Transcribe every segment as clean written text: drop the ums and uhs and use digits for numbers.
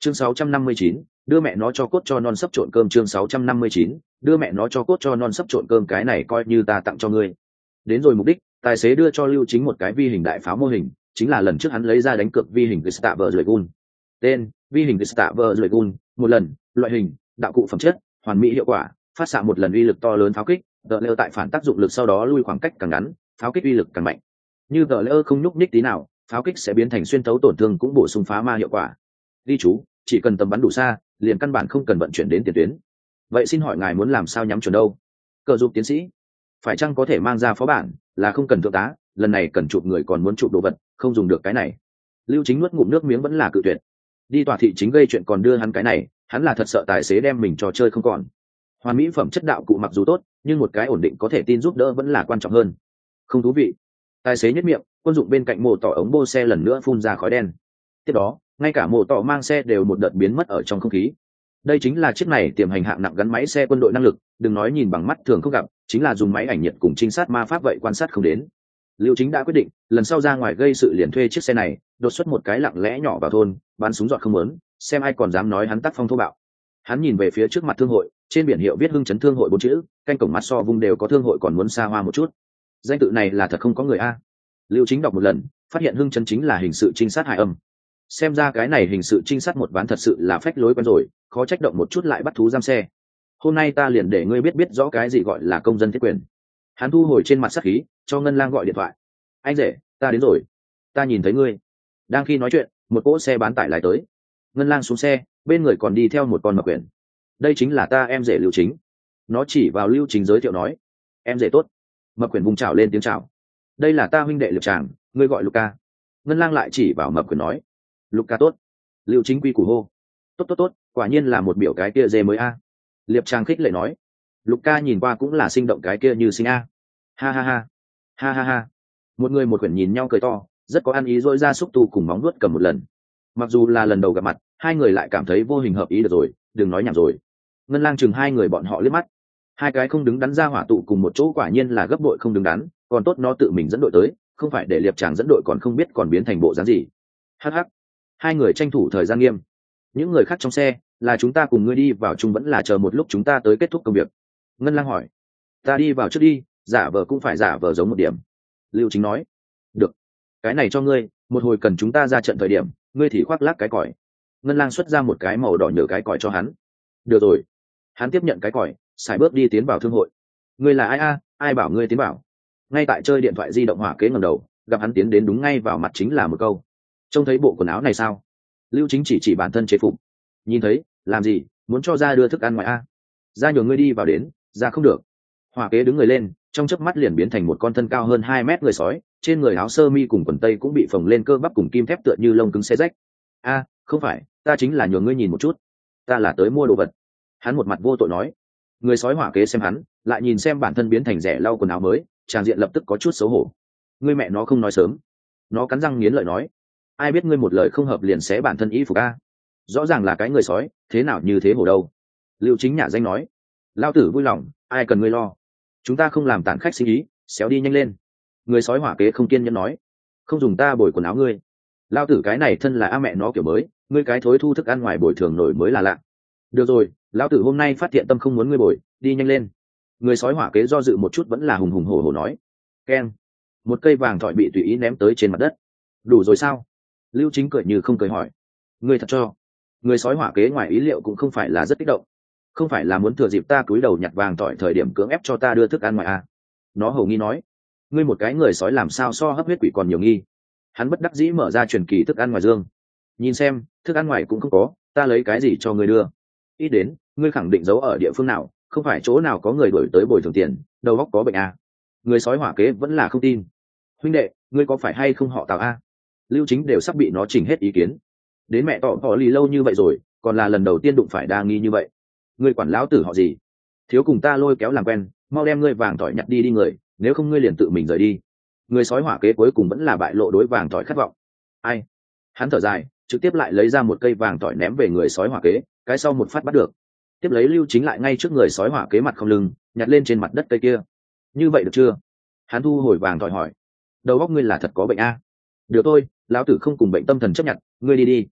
chương 659, đưa mẹ nó cho cốt cho non sấp trộn cơm. chương 659, đưa mẹ nó cho cốt cho non sấp trộn cơm. Cái này coi như ta tặng cho ngươi. Đến rồi mục đích, tài xế đưa cho Lưu Chính một cái vi hình đại pháo mô hình, chính là lần trước hắn lấy ra đánh cược vi hình Gestapo Dragon. Tên: vi hình Gestapo Dragon, một lần, loại hình: đạo cụ phẩm chất, hoàn mỹ hiệu quả, phát xạ một lần uy lực to lớn pháo kích, tờ lêu tại phản tác dụng lực sau đó lui khoảng cách càng ngắn, pháo kích uy lực càng mạnh. Như tờ lêu không nhúc nhích tí nào, pháo kích sẽ biến thành xuyên thấu tổn thương cũng bổ sung phá ma hiệu quả. Ghi chú: chỉ cần tầm bắn đủ xa, liền căn bản không cần vận chuyển đến tiền tuyến. Vậy xin hỏi ngài muốn làm sao nhắm chuẩn đâu? Cờ giúp tiến sĩ, phải chăng có thể mang ra phó bản, là không cần thượng tá, lần này cần chụp người còn muốn chụp đồ vật, không dùng được cái này. Lưu Chính nuốt ngụm nước miếng vẫn là cự tuyệt. Đi tòa thị chính gây chuyện còn đưa hắn cái này, hắn là thật sợ tài xế đem mình trò chơi không còn. Hoàn mỹ phẩm chất đạo cụ mặc dù tốt, nhưng một cái ổn định có thể tin giúp đỡ vẫn là quan trọng hơn. Không thú vị. Tài xế nhất miệng, quân dụng bên cạnh mồ tỏ ống bô xe lần nữa phun ra khói đen. Tiếp đó, ngay cả mồ tỏ mang xe đều một đợt biến mất ở trong không khí. Đây chính là chiếc này tiềm hành hạng nặng gắn máy xe quân đội năng lực, đừng nói nhìn bằng mắt thường không gặp, chính là dùng máy ảnh nhiệt cùng trinh sát ma pháp vậy quan sát không đến. Lưu Chính đã quyết định, lần sau ra ngoài gây sự liền thuê chiếc xe này, đột xuất một cái lặng lẽ nhỏ vào thôn, bắn súng giọt không muốn, xem ai còn dám nói hắn tác phong thô bạo. Hắn nhìn về phía trước mặt thương hội, trên biển hiệu viết Hưng Chấn Thương hội 4 chữ, canh cổng mặt so vung đều có thương hội còn muốn xa hoa một chút. Danh tự này là thật không có người a. Lưu Chính đọc một lần, phát hiện Hưng Chấn chính là hình sự trinh sát hải âm. Xem ra cái này hình sự trinh sát một ván thật sự là phách lối quen rồi, khó trách động một chút lại bắt thú giam xe. Hôm nay ta liền để ngươi biết rõ cái gì gọi là công dân thiết quyền. Hắn thu hồi trên mặt sát khí, cho Ngân Lang gọi điện thoại. Anh rể, ta đến rồi. Ta nhìn thấy ngươi. Đang khi nói chuyện, một cỗ xe bán tải lái tới. Ngân Lang xuống xe, bên người còn đi theo một con mập quyển. Đây chính là ta em rể Lưu Chính. Nó chỉ vào Lưu Chính giới thiệu nói. Em rể tốt. Mập quyển vùng chào lên tiếng chào. Đây là ta huynh đệ Liệp Tràng, ngươi gọi Luca. Ngân Lang lại chỉ vào mập quyển nói. Luca tốt. Lưu Chính quy củ hô. Tốt, quả nhiên là một biểu cái kia dê mới a. Liệp Tràng khích lệ nói. Luca nhìn qua cũng là sinh động cái kia như sinh a. Ha ha ha. Ha ha ha. Một người một quyển nhìn nhau cười to, rất có ăn ý dỗi ra xúc tu cùng móng vuốt cầm một lần. Mặc dù là lần đầu gặp mặt, hai người lại cảm thấy vô hình hợp ý được rồi, đừng nói nhảm rồi. Ngân Lang chừng hai người bọn họ liếc mắt. Hai cái không đứng đắn ra hỏa tụ cùng một chỗ quả nhiên là gấp bội không đứng đắn, còn tốt nó tự mình dẫn đội tới, không phải để Liệp Tràng dẫn đội còn không biết còn biến thành bộ dáng gì. Hắc hắc. Hai người tranh thủ thời gian nghiêm. Những người khác trong xe, là chúng ta cùng ngươi đi vào chung vẫn là chờ một lúc chúng ta tới kết thúc công việc? Ngân Lang hỏi. Ta đi vào trước đi, giả vờ cũng phải giả vờ giống một điểm. Lưu Chính nói. Được, cái này cho ngươi, một hồi cần chúng ta ra trận thời điểm, ngươi thì khoác lác cái còi. Ngân Lang xuất ra một cái màu đỏ nhựa cái còi cho hắn. Được rồi. Hắn tiếp nhận cái còi, xài bước đi tiến vào thương hội. Ngươi là ai a? Ai bảo ngươi tiến vào? Ngay tại chơi điện thoại di động hỏa kế ngẩng đầu, gặp hắn tiến đến đúng ngay vào mặt chính là một câu. Trông thấy bộ quần áo này sao? Lưu Chính chỉ bản thân chế phục. Nhìn thấy, làm gì, muốn cho ra đưa thức ăn ngoài a? Ra nhường ngươi đi vào đến, ra không được. Hỏa kế đứng người lên, trong chớp mắt liền biến thành một con thân cao hơn 2 mét người sói, trên người áo sơ mi cùng quần tây cũng bị phồng lên cơ bắp cùng kim thép tựa như lông cứng xé rách. A, không phải, ta chính là nhường ngươi nhìn một chút, ta là tới mua đồ vật. Hắn một mặt vô tội nói. Người sói hỏa kế xem hắn, lại nhìn xem bản thân biến thành rẻ lau quần áo mới, tràng diện lập tức có chút xấu hổ. Ngươi mẹ nó không nói sớm. Nó cắn răng nghiến lợi nói. Ai biết ngươi một lời không hợp liền xé bản thân y phục a? Rõ ràng là cái người sói, thế nào như thế hổ đâu? Lưu Chính nhả danh nói. Lao tử vui lòng, ai cần ngươi lo. Chúng ta không làm tản khách sinh ý, xéo đi nhanh lên. Người sói hỏa kế không kiên nhẫn nói. Không dùng ta bồi quần áo ngươi. Lao tử cái này thân là a mẹ nó kiểu mới, ngươi cái thối thu thức ăn ngoài bồi thường nổi mới là lạ. Được rồi, lão tử hôm nay phát hiện tâm không muốn ngươi bồi, đi nhanh lên. Người sói hỏa kế do dự một chút vẫn là hùng hùng hổ hổ nói. Keng. Một cây vàng thỏi bị tùy ý ném tới trên mặt đất. Đủ rồi sao? Lưu Chính cười như không cười hỏi. Ngươi thật cho? Người sói hỏa kế ngoài ý liệu cũng không phải là rất kích động. Không phải là muốn thừa dịp ta cúi đầu nhặt vàng thỏi thời điểm cưỡng ép cho ta đưa thức ăn ngoài à? Nó hầu nghi nói. Ngươi một cái người sói làm sao so hấp huyết quỷ còn nhiều nghi? Hắn bất đắc dĩ mở ra truyền kỳ thức ăn ngoài dương. Nhìn xem, thức ăn ngoài cũng không có, ta lấy cái gì cho ngươi đưa? Ít đến, ngươi khẳng định giấu ở địa phương nào, không phải chỗ nào có người đuổi tới bồi thường tiền, đầu óc có bệnh à? Người sói hỏa kế vẫn là không tin. Huynh đệ, ngươi có phải hay không họ Tào a? Lưu Chính đều sắp bị nó chỉnh hết ý kiến. Đến mẹ tỏ lì lâu như vậy rồi, còn là lần đầu tiên đụng phải đa nghi như vậy. Ngươi quản lão tử họ gì? Thiếu cùng ta lôi kéo làm quen, mau đem ngươi vàng tỏi nhặt đi đi người, nếu không ngươi liền tự mình rời đi. Người sói hỏa kế cuối cùng vẫn là bại lộ đối vàng tỏi khát vọng. Ai? Hắn thở dài, trực tiếp lại lấy ra một cây vàng tỏi ném về người sói hỏa kế, cái sau một phát bắt được. Tiếp lấy Lưu Chính lại ngay trước người sói hỏa kế mặt không lưng, nhặt lên trên mặt đất cây kia. Như vậy được chưa? Hắn thu hồi vàng tỏi hỏi. Đầu óc ngươi là thật có bệnh a? Được thôi, lão tử không cùng bệnh tâm thần chấp nhận, ngươi đi đi.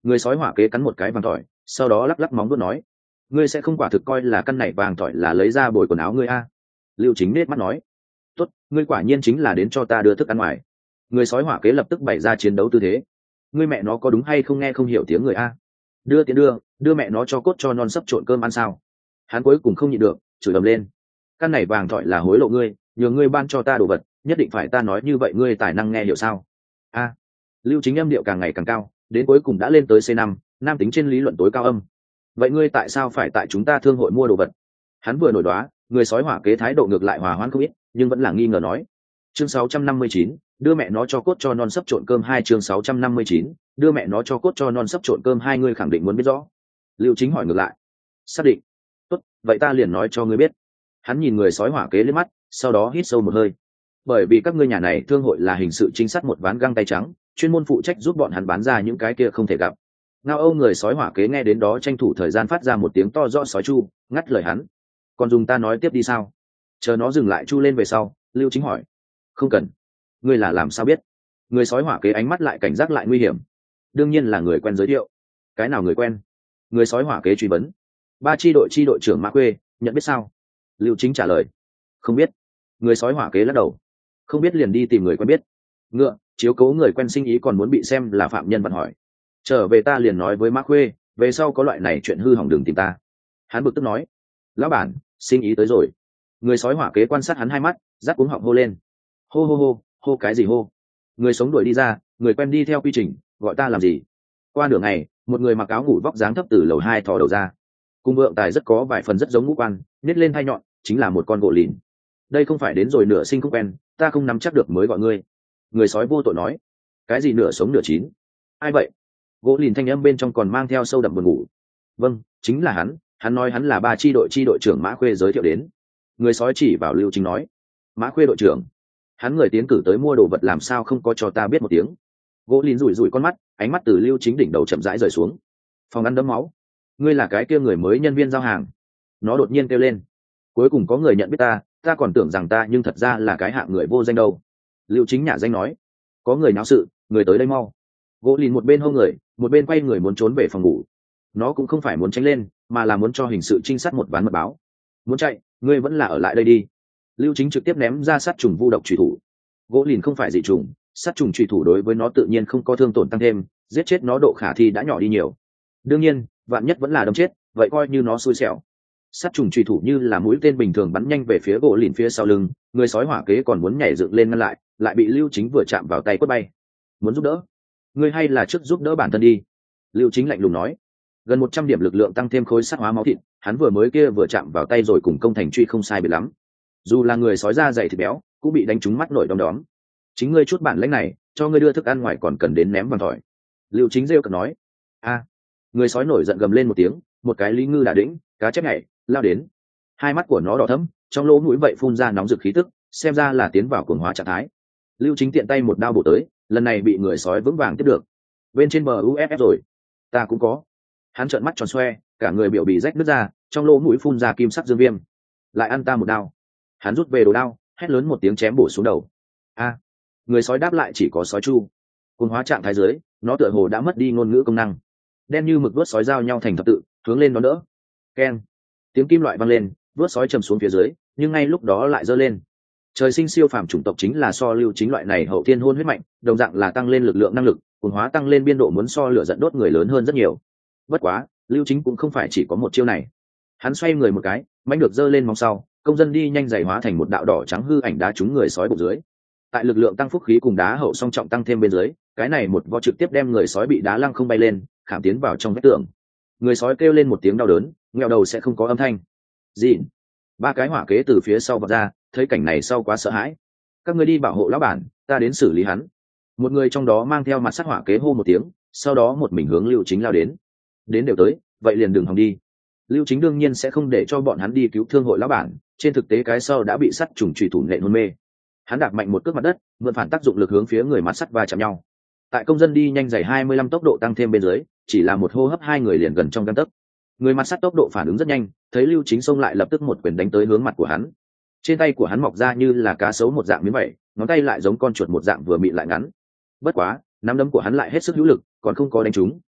Người sói hỏa kế cắn một cái vàng tỏi, sau đó lắc lắc móng vuốt nói, ngươi sẽ không quả thực coi là căn này vàng tỏi là lấy ra bồi quần áo ngươi a? Lưu Chính nết mắt nói, tốt, ngươi quả nhiên chính là đến cho ta đưa thức ăn ngoài. Người sói hỏa kế lập tức bày ra chiến đấu tư thế. Ngươi mẹ nó có đúng hay không nghe không hiểu tiếng người a? Đưa tiền đưa mẹ nó cho cốt cho non sấp trộn cơm ăn sao? Hắn cuối cùng không nhịn được, chửi ầm lên. Căn này vàng tỏi là hối lộ ngươi, nhờ ngươi ban cho ta đồ vật, nhất định phải ta nói như vậy ngươi tài năng nghe hiểu sao? A. Lưu Chính âm điệu càng ngày càng cao, đến cuối cùng đã lên tới C5, nam tính trên lý luận tối cao âm. Vậy ngươi tại sao phải tại chúng ta thương hội mua đồ vật? Hắn vừa nổi đoá, người sói hỏa kế thái độ ngược lại hòa hoãn không ít, nhưng vẫn là nghi ngờ nói. Chương 659, đưa mẹ nó cho cốt cho non sấp trộn cơm. 2 chương 659, đưa mẹ nó cho cốt cho non sấp trộn cơm. Hai, ngươi khẳng định muốn biết rõ. Lưu Chính hỏi ngược lại. Xác định. Tốt, vậy ta liền nói cho ngươi biết. Hắn nhìn người sói hỏa kế liếc mắt, sau đó hít sâu một hơi. Bởi vì các ngươi nhà này thương hội là hình sự trinh sát một ván găng tay trắng, chuyên môn phụ trách giúp bọn hắn bán ra những cái kia không thể gặp. Ngao Âu người sói hỏa kế nghe đến đó tranh thủ thời gian phát ra một tiếng to rõ sói chu, ngắt lời hắn. Còn dùng ta nói tiếp đi sao? Chờ nó dừng lại chu lên về sau, Lưu Chính hỏi. Không cần. Ngươi là làm sao biết? Người sói hỏa kế ánh mắt lại cảnh giác lại nguy hiểm. Đương nhiên là người quen giới thiệu. Cái nào người quen? Người sói hỏa kế truy vấn. Ba chi đội trưởng Mã Khuê, nhận biết sao? Lưu Chính trả lời. Không biết. Người sói hỏa kế lắc đầu. Không biết liền đi tìm người quen biết. Ngựa, chiếu cố người quen sinh ý còn muốn bị xem là phạm nhân vận hỏi. Trở về ta liền nói với Mã Khuê, về sau có loại này chuyện hư hỏng đừng tìm ta. Hắn bực tức nói. Lão bản, sinh ý tới rồi. Người sói hỏa kế quan sát hắn hai mắt, rát cuống họng hô lên. Hô hô hô, hô cái gì hô? Người sống đuổi đi ra, người quen đi theo quy trình, gọi ta làm gì? Qua nửa ngày, một người mặc áo ngủ vóc dáng thấp từ lầu 2 thò đầu ra. Cung vượng tài rất có vài phần rất giống ngũ quan, nết lên thay nhọn, chính là một con gỗ lìn. Đây không phải đến rồi nửa sinh không quen, ta không nắm chắc được mới gọi ngươi. Người sói vô tội nói. Cái gì nửa sống nửa chín? Ai vậy? Gỗ lìn thanh âm bên trong còn mang theo sâu đậm buồn ngủ. Vâng, chính là hắn nói hắn là ba chi đội trưởng Mã Khuê giới thiệu đến. Người sói chỉ vào Lưu Chính nói. Mã Khuê đội trưởng? Hắn người tiến cử tới mua đồ vật làm sao không có cho ta biết một tiếng? Gỗ lìn rủi rủi con mắt, ánh mắt từ Lưu Chính đỉnh đầu chậm rãi rời xuống. Phòng ăn đẫm máu. Ngươi là cái kia người mới nhân viên giao hàng. Nó đột nhiên kêu lên. Cuối cùng có người nhận biết ta còn tưởng rằng ta nhưng thật ra là cái hạng người vô danh đâu. Lưu Chính nhả danh nói. Có người náo sự, người tới đây mau. Gỗ lìn một bên hô người, một bên quay người muốn trốn về phòng ngủ. Nó cũng không phải muốn tránh lên, mà là muốn cho hình sự trinh sát một ván mật báo. Muốn chạy, ngươi vẫn là ở lại đây đi. Lưu Chính trực tiếp ném ra sát trùng vu độc trùy thủ. Gỗ lìn không phải dị trùng, sát trùng trùy thủ đối với nó tự nhiên không có thương tổn tăng thêm, giết chết nó độ khả thi đã nhỏ đi nhiều. Đương nhiên, vạn nhất vẫn là đâm chết, vậy coi như nó xui xẻo. Sát trùng trùy thủ như là mũi tên bình thường bắn nhanh về phía gỗ lìn phía sau lưng, người sói hỏa kế còn muốn nhảy dựng lên ngăn lại bị Lưu Chính vừa chạm vào tay quất bay. Muốn giúp đỡ? Ngươi hay là trước giúp đỡ bản thân đi. Lưu Chính lạnh lùng nói. Gần 100 điểm lực lượng tăng thêm khối sắt hóa máu thịt, hắn vừa mới kia vừa chạm vào tay rồi cùng công thành truy không sai biệt lắm. Dù là người sói da dày thịt béo, cũng bị đánh trúng mắt nổi đom đóm. Chính ngươi chút bản lĩnh này, cho ngươi đưa thức ăn ngoài còn cần đến ném bằng tỏi. Lưu Chính rêu cợt nói. A. Người sói nổi giận gầm lên một tiếng, một cái lý ngư đả đĩnh, cá chép nhảy, lao đến. Hai mắt của nó đỏ thẫm, trong lỗ mũi vậy phun ra nóng rực khí tức, xem ra là tiến vào cuồng hóa trạng thái. Lưu Chính tiện tay một đao bổ tới, lần này bị người sói vững vàng tiếp được. Bên trên bờ UFF rồi, ta cũng có. Hắn trợn mắt tròn xoe, cả người biểu bị rách nứt ra, trong lỗ mũi phun ra kim sắc dương viêm. Lại ăn ta một đao. Hắn rút về đồ đao, hét lớn một tiếng chém bổ xuống đầu. A. Người sói đáp lại chỉ có sói chu. Cuồng hóa trạng thái dưới, nó tựa hồ đã mất đi ngôn ngữ công năng. Đen như mực vuốt sói giao nhau thành thập tự, hướng lên nó đỡ. Keng. Tiếng kim loại vang lên, vuốt sói trầm xuống phía dưới, nhưng ngay lúc đó lại giơ lên. Trời sinh siêu phàm chủng tộc chính là so Lưu Chính loại này hậu thiên hôn huyết mạnh, đồng dạng là tăng lên lực lượng năng lực, cuồng hóa tăng lên biên độ muốn so lửa giận đốt người lớn hơn rất nhiều. Bất quá, Lưu Chính cũng không phải chỉ có một chiêu này. Hắn xoay người một cái, mãnh được giơ lên móng sau, công dân đi nhanh giày hóa thành một đạo đỏ trắng hư ảnh đá trúng người sói bụng dưới. Tại lực lượng tăng phúc khí cùng đá hậu song trọng tăng thêm bên dưới, cái này một võ trực tiếp đem người sói bị đá lăng không bay lên, khảm tiến vào trong vách tường. Người sói kêu lên một tiếng đau đớn, nghẹo đầu sẽ không có âm thanh. Dịn. Ba cái hỏa kế từ phía sau vọt ra, thấy cảnh này sau quá sợ hãi. Các ngươi đi bảo hộ lão bản, ta đến xử lý hắn. Một người trong đó mang theo mặt sắt hỏa kế hô một tiếng, sau đó một mình hướng Lưu Chính lao đến. Đến đều tới, vậy liền đừng hòng đi. Lưu Chính đương nhiên sẽ không để cho bọn hắn đi cứu thương hội lão bản, trên thực tế cái sau đã bị sắt trùng chủy thủ nện hôn mê. Hắn đạp mạnh một cước mặt đất, mượn phản tác dụng lực hướng phía người mặt sắt va chạm nhau. Tại công dân đi nhanh giày 25 tốc độ tăng thêm bên dưới, chỉ là một hô hấp hai người liền gần trong gang tấc. Người mặt sắt tốc độ phản ứng rất nhanh, thấy Lưu Chính xông lại lập tức một quyền đánh tới hướng mặt của hắn. Trên tay của hắn mọc ra như là cá sấu một dạng miếng vảy, ngón tay lại giống con chuột một dạng vừa mịn lại ngắn. Bất quá, nắm đấm của hắn lại hết sức hữu lực, còn không có đánh trúng,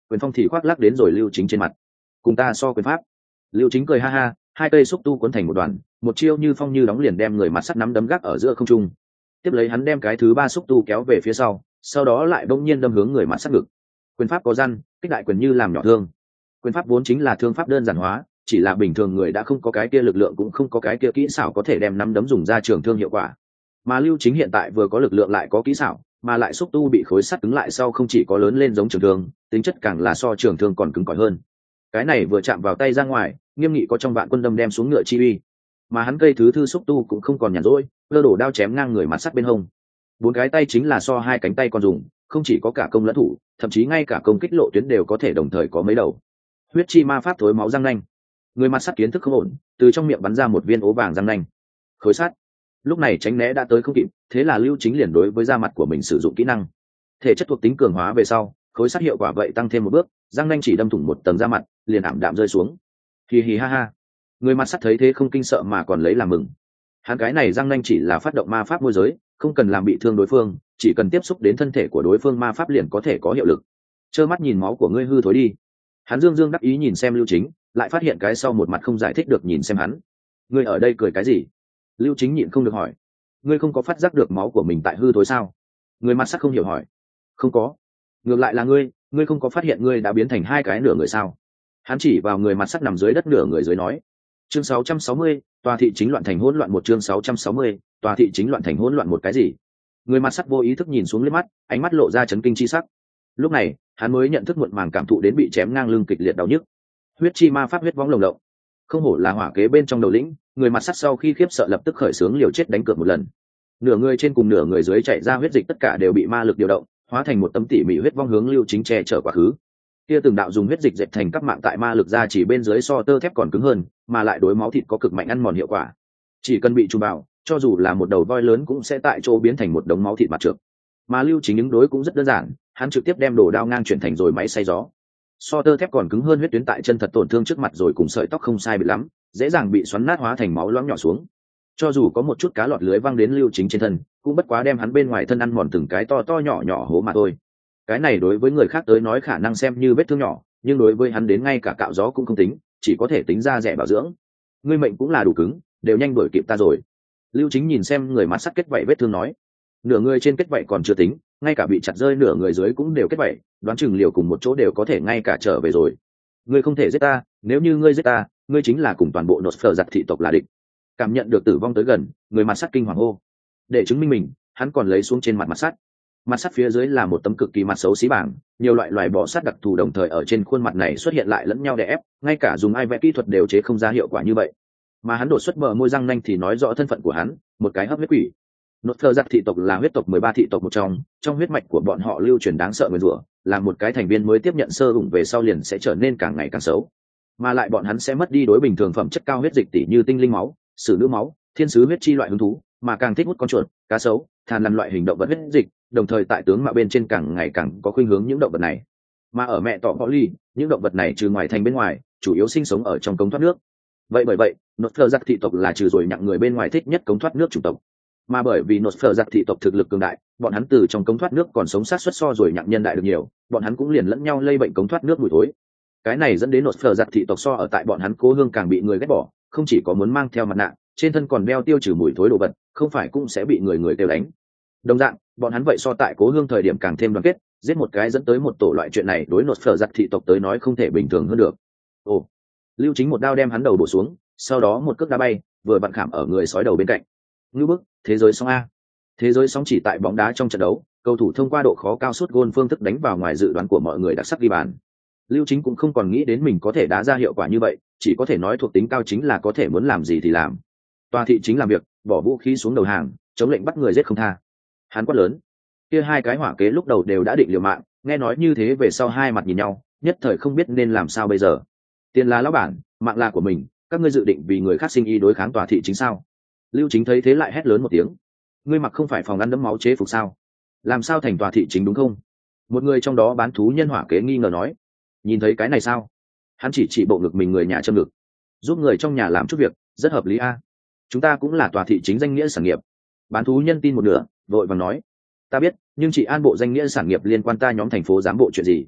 quyền phong thì khoác lắc đến rồi Lưu Chính trên mặt. Cùng ta so quyền pháp. Lưu Chính cười ha ha, hai cây xúc tu cuốn thành một đoàn, một chiêu như phong như đóng liền đem người mặt sắt nắm đấm gác ở giữa không trung. Tiếp lấy hắn đem cái thứ ba xúc tu kéo về phía sau đó lại bỗng nhiên đâm hướng người mặt sắt ngực. Quyền pháp có răn, kích đại quyền như làm nhỏ thương. Quyền pháp vốn chính là thương pháp đơn giản hóa, chỉ là bình thường người đã không có cái kia lực lượng cũng không có cái kia kỹ xảo có thể đem nắm đấm dùng ra trường thương hiệu quả. Mà Lưu Chính hiện tại vừa có lực lượng lại có kỹ xảo, mà lại xúc tu bị khối sắt cứng lại sau không chỉ có lớn lên giống trường thương, tính chất càng là so trường thương còn cứng cỏi hơn. Cái này vừa chạm vào tay ra ngoài, nghiêm nghị có trong vạn quân đâm đem xuống ngựa chi uy. Mà hắn cây thứ thư xúc tu cũng không còn nhàn rỗi, cơ đổ đao chém ngang người mặt sắt bên hông. Bốn cái tay chính là so hai cánh tay còn dùng, không chỉ có cả công lẫn thủ, thậm chí ngay cả công kích lộ tuyến đều có thể đồng thời có mấy đầu. Huyết chi ma pháp thối máu răng nanh. Người mặt sắt kiến thức không ổn, từ trong miệng bắn ra một viên ố vàng răng nanh. Khối sắt. Lúc này tránh né đã tới không kịp, thế là Lưu Chính liền đối với da mặt của mình sử dụng kỹ năng. Thể chất thuộc tính cường hóa về sau, khối sắt hiệu quả vậy tăng thêm một bước, răng nanh chỉ đâm thủng một tầng da mặt, liền ảm đạm rơi xuống. Hì hì ha ha. Người mặt sắt thấy thế không kinh sợ mà còn lấy làm mừng. Hắn cái này răng nanh chỉ là phát động ma pháp môi giới, không cần làm bị thương đối phương, chỉ cần tiếp xúc đến thân thể của đối phương ma pháp liền có thể có hiệu lực. Trơ mắt nhìn máu của ngươi hư thối đi. Hắn dương dương đắc ý nhìn xem Lưu Chính, lại phát hiện cái sau một mặt không giải thích được nhìn xem hắn. Ngươi ở đây cười cái gì? Lưu Chính nhịn không được hỏi. Ngươi không có phát giác được máu của mình tại hư thối sao? Người mặt sắt không hiểu hỏi. Không có. Ngược lại là ngươi không có phát hiện ngươi đã biến thành hai cái nửa người sao? Hắn chỉ vào người mặt sắt nằm dưới đất nửa người dưới nói. Chương 660, tòa thị chính loạn thành hỗn loạn một. Chương 660, tòa thị chính loạn thành hỗn loạn một cái gì? Người mặt sắt vô ý thức nhìn xuống liếc mắt, ánh mắt lộ ra chấn kinh chi sắc. Lúc này, hắn mới nhận thức muộn màng cảm thụ đến bị chém ngang lưng kịch liệt đau nhức. Huyết chi ma pháp huyết võng lồng lộng. Không hổ là hỏa kế bên trong đầu lĩnh, người mặt sắt sau khi khiếp sợ lập tức khởi xướng liều chết đánh cược một lần. Nửa người trên cùng nửa người dưới chạy ra huyết dịch tất cả đều bị ma lực điều động, hóa thành một tấm tỉ mỉ huyết vong hướng Lưu Chính che chở quá khứ. Kia từng đạo dùng huyết dịch dệt thành các mạng tại ma lực ra chỉ bên dưới so tơ thép còn cứng hơn, mà lại đối máu thịt có cực mạnh ăn mòn hiệu quả. Chỉ cần bị trùng vào, cho dù là một đầu voi lớn cũng sẽ tại chỗ biến thành một đống máu thịt mặt trượt. Mà Lưu Chính ứng đối cũng rất đơn giản, hắn trực tiếp đem đồ đao ngang chuyển thành rồi máy xay gió. So tơ thép còn cứng hơn huyết tuyến tại chân thật tổn thương trước mặt rồi cùng sợi tóc không sai bị lắm, dễ dàng bị xoắn nát hóa thành máu loãng nhỏ xuống. Cho dù có một chút cá lọt lưới văng đến Lưu Chính trên thân, cũng bất quá đem hắn bên ngoài thân ăn mòn từng cái to to nhỏ nhỏ hố mà thôi. Cái này đối với người khác tới nói khả năng xem như vết thương nhỏ, nhưng đối với hắn đến ngay cả cạo gió cũng không tính, chỉ có thể tính ra rẻ bảo dưỡng. Ngươi mệnh cũng là đủ cứng, đều nhanh đuổi kịp ta rồi. Lưu Chính nhìn xem người mặt sắt kết vảy vết thương nói. Nửa người trên kết vảy còn chưa tính, ngay cả bị chặt rơi nửa người dưới cũng đều kết vảy, đoán chừng liều cùng một chỗ đều có thể ngay cả trở về rồi. Ngươi không thể giết ta, nếu như ngươi giết ta, ngươi chính là cùng toàn bộ nốt phở giặt thị tộc là địch. Cảm nhận được tử vong tới gần, người mặt sắt kinh hoàng hô. Để chứng minh mình, hắn còn lấy xuống trên mặt sắt. Mặt sắt phía dưới là một tấm cực kỳ mặt xấu xí bảng, nhiều loại loài bọ sắt đặc thù đồng thời ở trên khuôn mặt này xuất hiện lại lẫn nhau đè ép, ngay cả dùng ai vẽ kỹ thuật đều chế không ra hiệu quả như vậy. Mà hắn đột xuất bờ môi răng nanh thì nói rõ thân phận của hắn, một cái hấp huyết quỷ. Nốt phở giặt thị tộc là huyết tộc 13 thị tộc một trong huyết mạch của bọn họ lưu truyền đáng sợ nguyên rủa, là một cái thành viên mới tiếp nhận sơ hùng về sau liền sẽ trở nên càng ngày càng xấu. Mà lại bọn hắn sẽ mất đi đối bình thường phẩm chất cao huyết dịch tỉ như tinh linh máu, sử nữ máu, thiên sứ huyết chi loại hứng thú, mà càng thích hút con chuột, cá sấu, than lằn loại hình động vật huyết dịch, đồng thời tại tướng mạo bên trên càng ngày càng có khuynh hướng những động vật này. Mà ở mẹ tọ Polly, những động vật này trừ ngoài thành bên ngoài, chủ yếu sinh sống ở trong cống thoát nước. Vậy bởi vậy, nốt phở giặt thị tộc là trừ rồi nhặng người bên ngoài thích nhất cống thoát nước chủng tộc. Mà bởi vì nốt phở giặt thị tộc thực lực cường đại, bọn hắn từ trong cống thoát nước còn sống sát suất so rồi nhặng nhân đại được nhiều, bọn hắn cũng liền lẫn nhau lây bệnh cống thoát nước mùi thối. Cái này dẫn đến nốt phở giặt thị tộc so ở tại bọn hắn cố hương càng bị người ghét bỏ, không chỉ có muốn mang theo mặt nạ, trên thân còn đeo tiêu trừ mùi thối đồ vật, không phải cũng sẽ bị người tiêu đánh. Đồng dạng, bọn hắn vậy so tại cố hương thời điểm càng thêm đoàn kết, giết một cái dẫn tới một tổ loại chuyện này đối nốt phở giặt thị tộc tới nói không thể bình thường hơn được. Ồ, Lưu Chính một đao đem hắn đầu bổ xuống, sau đó một cước đá bay, vừa vặn khảm ở người sói đầu bên cạnh. Ngưu bức, thế giới sóng a. Thế giới sóng chỉ tại bóng đá trong trận đấu, cầu thủ thông qua độ khó cao suốt gôn phương thức đánh vào ngoài dự đoán của mọi người đặc sắc ghi bàn. Lưu Chính cũng không còn nghĩ đến mình có thể đá ra hiệu quả như vậy, chỉ có thể nói thuộc tính cao chính là có thể muốn làm gì thì làm. Tòa thị chính làm việc, bỏ vũ khí xuống đầu hàng, chống lệnh bắt người giết không tha. Hắn quát lớn. Kia hai cái hỏa kế lúc đầu đều đã định liều mạng, nghe nói như thế về sau hai mặt nhìn nhau, nhất thời không biết nên làm sao bây giờ. Tiền là lão bản, mạng là của mình, các ngươi dự định vì người khác sinh y đối kháng tòa thị chính sao? Lưu Chính thấy thế lại hét lớn một tiếng. Ngươi mặc không phải phòng ăn đẫm máu chế phục sao? Làm sao thành tòa thị chính đúng không? Một người trong đó bán thú nhân hỏa kế nghi ngờ nói. Nhìn thấy cái này sao? Hắn chỉ bộ ngực mình người nhà châm ngực. Giúp người trong nhà làm chút việc, rất hợp lý a. Chúng ta cũng là tòa thị chính danh nghĩa sản nghiệp. Bán thú nhân tin một nửa, vội vàng nói. Ta biết, nhưng chị an bộ danh nghĩa sản nghiệp liên quan ta nhóm thành phố giám bộ chuyện gì?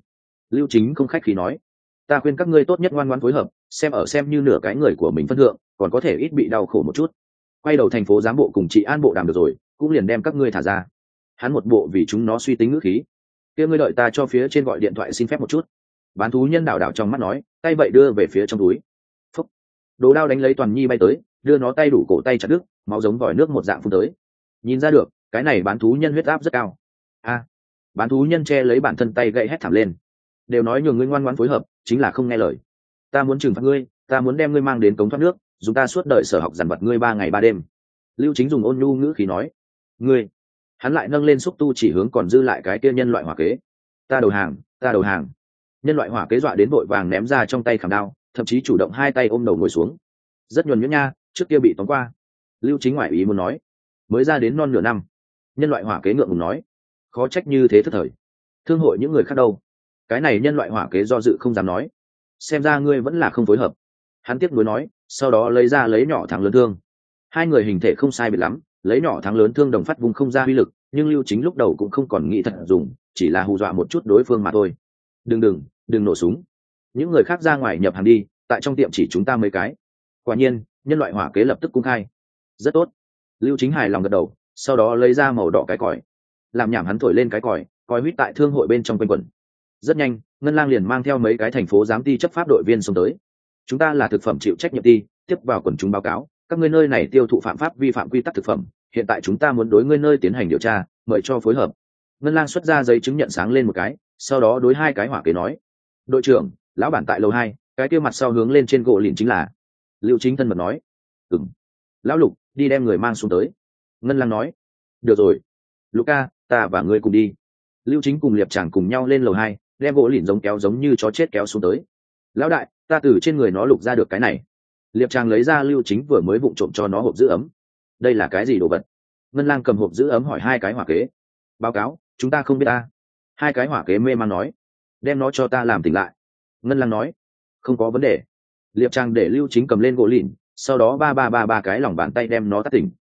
Lưu Chính không khách khí nói, ta khuyên các ngươi tốt nhất ngoan ngoãn phối hợp, xem như nửa cái người của mình phân thượng, còn có thể ít bị đau khổ một chút. Quay đầu thành phố giám bộ cùng trị an bộ đàm được rồi, cũng liền đem các ngươi thả ra. Hắn một bộ vì chúng nó suy tính ngữ khí. Kia ngươi đợi ta cho phía trên gọi điện thoại xin phép một chút. Bán thú nhân đảo đảo trong mắt nói, tay vậy đưa về phía trong túi. Phúc. Đồ đao đánh lấy Toàn Nhi bay tới, đưa nó tay đủ cổ tay chặt đứt, máu giống vòi nước một dạng phun tới. Nhìn ra được, cái này bán thú nhân huyết áp rất cao. A. Bán thú nhân che lấy bản thân tay gậy hét thảm lên. Đều nói nhường ngươi ngoan ngoãn phối hợp, chính là không nghe lời. Ta muốn trừng phạt ngươi, ta muốn đem ngươi mang đến cống thoát nước, dùng ta suốt đời sở học dằn vặt ngươi 3 ngày 3 đêm. Lưu Chính dùng ôn nhu ngữ khí nói. Ngươi. Hắn lại nâng lên xúc tu chỉ hướng còn dư lại cái kia nhân loại hỏa kế. Ta đầu hàng, ta đầu hàng. Nhân loại hỏa kế dọa đến vội vàng ném ra trong tay khảm đao, thậm chí chủ động 2 tay ôm đầu ngồi xuống. Rất nhuần nhuyễn nha, trước kia bị tóm qua. Lưu Chính ngoại ý muốn nói. Mới ra đến non nửa năm. Nhân loại hỏa kế ngượng ngùng nói. Khó trách như thế thất thời. Thương hội những người khác đâu? Cái này nhân loại hỏa kế do dự không dám nói. Xem ra ngươi vẫn là không phối hợp. Hắn tiếc nuối nói, sau đó lấy nhỏ thắng lớn thương. Hai người hình thể không sai biệt lắm, lấy nhỏ thắng lớn thương đồng phát vùng không ra uy lực, nhưng Lưu Chính lúc đầu cũng không còn nghĩ thật dùng, chỉ là hù dọa một chút đối phương mà thôi. Đừng nổ súng. Những người khác ra ngoài nhập hàng đi, tại trong tiệm chỉ chúng ta mấy cái. Quả nhiên, nhân loại hỏa kế lập tức cung khai. Rất tốt. Lưu Chính hài lòng gật đầu, sau đó lấy ra màu đỏ cái còi. Làm nhảm hắn thổi lên cái còi huýt tại thương hội bên trong quanh quẩn. Rất nhanh, Ngân Lang liền mang theo mấy cái thành phố giám ty chấp pháp đội viên xông tới. Chúng ta là thực phẩm chịu trách nhiệm ty, tiếp vào quần chúng báo cáo, các ngươi nơi này tiêu thụ phạm pháp vi phạm quy tắc thực phẩm, hiện tại chúng ta muốn đối ngươi nơi tiến hành điều tra, mời cho phối hợp. Ngân Lang xuất ra giấy chứng nhận sáng lên một cái, sau đó đối 2 cái hỏa kế nói, đội trưởng, lão bản tại lầu 2, cái kia mặt sau hướng lên trên gỗ lìn chính là. Lưu Chính thân mật nói, lão Lục, đi đem người mang xuống tới. Ngân Lang nói, được rồi, Luca, ta và ngươi cùng đi. Lưu Chính cùng Liệp Tràng cùng nhau lên lầu 2, đem gỗ lìn giống như chó chết kéo xuống tới. Lão đại, ta từ trên người nó lục ra được cái này. Liệp Tràng lấy ra Lưu Chính vừa mới vụng trộm cho nó hộp giữ ấm. Đây là cái gì đồ vật? Ngân Lang cầm hộp giữ ấm hỏi 2 cái hỏa kế. Báo cáo, chúng ta không biết ta. 2 cái hỏa kế mê man nói. Đem nó cho ta làm tỉnh lại. Ngân Lang nói. Không có vấn đề. Liệp Tràng để Lưu Chính cầm lên gỗ lìn, sau đó ba cái lòng bàn tay đem nó tắt tỉnh.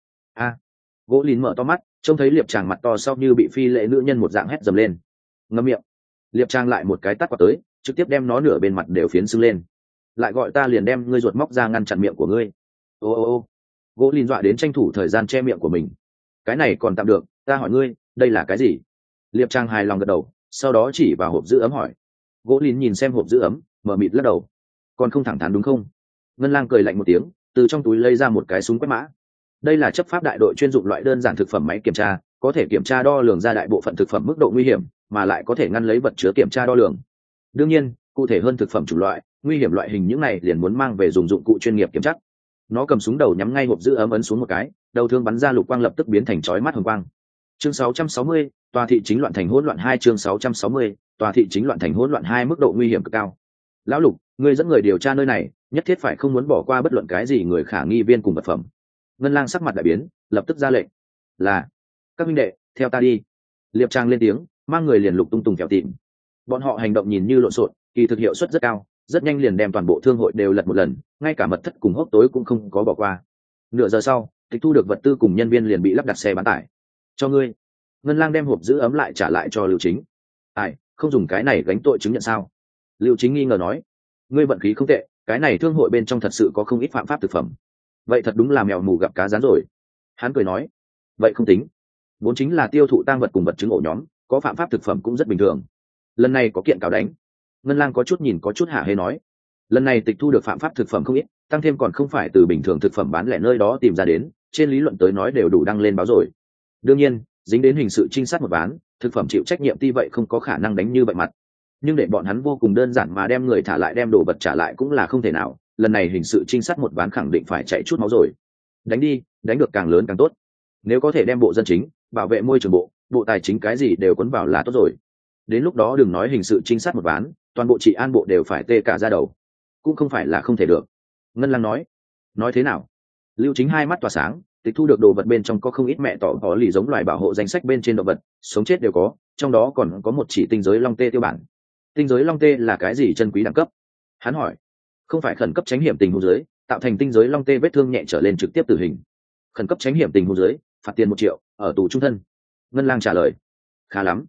Gỗ lìn mở to mắt, trông thấy Liệp Tràng mặt to sau như bị phi lệ nữ nhân một dạng hét dầm lên. Ngậm miệng. Liệp Tràng lại một cái tắt quạt tới, trực tiếp đem nó nửa bên mặt đều phiến sưng lên. Lại gọi ta liền đem ngươi ruột móc ra ngăn chặn miệng của ngươi. Ô. Gỗ lìn dọa đến tranh thủ thời gian che miệng của mình. Cái này còn tạm được, ta hỏi ngươi, đây là cái gì? Liệp Tràng hài lòng gật đầu, sau đó chỉ vào hộp giữ ấm hỏi. Gỗ lìn nhìn xem hộp giữ ấm, mờ mịt lắc đầu. Còn không thẳng thắn đúng không? Ngân Lang cười lạnh một tiếng, từ trong túi lấy ra một cái súng quét mã. Đây là chấp pháp đại đội chuyên dụng loại đơn giản thực phẩm máy kiểm tra, có thể kiểm tra đo lường ra đại bộ phận thực phẩm mức độ nguy hiểm, mà lại có thể ngăn lấy vật chứa kiểm tra đo lường. Đương nhiên, cụ thể hơn thực phẩm chủng loại, nguy hiểm loại hình những này liền muốn mang về dùng dụng cụ chuyên nghiệp kiểm tra. Nó cầm súng đầu nhắm ngay hộp giữ ấm ấn xuống một cái, đầu thương bắn ra lục quang lập tức biến thành chói mắt hồng quang. Chương 660, tòa thị chính loạn thành hỗn loạn 2 chương 660, tòa thị chính loạn thành hỗn loạn 2 mức độ nguy hiểm cực cao. Lão Lục, ngươi dẫn người điều tra nơi này, nhất thiết phải không muốn bỏ qua bất luận cái gì người khả nghi viên cùng vật phẩm. Ngân Lang sắc mặt đại biến, lập tức ra lệnh. Là, các huynh đệ, theo ta đi. Liệp Trang lên tiếng, mang người liền lục tung tùng kẹo tìm. Bọn họ hành động nhìn như lộn xộn, kỳ thực hiệu suất rất cao, rất nhanh liền đem toàn bộ thương hội đều lật một lần, ngay cả mật thất cùng hốc tối cũng không có bỏ qua. Nửa giờ sau, tịch thu được vật tư cùng nhân viên liền bị lắp đặt xe bán tải. Cho ngươi. Ngân Lang đem hộp giữ ấm lại trả lại cho Lưu Chính. Ai, không dùng cái này gánh tội chứng nhận sao? Lưu Chính nghi ngờ nói. Ngươi vận khí không tệ, cái này thương hội bên trong thật sự có không ít phạm pháp thực phẩm. Vậy thật đúng là mèo mù gặp cá rán rồi. Hắn cười nói. Vậy không tính. Vốn chính là tiêu thụ tang vật cùng vật chứng ổ nhóm, có phạm pháp thực phẩm cũng rất bình thường. Lần này có kiện cáo đánh. Ngân Lang có chút nhìn có chút hả hê nói. Lần này tịch thu được phạm pháp thực phẩm không ít, tăng thêm còn không phải từ bình thường thực phẩm bán lẻ nơi đó tìm ra đến, trên lý luận tới nói đều đủ đăng lên báo rồi. Đương nhiên, dính đến hình sự trinh sát một ván, thực phẩm chịu trách nhiệm tuy vậy không có khả năng đánh như vậy mặt. Nhưng để bọn hắn vô cùng đơn giản mà đem người thả lại đem đồ vật trả lại cũng là không thể nào, lần này hình sự trinh sát một ván khẳng định phải chạy chút máu rồi. Đánh đi, đánh được càng lớn càng tốt. Nếu có thể đem bộ dân chính, bảo vệ môi trường bộ tài chính cái gì đều cuốn vào là tốt rồi. Đến lúc đó đừng nói hình sự trinh sát một ván, toàn bộ trị an bộ đều phải tê cả ra đầu. Cũng không phải là không thể được. Ngân Lang nói thế nào? Lưu Chính hai mắt tỏa sáng, tịch thu được đồ vật bên trong có không ít mẹ tỏ có lì giống loài bảo hộ danh sách bên trên động vật, sống chết đều có, trong đó còn có một chỉ tinh giới long tê tiêu bản. Tinh giới long tê là cái gì chân quý đẳng cấp? Hắn hỏi. Không phải khẩn cấp tránh hiểm tình huống dưới, tạo thành tinh giới long tê vết thương nhẹ trở lên trực tiếp tử hình. Khẩn cấp tránh hiểm tình huống dưới, phạt tiền 1 triệu, ở tù trung thân. Ngân Lang trả lời. Khá lắm.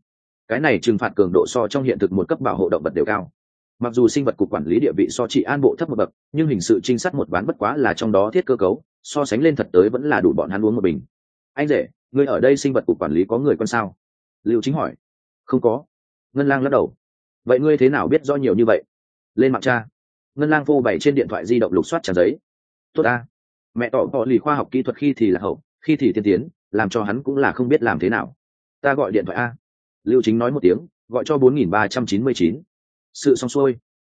cái này trừng phạt cường độ so trong hiện thực một cấp bảo hộ động vật đều cao. Mặc dù sinh vật cục quản lý địa vị so trị an bộ thấp một bậc, nhưng hình sự trinh sát một ván bất quá là trong đó thiết cơ cấu, so sánh lên thật tới vẫn là đủ bọn hắn uống một bình. Anh rể, người ở đây sinh vật cục quản lý có người con sao? Lưu Chính hỏi. Không có. Ngân Lang lắc đầu. Vậy ngươi thế nào biết rõ nhiều như vậy? Lên mạng tra. Ngân Lang phô bày trên điện thoại di động lục soát trang giấy. Tốt a. Mẹ tỏ lì khoa học kỹ thuật khi thì là hậu, khi thì tiên tiến, làm cho hắn cũng là không biết làm thế nào. Ta gọi điện thoại a. Lưu Chính nói một tiếng, gọi cho 4399. Sự xong xuôi.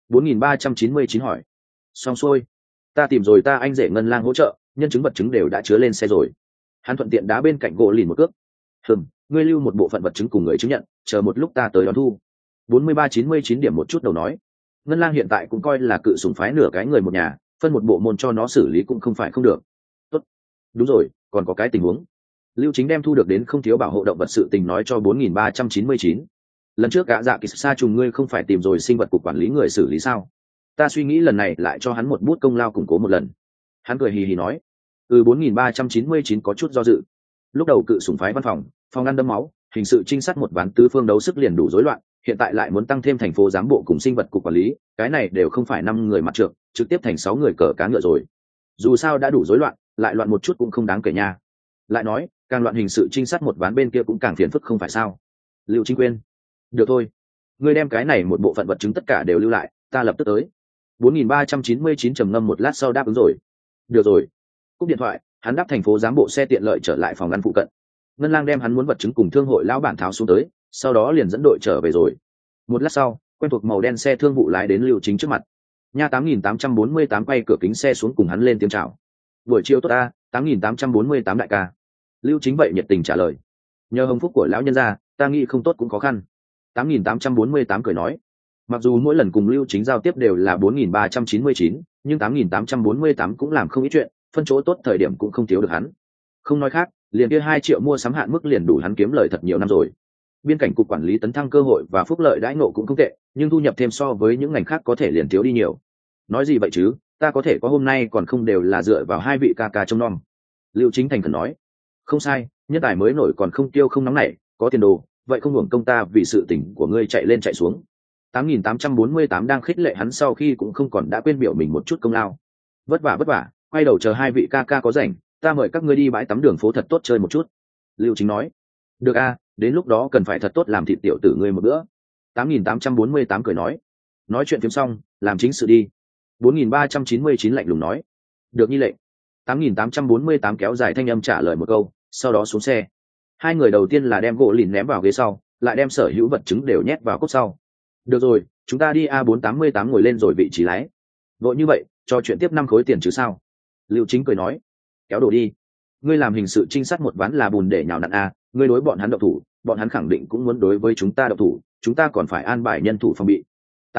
4399 hỏi. Xong xuôi. Ta tìm rồi, ta anh rể Ngân Lang hỗ trợ, nhân chứng vật chứng đều đã chứa lên xe rồi. Hắn thuận tiện đá bên cạnh gỗ lìn một cước. Ngươi lưu một bộ phận vật chứng cùng người chứng nhận, chờ một lúc ta tới đón thu. 4399 điểm một chút đầu nói. Ngân Lang hiện tại cũng coi là cự sủng phái nửa cái người một nhà, phân một bộ môn cho nó xử lý cũng không phải không được. Tốt. Đúng rồi, còn có cái tình huống. Lưu Chính đem thu được đến không thiếu bảo hộ động vật sự tình nói cho 4399. Lần trước gã dạ kỳ sa trùng ngươi không phải tìm rồi sinh vật cục quản lý người xử lý sao? Ta suy nghĩ lần này lại cho hắn một bút công lao củng cố một lần. Hắn cười hì hì nói. 4399 có chút do dự. Lúc đầu cự sủng phái văn phòng ngăn đấm máu, hình sự trinh sát một ván tứ phương đấu sức liền đủ rối loạn, hiện tại lại muốn tăng thêm thành phố giám bộ cùng sinh vật cục quản lý, cái này đều không phải 5 người mặt trược, trực tiếp thành 6 người cờ cá ngựa rồi. Dù sao đã đủ rối loạn, lại loạn một chút cũng không đáng kể nha. Lại nói, càng loạn hình sự trinh sát một ván bên kia cũng càng phiền phức không phải sao? Lưu Chính Quyên. Được thôi, ngươi đem cái này một bộ phận vật chứng tất cả đều lưu lại, ta lập tức tới. 4399 trầm ngâm một lát sau đáp ứng rồi. Được rồi. Cúp điện thoại, hắn đáp thành phố giám bộ xe tiện lợi trở lại phòng ngăn phụ cận. Ngân Lang đem hắn muốn vật chứng cùng thương hội lão bản tháo xuống tới, sau đó liền dẫn đội trở về rồi. Một lát sau, quen thuộc màu đen xe thương vụ lái đến Lưu Chính trước mặt. Nha 8848 quay cửa kính xe xuống cùng hắn lên tiếng chào. Buổi chiều tốt ta, 8848 đại ca. Lưu Chính vậy nhiệt tình trả lời. Nhờ hồng phúc của lão nhân gia, ta nghĩ không tốt cũng khó khăn. 8848 cười nói. Mặc dù mỗi lần cùng Lưu Chính giao tiếp đều là 4399, nhưng 8848 cũng làm không ít chuyện, phân chỗ tốt thời điểm cũng không thiếu được hắn. Không nói khác, liền kia 2 triệu mua sắm hạn mức liền đủ hắn kiếm lời thật nhiều năm rồi. Biên cảnh cục quản lý tấn thăng cơ hội và phúc lợi đãi ngộ cũng không tệ, nhưng thu nhập thêm so với những ngành khác có thể liền thiếu đi nhiều. Nói gì vậy chứ, ta có thể có hôm nay còn không đều là dựa vào 2 vị ca ca trông nom. Lưu Chính thành khẩn nói. Không sai, nhân tài mới nổi còn không tiêu không nóng nảy, có tiền đồ, vậy không hưởng công ta vì sự tình của ngươi chạy lên chạy xuống. 8848 đang khích lệ hắn sau khi cũng không còn đã quên biểu mình một chút công lao. Vất vả, quay đầu chờ 2 vị ca ca có rảnh, ta mời các ngươi đi bãi tắm đường phố thật tốt chơi một chút. Lưu Chính nói. Được a, đến lúc đó cần phải thật tốt làm thịt tiểu tử ngươi một bữa. 8848 cười nói. Nói chuyện phiếm xong, làm chính sự đi. 4399 lạnh lùng nói. Được như lệnh. 8848 kéo dài thanh âm trả lời một câu, sau đó xuống xe. 2 người đầu tiên là đem gỗ lìn ném vào ghế sau, lại đem sở hữu vật chứng đều nhét vào cốp sau. Được rồi, chúng ta đi A488 ngồi lên rồi vị trí lái. Vội như vậy, cho chuyện tiếp 5 khối tiền chứ sao? Lưu Chính cười nói. Kéo đồ đi. Ngươi làm hình sự trinh sát một ván là bùn để nhào nặn a, ngươi đối bọn hắn động thủ, bọn hắn khẳng định cũng muốn đối với chúng ta động thủ, chúng ta còn phải an bài nhân thủ phòng bị.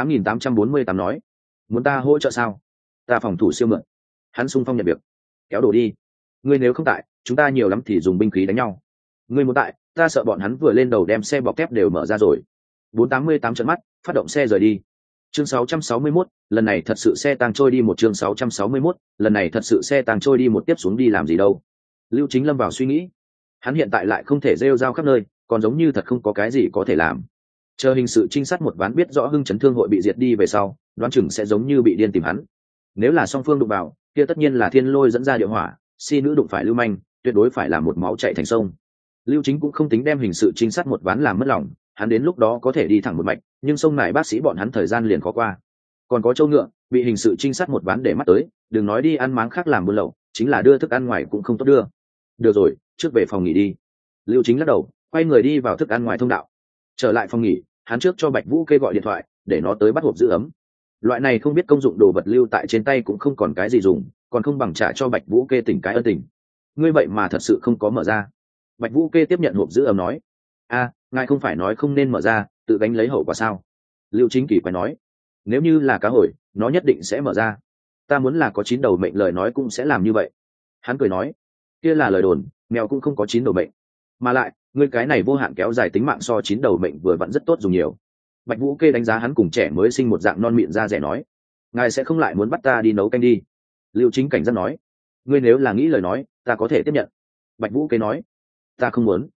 8848 nói. Muốn ta hỗ trợ sao? Ta phòng thủ siêu mượn. Hắn xung phong nhận việc. Kéo đồ đi. Ngươi nếu không tại, chúng ta nhiều lắm thì dùng binh khí đánh nhau. Ngươi muốn tại, ta sợ bọn hắn vừa lên đầu đem xe bọc thép đều mở ra rồi. 488 trợn mắt, phát động xe rời đi. Chương 661, lần này thật sự xe tang trôi đi một. Chương 661, lần này thật sự xe tang trôi đi một, tiếp xuống đi làm gì đâu. Lưu Chính lâm vào suy nghĩ. Hắn hiện tại lại không thể rêu rao khắp nơi, còn giống như thật không có cái gì có thể làm. Chờ hình sự trinh sát một ván biết rõ Hưng Chấn Thương hội bị diệt đi về sau, đoán chừng sẽ giống như bị điên tìm hắn. Nếu là song phương đụng vào, kia tất nhiên là thiên lôi dẫn ra địa hỏa, si nữ đụng phải lưu manh, tuyệt đối phải là một máu chảy thành sông. Lưu Chính cũng không tính đem hình sự trinh sát một ván làm mất lòng, hắn đến lúc đó có thể đi thẳng một mạch, nhưng sông này bác sĩ bọn hắn thời gian liền khó qua. Còn có Châu Ngựa, bị hình sự trinh sát một ván để mắt tới, đừng nói đi ăn máng khác làm buôn lậu, chính là đưa thức ăn ngoài cũng không tốt đưa. Được rồi, trước về phòng nghỉ đi. Lưu Chính lắc đầu, quay người đi vào thức ăn ngoài thông đạo. Trở lại phòng nghỉ, hắn trước cho Bạch Vũ Kê gọi điện thoại, để nó tới bắt hộp giữ ấm. Loại này không biết công dụng đồ vật lưu tại trên tay cũng không còn cái gì dùng, còn không bằng trả cho Bạch Vũ Kê tỉnh cái ân tình. Ngươi vậy mà thật sự không có mở ra. Bạch Vũ Kê tiếp nhận hộp giữ ấm nói. A, ngài không phải nói không nên mở ra, tự gánh lấy hậu quả sao? Lưu Chính kỳ quái nói. Nếu như là cá hồi, nó nhất định sẽ mở ra. Ta muốn là có 9 đầu mệnh lời nói cũng sẽ làm như vậy. Hắn cười nói. Kia là lời đồn, mèo cũng không có 9 đầu mệnh. Mà lại, ngươi cái này vô hạn kéo dài tính mạng so 9 đầu mệnh vừa vặn rất tốt dùng nhiều. Bạch Vũ Kê đánh giá hắn cùng trẻ mới sinh một dạng non mịn da rẻ nói. Ngài sẽ không lại muốn bắt ta đi nấu canh đi. Lưu Chính cảnh giác nói. Ngươi nếu là nghĩ lời nói, ta có thể tiếp nhận. Bạch Vũ Kê nói. Ta không muốn.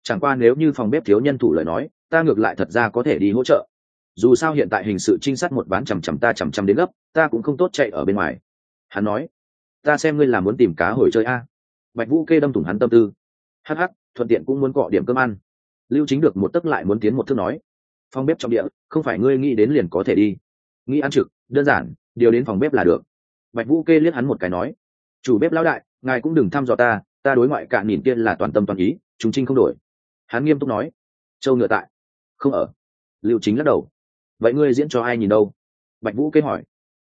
Chẳng qua nếu như phòng bếp thiếu nhân thủ lời nói, ta ngược lại thật ra có thể đi hỗ trợ. Dù sao hiện tại hình sự trinh sát một ván chằm chằm đến gấp, ta cũng không tốt chạy ở bên ngoài. Hắn nói, ta xem ngươi là muốn tìm cá hồi chơi a. Bạch Vũ Kê đâm thủng hắn tâm tư. Hắc hắc, thuận tiện cũng muốn cọ điểm cơm ăn. Lưu Chính được một tấc lại muốn tiến một thước nói, phòng bếp trong địa, không phải ngươi nghĩ đến liền có thể đi. Nghĩ ăn trực, đơn giản, điều đến phòng bếp là được. Bạch Vũ Kê liếc hắn một cái nói, chủ bếp lão đại, ngài cũng đừng thăm dò ta đối ngoại cạn nhìn tiên là toàn tâm toàn ý, chúng trinh không đổi. Hắn nghiêm túc nói, châu ngựa tại không ở. Lưu Chính lắc đầu, vậy ngươi diễn cho ai nhìn đâu? Bạch Vũ Kê hỏi,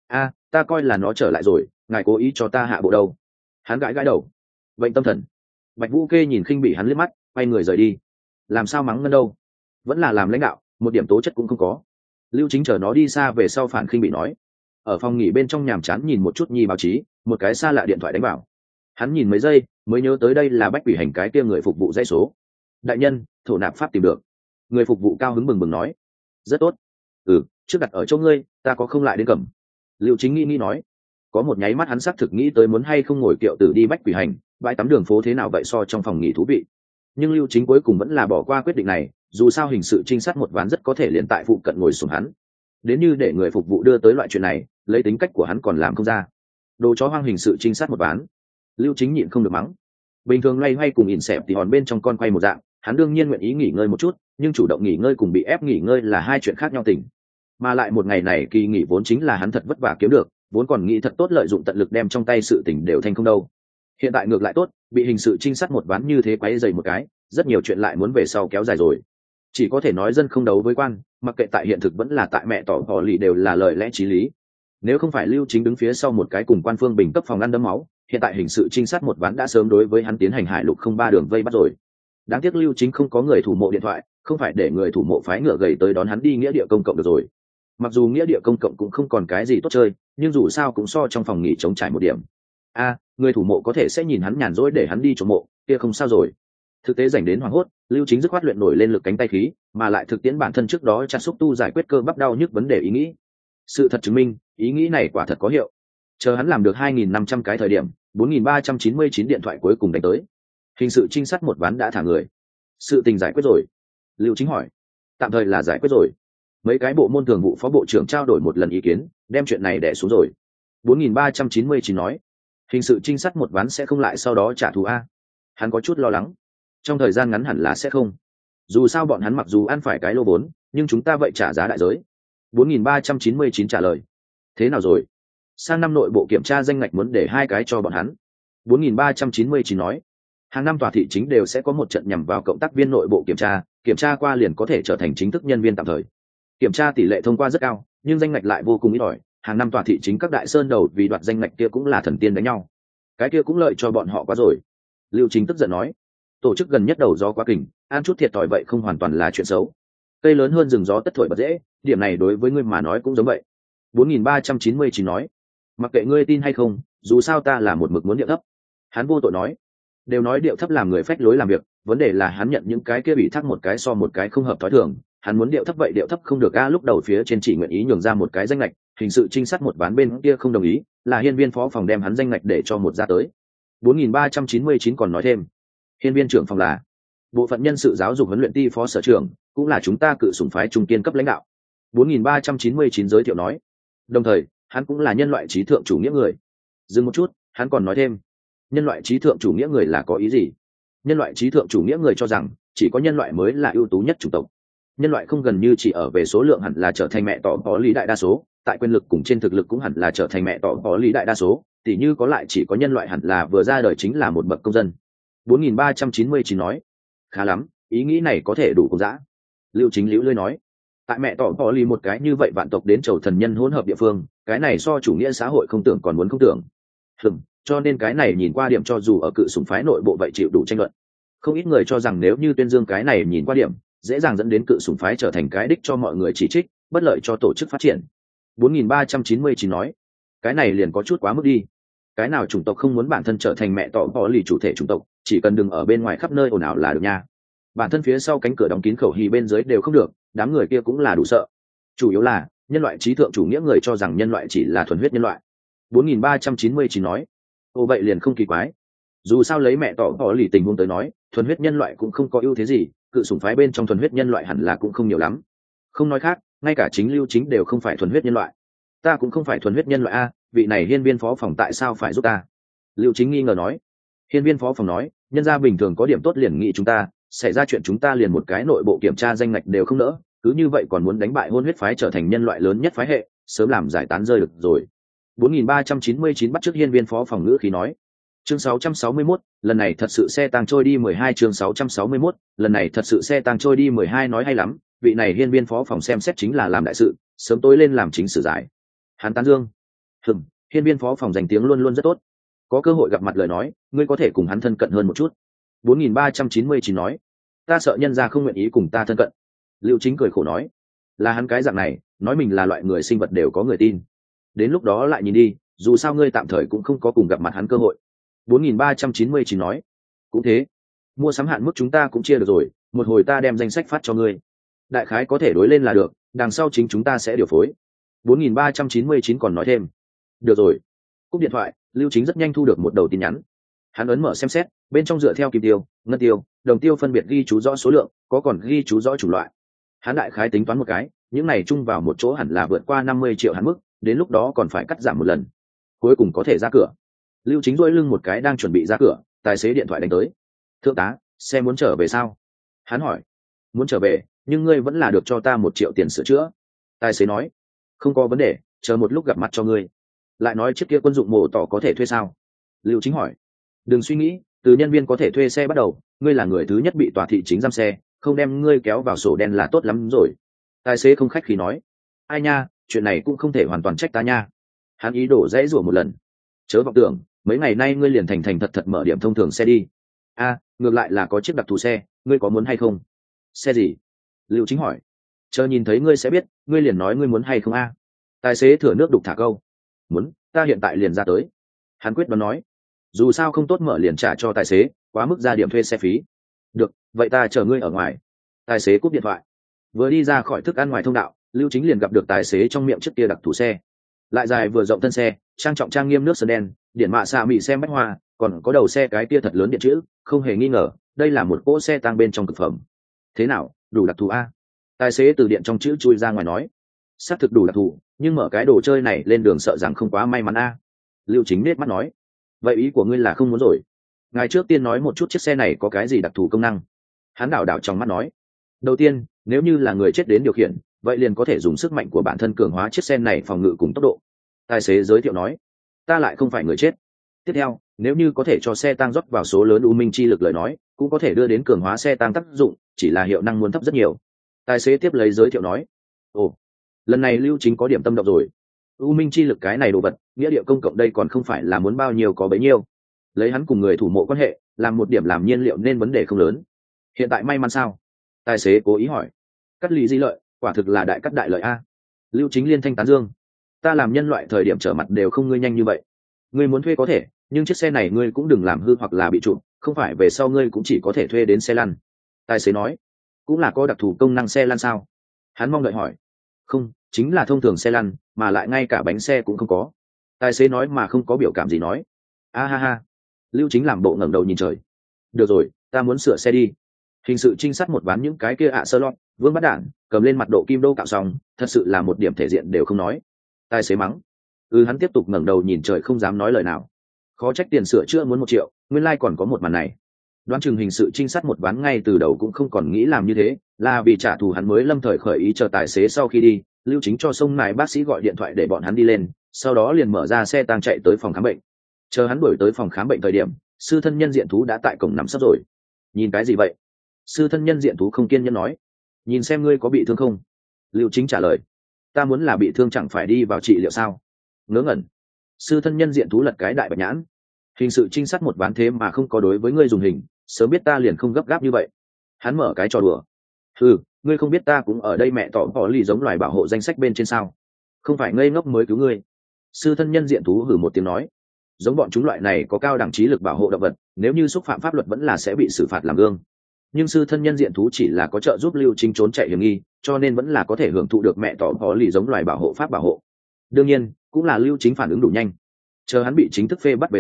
ta coi là nó trở lại rồi, ngài cố ý cho ta hạ bộ đâu? Hắn gãi gãi đầu, bệnh tâm thần. Bạch Vũ Kê nhìn khinh bị hắn liếc mắt, quay người rời đi. Làm sao mắng ngân đâu, vẫn là làm lãnh đạo, một điểm tố chất cũng không có. Lưu Chính chờ nó đi xa về sau phản khinh bị nói, ở phòng nghỉ bên trong nhàm chán nhìn một chút nhi báo chí, một cái xa lạ điện thoại đánh vào. Hắn nhìn mấy giây mới nhớ tới đây là Bách Quỷ Hành cái kia người phục vụ dãy số. Đại nhân, thổ nạp pháp tìm được. Người phục vụ cao hứng bừng bừng nói, rất tốt. Trước đặt ở chỗ ngươi, ta có không lại đến cầm. Lưu Chính nghĩ nói, có một nháy mắt hắn xác thực nghĩ tới muốn hay không ngồi kiệu tử đi Bách Quỷ Hành, bãi tắm đường phố thế nào vậy so trong phòng nghỉ thú vị. Nhưng Lưu Chính cuối cùng vẫn là bỏ qua quyết định này, dù sao hình sự trinh sát một ván rất có thể liền tại phụ cận ngồi xuống hắn. Đến như để người phục vụ đưa tới loại chuyện này, lấy tính cách của hắn còn làm không ra. Đồ chó hoang hình sự trinh sát một ván. Lưu Chính nhịn không được mắng. Bình thường loay hoay cùng ỉn xẹp thì hòn bên trong con quay một dạng, hắn đương nhiên nguyện ý nghỉ ngơi một chút, nhưng chủ động nghỉ ngơi cùng bị ép nghỉ ngơi là hai chuyện khác nhau tình. Mà lại một ngày này kỳ nghỉ vốn chính là hắn thật vất vả kiếm được, vốn còn nghĩ thật tốt lợi dụng tận lực đem trong tay sự tình đều thành không đâu. Hiện tại ngược lại tốt, bị hình sự trinh sát một ván như thế quấy dày một cái, rất nhiều chuyện lại muốn về sau kéo dài rồi. Chỉ có thể nói dân không đấu với quan, mặc kệ tại hiện thực vẫn là tại mẹ tỏ họ lì đều là lời lẽ chí lý. Nếu không phải Lưu Chính đứng phía sau một cái cùng quan phương bình cấp phòng ăn đấm máu, hiện tại hình sự trinh sát một ván đã sớm đối với hắn tiến hành hải lục không ba đường vây bắt rồi. Đáng tiếc Lưu Chính không có người thủ mộ điện thoại, không phải để người thủ mộ phái ngựa gầy tới đón hắn đi nghĩa địa công cộng được rồi. Mặc dù nghĩa địa công cộng cũng không còn cái gì tốt chơi, nhưng dù sao cũng so trong phòng nghỉ trống trải một điểm. Người thủ mộ có thể sẽ nhìn hắn nhàn rỗi để hắn đi trộm mộ, kia không sao rồi. Thực tế dành đến hoảng hốt, Lưu Chính dứt khoát luyện nổi lên lực cánh tay khí, mà lại thực tiễn bản thân trước đó chặt xúc tu giải quyết cơ bắp đau nhức vấn đề ý nghĩ. Sự thật chứng minh, ý nghĩ này quả thật có hiệu. Chờ hắn làm được 2.500 cái thời điểm, 4.399 điện thoại cuối cùng đánh tới. Hình sự trinh sát một ván đã thả người. Sự tình giải quyết rồi. Lưu Chính hỏi. Tạm thời là giải quyết rồi. Mấy cái bộ môn thường vụ phó bộ trưởng trao đổi một lần ý kiến, đem chuyện này đè xuống rồi. 4.399 nói. Hình sự trinh sát một ván sẽ không lại sau đó trả thù a. Hắn có chút lo lắng. Trong thời gian ngắn hẳn là sẽ không. Dù sao bọn hắn mặc dù ăn phải cái lô vốn, nhưng chúng ta vậy trả giá đại giới. 4.399 trả lời. Thế nào rồi? Sang năm nội bộ kiểm tra danh ngạch muốn để hai cái cho bọn hắn. 4.399 nói. Hàng năm tòa thị chính đều sẽ có một trận nhằm vào cộng tác viên nội bộ kiểm tra qua liền có thể trở thành chính thức nhân viên tạm thời. Kiểm tra tỷ lệ thông qua rất cao, nhưng danh ngạch lại vô cùng ít ỏi. Hàng năm tòa thị chính các đại sơn đầu vì đoạt danh ngạch kia cũng là thần tiên đánh nhau. Cái kia cũng lợi cho bọn họ quá rồi. Lưu Chính tức giận nói. Tổ chức gần nhất đầu gió quá kình, ăn chút thiệt thòi vậy không hoàn toàn là chuyện xấu. Cây lớn hơn rừng gió tất thổi bật dễ, điểm này đối với ngươi mà nói cũng giống vậy. 4.399 nói. Mặc kệ ngươi tin hay không, dù sao ta là một mực muốn điệu thấp. Hắn vô tội nói. Đều nói điệu thấp làm người phách lối làm việc, vấn đề là hắn nhận những cái kia bị thác một cái so một cái không hợp thói thường. Hắn muốn điệu thấp vậy điệu thấp không được a. Lúc đầu phía trên chỉ nguyện ý nhường ra một cái danh lệch, hình sự trinh sát một ván bên kia không đồng ý, là hiên viên phó phòng đem hắn danh lệch để cho một ra tới. 4.399 còn nói thêm. Hiên viên trưởng phòng là bộ phận nhân sự giáo dục huấn luyện ty phó sở trưởng, cũng là chúng ta cự sủng phái trung kiên cấp lãnh đạo. 4.399 giới thiệu nói. Đồng thời, hắn cũng là nhân loại trí thượng chủ nghĩa người. Dừng một chút, hắn còn nói thêm. Nhân loại trí thượng chủ nghĩa người là có ý gì? Nhân loại trí thượng chủ nghĩa người cho rằng chỉ có nhân loại mới là ưu tú nhất chủng tộc. Nhân loại không gần như chỉ ở về số lượng hẳn là trở thành mẹ tỏ có lý đại đa số, tại quyền lực cùng trên thực lực cũng hẳn là trở thành mẹ tỏ có lý đại đa số, tỉ như có lại chỉ có nhân loại hẳn là vừa ra đời chính là một bậc công dân. 4.399 nói. Khá lắm, ý nghĩ này có thể đủ công dã. Lưu Chính liễu lơi nói. Tại mẹ tỏ có lý một cái như vậy vạn tộc đến chầu thần nhân hỗn hợp địa phương, cái này so chủ nghĩa xã hội không tưởng còn muốn không tưởng. Cho nên cái này nhìn qua điểm cho dù ở cự sủng phái nội bộ vậy chịu đủ tranh luận. Không ít người cho rằng nếu như tuyên dương cái này nhìn qua điểm, dễ dàng dẫn đến cự sủng phái trở thành cái đích cho mọi người chỉ trích, bất lợi cho tổ chức phát triển. 4.399 nói. Cái này liền có chút quá mức đi. Cái nào chủng tộc không muốn bản thân trở thành mẹ tỏ có lì chủ thể chủng tộc, chỉ cần đừng ở bên ngoài khắp nơi ồn ào là được nha. Bản thân phía sau cánh cửa đóng kín khẩu hì bên dưới đều không được, đám người kia cũng là đủ sợ. Chủ yếu là nhân loại trí thượng chủ nghĩa người cho rằng nhân loại chỉ là thuần huyết nhân loại. 4.399 nói. Ồ vậy liền không kỳ quái. Dù sao lấy mẹ tỏ bỏ lì tình huống tới nói, thuần huyết nhân loại cũng không có ưu thế gì, cự sủng phái bên trong thuần huyết nhân loại hẳn là cũng không nhiều lắm. Không nói khác, ngay cả chính Lưu Chính đều không phải thuần huyết nhân loại. Ta cũng không phải thuần huyết nhân loại a, vị này hiên viên phó phòng tại sao phải giúp ta? Lưu Chính nghi ngờ nói. Hiên viên phó phòng nói, nhân gia bình thường có điểm tốt liền nghĩ chúng ta, xảy ra chuyện chúng ta liền một cái nội bộ kiểm tra danh ngạch đều không nỡ, cứ như vậy còn muốn đánh bại hôn huyết phái trở thành nhân loại lớn nhất phái hệ, sớm làm giải tán rơi được rồi. 4399 bắt trước hiên viên phó phòng ngữ khí nói. Chương 661, lần này thật sự xe tăng trôi đi 12 chương 661, lần này thật sự xe tăng trôi đi 12 nói hay lắm, vị này hiên viên phó phòng xem xét chính là làm đại sự, sớm tối lên làm chính sử giải. Hắn tán dương. Hiên viên phó phòng danh tiếng luôn luôn rất tốt. Có cơ hội gặp mặt lời nói, ngươi có thể cùng hắn thân cận hơn một chút. 4399 nói. Ta sợ nhân gia không nguyện ý cùng ta thân cận. Lưu Chính cười khổ nói. Là hắn cái dạng này, nói mình là loại người sinh vật đều có người tin. Đến lúc đó lại nhìn đi, dù sao ngươi tạm thời cũng không có cùng gặp mặt hắn cơ hội. 4399 nói. Cũng thế. Mua sắm hạn mức chúng ta cũng chia được rồi, một hồi ta đem danh sách phát cho ngươi. Đại khái có thể đối lên là được, đằng sau chính chúng ta sẽ điều phối. 4399 còn nói thêm. Được rồi. Cúp điện thoại, Lưu Chính rất nhanh thu được một đầu tin nhắn. Hắn ấn mở xem xét, bên trong dựa theo kim tiêu, ngân tiêu, đồng tiêu phân biệt ghi chú rõ số lượng, có còn ghi chú rõ chủng loại. Hắn đại khái tính toán một cái, những này chung vào một chỗ hẳn là vượt qua 50 triệu hạn mức, đến lúc đó còn phải cắt giảm một lần. Cuối cùng có thể ra cửa. Lưu Chính duỗi lưng một cái đang chuẩn bị ra cửa, tài xế điện thoại đánh tới. Thượng tá, xe muốn trở về sao? Hắn hỏi. Muốn trở về, nhưng ngươi vẫn là được cho ta 1 triệu tiền sửa chữa. Tài xế nói. Không có vấn đề, chờ một lúc gặp mặt cho ngươi. Lại nói chiếc kia quân dụng mổ tỏ có thể thuê sao? Lưu Chính hỏi. Đừng suy nghĩ, từ nhân viên có thể thuê xe bắt đầu, ngươi là người thứ nhất bị tòa thị chính giam xe, không đem ngươi kéo vào sổ đen là tốt lắm rồi. Tài xế không khách khí nói. Ai nha, chuyện này cũng không thể hoàn toàn trách ta nha. Hắn ý đổ dãy rủa một lần. Chớ vọng tưởng, mấy ngày nay ngươi liền thành thật thật mở điểm thông thường xe đi. Ngược lại là có chiếc đặc thù xe, ngươi có muốn hay không? Xe gì? Lưu Chính hỏi. Chờ nhìn thấy ngươi sẽ biết, ngươi liền nói ngươi muốn hay không a. Tài xế thừa nước đục thả câu. Muốn, ta hiện tại liền ra tới. Hắn quyết đoán nói. Dù sao không tốt mở liền trả cho tài xế, quá mức ra điểm thuê xe phí. Được, vậy ta chờ ngươi ở ngoài. Tài xế cúp điện thoại. Vừa đi ra khỏi thức ăn ngoài thông đạo, Lưu Chính liền gặp được tài xế trong miệng chiếc kia đặc thù xe. Lại dài vừa rộng thân xe, trang trọng trang nghiêm nước sơn đen, điện mạ xạ mị xem bách hoa, còn có đầu xe cái kia thật lớn điện chữ, không hề nghi ngờ, đây là một cỗ xe tăng bên trong cực phẩm. Thế nào, đủ đặc thù a? Tài xế từ điện trong chữ chui ra ngoài nói. Xác thực đủ đặc thù, nhưng mở cái đồ chơi này lên đường sợ rằng không quá may mắn a. Lưu Chính nết mắt nói. Vậy ý của ngươi là không muốn rồi? Ngài trước tiên nói một chút chiếc xe này có cái gì đặc thù công năng. Hắn đảo đảo trong mắt nói. Đầu tiên, nếu như là người chết đến điều khiển, vậy liền có thể dùng sức mạnh của bản thân cường hóa chiếc xe này phòng ngự cùng tốc độ. Tài xế giới thiệu nói. Ta lại không phải người chết. Tiếp theo, nếu như có thể cho xe tăng rót vào số lớn u minh chi lực lời nói, cũng có thể đưa đến cường hóa xe tăng tác dụng, chỉ là hiệu năng muốn thấp rất nhiều. Tài xế tiếp lấy giới thiệu nói. Ồ, lần này Lưu Chính có điểm tâm động rồi. U minh chi lực cái này đồ vật, nghĩa địa công cộng đây còn không phải là muốn bao nhiêu có bấy nhiêu. Lấy hắn cùng người thủ mộ quan hệ, làm một điểm làm nhiên liệu nên vấn đề không lớn. Hiện tại may mắn sao? Tài xế cố ý hỏi. Cắt lý di lợi, quả thực là đại cắt đại lợi a. Lưu Chính liên thanh tán dương. Ta làm nhân loại thời điểm trở mặt đều không ngươi nhanh như vậy. Ngươi muốn thuê có thể, nhưng chiếc xe này ngươi cũng đừng làm hư hoặc là bị trụm, không phải về sau ngươi cũng chỉ có thể thuê đến xe lăn. Tài xế nói. Cũng là có đặc thù công năng xe lăn sao? Hắn mong đợi hỏi. Không, chính là thông thường xe lăn, mà lại ngay cả bánh xe cũng không có. Tài xế nói mà không có biểu cảm gì nói. Ha ha. Lưu Chính làm bộ ngẩng đầu nhìn trời. Được rồi, ta muốn sửa xe đi. Hình sự trinh sát một ván những cái kia sơ lót, vương bắt đạn, cầm lên mặt độ kim đô cạo xong, thật sự là một điểm thể diện đều không nói. Tài xế mắng. Hắn tiếp tục ngẩng đầu nhìn trời không dám nói lời nào. Khó trách tiền sửa chữa muốn 1 triệu, nguyên lai còn có một màn này. Đoán chừng hình sự trinh sát một ván ngay từ đầu cũng không còn nghĩ làm như thế, là vì trả thù hắn mới lâm thời khởi ý chờ tài xế sau khi đi. Lưu Chính cho sông này bác sĩ gọi điện thoại để bọn hắn đi lên, sau đó liền mở ra xe tăng chạy tới phòng khám bệnh. Chờ hắn đuổi tới phòng khám bệnh thời điểm, sư thân nhân diện thú đã tại cổng nằm sấp rồi. Nhìn cái gì vậy? Sư thân nhân diện thú không kiên nhẫn nói. Nhìn xem ngươi có bị thương không? Lưu Chính trả lời. Ta muốn là bị thương chẳng phải đi vào trị liệu sao? Ngớ ngẩn. Sư thân nhân diện thú lật cái đại bạch nhãn. Hình sự trinh sát một ván thế mà không có đối với ngươi dùng hình, sớm biết ta liền không gấp gáp như vậy. Hắn mở cái trò đùa. Ngươi không biết ta cũng ở đây mẹ tỏ bỏ lì giống loài bảo hộ danh sách bên trên sao? Không phải ngây ngốc mới cứu ngươi. Sư thân nhân diện thú hử một tiếng nói. Giống bọn chúng loại này có cao đẳng trí lực bảo hộ động vật, nếu như xúc phạm pháp luật vẫn là sẽ bị xử phạt làm gương. Nhưng sư thân nhân diện thú chỉ là có trợ giúp Lưu Chính trốn chạy hiểm nghi, cho nên vẫn là có thể hưởng thụ được mẹ tỏ bỏ lì giống loài bảo hộ pháp bảo hộ. Đương nhiên, cũng là Lưu Chính phản ứng đủ nhanh. Chờ hắn bị chính thức phê bắt về sau,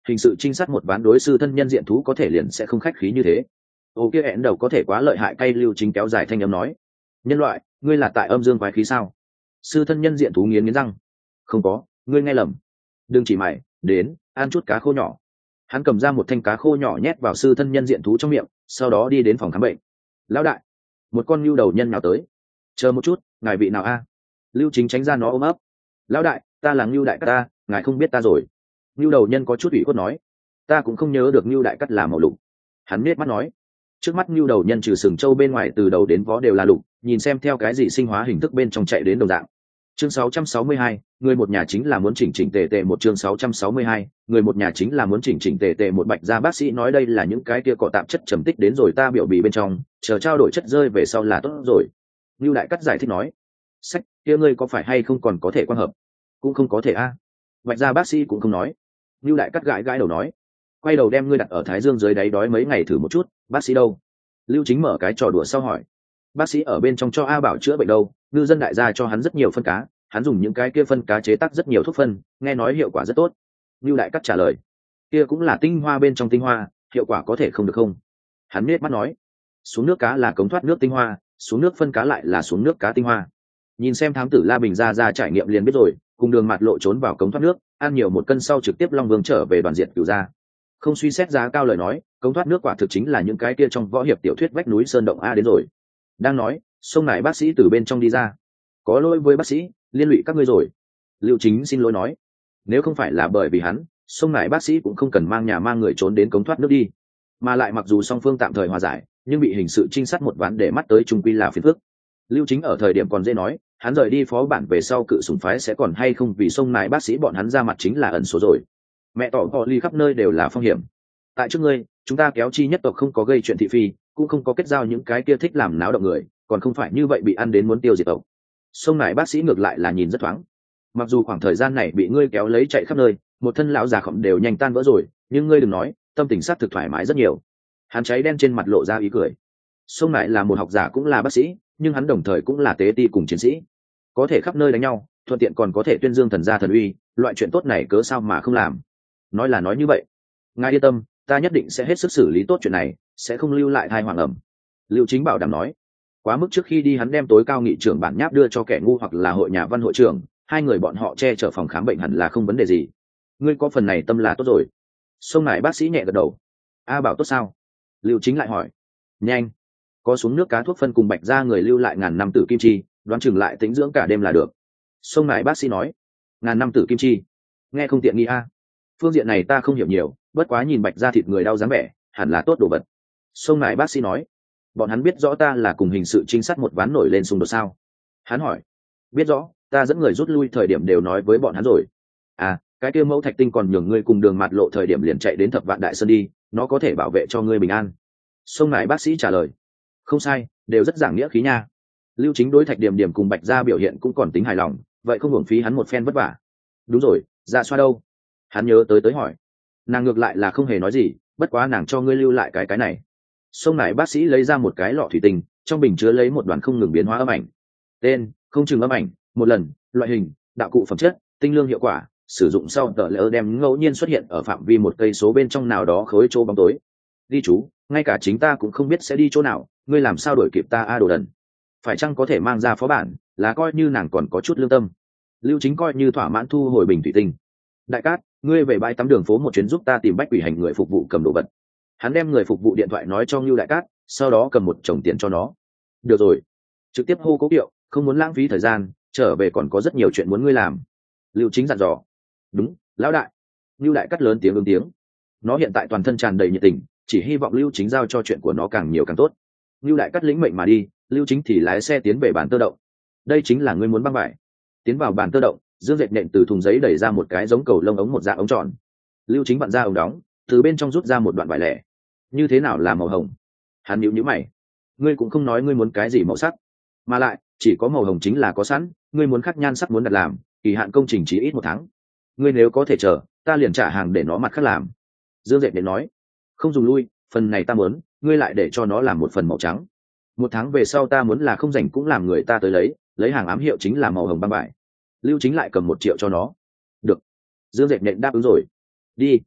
hình sự trinh sát một ván đối sư thân nhân diện thú có thể liền sẽ không khách khí như thế. Ô kia hẹn đầu có thể quá lợi hại, cay Lưu Chính kéo dài thanh âm nói. Nhân loại, ngươi là tại âm dương quái khí sao? Sư thân nhân diện thú nghiến nghiến răng. Không có, ngươi nghe lầm. Đừng chỉ mày, đến ăn chút cá khô nhỏ. Hắn cầm ra một thanh cá khô nhỏ nhét vào sư thân nhân diện thú trong miệng, sau đó đi đến phòng khám bệnh. Lão đại, một con nhu đầu nhân nào tới. Chờ một chút, ngài vị nào a? Lưu Chính tránh ra nó ôm ấp. Lão đại, ta là Nưu đại cát ta, ngài không biết ta rồi. Nưu đầu nhân có chút ủy khuất nói. Ta cũng không nhớ được Nưu đại cát là màu lục. Hắn biết mắt nói. Trước mắt Nưu đầu nhân trừ sừng trâu bên ngoài từ đầu đến vó đều là lục, nhìn xem theo cái gì sinh hóa hình thức bên trong chạy đến đồng dạng. Chương 662, người một nhà chính là muốn chỉnh chỉnh tề tề một. Chương 662, người một nhà chính là muốn chỉnh chỉnh tề tề một. Bạch gia bác sĩ nói đây là những cái kia cỏ tạp chất trầm tích đến rồi ta biểu bì bên trong, chờ trao đổi chất rơi về sau là tốt rồi. Nưu đại cát giải thích nói. Sách, kia ngươi có phải hay không còn có thể quan hợp? Cũng không có thể a. Bạch gia bác sĩ cũng không nói. Nưu đại cát gãi gãi đầu nói. Quay đầu đem ngươi đặt ở thái dương dưới đáy đói mấy ngày thử một chút, bác sĩ đâu? Lưu Chính mở cái trò đùa sau hỏi. Bác sĩ ở bên trong cho A Bảo chữa bệnh đâu, ngư dân đại gia cho hắn rất nhiều phân cá, hắn dùng những cái kia phân cá chế tác rất nhiều thuốc phân, nghe nói hiệu quả rất tốt. Nưu đại cát trả lời. Kia cũng là tinh hoa bên trong tinh hoa, hiệu quả có thể không được không? Hắn nết mắt nói. Xuống nước cá là cống thoát nước tinh hoa, xuống nước phân cá lại là xuống nước cá tinh hoa. Nhìn xem thám tử La Bình ra trải nghiệm liền biết rồi, cùng Đường Mạt Lộ trốn vào cống thoát nước, ăn nhiều một cân sau trực tiếp Long Vương trở về đoàn diệt Cửu gia. Không suy xét giá cao lời nói, cống thoát nước quả thực chính là những cái kia trong võ hiệp tiểu thuyết vách núi sơn động a đến rồi. Đang nói, sông này bác sĩ từ bên trong đi ra. Có lỗi với bác sĩ, liên lụy các ngươi rồi. Lưu Chính xin lỗi nói. Nếu không phải là bởi vì hắn, sông này bác sĩ cũng không cần mang nhà mang người trốn đến cống thoát nước đi. Mà lại mặc dù song phương tạm thời hòa giải, nhưng bị hình sự trinh sát một ván để mắt tới trung quy là phiền phức. Lưu Chính ở thời điểm còn dễ nói, hắn rời đi phó bản về sau cự sủng phái sẽ còn hay không vì sông này bác sĩ bọn hắn ra mặt chính là ẩn số rồi. Mẹ tỏ họ ly khắp nơi đều là phong hiểm. Tại trước ngươi, chúng ta kéo chi nhất tộc không có gây chuyện thị phi, cũng không có kết giao những cái kia thích làm náo động người, còn không phải như vậy bị ăn đến muốn tiêu diệt tộc. Sông này bác sĩ ngược lại là nhìn rất thoáng. Mặc dù khoảng thời gian này bị ngươi kéo lấy chạy khắp nơi, một thân lão già khổng đều nhanh tan vỡ rồi, nhưng ngươi đừng nói, tâm tình sát thực thoải mái rất nhiều. Hắn cháy đen trên mặt lộ ra ý cười. Sông này là một học giả cũng là bác sĩ, nhưng hắn đồng thời cũng là tế ti cùng chiến sĩ, có thể khắp nơi đánh nhau, thuận tiện còn có thể tuyên dương thần gia thần uy, loại chuyện tốt này cớ sao mà không làm. Nói là nói như vậy, ngài yên tâm, ta nhất định sẽ hết sức xử lý tốt chuyện này, sẽ không lưu lại thai hoàng ẩm. Lưu Chính bảo đảm nói. Quá mức trước khi đi hắn đem tối cao nghị trưởng bản nháp đưa cho kẻ ngu hoặc là hội nhà văn hội trưởng, hai người bọn họ che chở phòng khám bệnh hẳn là không vấn đề gì. Ngươi có phần này tâm là tốt rồi. Sông này bác sĩ nhẹ gật đầu. A Bảo tốt sao? Lưu Chính lại hỏi. Nhanh, có xuống nước cá thuốc phân cùng Bạch gia người lưu lại ngàn năm tử kim chi, đoán chừng lại tĩnh dưỡng cả đêm là được. Sông này bác sĩ nói. Ngàn năm tử kim chi, nghe không tiện nghi a. Phương diện này ta không hiểu nhiều, bất quá nhìn Bạch gia thịt người đau dáng vẻ, hẳn là tốt đồ vật. Sông này bác sĩ nói. Bọn hắn biết rõ ta là cùng hình sự trinh sát một ván nổi lên xung đột sao? Hắn hỏi. Biết rõ, ta dẫn người rút lui thời điểm đều nói với bọn hắn rồi. À, cái kia mẫu thạch tinh còn nhường ngươi cùng Đường Mạt Lộ thời điểm liền chạy đến Thập Vạn Đại Sơn đi, nó có thể bảo vệ cho ngươi bình an. Sông này bác sĩ trả lời. Không sai, đều rất giảng nghĩa khí nha. Lưu Chính đối Thạch Điểm Điểm cùng Bạch gia biểu hiện cũng còn tính hài lòng, vậy không hưởng phí hắn một phen vất vả. Đúng rồi, Dạ Xoa đâu? Hắn nhớ tới hỏi. Nàng ngược lại là không hề nói gì, bất quá nàng cho ngươi lưu lại cái này. Sông này bác sĩ lấy ra một cái lọ thủy tinh, trong bình chứa lấy một đoàn không ngừng biến hóa âm ảnh. Tên: không chừng âm ảnh, một lần, loại hình: đạo cụ phẩm chất, tinh lương hiệu quả, sử dụng sau tờ lỡ đem ngẫu nhiên xuất hiện ở phạm vi một cây số bên trong nào đó khối chỗ bóng tối. Đi chú, ngay cả chính ta cũng không biết sẽ đi chỗ nào, ngươi làm sao đuổi kịp ta a đồ đần. Phải chăng có thể mang ra phó bản, là coi như nàng còn có chút lương tâm. Lưu Chính coi như thỏa mãn thu hồi bình thủy tinh. Đại cát, ngươi về bãi tắm đường phố một chuyến giúp ta tìm bách quỷ hành người phục vụ cầm đồ vật. Hắn đem người phục vụ điện thoại nói cho Ngưu Đại Cát, sau đó cầm một chồng tiền cho nó. Được rồi, trực tiếp hô Cố Kiệu, không muốn lãng phí thời gian, trở về còn có rất nhiều chuyện muốn ngươi làm. Lưu Chính dặn dò. Đúng, lão đại. Ngưu Đại Cát lớn tiếng ứng tiếng. Nó hiện tại toàn thân tràn đầy nhiệt tình, chỉ hy vọng Lưu Chính giao cho chuyện của nó càng nhiều càng tốt. Ngưu Đại Cát lĩnh mệnh mà đi, Lưu Chính thì lái xe tiến về bàn tơ động. Đây chính là ngươi muốn băng bài. Tiến vào bàn tơ động, Dương Dệt nện từ thùng giấy đẩy ra một cái giống cầu lông ống một dạng ống tròn. Lưu Chính vặn ra ống đóng, từ bên trong rút ra một đoạn vải lẻ. Như thế nào là màu hồng? Hắn nhíu nhíu mày. Ngươi cũng không nói ngươi muốn cái gì màu sắc, mà lại chỉ có màu hồng chính là có sẵn, ngươi muốn khác nhan sắc muốn đặt làm, kỳ hạn công trình chỉ ít 1 tháng. Ngươi nếu có thể chờ, ta liền trả hàng để nó mặt khác làm. Dương Dệt đến nói. Không dùng lui, phần này ta muốn, ngươi lại để cho nó làm một phần màu trắng. 1 tháng về sau ta muốn là không rảnh cũng làm người ta tới lấy hàng ám hiệu chính là màu hồng băng bài. Lưu Chính lại cầm 1 triệu cho nó. Được. Dương Dệt nện đáp ứng rồi. Đi.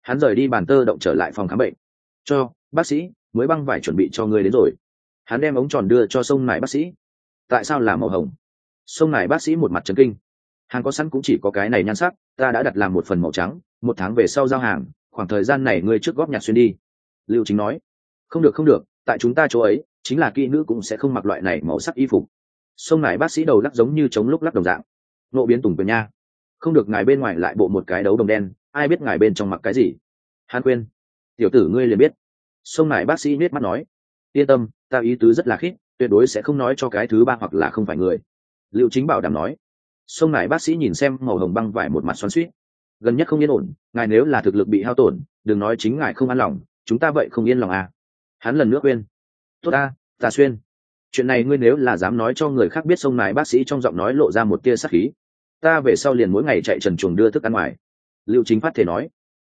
Hắn rời đi bàn tơ động trở lại phòng khám bệnh. Cho bác sĩ, mới băng vải chuẩn bị cho ngươi đến rồi. Hắn đem ống tròn đưa cho sông nải bác sĩ. Tại sao là màu hồng? Sông nải bác sĩ một mặt chấn kinh. Hàng có sẵn cũng chỉ có cái này nhan sắc, ta đã đặt làm một phần màu trắng, 1 tháng về sau giao hàng, khoảng thời gian này ngươi trước góp nhặt xuyên đi. Lưu Chính nói. Không được không được, tại chúng ta chỗ ấy chính là kỹ nữ cũng sẽ không mặc loại này màu sắc y phục. Sông nải bác sĩ đầu lắc giống như chống lúc lắc đồng dạng. Nộ biến tùng quyền nha. Không được, ngài bên ngoài lại bộ một cái đấu đồng đen, ai biết ngài bên trong mặc cái gì. Hắn khuyên. Tiểu tử ngươi liền biết. Sông nải bác sĩ nết mắt nói. Yên tâm, ta ý tứ rất là khít, tuyệt đối sẽ không nói cho cái thứ ba hoặc là không phải người. Lưu Chính bảo đảm nói. Sông nải bác sĩ nhìn xem màu hồng băng vải một mặt xoắn xuýt. Gần nhất không yên ổn, ngài nếu là thực lực bị hao tổn, đừng nói chính ngài không an lòng, chúng ta vậy không yên lòng à. Hắn lần nữa khuyên. Tốt ta xuyên. Chuyện này ngươi nếu là dám nói cho người khác biết. Sông nải bác sĩ trong giọng nói lộ ra một tia sát khí. Ta về sau liền mỗi ngày chạy trần chuồng đưa thức ăn ngoài. Lưu Chính phát thể nói.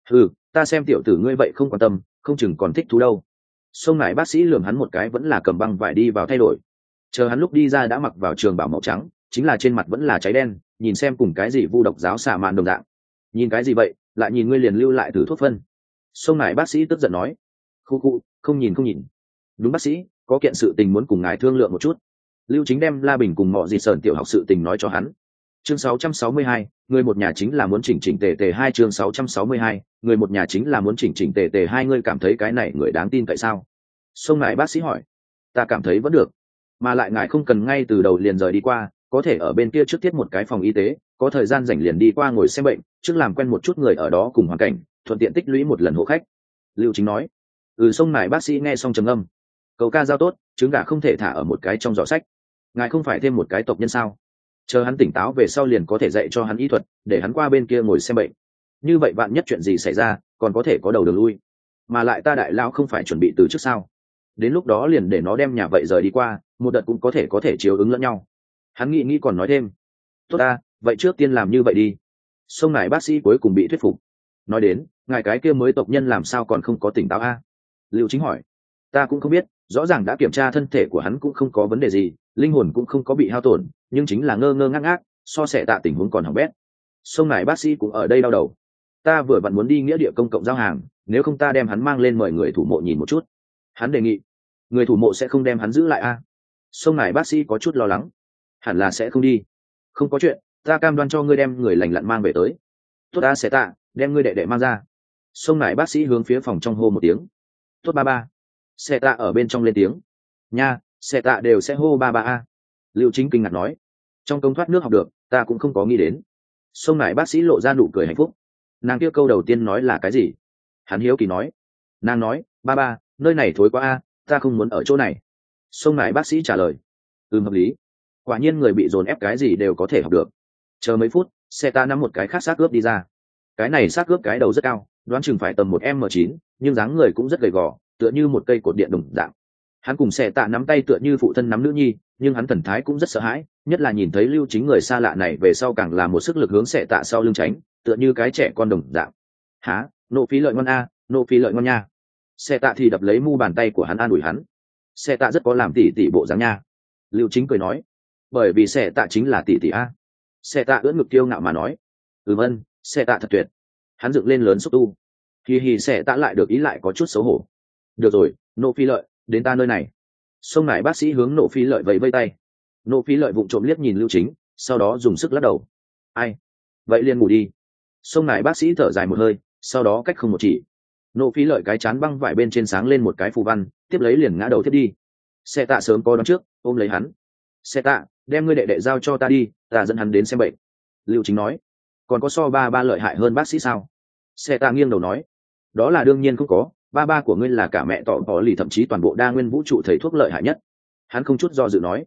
Ta xem tiểu tử ngươi vậy không quan tâm, không chừng còn thích thú đâu. Sông nải bác sĩ lườm hắn một cái, vẫn là cầm băng vải đi vào thay đổi. Chờ hắn lúc đi ra đã mặc vào trường bảo màu trắng, chính là trên mặt vẫn là cháy đen, nhìn xem cùng cái gì vu độc giáo xả mạn đồng dạng. Nhìn cái gì vậy, lại nhìn ngươi liền lưu lại thử thuốc phân. Sông nải bác sĩ tức giận nói. Khu, không nhìn. Đúng bác sĩ, có kiện sự tình muốn cùng ngài thương lượng một chút. Lưu Chính đem La Bình cùng mọi gì sởn tiểu học sự tình nói cho hắn. Chương 662, người một nhà chính là muốn chỉnh tề tề. Hai chương 662, người một nhà chính là muốn chỉnh tề tề. Hai, ngươi cảm thấy cái này người đáng tin tại sao? Sông nải bác sĩ hỏi. Ta cảm thấy vẫn được, mà lại ngài không cần ngay từ đầu liền rời đi qua, có thể ở bên kia trước thiết một cái phòng y tế, có thời gian rảnh liền đi qua ngồi xem bệnh, trước làm quen một chút người ở đó cùng hoàn cảnh, thuận tiện tích lũy một lần hộ khách. Lưu Chính nói. Sông nải bác sĩ nghe xong trầm ngâm. Cầu ca giao tốt, trứng gà không thể thả ở một cái trong giỏ sách. Ngài không phải thêm một cái tộc nhân sao? Chờ hắn tỉnh táo về sau liền có thể dạy cho hắn y thuật, để hắn qua bên kia ngồi xem bệnh. Như vậy vạn nhất chuyện gì xảy ra, còn có thể có đầu đường lui. Mà lại ta đại lao không phải chuẩn bị từ trước sao? Đến lúc đó liền để nó đem nhà vậy rời đi qua, một đợt cũng có thể chiếu ứng lẫn nhau. Hắn nghĩ còn nói thêm. Tốt ta, vậy trước tiên làm như vậy đi. Sông nải bác sĩ cuối cùng bị thuyết phục. Nói đến, ngài cái kia mới tộc nhân làm sao còn không có tỉnh táo a? Lưu Chính hỏi. Ta cũng không biết, rõ ràng đã kiểm tra thân thể của hắn cũng không có vấn đề gì, linh hồn cũng không có bị hao tổn, nhưng chính là ngơ ngác, so sẻ tạ tình huống còn hỏng bét. Sông nải bác sĩ cũng ở đây đau đầu. Ta vừa vặn muốn đi nghĩa địa công cộng giao hàng, nếu không ta đem hắn mang lên mời người thủ mộ nhìn một chút. Hắn đề nghị. Người thủ mộ sẽ không đem hắn giữ lại a? Sông nải bác sĩ có chút lo lắng. Hẳn là sẽ không đi. Không có chuyện, ta cam đoan cho ngươi đem người lành lặn mang về tới. Tốt, ta sẽ tạ, đem ngươi đệ đệ mang ra. Sông nải bác sĩ hướng phía phòng trong hô một tiếng. Tốt ba. Xe tạ ở bên trong lên tiếng. Nha, xe tạ đều sẽ hô ba a. Lưu Chính kinh ngạc nói. Trong công thoát nước học được, ta cũng không có nghĩ đến. Sông nải bác sĩ lộ ra nụ cười hạnh phúc. Nàng kia câu đầu tiên nói là cái gì? Hắn hiếu kỳ nói. Nàng nói, ba, nơi này thối quá a, ta không muốn ở chỗ này. Sông nải bác sĩ trả lời. Hợp lý. Quả nhiên người bị dồn ép cái gì đều có thể học được. Chờ mấy phút, xe ta nắm một cái khác xác ướp đi ra. Cái này xác ướp cái đầu rất cao, đoán chừng phải tầm 1m9, nhưng dáng người cũng rất gầy gò, tựa như một cây cột điện đồng dạng. Hắn cùng xe tạ nắm tay tựa như phụ thân nắm nữ nhi, nhưng hắn thần thái cũng rất sợ hãi, nhất là nhìn thấy Lưu Chính người xa lạ này về sau càng là một sức lực hướng xe tạ sau lưng tránh, tựa như cái trẻ con đồng dạng. Hả, nộ phí lợi ngon a, nộ phí lợi ngon nha. Xe tạ thì đập lấy mu bàn tay của hắn an ủi hắn. Xe tạ rất có làm tỉ tỉ bộ dáng nha. Lưu Chính cười nói. Bởi vì xe tạ chính là tỉ tỉ a. Xe tạ ưỡn ngực kiêu ngạo mà nói. Ân, xe tạ thật tuyệt. Hắn dựng lên lớn xúc tu. Hi xe tạ lại được ý lại có chút xấu hổ. Được rồi, nộ phi lợi, đến ta nơi này. Sông nải bác sĩ hướng nộ phi lợi vẫy vây tay. Nộ phi lợi vụng trộm liếc nhìn Lưu Chính, sau đó dùng sức lắc đầu. Ai? Vậy liền ngủ đi. Sông nải bác sĩ thở dài một hơi, sau đó cách không một chỉ. Nộ phi lợi cái chán băng vải bên trên sáng lên một cái phù văn, tiếp lấy liền ngã đầu tiếp đi. Xe tạ sớm có đón trước, ôm lấy hắn. Xe tạ, đem ngươi đệ đệ giao cho ta đi, ta dẫn hắn đến xem bệnh. Lưu Chính nói. Còn có so ba lợi hại hơn bác sĩ sao? Xe tạ nghiêng đầu nói. Đó là đương nhiên không có, ba của ngươi là cả mẹ tỏ bỏ lì thậm chí toàn bộ đa nguyên vũ trụ thầy thuốc lợi hại nhất. Hắn không chút do dự nói.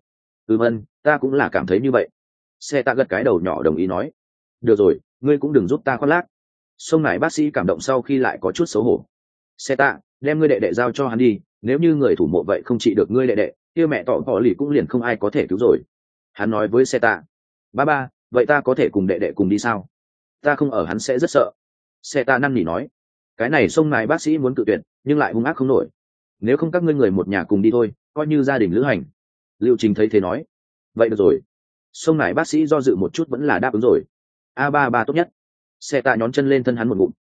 Ta cũng là cảm thấy như vậy. Xe tạ gật cái đầu nhỏ đồng ý nói. Được rồi, ngươi cũng đừng giúp ta khoác lác. Sông nải bác sĩ cảm động sau khi lại có chút xấu hổ. Xe tạ, đem ngươi đệ đệ giao cho hắn đi, nếu như người thủ mộ vậy không trị được ngươi đệ đệ, kia mẹ tỏ bỏ lì cũng liền không ai có thể cứu rồi. Hắn nói với xe tạ. Ba, vậy ta có thể cùng đệ đệ cùng đi sao? Ta không ở hắn sẽ rất sợ. Xe tạ năn nỉ nói. Cái này sông nải bác sĩ muốn cự tuyệt, nhưng lại hung ác không nổi. Nếu không các ngươi người một nhà cùng đi thôi, coi như gia đình lữ hành. Lưu Trình thấy thế nói. Vậy được rồi. Sông nải bác sĩ do dự một chút vẫn là đáp ứng rồi. Ba tốt nhất. Xe tạ nhón chân lên thân hắn một ngụm.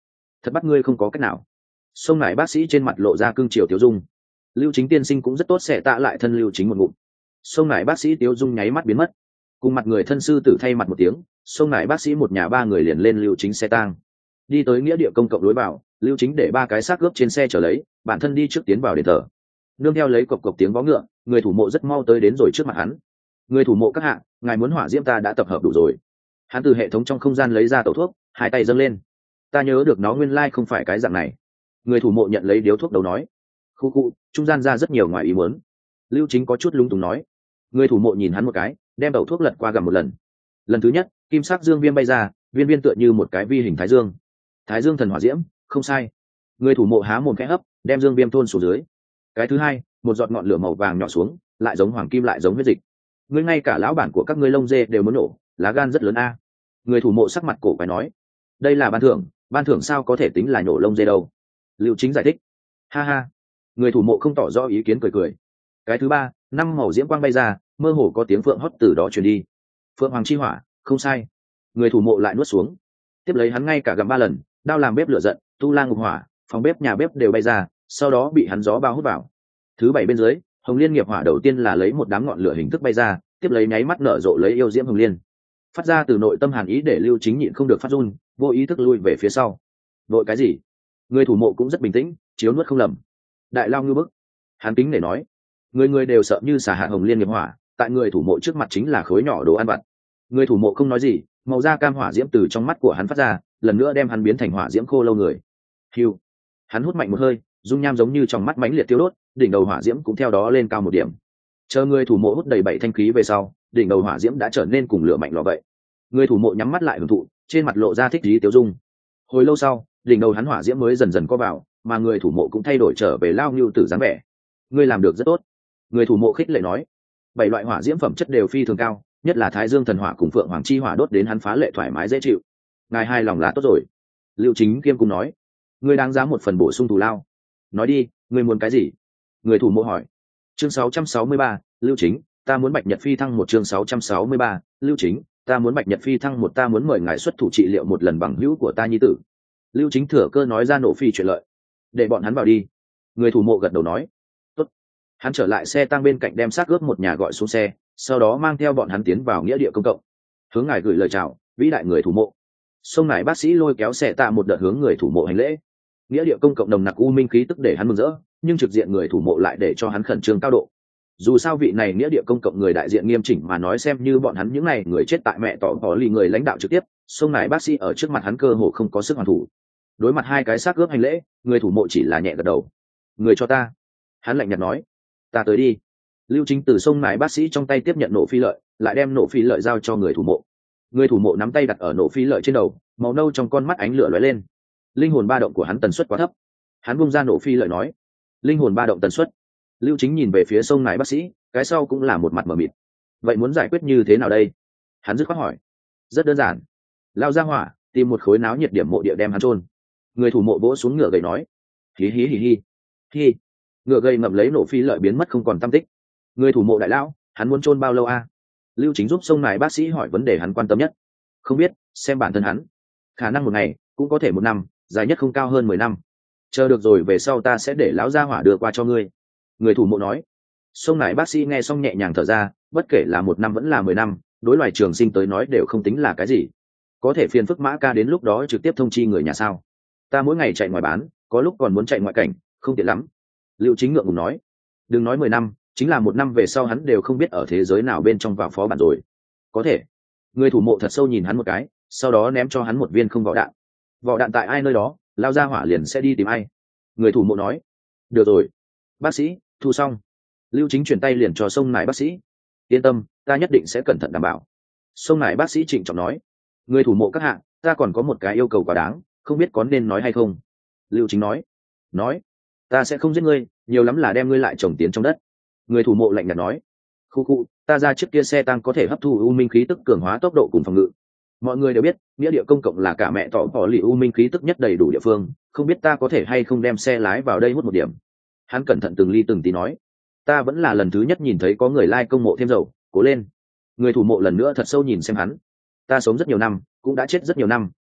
thật bắt ngươi không có cách nào. Sông nải bác sĩ trên mặt lộ ra cương triều Tiếu Dung. Lưu Chính tiên sinh cũng rất tốt, sẽ tạ lại thân Lưu Chính một ngụm. Sông nải bác sĩ Tiếu Dung nháy mắt biến mất. Cùng mặt người thân sư tử thay mặt một tiếng, sông nải bác sĩ một nhà ba người liền lên Lưu Chính xe tang. Đi tới nghĩa địa công cộng đối vào, Lưu Chính để ba cái xác ướp trên xe trở lấy, bản thân đi trước tiến vào đền thờ. Nương theo lấy cộc cộc tiếng vó ngựa, người thủ mộ rất mau tới đến rồi trước mặt hắn. Người thủ mộ các hạ, ngài muốn hỏa diễm ta đã tập hợp đủ rồi. Hắn từ hệ thống trong không gian lấy ra tẩu thuốc, hai tay dâng lên. Ta nhớ được nó nguyên lai không phải cái dạng này. Người thủ mộ nhận lấy điếu thuốc đầu nói. Khu khu, trung gian ra rất nhiều ngoài ý muốn. Lưu Chính có chút lúng túng nói. Người thủ mộ nhìn hắn một cái, đem tẩu thuốc lật qua gầm một lần. Lần thứ nhất, kim sắc dương viêm bay ra, viên viên tựa như một cái vi hình thái dương. Thái dương thần hỏa diễm, không sai. Người thủ mộ há mồm khẽ hấp, đem dương viêm thôn xuống dưới. Cái thứ hai, một giọt ngọn lửa màu vàng nhỏ xuống, lại giống hoàng kim lại giống huyết dịch. Ngươi ngay cả lão bản của các ngươi lông dê đều muốn nổ, lá gan rất lớn a. Người thủ mộ sắc mặt cổ quái nói. Đây là ban thưởng sao có thể tính là nổ lông dê đâu. Lưu Chính giải thích. Ha ha. Người thủ mộ không tỏ rõ ý kiến cười cười. Cái thứ ba, năm màu diễm quang bay ra, mơ hồ có tiếng phượng hót từ đó truyền đi. Phượng hoàng chi hỏa, không sai. Người thủ mộ lại nuốt xuống. Tiếp lấy hắn ngay cả gặm ba lần, đao làm bếp lửa giận, tu la ngục hỏa, phòng bếp nhà bếp đều bay ra, sau đó bị hắn gió bao hút vào. Thứ bảy bên dưới, hồng liên nghiệp hỏa đầu tiên là lấy một đám ngọn lửa hình thức bay ra, tiếp lấy nháy mắt nở rộ lấy yêu diễm hồng liên, phát ra từ nội tâm hàn ý để Lưu Chính nhịn không được phát run, vô ý thức lui về phía sau. Đội cái gì? Người thủ mộ cũng rất bình tĩnh, chiếu nuốt không lầm. Đại lao ngư bức. Hắn kính để nói. Người đều sợ như xả hạ hồng liên nghiệp hỏa, tại người thủ mộ trước mặt chính là khối nhỏ đồ ăn vặt. Người thủ mộ không nói gì, màu da cam hỏa diễm từ trong mắt của hắn phát ra, lần nữa đem hắn biến thành hỏa diễm khô lâu người. Hưu. Hắn hút mạnh một hơi, dung nham giống như trong mắt mãnh liệt tiêu đốt, đỉnh đầu hỏa diễm cũng theo đó lên cao một điểm. Chờ người thủ mộ hút đầy 7 thanh khí về sau, đỉnh đầu hỏa diễm đã trở nên cùng lửa mạnh lò vậy. Người thủ mộ nhắm mắt lại hưởng thụ, trên mặt lộ ra thích ý tiêu dung. Hồi lâu sau, đỉnh đầu hắn hỏa diễm mới dần dần co vào, mà người thủ mộ cũng thay đổi trở về lao như tử dáng vẻ. Ngươi làm được rất tốt. Người thủ mộ khích lệ nói. 7 loại hỏa diễm phẩm chất đều phi thường cao, nhất là Thái Dương thần hỏa cùng Phượng Hoàng chi hỏa đốt đến hắn phá lệ thoải mái dễ chịu. Ngài hài lòng là tốt rồi. Lưu Chính kiêm cung nói. Ngươi đáng giá một phần bổ sung thù lao. Nói đi, ngươi muốn cái gì? Người thủ mộ hỏi. Chương 663, Lưu Chính, ta muốn Bạch Nhật Phi thăng một. Chương 663, Lưu Chính, ta muốn Bạch Nhật Phi thăng một. Ta muốn mời ngài xuất thủ trị liệu một lần bằng hữu của ta nhi tử. Lưu Chính thừa cơ nói ra nổ phi chuyện lợi. Để bọn hắn vào đi. Người thủ mộ gật đầu nói. Tốt. Hắn trở lại xe tang bên cạnh đem xác ướp một nhà gọi xuống xe, sau đó mang theo bọn hắn tiến vào nghĩa địa công cộng. Hướng ngài gửi lời chào, vĩ đại người thủ mộ. Sông nải bác sĩ lôi kéo xe tạ một đợt hướng người thủ mộ hành lễ. Nghĩa địa công cộng nồng nặc u minh khí tức để hắn mừng rỡ, nhưng trực diện người thủ mộ lại để cho hắn khẩn trương cao độ. Dù sao vị này nghĩa địa công cộng người đại diện nghiêm chỉnh mà nói xem như bọn hắn những này người chết tại mẹ tỏ bỏ lì người lãnh đạo trực tiếp, sông nải bác sĩ ở trước mặt hắn cơ hồ không có sức hoàn thủ. Đối mặt hai cái xác ướp hành lễ, người thủ mộ chỉ là nhẹ gật đầu. Người cho ta. Hắn lạnh nhạt nói. Ta tới đi. Lưu Chính từ sông nải bác sĩ trong tay tiếp nhận nổ phi lợi, lại đem nổ phi lợi giao cho người thủ mộ. Người thủ mộ nắm tay đặt ở nổ phi lợi trên đầu, màu nâu trong con mắt ánh lửa lóe lên. Linh hồn ba động của hắn tần suất quá thấp. Hắn bung ra nổ phi lợi nói. Linh hồn ba động tần suất. Lưu Chính nhìn về phía sông nải bác sĩ, cái sau cũng là một mặt mờ mịt. Vậy muốn giải quyết như thế nào đây? Hắn dứt khoát hỏi. Rất đơn giản. Lao ra hỏa, tìm một khối náo nhiệt điểm mộ địa đem hắn chôn. Người thủ mộ vỗ xuống ngựa gầy nói. Hí hí hí hí. Hí. Ngựa gầy ngậm lấy nổ phi lợi biến mất không còn tăm tích. Người thủ mộ đại lão, hắn muốn chôn bao lâu a? Lưu Chính giúp sông nải bác sĩ hỏi vấn đề hắn quan tâm nhất. Không biết, xem bản thân hắn. Khả năng 1 ngày, cũng có thể 1 năm, dài nhất không cao hơn 10 năm. Chờ được rồi về sau ta sẽ để lão gia hỏa đưa qua cho ngươi. Người thủ mộ nói. Sông nải bác sĩ nghe xong nhẹ nhàng thở ra, bất kể là 1 năm vẫn là 10 năm, đối loài trường sinh tới nói đều không tính là cái gì. Có thể phiền phức Mã ca đến lúc đó trực tiếp thông chi người nhà sao? Ta mỗi ngày chạy ngoài bán, có lúc còn muốn chạy ngoại cảnh, không tiện lắm. Lưu Chính ngượng ngùng nói. Đừng nói 10 năm, chính là 1 năm về sau hắn đều không biết ở thế giới nào bên trong vào phó bản rồi. Có thể. Người thủ mộ thật sâu nhìn hắn một cái, sau đó ném cho hắn một viên không vỏ đạn. Vỏ đạn tại ai nơi đó, lao ra hỏa liền sẽ đi tìm ai. Người thủ mộ nói. Được rồi. Bác sĩ, thu xong. Lưu Chính chuyển tay liền cho sông nải bác sĩ. Yên tâm, ta nhất định sẽ cẩn thận đảm bảo. Sông nải bác sĩ trịnh trọng nói. Người thủ mộ các hạ, ta còn có một cái yêu cầu quá đáng, không biết có nên nói hay không. Lưu Chính nói. Nói. Ta sẽ không giết ngươi, nhiều lắm là đem ngươi lại trồng tiến trong đất. Người thủ mộ lạnh nhạt nói. Khu khu, ta ra trước kia xe tăng có thể hấp thu u minh khí tức cường hóa tốc độ cùng phòng ngự. Mọi người đều biết, nghĩa địa công cộng là cả mẹ tỏ bỏ lì u minh khí tức nhất đầy đủ địa phương, không biết ta có thể hay không đem xe lái vào đây hút một điểm. Hắn cẩn thận từng ly từng tí nói. Ta vẫn là lần thứ nhất nhìn thấy có người lai công mộ thêm dầu, cố lên. Người thủ mộ lần nữa thật sâu nhìn xem hắn. Ta sống rất nhiều năm, cũng đã chết rất nhiều năm,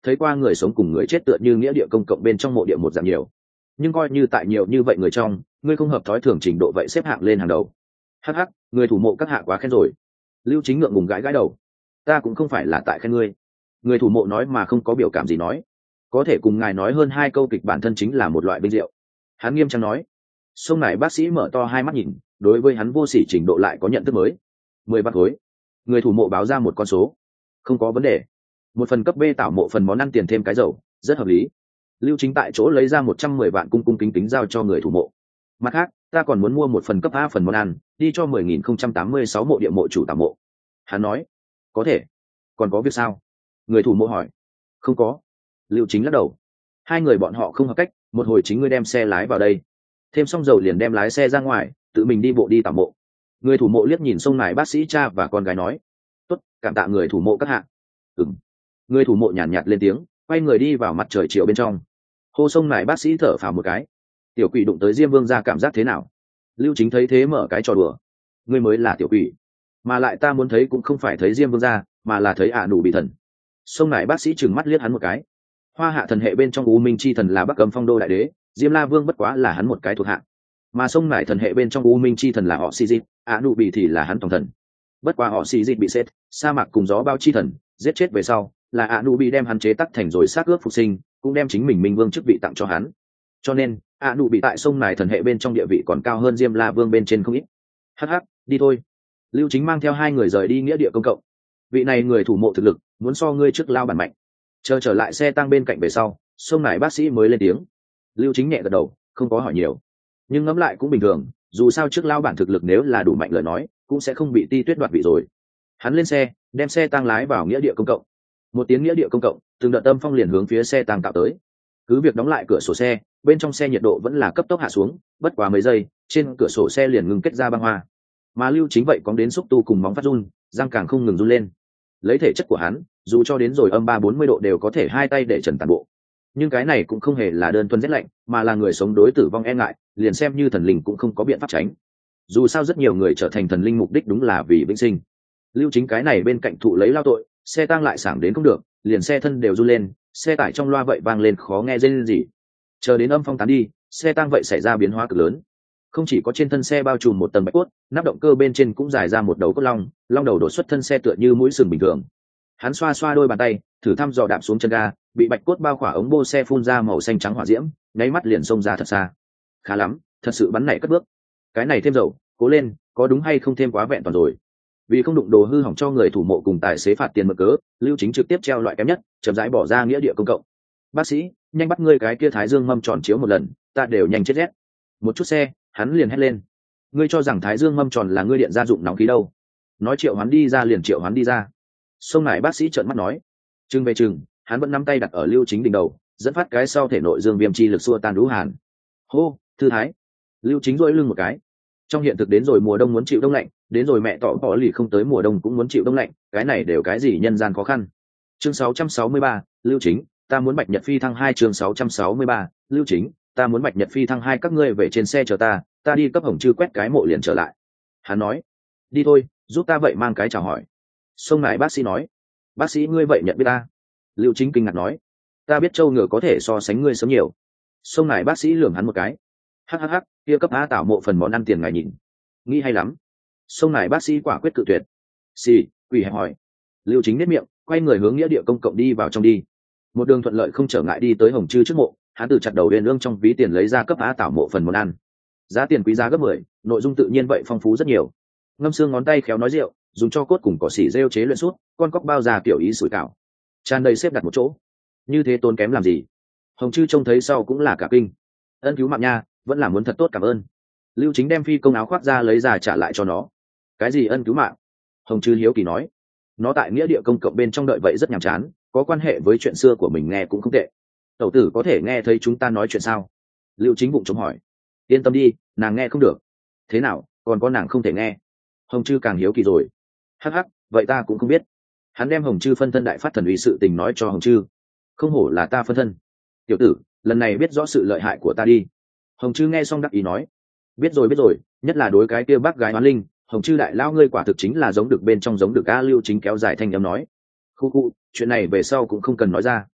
thấy qua người sống cùng người chết tựa như nghĩa địa công cộng bên trong mộ địa một dạng nhiều, nhưng coi như tại nhiều như vậy người trong, ngươi không hợp thói thường trình độ vậy xếp hạng lên hàng đầu. Hắc hắc, người thủ mộ các hạ quá khen rồi. Lưu Chính ngượng ngùng gãi gãi đầu. Ta cũng không phải là tại khen ngươi. Người thủ mộ nói mà không có biểu cảm gì nói. Có thể cùng ngài nói hơn 2 câu kịch bản thân chính là một loại vinh diệu. Hắn nghiêm trang nói. Sông này bác sĩ mở to hai mắt nhìn, đối với hắn vô sỉ trình độ lại có nhận thức mới. 10 bát khối. Người thủ mộ báo ra một con số. Không có vấn đề. Một phần cấp B tạo mộ phần món ăn tiền thêm cái dầu, rất hợp lý. Lưu Chính tại chỗ lấy ra 110 vạn cung cung kính kính giao cho người thủ mộ. Mặt khác, ta còn muốn mua một phần cấp A phần món ăn, đi cho 10.086 mộ địa mộ chủ tạo mộ. Hắn nói. Có thể. Còn có việc sao? Người thủ mộ hỏi. Không có. Lưu Chính lắc đầu. Hai người bọn họ không hợp cách, một hồi chính ngươi đem xe lái vào đây. Thêm xong dầu liền đem lái xe ra ngoài, tự mình đi bộ đi tạo mộ. Người thủ mộ liếc nhìn sông này bác sĩ cha và con gái nói. Tốt, cảm tạ người thủ mộ các hạ. Ừm. Người thủ mộ nhàn nhạt lên tiếng, quay người đi vào mặt trời chiều bên trong. Hô sông này bác sĩ thở phào một cái. Tiểu quỷ đụng tới Diêm Vương ra cảm giác thế nào? Lưu Chính thấy thế mở cái trò đùa. Ngươi mới là tiểu quỷ, mà lại ta muốn thấy cũng không phải thấy Diêm Vương ra, mà là thấy đủ bị thần. Sông này bác sĩ trừng mắt liếc hắn một cái. Hoa hạ thần hệ bên trong U Minh chi thần là Bắc Cấm Phong Đô đại đế, Diêm La Vương bất quá là hắn một cái thuộc hạ. Mà sông này thần hệ bên trong U Minh chi thần là họ Xi Dịch, đủ bị thì là hắn tổng thần. Bất quá họ Xi Dịch bị xét, sa mạc cùng gió bao chi thần giết chết về sau, là đủ bị đem hắn chế tắc thành rồi xác ướp phục sinh, cũng đem chính mình Minh Vương chức vị tặng cho hắn. Cho nên đủ bị tại sông này thần hệ bên trong địa vị còn cao hơn Diêm La Vương bên trên không ít. Hắc hắc, đi thôi. Lưu Chính mang theo hai người rời đi nghĩa địa công cộng. Vị này người thủ mộ thực lực muốn so ngươi trước lao bản mạnh. Chờ trở lại xe tăng bên cạnh về sau, sông này bác sĩ mới lên tiếng. Lưu Chính nhẹ gật đầu, không có hỏi nhiều, nhưng ngẫm lại cũng bình thường, dù sao trước lao bản thực lực nếu là đủ mạnh lời nói cũng sẽ không bị Ti Tuyết đoạt vị rồi. Hắn lên xe, đem xe tăng lái vào nghĩa địa công cộng. Một tiếng nghĩa địa công cộng, từng đợt âm phong liền hướng phía xe tăng tạo tới. Cứ việc đóng lại cửa sổ xe, bên trong xe nhiệt độ vẫn là cấp tốc hạ xuống, bất quá mấy giây trên cửa sổ xe liền ngừng kết ra băng hoa. Mà Lưu Chính vậy có đến xúc tu cùng móng phát run, răng càng không ngừng run lên. Lấy thể chất của hắn, dù cho đến rồi âm 340 độ đều có thể hai tay để trần toàn bộ. Nhưng cái này cũng không hề là đơn thuần rét lạnh, mà là người sống đối tử vong e ngại, liền xem như thần linh cũng không có biện pháp tránh. Dù sao rất nhiều người trở thành thần linh mục đích đúng là vì vĩnh sinh. Lưu Chính cái này bên cạnh thụ lấy lao tội, xe tang lại sảng đến không được, liền xe thân đều run lên, xe tải trong loa vậy vang lên khó nghe rên rỉ. Chờ đến âm phong tán đi, xe tang vậy xảy ra biến hóa cực lớn. Không chỉ có trên thân xe bao trùm một tầng bạch cốt, nắp động cơ bên trên cũng dài ra một đầu cốt long, long đầu đổ xuất thân xe tựa như mũi sừng bình thường. Hắn xoa xoa đôi bàn tay, thử thăm dò đạp xuống chân ga, bị bạch cốt bao khỏa ống bô xe phun ra màu xanh trắng hỏa diễm, nháy mắt liền xông ra thật xa. Khá lắm, thật sự bắn nảy cất bước. Cái này thêm dầu, cố lên, có đúng hay không thêm quá vẹn toàn rồi. Vì không đụng đồ hư hỏng cho người thủ mộ cùng tài xế phạt tiền mượn cớ, Lưu Chính trực tiếp treo loại kém nhất, chậm rãi bỏ ra nghĩa địa công cộng. Bác sĩ, nhanh bắt ngươi cái kia thái dương mâm tròn chiếu một lần, ta đều nhanh chết rét. Một chút xe, hắn liền hét lên. Ngươi cho rằng thái dương mâm tròn là ngươi điện gia dụng nóng khí đâu? Nói triệu hắn đi ra liền triệu hắn đi ra. Sông này bác sĩ trợn mắt nói. Trừng về trừng, hắn vẫn nắm tay đặt ở Lưu Chính đỉnh đầu, dẫn phát cái sau thể nội dương viêm chi lực xua tan lũ hàn. Hô, thư thái. Lưu Chính duỗi lưng một cái. Trong hiện thực đến rồi mùa đông muốn chịu đông lạnh, đến rồi mẹ tỏ bỏ lì không tới mùa đông cũng muốn chịu đông lạnh, cái này đều cái gì nhân gian khó khăn. Chương 663, Lưu Chính, ta muốn Bạch Nhật Phi thăng 2 chương 663, Lưu Chính, ta muốn Bạch Nhật Phi thăng 2 các ngươi về trên xe chờ ta đi cấp Hồng Chư quét cái mộ liền trở lại. Hắn nói, đi thôi, giúp ta vậy mang cái chào hỏi. Sông này bác sĩ nói, bác sĩ ngươi vậy nhận biết ta? Lưu Chính kinh ngạc nói, ta biết châu ngựa có thể so sánh ngươi sớm nhiều. Sông này bác sĩ lườm hắn một cái, hắc, kia cấp á tảo mộ phần món ăn tiền ngài nhìn, nghĩ hay lắm. Sông này bác sĩ quả quyết cự tuyệt. Xì, quỷ hẹp hỏi. Lưu Chính nếp miệng, quay người hướng nghĩa địa công cộng đi vào trong đi. Một đường thuận lợi không trở ngại đi tới Hồng Chư trước mộ, hắn từ chặt đầu đền lương trong ví tiền lấy ra cấp á tảo mộ phần món ăn. Giá tiền quý giá gấp 10, nội dung tự nhiên vậy phong phú rất nhiều. Ngâm xương ngón tay khéo nói rượu, dùng cho cốt cùng cỏ xỉ rêu chế luyện suốt, con cóc bao già kiểu ý sủi cảo. Tràn đầy xếp đặt một chỗ. Như thế tốn kém làm gì? Hồng Chư trông thấy sau cũng là cả kinh. Ân cứu mạng nha, vẫn là muốn thật tốt cảm ơn. Lưu Chính đem phi công áo khoác ra lấy ra trả lại cho nó. Cái gì ân cứu mạng? Hồng Chư hiếu kỳ nói. Nó tại nghĩa địa công cộng bên trong đợi vậy rất nhàm chán, có quan hệ với chuyện xưa của mình nghe cũng không tệ. Tẩu tử có thể nghe thấy chúng ta nói chuyện sao? Lưu Chính bụng chống hỏi. Yên tâm đi, nàng nghe không được. Thế nào, còn có nàng không thể nghe? Hồng Chư càng hiếu kỳ rồi. Hắc, vậy ta cũng không biết. Hắn đem Hồng Chư phân thân đại phát thần uy sự tình nói cho Hồng Chư. Không hổ là ta phân thân. Tiểu tử, lần này biết rõ sự lợi hại của ta đi. Hồng Chư nghe xong đắc ý nói. Biết rồi, nhất là đối cái kia bác gái hoán linh, Hồng Chư đại lao ngươi quả thực chính là giống được bên trong giống được. A Lưu Chính kéo dài thanh âm nói. Khu, chuyện này về sau cũng không cần nói ra.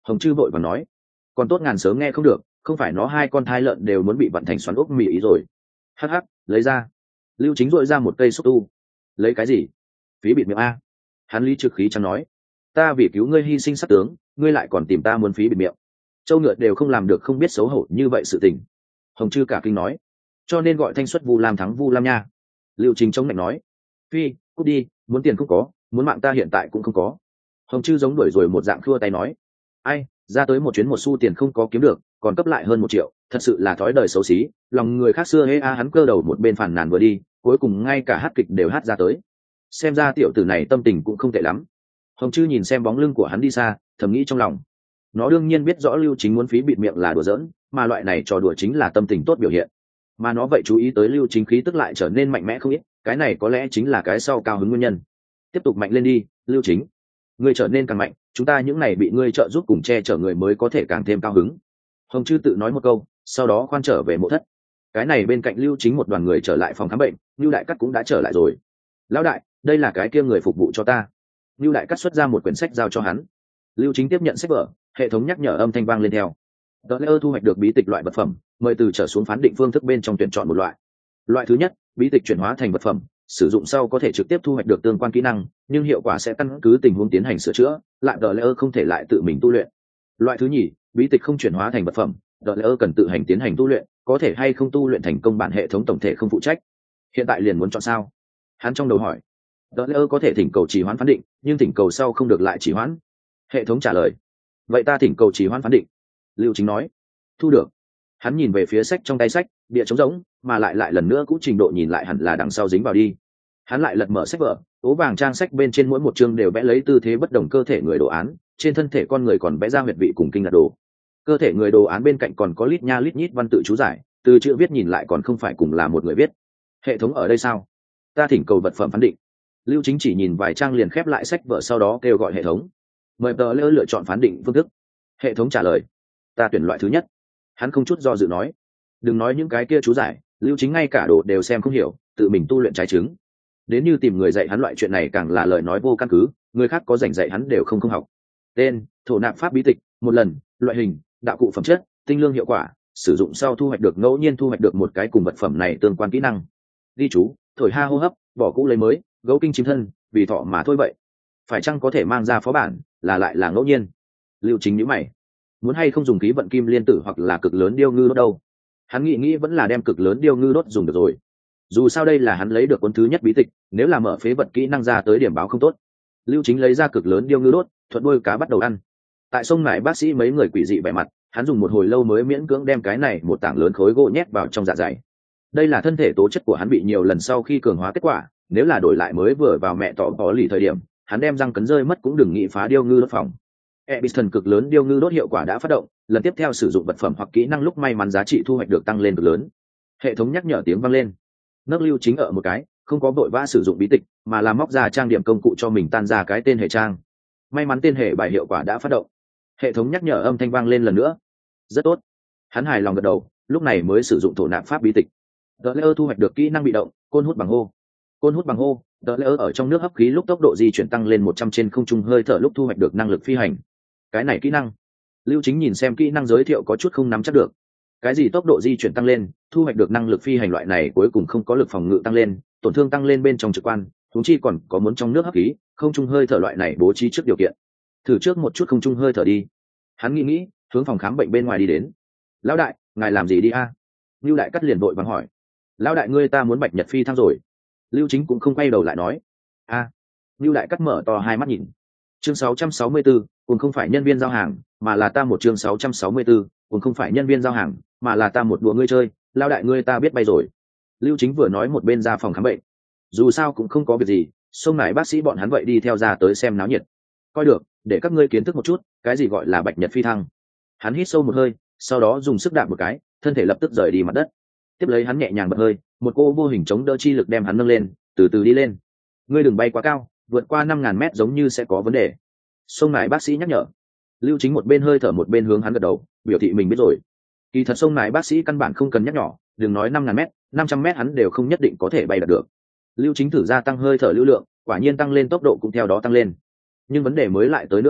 Hồng Chư vội và nói, còn tốt ngàn sớm nghe không được, không phải nó hai con thai lợn đều muốn bị vặn thành xoắn ốc mì ý rồi. Hắc hắc, lấy ra. Lưu Chính dội ra một cây xúc tu. Lấy cái gì? Phí bịt miệng a. Hắn lý trực khí chẳng nói, ta vì cứu ngươi hy sinh sát tướng, ngươi lại còn tìm ta muốn phí bịt miệng. Châu ngựa đều không làm được không biết xấu hổ như vậy sự tình. Hồng Chư cả kinh nói, cho nên gọi thanh xuất Vu Lam thắng Vu Lam nha. Lưu Chính chống lạnh nói, phi, cút đi, muốn tiền không có, muốn mạng ta hiện tại cũng không có. Hồng Chư giống đuổi rồi một dạng khua tay nói, ai, ra tới một chuyến một xu tiền không có kiếm được, còn cấp lại hơn 1 triệu, thật sự là thói đời xấu xí, lòng người khác xưa hễ a. Hắn cơ đầu một bên phản nàn vừa đi, cuối cùng ngay cả hát kịch đều hát ra tới. Xem ra tiểu tử này tâm tình cũng không tệ lắm. Hồng Chư nhìn xem bóng lưng của hắn đi xa, thầm nghĩ trong lòng, nó đương nhiên biết rõ Lưu Chính muốn phí bịt miệng là đùa giỡn, mà loại này trò đùa chính là tâm tình tốt biểu hiện, mà nó vậy chú ý tới Lưu Chính khí tức lại trở nên mạnh mẽ không ít, cái này có lẽ chính là cái sau cao hứng nguyên nhân. Tiếp tục mạnh lên đi, Lưu Chính, ngươi trở nên càng mạnh, chúng ta những này bị ngươi trợ giúp cùng che chở người mới có thể càng thêm cao hứng. Hồng Chư tự nói một câu, sau đó khoan trở về mộ thất. Cái này bên cạnh Lưu Chính một đoàn người trở lại phòng khám bệnh, Lưu Đại Cát cũng đã trở lại rồi. Lão đại, đây là cái kia người phục vụ cho ta. Lưu Đại Cát xuất ra một quyển sách giao cho hắn. Lưu Chính tiếp nhận sách vở, hệ thống nhắc nhở âm thanh vang lên theo. Tờ lễ thu hoạch được bí tịch loại vật phẩm, mời từ trở xuống phán định phương thức bên trong tuyển chọn một loại. Loại thứ nhất, bí tịch chuyển hóa thành vật phẩm, sử dụng sau có thể trực tiếp thu hoạch được tương quan kỹ năng, nhưng hiệu quả sẽ căn cứ tình huống tiến hành sửa chữa, lại tờ lễ không thể lại tự mình tu luyện. Loại thứ nhì, bí tịch không chuyển hóa thành vật phẩm, tờ lễ cần tự hành tiến hành tu luyện, có thể hay không tu luyện thành công bản hệ thống tổng thể không phụ trách. Hiện tại liền muốn chọn sao? Hắn trong đầu hỏi. Tờ lễ có thể thỉnh cầu trì hoãn phán định, nhưng thỉnh cầu sau không được lại trì hoãn. Hệ thống trả lời, vậy ta thỉnh cầu trì hoãn phán định. Lưu Chính nói, thu được. Hắn nhìn về phía sách trong tay sách, địa trống rỗng, mà lại lần nữa cũng trình độ nhìn lại hẳn là đằng sau dính vào đi. Hắn lại lật mở sách vở, ố vàng trang sách bên trên mỗi một chương đều vẽ lấy tư thế bất đồng cơ thể người đồ án, trên thân thể con người còn vẽ ra huyệt vị cùng kinh ngạc đồ. Cơ thể người đồ án bên cạnh còn có lít nha lít nhít văn tự chú giải, từ chữ viết nhìn lại còn không phải cùng là một người viết. Hệ thống ở đây sao? Ta thỉnh cầu vật phẩm phán định. Lưu Chính chỉ nhìn vài trang liền khép lại sách vở, sau đó kêu gọi hệ thống, mời tờ lễ lựa chọn phán định phương thức. Hệ thống trả lời, ta tuyển loại thứ nhất. Hắn không chút do dự nói, đừng nói những cái kia chú giải, Lưu Chính ngay cả đồ đều xem không hiểu, tự mình tu luyện trái chứng. Đến như tìm người dạy hắn loại chuyện này càng là lời nói vô căn cứ, người khác có rảnh dạy hắn đều không học. Tên, thổ nạp pháp bí tịch, một lần, loại hình, đạo cụ phẩm chất, tinh lương hiệu quả, sử dụng sau thu hoạch được ngẫu nhiên thu hoạch được một cái cùng vật phẩm này tương quan kỹ năng. Ghi chú, thổi ha hô hấp, bỏ cũ lấy mới, gấu kinh chim thân, vì thọ mà thôi vậy. Phải chăng có thể mang ra phó bản, là lại là ngẫu nhiên. Lưu Chính nhíu mày, muốn hay không dùng khí vận kim liên tử hoặc là cực lớn điêu ngư đốt đâu. Hắn nghĩ vẫn là đem cực lớn điêu ngư đốt dùng được rồi, dù sao đây là hắn lấy được cuốn thứ nhất bí tịch, nếu là mở phế vật kỹ năng ra tới điểm báo không tốt. Lưu Chính lấy ra cực lớn điêu ngư đốt, thuận đuôi cá bắt đầu ăn. Tại sông nải bác sĩ mấy người quỷ dị vẻ mặt, hắn dùng một hồi lâu mới miễn cưỡng đem cái này một tảng lớn khối gỗ nhét vào trong dạ dày. Đây là thân thể tố chất của hắn bị nhiều lần sau khi cường hóa kết quả, nếu là đổi lại mới vừa vào mẹ tỏ bỏ lì thời điểm, hắn đem răng cấn rơi mất cũng đừng nghĩ phá điêu ngư đốt phòng. Ebison cực lớn điêu ngư đốt hiệu quả đã phát động, lần tiếp theo sử dụng vật phẩm hoặc kỹ năng lúc may mắn giá trị thu hoạch được tăng lên cực lớn. Hệ thống nhắc nhở tiếng vang lên. Nấc Lưu Chính ở một cái, không có vội vã sử dụng bí tịch, mà là móc ra trang điểm công cụ cho mình tan ra cái tên hệ trang. May mắn tên hệ bài hiệu quả đã phát động. Hệ thống nhắc nhở âm thanh vang lên lần nữa. Rất tốt. Hắn hài lòng gật đầu, lúc này mới sử dụng thổ nạp pháp bí tịch. Tờ lễ thu hoạch được kỹ năng bị động, côn hút bằng hô. Côn hút bằng hô, tờ lễ ở trong nước hấp khí lúc tốc độ di chuyển tăng lên 100 trên không trung hơi thở lúc thu hoạch được năng lực phi hành. Cái này kỹ năng. Lưu Chính nhìn xem kỹ năng giới thiệu có chút không nắm chắc được. Cái gì tốc độ di chuyển tăng lên, thu hoạch được năng lực phi hành loại này cuối cùng không có lực phòng ngự tăng lên, tổn thương tăng lên bên trong trực quan, thúng chi còn có muốn trong nước hấp khí, không trung hơi thở loại này bố trí trước điều kiện. Thử trước một chút không trung hơi thở đi. Hắn nghĩ, hướng phòng khám bệnh bên ngoài đi đến. Lão đại, ngài làm gì đi a? Lưu Đại Cắt liền vội vàng hỏi. Lão đại, ngươi ta muốn bạch nhật phi thăng rồi. Lưu Chính cũng không quay đầu lại nói. A. Lưu Đại Cắt mở to hai mắt nhìn. Chương 664, cũng không phải nhân viên giao hàng, mà là ta một chương 664, cũng không phải nhân viên giao hàng, mà là ta một đùa ngươi chơi, lao đại ngươi ta biết bay rồi. Lưu Chính vừa nói một bên ra phòng khám bệnh. Dù sao cũng không có việc gì, xông nải bác sĩ bọn hắn vậy đi theo ra tới xem náo nhiệt. Coi được, để các ngươi kiến thức một chút, cái gì gọi là bạch nhật phi thăng. Hắn hít sâu một hơi, sau đó dùng sức đạp một cái, thân thể lập tức rời đi mặt đất. Tiếp lấy hắn nhẹ nhàng bật hơi, một cô vô hình chống đỡ chi lực đem hắn nâng lên, từ từ đi lên. Ngươi đừng bay quá cao, vượt qua 5.000 mét giống như sẽ có vấn đề. Xông nải bác sĩ nhắc nhở. Lưu Chính một bên hơi thở một bên hướng hắn gật đầu, biểu thị mình biết rồi. Kỳ thật sông nải bác sĩ căn bản không cần nhắc nhỏ, đừng nói 5.000 mét, 500 mét hắn đều không nhất định có thể bay đạt được. Lưu Chính thử ra tăng hơi thở lưu lượng, quả nhiên tăng lên tốc độ cũng theo đó tăng lên. Nhưng vấn đề mới lại tới nữa rồi,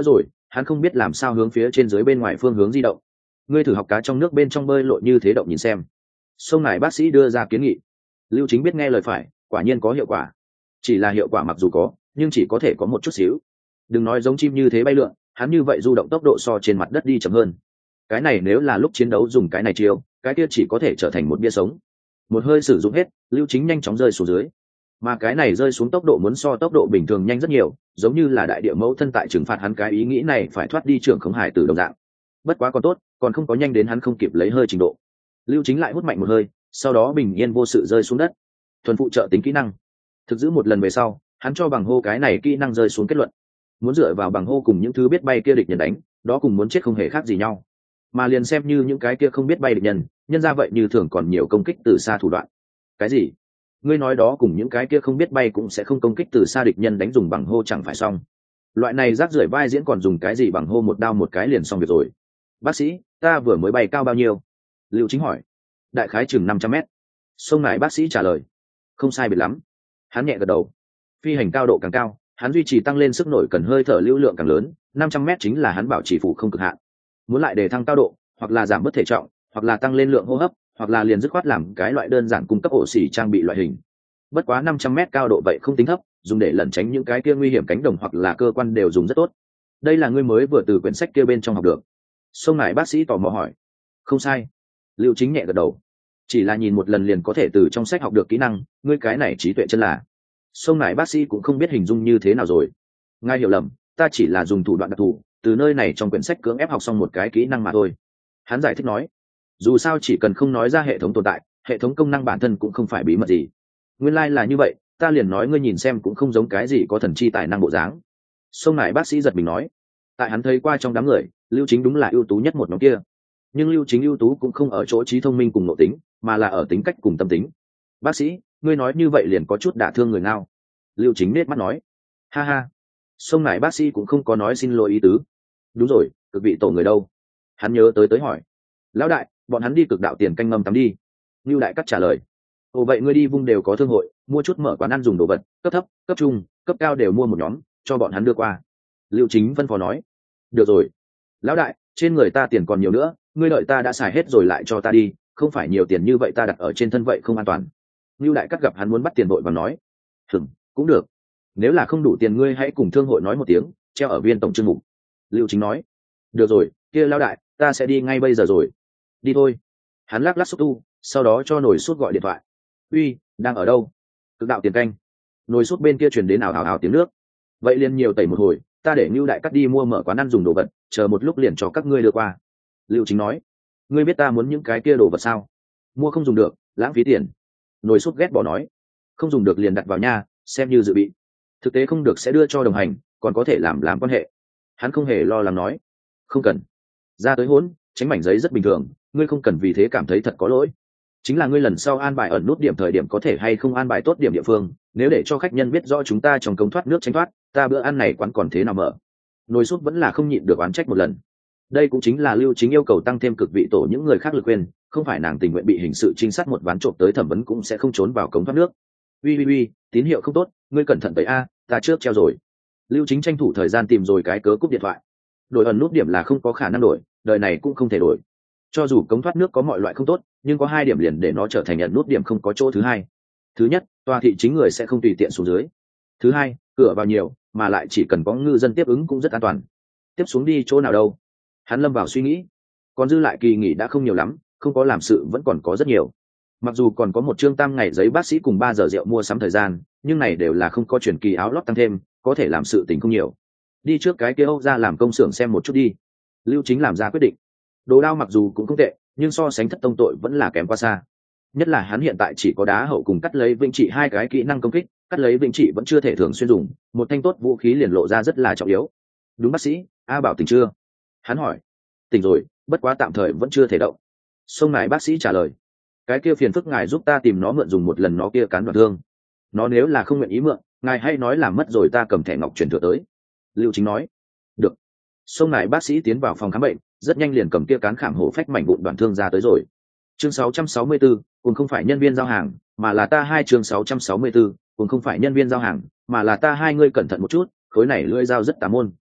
hắn không biết làm sao hướng phía trên dưới bên ngoài phương hướng di động. Ngươi thử học cá trong nước bên trong bơi lội như thế động nhìn xem. Sông này bác sĩ đưa ra kiến nghị. Lưu Chính biết nghe lời phải, quả nhiên có hiệu quả. Chỉ là hiệu quả mặc dù có, nhưng chỉ có thể có một chút xíu. Đừng nói giống chim như thế bay lượn, hắn như vậy du động tốc độ so trên mặt đất đi chậm hơn. Cái này nếu là lúc chiến đấu dùng cái này chiêu, cái kia chỉ có thể trở thành một bia sống. Một hơi sử dụng hết, Lưu Chính nhanh chóng rơi xuống dưới. Mà cái này rơi xuống tốc độ muốn so tốc độ bình thường nhanh rất nhiều, giống như là đại địa mẫu thân tại trừng phạt hắn cái ý nghĩ này phải thoát đi trưởng khống hải từ đồng dạng. Bất quá còn tốt, còn không có nhanh đến hắn không kịp lấy hơi trình độ. Lưu Chính lại hút mạnh một hơi, sau đó bình yên vô sự rơi xuống đất. Thuần phụ trợ tính kỹ năng. Thực giữ một lần về sau, hắn cho bằng hô cái này kỹ năng rơi xuống kết luận. Muốn dựa vào bằng hô cùng những thứ biết bay kia địch nhân đánh, đó cùng muốn chết không hề khác gì nhau. Mà liền xem như những cái kia không biết bay địch nhân, nhân ra vậy như thường còn nhiều công kích từ xa thủ đoạn. Cái gì? Ngươi nói đó cùng những cái kia không biết bay cũng sẽ không công kích từ xa địch nhân đánh dùng bằng hô chẳng phải xong. Loại này rác rưởi vai diễn còn dùng cái gì bằng hô một đao một cái liền xong việc rồi. Bác sĩ, ta vừa mới bay cao bao nhiêu? Lưu Chính hỏi. Đại khái chừng 500 mét. Sông này bác sĩ trả lời. Không sai biệt lắm. Hắn nhẹ gật đầu. Phi hành cao độ càng cao, hắn duy trì tăng lên sức nổi cần hơi thở lưu lượng càng lớn, 500 mét chính là hắn bảo trì phụ không cực hạn. Muốn lại đề thăng cao độ, hoặc là giảm bớt thể trọng, hoặc là tăng lên lượng hô hấp, hoặc là liền dứt khoát làm cái loại đơn giản cung cấp ổ xỉ trang bị loại hình. Bất quá 500 mét cao độ vậy không tính thấp, dùng để lẩn tránh những cái kia nguy hiểm cánh đồng hoặc là cơ quan đều dùng rất tốt. Đây là ngươi mới vừa từ quyển sách kia bên trong học được. Sông này bác sĩ tò mò hỏi. Không sai. Lưu Chính nhẹ gật đầu. Chỉ là nhìn một lần liền có thể từ trong sách học được kỹ năng, ngươi cái này trí tuệ chân là. Sông này bác sĩ cũng không biết hình dung như thế nào rồi. Ngài hiểu lầm, ta chỉ là dùng thủ đoạn đặc thù, từ nơi này trong quyển sách cưỡng ép học xong một cái kỹ năng mà thôi. Hắn giải thích nói. Dù sao chỉ cần không nói ra hệ thống tồn tại, hệ thống công năng bản thân cũng không phải bí mật gì. Nguyên lai là như vậy, ta liền nói ngươi nhìn xem cũng không giống cái gì có thần chi tài năng bộ dáng. Sông này bác sĩ giật mình nói. Tại hắn thấy qua trong đám người, Lưu Chính đúng là ưu tú nhất một nhóm kia. Nhưng Lưu Chính ưu tú cũng không ở chỗ trí thông minh cùng nội tính, mà là ở tính cách cùng tâm tính. Bác sĩ, ngươi nói như vậy liền có chút đả thương người ngao. Lưu Chính nết mắt nói. Ha ha. Sông này bác sĩ cũng không có nói xin lỗi ý tứ. Đúng rồi, cực vị tổ người đâu? Hắn nhớ tới hỏi. Lão đại, bọn hắn đi cực đạo tiền canh ngâm tắm đi. Lưu Đại Cắt trả lời. Ồ vậy ngươi đi vung đều có thương hội, mua chút mở quán ăn dùng đồ vật, cấp thấp, cấp trung, cấp cao đều mua một nhóm, cho bọn hắn đưa qua. Lưu Chính phân phó nói. Được rồi. Lão đại, trên người ta tiền còn nhiều nữa, ngươi đợi ta đã xài hết rồi lại cho ta đi, không phải nhiều tiền như vậy ta đặt ở trên thân vậy không an toàn. Lưu Đại Cắt gặp hắn muốn bắt tiền vội và nói. Cũng được. Nếu là không đủ tiền ngươi hãy cùng thương hội nói một tiếng, treo ở viên tổng chương mục. Lưu Chính nói. Được rồi, kia lão đại, ta sẽ đi ngay bây giờ rồi. Đi thôi. Hắn lắc lắc xúc tu, sau đó cho nồi sút gọi điện thoại. Uy, đang ở đâu? Cực đạo tiền canh. Nồi sút bên kia truyền đến ảo ảo ảo tiếng nước. Vậy liền nhiều tẩy một hồi, ta để Lưu Đại Cắt đi mua mở quán ăn dùng đồ vật, chờ một lúc liền cho các ngươi đưa qua. Lưu Chính nói. Ngươi biết ta muốn những cái kia đồ vật sao? Mua không dùng được, lãng phí tiền. Nồi sút ghét bỏ nói. Không dùng được liền đặt vào nha, xem như dự bị. Thực tế không được sẽ đưa cho đồng hành, còn có thể làm quan hệ. Hắn không hề lo lắng nói. Không cần. Ra tới hỗn, tránh mảnh giấy rất bình thường, ngươi không cần vì thế cảm thấy thật có lỗi. Chính là ngươi lần sau an bài ẩn nút điểm thời điểm có thể hay không an bài tốt điểm địa phương, nếu để cho khách nhân biết rõ chúng ta trong cống thoát nước tránh thoát, ta bữa ăn này quán còn thế nào mở. Nồi sút vẫn là không nhịn được oán trách một lần. Đây cũng chính là Lưu Chính yêu cầu tăng thêm cực vị tổ những người khác lực quyền, không phải nàng tình nguyện bị hình sự trinh sát một ván trộm tới thẩm vấn cũng sẽ không trốn vào cống thoát nước. Uy, tín hiệu không tốt, ngươi cẩn thận tới a, ta trước treo rồi. Lưu Chính tranh thủ thời gian tìm rồi cái cớ cúp điện thoại. Đổi ẩn nút điểm là không có khả năng đổi, đời này cũng không thể đổi. Cho dù cống thoát nước có mọi loại không tốt, nhưng có 2 điểm liền để nó trở thành ẩn nút điểm không có chỗ thứ hai. Thứ nhất, tòa thị chính người sẽ không tùy tiện xuống dưới. Thứ hai, cửa vào nhiều, mà lại chỉ cần có ngư dân tiếp ứng cũng rất an toàn. Tiếp xuống đi chỗ nào đâu? Hắn lâm vào suy nghĩ. Còn dư lại kỳ nghỉ đã không nhiều lắm, không có làm sự vẫn còn có rất nhiều. Mặc dù còn có một chương tam ngày giấy bác sĩ cùng 3 giờ rượu mua sắm thời gian, nhưng này đều là không có chuyển kỳ áo lót tăng thêm, có thể làm sự tình không nhiều. Đi trước cái kia Âu ra làm công xưởng xem một chút đi. Lưu Chính làm ra quyết định. Đồ đao mặc dù cũng không tệ, nhưng so sánh thất tông tội vẫn là kém quá xa. Nhất là hắn hiện tại chỉ có đá hậu cùng cắt lấy vĩnh trị 2 cái kỹ năng công kích, cắt lấy vĩnh trị vẫn chưa thể thường xuyên dùng, một thanh tốt vũ khí liền lộ ra rất là trọng yếu. Đúng bác sĩ, A Bảo tỉnh chưa? Hắn hỏi. Tỉnh rồi, bất quá tạm thời vẫn chưa thể động. Sông này bác sĩ trả lời. Cái kia phiền phức ngài giúp ta tìm nó mượn dùng một lần, nó kia cán đoạn thương. Nó nếu là không nguyện ý mượn, ngài hay nói làm mất rồi ta cầm thẻ ngọc chuyển thừa tới. Lưu Chính nói. Được. Sông này bác sĩ tiến vào phòng khám bệnh, rất nhanh liền cầm kia cán khảm hổ phách mảnh vụn đoạn thương ra tới rồi. Chương 664, cùng không phải nhân viên giao hàng, mà là ta hai. Chương 664, cùng không phải nhân viên giao hàng, mà là ta hai. Ngươi cẩn thận một chút, khối này lưỡi dao rất tà môn.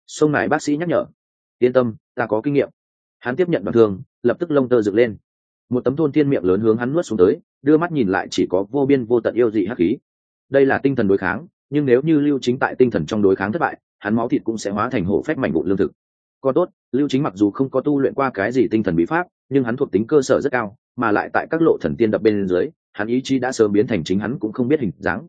Sông này bác sĩ nhắc nhở. Yên tâm, ta có kinh nghiệm. Hắn tiếp nhận đoạn thương, lập tức lông tơ dựng lên. Một tấm thôn tiên miệng lớn hướng hắn nuốt xuống tới, đưa mắt nhìn lại chỉ có vô biên vô tận yêu dị hắc khí. Đây là tinh thần đối kháng, nhưng nếu như Lưu Chính tại tinh thần trong đối kháng thất bại, hắn máu thịt cũng sẽ hóa thành hổ phách mảnh vụn lương thực. Còn tốt, Lưu Chính mặc dù không có tu luyện qua cái gì tinh thần bí pháp, nhưng hắn thuộc tính cơ sở rất cao, mà lại tại các lộ thần tiên đập bên dưới, hắn ý chí đã sớm biến thành chính hắn cũng không biết hình dáng.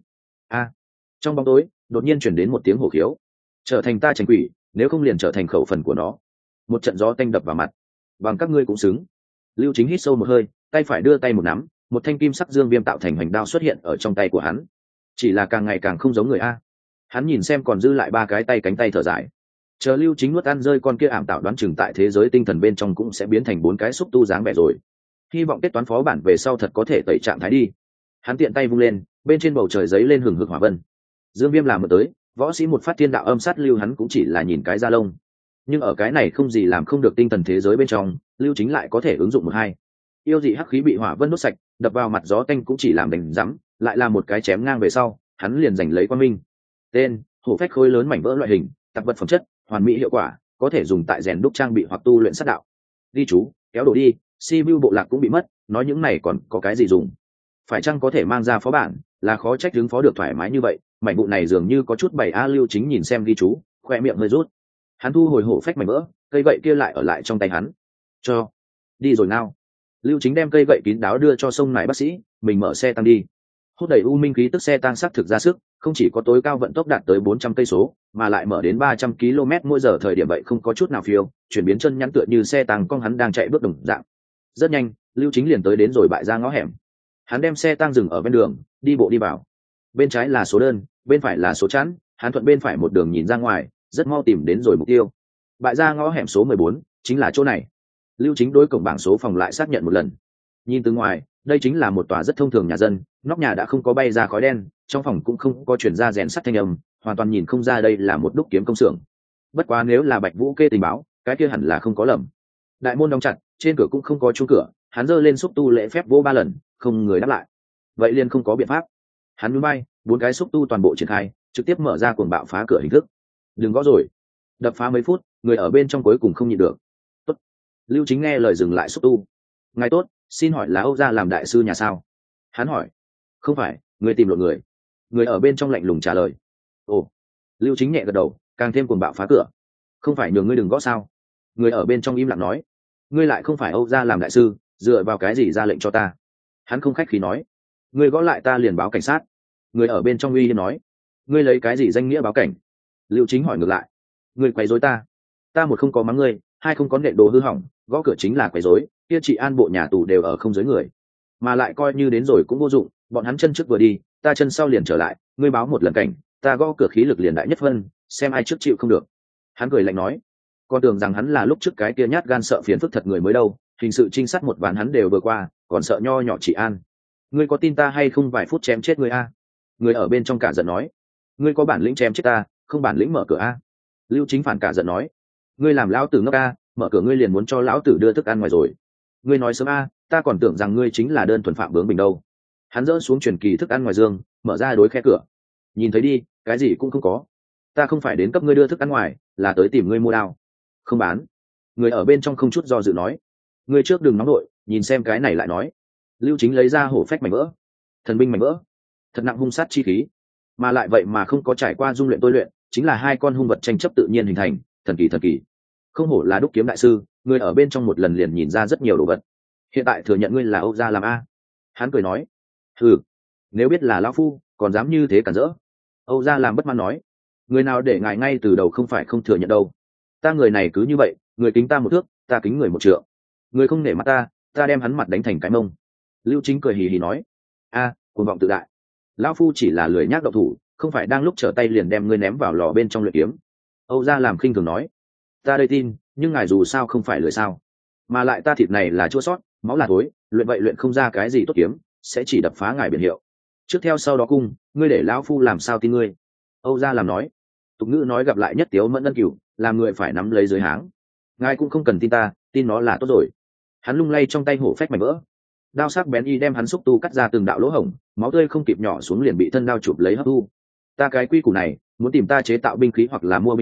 Trong bóng tối, đột nhiên chuyển đến một tiếng hổ khiếu. Trở thành ta trành quỷ, nếu không liền trở thành khẩu phần của nó. Một trận gió tanh đập vào mặt. Bằng các ngươi cũng xứng. Lưu Chính hít sâu một hơi, tay phải đưa tay một nắm, một thanh kim sắc dương viêm tạo thành hoành đao xuất hiện ở trong tay của hắn. Chỉ là càng ngày càng không giống người a. Hắn nhìn xem còn dư lại 3 cái tay cánh tay thở dài. Chờ Lưu Chính nuốt ăn rơi con kia ảm tạo đoán chừng tại thế giới tinh thần bên trong cũng sẽ biến thành 4 cái xúc tu dáng vẻ rồi. Hy vọng kết toán phó bản về sau thật có thể tẩy trạng thái đi. Hắn tiện tay vung lên, bên trên bầu trời giấy lên hừng hực hỏa vân. Dương viêm làm một tới, võ sĩ một phát thiên đạo âm sát lưu hắn cũng chỉ là nhìn cái da lông, nhưng ở cái này không gì làm không được tinh thần thế giới bên trong, Lưu Chính lại có thể ứng dụng một hai. Yêu dị hắc khí bị hỏa vân đốt sạch, đập vào mặt gió tanh cũng chỉ làm đánh rắm, lại là một cái chém ngang về sau, hắn liền giành lấy quang minh. Tên: hổ phách khối lớn mảnh vỡ loại hình, tạp vật phẩm chất, hoàn mỹ hiệu quả, có thể dùng tại rèn đúc trang bị hoặc tu luyện sát đạo. Ghi chú: kéo đổ đi, Sibiu bộ lạc cũng bị mất, nói những này còn có cái gì dùng? Phải chăng có thể mang ra phó bản, là khó trách ứng phó được thoải mái như vậy, mảnh vụ này dường như có chút bảy a. Lưu Chính nhìn xem ghi chú, khoe miệng hơi rút. Hắn thu hồi hổ phách mảnh vỡ, cây gậy kia lại ở lại trong tay hắn. Cho đi rồi nào. Lưu Chính đem cây gậy kín đáo đưa cho sông nải bác sĩ, mình mở xe tăng đi. Hút đầy u minh khí tức xe tăng xác thực ra sức, không chỉ có tối cao vận tốc đạt tới 400 cây số, mà lại mở đến 300 km mỗi giờ thời điểm vậy không có chút nào phiêu, chuyển biến chân nhắn tựa như xe tăng con hắn đang chạy bước đồng dạng. Rất nhanh, Lưu Chính liền tới đến rồi bại ra ngõ hẻm. Hắn đem xe tăng dừng ở bên đường, đi bộ đi vào. Bên trái là số đơn, bên phải là số chẵn, hắn thuận bên phải một đường nhìn ra ngoài, rất mau tìm đến rồi mục tiêu. Bại ra ngõ hẻm số 14, chính là chỗ này. Lưu Chính đối cổng bảng số phòng lại xác nhận một lần. Nhìn từ ngoài, đây chính là một tòa rất thông thường nhà dân, nóc nhà đã không có bay ra khói đen, trong phòng cũng không có chuyển ra rèn sắt thanh âm, hoàn toàn nhìn không ra đây là một đúc kiếm công xưởng. Bất quá nếu là Bạch Vũ kê tình báo, cái kia hẳn là không có lầm. Đại môn đóng chặt, trên cửa cũng không có chuông cửa, hắn giơ lên xúc tu lễ phép vỗ 3 lần, không người đáp lại. Vậy liền không có biện pháp. Hắn nhún bay, 4 cái xúc tu toàn bộ triển khai, trực tiếp mở ra cuồng bạo phá cửa hình thức. Đừng gõ rồi. Đập phá mấy phút, người ở bên trong cuối cùng không nhịn được. Tốt. Lưu Chính nghe lời dừng lại xúc tu. Ngài tốt, xin hỏi là Âu gia làm đại sư nhà sao? Hắn hỏi. Không phải, người tìm lộn người. Người ở bên trong lạnh lùng trả lời. Ồ. Lưu Chính nhẹ gật đầu, càng thêm cuồng bạo phá cửa. Không phải nhường ngươi đừng gõ sao? Người ở bên trong im lặng nói. Ngươi lại không phải Âu gia làm đại sư, dựa vào cái gì ra lệnh cho ta? Hắn không khách khí nói. Ngươi gõ lại ta liền báo cảnh sát. Người ở bên trong uy hiếp nói. Ngươi lấy cái gì danh nghĩa báo cảnh? Lưu Chính hỏi ngược lại. Ngươi quấy rối ta. Ta một không có mắng ngươi, hai không có nện đồ hư hỏng, gõ cửa chính là quấy rối. Kia chị an bộ nhà tù đều ở không dưới người, mà lại coi như đến rồi cũng vô dụng, bọn hắn chân trước vừa đi, ta chân sau liền trở lại, ngươi báo một lần cảnh, ta gõ cửa khí lực liền đại nhất phân, xem ai trước chịu không được. Hắn cười lạnh nói. Con tưởng rằng hắn là lúc trước cái kia nhát gan sợ phiền phức thật người mới đâu, hình sự trinh sát một ván hắn đều vừa qua, còn sợ nho nhỏ chị an. Ngươi có tin ta hay không vài phút chém chết ngươi a? Người ở bên trong cả giận nói. Ngươi có bản lĩnh chém chết ta, không bản lĩnh mở cửa a? Lưu Chính phản cả giận nói. Ngươi làm lão tử ngốc a, mở cửa ngươi liền muốn cho lão tử đưa thức ăn ngoài rồi. Ngươi nói sớm a, ta còn tưởng rằng ngươi chính là đơn thuần phạm bướng bình đâu. Hắn dỡ xuống truyền kỳ thức ăn ngoài giường, mở ra đối khe cửa. Nhìn thấy đi, cái gì cũng không có. Ta không phải đến cấp ngươi đưa thức ăn ngoài, là tới tìm ngươi mua đao. Không bán. Người ở bên trong không chút do dự nói. Ngươi trước đừng nóng nội, nhìn xem cái này lại nói. Lưu Chính lấy ra hổ phách mảnh vỡ, thần binh mảnh vỡ, thật nặng hung sát chi khí, mà lại vậy mà không có trải qua dung luyện tôi luyện, chính là 2 con hung vật tranh chấp tự nhiên hình thành, thần kỳ. Không hổ là đúc kiếm đại sư, người ở bên trong một lần liền nhìn ra rất nhiều đồ vật. Hiện tại thừa nhận ngươi là Âu gia làm a? Hắn cười nói. Ừ, nếu biết là lão phu, còn dám như thế cản rỡ. Âu gia làm bất mãn nói. Người nào để ngài ngay từ đầu không phải không thừa nhận đâu. Ta người này cứ như vậy, người kính ta 1 thước, ta kính người 1 trượng. Người không nể mặt ta đem hắn mặt đánh thành cái mông. Lưu Chính cười hì hì nói. A, cuồng vọng tự đại. Lão phu chỉ là lười nhác động thủ, không phải đang lúc trở tay liền đem ngươi ném vào lò bên trong luyện kiếm. Âu gia làm khinh thường nói. Ta đây tin, nhưng ngài dù sao không phải lười sao? Mà lại ta thịt này là chua sót, máu là thối, luyện vậy luyện không ra cái gì tốt kiếm, sẽ chỉ đập phá ngài biển hiệu. Trước theo sau đó cung, ngươi để lão phu làm sao tin ngươi? Âu gia làm nói. Tục ngữ nói gặp lại nhất tiếu mẫn ân cửu, làm người phải nắm lấy dưới háng. Ngài cũng không cần tin ta, tin nó là tốt rồi. Hắn lung lay trong tay hổ phách mảnh vỡ, đao sắc bén y đem hắn xúc tu cắt ra từng đạo lỗ hổng, máu tươi không kịp nhỏ xuống liền bị thân đao chụp lấy hấp thu. Ta cái quy củ này, muốn tìm ta chế tạo binh khí hoặc là mua binh khí,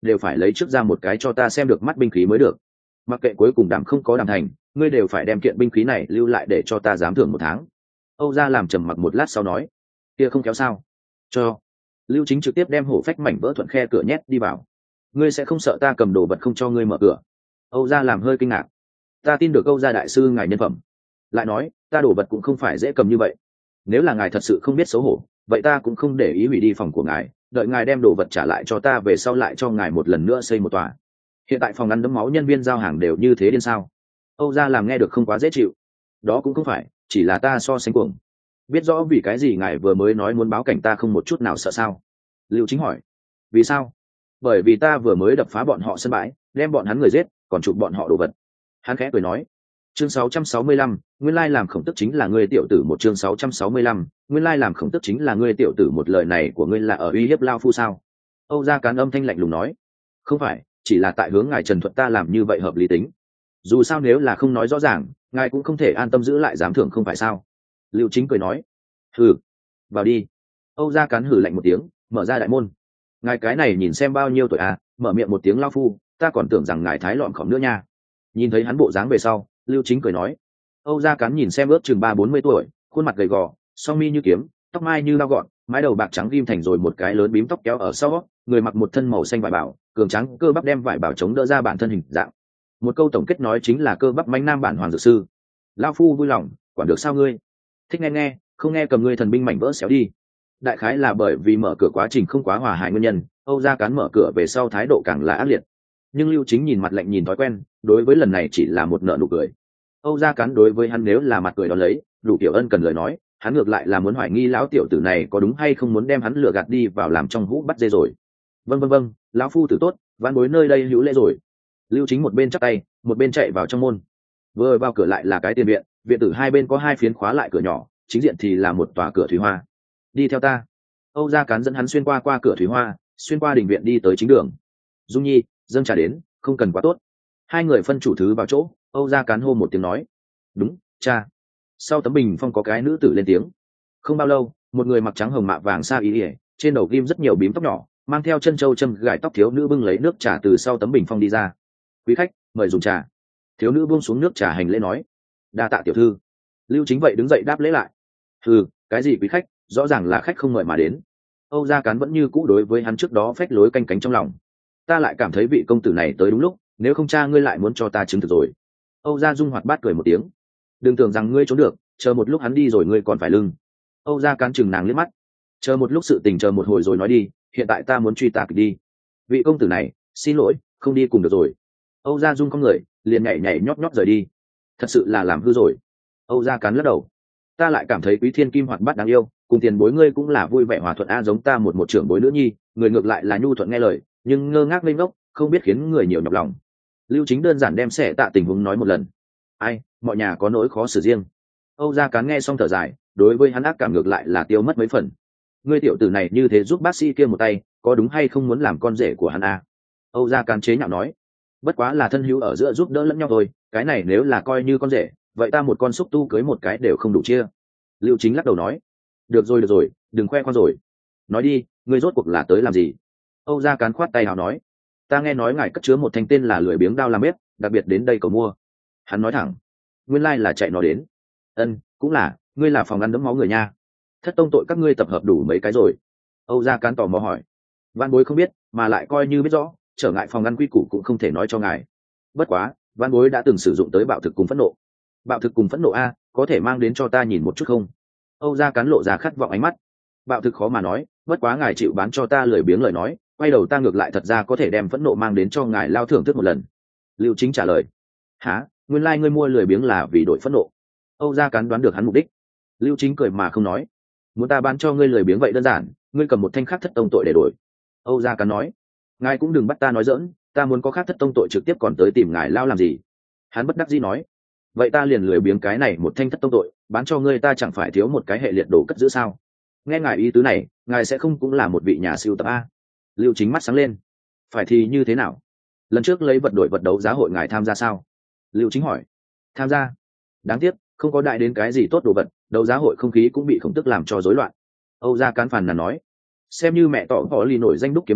đều phải lấy trước ra một cái cho ta xem được mắt binh khí mới được. Mặc kệ cuối cùng đàm không có đàm thành, ngươi đều phải đem kiện binh khí này lưu lại để cho ta giám thưởng 1 tháng. Âu Gia làm trầm mặc một lát sau nói, kia không kéo sao? Cho. Lưu Chính trực tiếp đem hổ phách mảnh vỡ thuận khe cửa nhét đi vào. Ngươi sẽ không sợ ta cầm đồ vật không cho ngươi mở cửa? Âu Gia làm hơi kinh ngạc. Ta tin được Âu Gia đại sư ngài nhân phẩm. Lại nói, ta đồ vật cũng không phải dễ cầm như vậy. Nếu là ngài thật sự không biết xấu hổ, vậy ta cũng không để ý hủy đi phòng của ngài, đợi ngài đem đồ vật trả lại cho ta về sau lại cho ngài một lần nữa xây một tòa. Hiện tại phòng ăn đấm máu nhân viên giao hàng đều như thế điên sao? Âu Gia làm nghe được không quá dễ chịu. Đó cũng không phải, chỉ là ta so sánh cuồng. Biết rõ vì cái gì ngài vừa mới nói muốn báo cảnh ta không một chút nào sợ sao? Lưu Chính hỏi. Vì sao? Bởi vì ta vừa mới đập phá bọn họ sân bãi, đem bọn hắn người giết, còn chụp bọn họ đồ vật. Hắn khẽ cười nói. Chương 665, nguyên lai làm khổng tức chính là ngươi tiểu tử một. Chương 665, nguyên lai làm khổng tức chính là ngươi tiểu tử một. Lời này của ngươi là ở uy hiếp lao phu sao? Âu Gia Cán âm thanh lạnh lùng nói. Không phải, chỉ là tại hướng ngài Trần Thuật ta làm như vậy hợp lý tính. Dù sao nếu là không nói rõ ràng, ngài cũng không thể an tâm giữ lại giám thưởng không phải sao? Lưu Chính cười nói. Hừ, vào đi. Âu Gia Cán hừ lạnh một tiếng, mở ra đại môn. Ngài cái này nhìn xem bao nhiêu tuổi à? Mở miệng một tiếng lao phu, ta còn tưởng rằng ngài thái lọn khỏm nữa nha. Nhìn thấy hắn bộ dáng về sau, Lưu Chính cười nói. Âu Gia Cán nhìn xem ước chừng 30-40 tuổi, khuôn mặt gầy gò, song mi như kiếm, tóc mai như lao gọn, mái đầu bạc trắng ghim thành rồi một cái lớn bím tóc kéo ở sau, người mặc một thân màu xanh vải bảo, cường trắng cơ bắp đem vải bảo chống đỡ ra bản thân hình dạng. Một câu tổng kết nói chính là cơ bắp manh nam bản hoàng dược sư. Lao phu vui lòng, quản được sao ngươi? Thích nghe nghe, không nghe cầm ngươi thần binh mảnh vỡ xéo đi. Đại khái là bởi vì mở cửa quá trình không quá hòa hài nguyên nhân, Âu Gia Cán mở cửa về sau thái độ càng là ác liệt. Nhưng Lưu Chính nhìn mặt lạnh nhìn thói quen, đối với lần này chỉ là một nợ nụ cười. Âu Gia Cán đối với hắn nếu là mặt cười đó lấy, đủ tiểu ân cần lời nói, hắn ngược lại là muốn hoài nghi lão tiểu tử này có đúng hay không muốn đem hắn lừa gạt đi vào làm trong hũ bắt dê rồi. Vâng, lão phu tử tốt, vãn bối nơi đây hữu lễ rồi. Lưu Chính một bên chắp tay, một bên chạy vào trong môn. Vừa vào cửa lại là cái tiền viện, viện tử hai bên có 2 phiến khóa lại cửa nhỏ, chính diện thì là một tòa cửa thủy hoa. Đi theo ta. Âu Gia Cán dẫn hắn xuyên qua cửa thủy hoa, xuyên qua đình viện đi tới chính đường. Dung Nhi, dâng trà đến, không cần quá tốt. Hai người phân chủ thứ vào chỗ, Âu Gia Cán hô một tiếng nói. Đúng, cha. Sau tấm bình phong có cái nữ tử lên tiếng. Không bao lâu, một người mặc trắng hồng mạ vàng sa y ỉa, trên đầu ghim rất nhiều bím tóc nhỏ, mang theo chân châu châm gài tóc thiếu nữ bưng lấy nước trà từ sau tấm bình phong đi ra. Quý khách, mời dùng trà. Thiếu nữ buông xuống nước trà hành lễ nói. Đa tạ tiểu thư. Lưu Chính vậy đứng dậy đáp lễ lại. Ừ, cái gì quý khách, rõ ràng là khách không mời mà đến. Âu Gia Cán vẫn như cũ đối với hắn trước đó phách lối canh cánh trong lòng. Ta lại cảm thấy vị công tử này tới đúng lúc, nếu không cha ngươi lại muốn cho ta chứng thực rồi. Âu Gia Dung hoạt bát cười một tiếng. Đừng tưởng rằng ngươi trốn được, chờ một lúc hắn đi rồi ngươi còn phải lưng. Âu Gia Cán chừng nàng liếc mắt. Chờ một lúc sự tình chờ một hồi rồi nói đi, hiện tại ta muốn truy tạc đi. Vị công tử này, xin lỗi, không đi cùng được rồi. Âu Gia Dung con người, liền nhảy nhót nhót rời đi. Thật sự là làm hư rồi. Âu Gia Cán lắc đầu. Ta lại cảm thấy Quý Thiên Kim hoạt bát đáng yêu, cùng tiền bối ngươi cũng là vui vẻ hòa thuận a, giống ta một trưởng bối nữ nhi, người ngược lại là nhu thuận nghe lời, nhưng ngơ ngác ngây ngốc, không biết khiến người nhiều nhọc lòng. Lưu Chính đơn giản đem xẻ tạ tình huống nói một lần. Ai, mọi nhà có nỗi khó xử riêng. Âu Gia Cán nghe xong thở dài, đối với hắn ác cảm ngược lại là tiêu mất mấy phần. Ngươi tiểu tử này như thế giúp bác sĩ kia một tay, có đúng hay không muốn làm con rể của hắn a? Âu Gia Cán chế nhạo nói. Bất quá là thân hữu ở giữa giúp đỡ lẫn nhau thôi, cái này nếu là coi như con rể, vậy ta một con xúc tu cưới một cái đều không đủ chia. Lưu Chính lắc đầu nói. Được rồi, đừng khoe khoang rồi. Nói đi, ngươi rốt cuộc là tới làm gì? Âu Gia Cán khoát tay nào nói. Ta nghe nói ngài cất chứa một thanh tên là lười biếng đao làm bếp, đặc biệt đến đây cầu mua. Hắn nói thẳng. Nguyên lai là chạy nó đến. Cũng là, ngươi là phòng ăn đấm máu người nha. Thất tông tội các ngươi tập hợp đủ mấy cái rồi? Âu Gia Cán tò mò hỏi. Văn bối không biết, mà lại coi như biết rõ, trở ngại phòng ăn quy củ cũng không thể nói cho ngài. Bất quá, văn bối đã từng sử dụng tới bạo thực cùng phẫn nộ. Bạo thực cùng phẫn nộ a, có thể mang đến cho ta nhìn một chút không? Âu Gia Cán lộ ra khát vọng ánh mắt. Bạo thực khó mà nói, bất quá ngài chịu bán cho ta lười biếng lời nói, quay đầu ta ngược lại thật ra có thể đem phẫn nộ mang đến cho ngài lao thưởng thức một lần. Lưu Chính trả lời. Hả, nguyên lai ngươi mua lười biếng là vì đổi phẫn nộ? Âu Gia Cán đoán được hắn mục đích. Lưu Chính cười mà không nói. Muốn ta bán cho ngươi lười biếng vậy đơn giản, ngươi cầm một thanh khác thất tông tội để đổi. Âu Gia Cán nói. Ngài cũng đừng bắt ta nói giỡn, ta muốn có khác thất tông tội trực tiếp còn tới tìm ngài lao làm gì? Hắn bất đắc dĩ nói. Vậy ta liền lười biếng cái này một thanh thất tông tội, bán cho ngươi ta chẳng phải thiếu một cái hệ liệt đồ cất giữ sao? Nghe ngài ý tứ này, ngài sẽ không cũng là một vị nhà sưu tập a? Lưu Chính mắt sáng lên. Phải thì như thế nào? Lần trước lấy vật đổi vật đấu giá hội ngài tham gia sao? Lưu Chính hỏi. Tham gia. Đáng tiếc, không có đại đến cái gì tốt đồ vật, đấu giá hội không khí cũng bị khổng tức làm cho rối loạn. Âu Gia Cán phàn nàn nói. Xem như mẹ tỏ họ lì nổi danh đúc kiếm sư,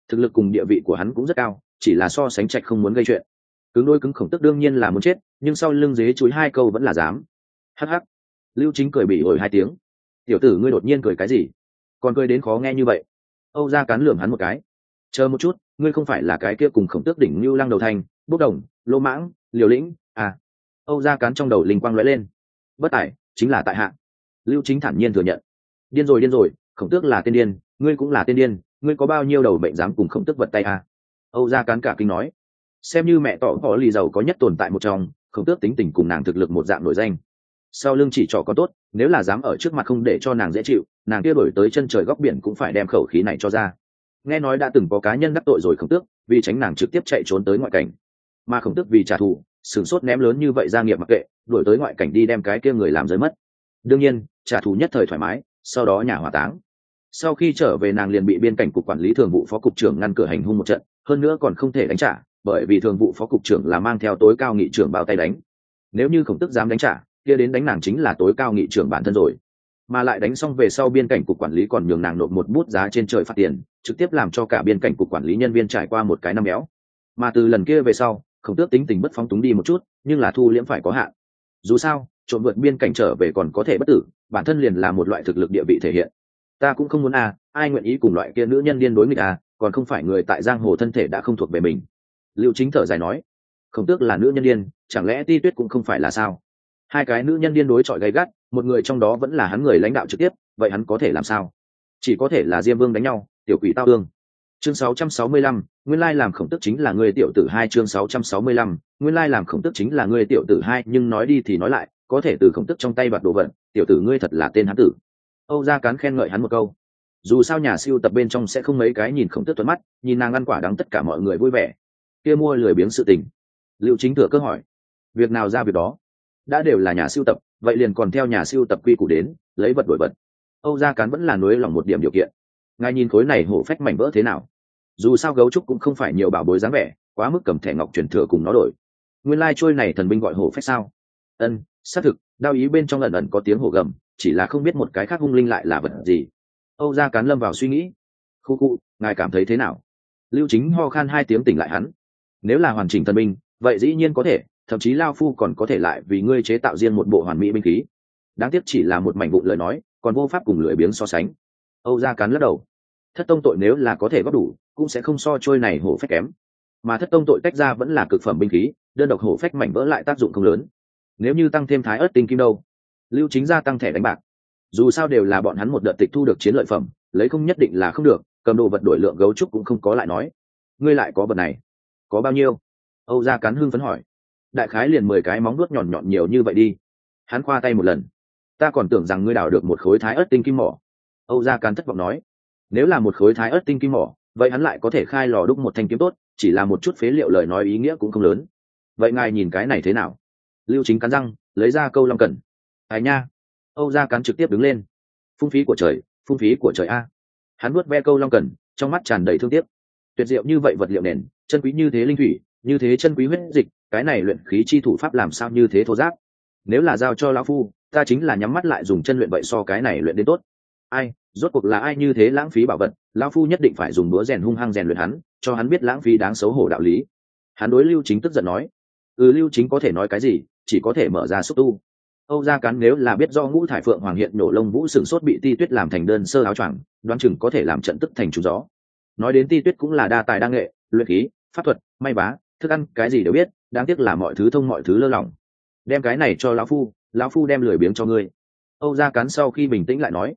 thực lực cùng địa vị của hắn cũng rất cao, chỉ là so sánh trạch không muốn gây chuyện. Cứng đôi cứng Khổng Tước đương nhiên là muốn chết, nhưng sau lưng dế chúi hai câu vẫn là dám. Hắc hắc. Lưu Chính cười bỉ ổi hai tiếng. Tiểu tử ngươi đột nhiên cười cái gì? Còn cười đến khó nghe như vậy. Âu Gia Cán lườm hắn một cái. Chờ một chút, ngươi không phải là cái kia cùng Khổng Tước đỉnh Lưu Lăng đầu thành, bốc đồng, lô mãng, liều lĩnh à? Âu Gia Cán trong đầu linh quang lóe lên. Bất tài, chính là tại hạ. Lưu Chính thản nhiên thừa nhận. Điên rồi, Khổng Tước là tên điên, ngươi cũng là tên điên, ngươi có bao nhiêu đầu bệnh dám cùng Khổng Tước vật tay à? Âu Gia Cán cả kinh nói. Xem như mẹ tỏ có lì giàu có nhất tồn tại một trong, Khổng Tước tính tình cùng nàng thực lực một dạng nổi danh. Sau lưng chỉ trỏ có tốt, nếu là dám ở trước mặt không để cho nàng dễ chịu, nàng kia đổi tới chân trời góc biển cũng phải đem khẩu khí này cho ra. Nghe nói đã từng có cá nhân đắc tội rồi Khổng Tước, vì tránh nàng trực tiếp chạy trốn tới ngoại cảnh, mà Khổng Tước vì trả thù, sửng sốt ném lớn như vậy gia nghiệp mặc kệ, đuổi tới ngoại cảnh đi đem cái kia người làm rơi mất. Đương nhiên, trả thù nhất thời thoải mái, sau đó nhà hỏa táng. Sau khi trở về nàng liền bị biên cảnh cục quản lý thường vụ phó cục trưởng ngăn cửa hành hung một trận, hơn nữa còn không thể đánh trả, bởi vì thường vụ phó cục trưởng là mang theo tối cao nghị trưởng bao tay đánh. Nếu như Khổng Tước dám đánh trả, kia đến đánh nàng chính là tối cao nghị trưởng bản thân rồi. Mà lại đánh xong về sau biên cảnh cục quản lý còn nhường nàng nộp một bút giá trên trời phạt tiền, trực tiếp làm cho cả biên cảnh cục quản lý nhân viên trải qua một cái năm béo. Mà từ lần kia về sau, Khổng Tước tính tình bất phóng túng đi một chút, nhưng là thu liễm phải có hạn. Dù sao, trộm vượt biên cảnh trở về còn có thể bất tử, bản thân liền là một loại thực lực địa vị thể hiện. Ta cũng không muốn ai nguyện ý cùng loại kia nữ nhân điên đối nghịch còn không phải người tại giang hồ thân thể đã không thuộc về mình. Lưu Chính thở dài nói. Khổng Tước là nữ nhân điên, chẳng lẽ Ti Tuyết cũng không phải là sao? Hai cái nữ nhân điên đối chọi gay gắt, một người trong đó vẫn là hắn người lãnh đạo trực tiếp, vậy hắn có thể làm sao? Chỉ có thể là Diêm Vương đánh nhau, tiểu quỷ tao ương. Chương 665, nguyên lai làm Khổng Tước chính là người tiểu tử hai. Chương 665, nguyên lai làm Khổng Tước chính là người tiểu tử hai. Nhưng nói đi thì nói lại, có thể từ Khổng Tước trong tay đoạt đồ vật, tiểu tử ngươi thật là tên hán tử. Âu Gia Cán khen ngợi hắn một câu. Dù sao nhà siêu tập bên trong sẽ không mấy cái nhìn Khổng Tước thuận mắt, nhìn nàng ăn quả đắng tất cả mọi người vui vẻ. Kia mua lười biếng sự tình. Lưu Chính thừa cơ hỏi. Việc nào ra việc đó. Đã đều là nhà siêu tập, vậy liền còn theo nhà siêu tập quy củ đến, lấy vật đổi vật. Âu Gia Cán vẫn là nối lòng một điểm điều kiện. Ngài nhìn khối này hổ phách mảnh vỡ thế nào? Dù sao gấu trúc cũng không phải nhiều bảo bối dáng vẻ, quá mức cầm thẻ ngọc truyền thừa cùng nó đổi. Nguyên lai trôi này thần binh gọi hổ phách sao? Ân, xác thực, đao ý bên trong ẩn ẩn có tiếng hổ gầm, chỉ là không biết một cái khác hung linh lại là vật gì. Âu Gia Cán lâm vào suy nghĩ. Khu khu, ngài cảm thấy thế nào? Lưu Chính ho khan hai tiếng tỉnh lại hắn. Nếu là hoàn chỉnh thần binh, vậy dĩ nhiên có thể, thậm chí lao phu còn có thể lại vì ngươi chế tạo riêng một bộ hoàn mỹ binh khí. Đáng tiếc chỉ là một mảnh vụn lời nói, còn vô pháp cùng lưỡi biếng so sánh. Âu Gia Cán lắc đầu. Thất tông tội nếu là có thể góp đủ, cũng sẽ không so trôi này hổ phách kém. Mà thất tông tội tách ra vẫn là cực phẩm binh khí, đơn độc hổ phách mảnh vỡ lại tác dụng không lớn. Nếu như tăng thêm thái ớt tinh kim đâu? Lưu Chính gia tăng thẻ đánh bạc. Dù sao đều là bọn hắn một đợt tịch thu được chiến lợi phẩm, lấy không nhất định là không được, cầm đồ vật đổi lượng gấu trúc cũng không có lại nói. Ngươi lại có vật này? Có bao nhiêu? Âu Gia Cán hưng phấn hỏi. Đại khái liền 10 cái móng vuốt nhọn nhọn nhiều như vậy đi. Hắn khoa tay một lần. Ta còn tưởng rằng ngươi đào được một khối thái ớt tinh kim mỏ. Âu Gia Cán thất vọng nói. Nếu là một khối thái ớt tinh kim mỏ, vậy hắn lại có thể khai lò đúc một thanh kiếm tốt, chỉ là một chút phế liệu lời nói ý nghĩa cũng không lớn. Vậy ngài nhìn cái này thế nào? Lưu Chính cắn răng, lấy ra câu long cần. Ai nha? Âu Gia Cán trực tiếp đứng lên. Phung phí của trời, phung phí của trời a. Hắn vuốt ve câu long cần, trong mắt tràn đầy thương tiếc. Tuyệt diệu như vậy vật liệu nền, chân quý như thế linh thủy, như thế chân quý huyết dịch, cái này luyện khí chi thủ pháp làm sao như thế thô giáp. Nếu là giao cho lão phu, ta chính là nhắm mắt lại dùng chân luyện vậy so cái này luyện đến tốt. Ai, rốt cuộc là ai như thế lãng phí bảo vật, lão phu nhất định phải dùng búa rèn hung hăng rèn luyện hắn, cho hắn biết lãng phí đáng xấu hổ đạo lý. Hắn đối Lưu Chính tức giận nói. Lưu Chính có thể nói cái gì, chỉ có thể mở ra xúc tu. Âu Gia Cán nếu là biết do ngũ thải phượng hoàng hiện nổ lông vũ sừng sốt bị Ti Tuyết làm thành đơn sơ áo choàng, đoán chừng có thể làm trận tức thành trúng gió. Nói đến Ti Tuyết cũng là đa tài đa nghệ, luyện khí, pháp thuật, may vá, thức ăn cái gì đều biết, đáng tiếc là mọi thứ thông mọi thứ lơ lỏng. Đem cái này cho lão phu đem lười biếng cho ngươi. Âu Gia Cán sau khi bình tĩnh lại nói.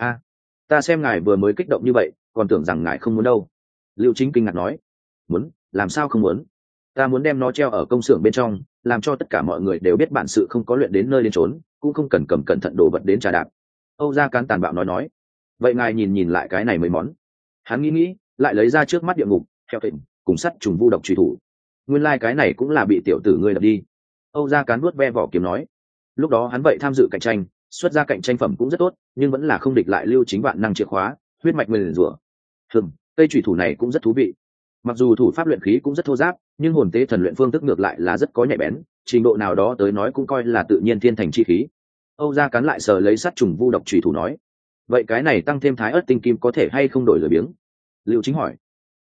Ta xem ngài vừa mới kích động như vậy, còn tưởng rằng ngài không muốn đâu. Lưu Chính kinh ngạc nói. Muốn, làm sao không muốn? Ta muốn đem nó treo ở công xưởng bên trong, làm cho tất cả mọi người đều biết bản sự không có luyện đến nơi đến trốn, cũng không cần cầm cẩn thận đồ vật đến trà đạp. Âu Gia Cán tàn bạo nói. Vậy ngài nhìn lại cái này mấy món. Hắn nghĩ, lại lấy ra trước mắt địa ngục, theo thịnh, cùng sắt trùng vu độc truy thủ. Nguyên lai cái này cũng là bị tiểu tử ngươi đập đi. Âu Gia Cán vuốt ve vỏ kiếm nói. Lúc đó hắn vậy tham dự cạnh tranh, xuất ra cạnh tranh phẩm cũng rất tốt, nhưng vẫn là không địch lại Lưu Chính vạn năng chìa khóa, huyết mạch nguyền rủa. Cây chủy thủ này cũng rất thú vị. Mặc dù thủ pháp luyện khí cũng rất thô giáp, nhưng hồn tế thần luyện phương thức ngược lại là rất có nhạy bén, trình độ nào đó tới nói cũng coi là tự nhiên thiên thành chi khí. Âu Gia Cán lại sờ lấy sắt trùng vu độc chủy thủ nói. Vậy cái này tăng thêm thái ớt tinh kim có thể hay không đổi lửa biếng? Lưu Chính hỏi.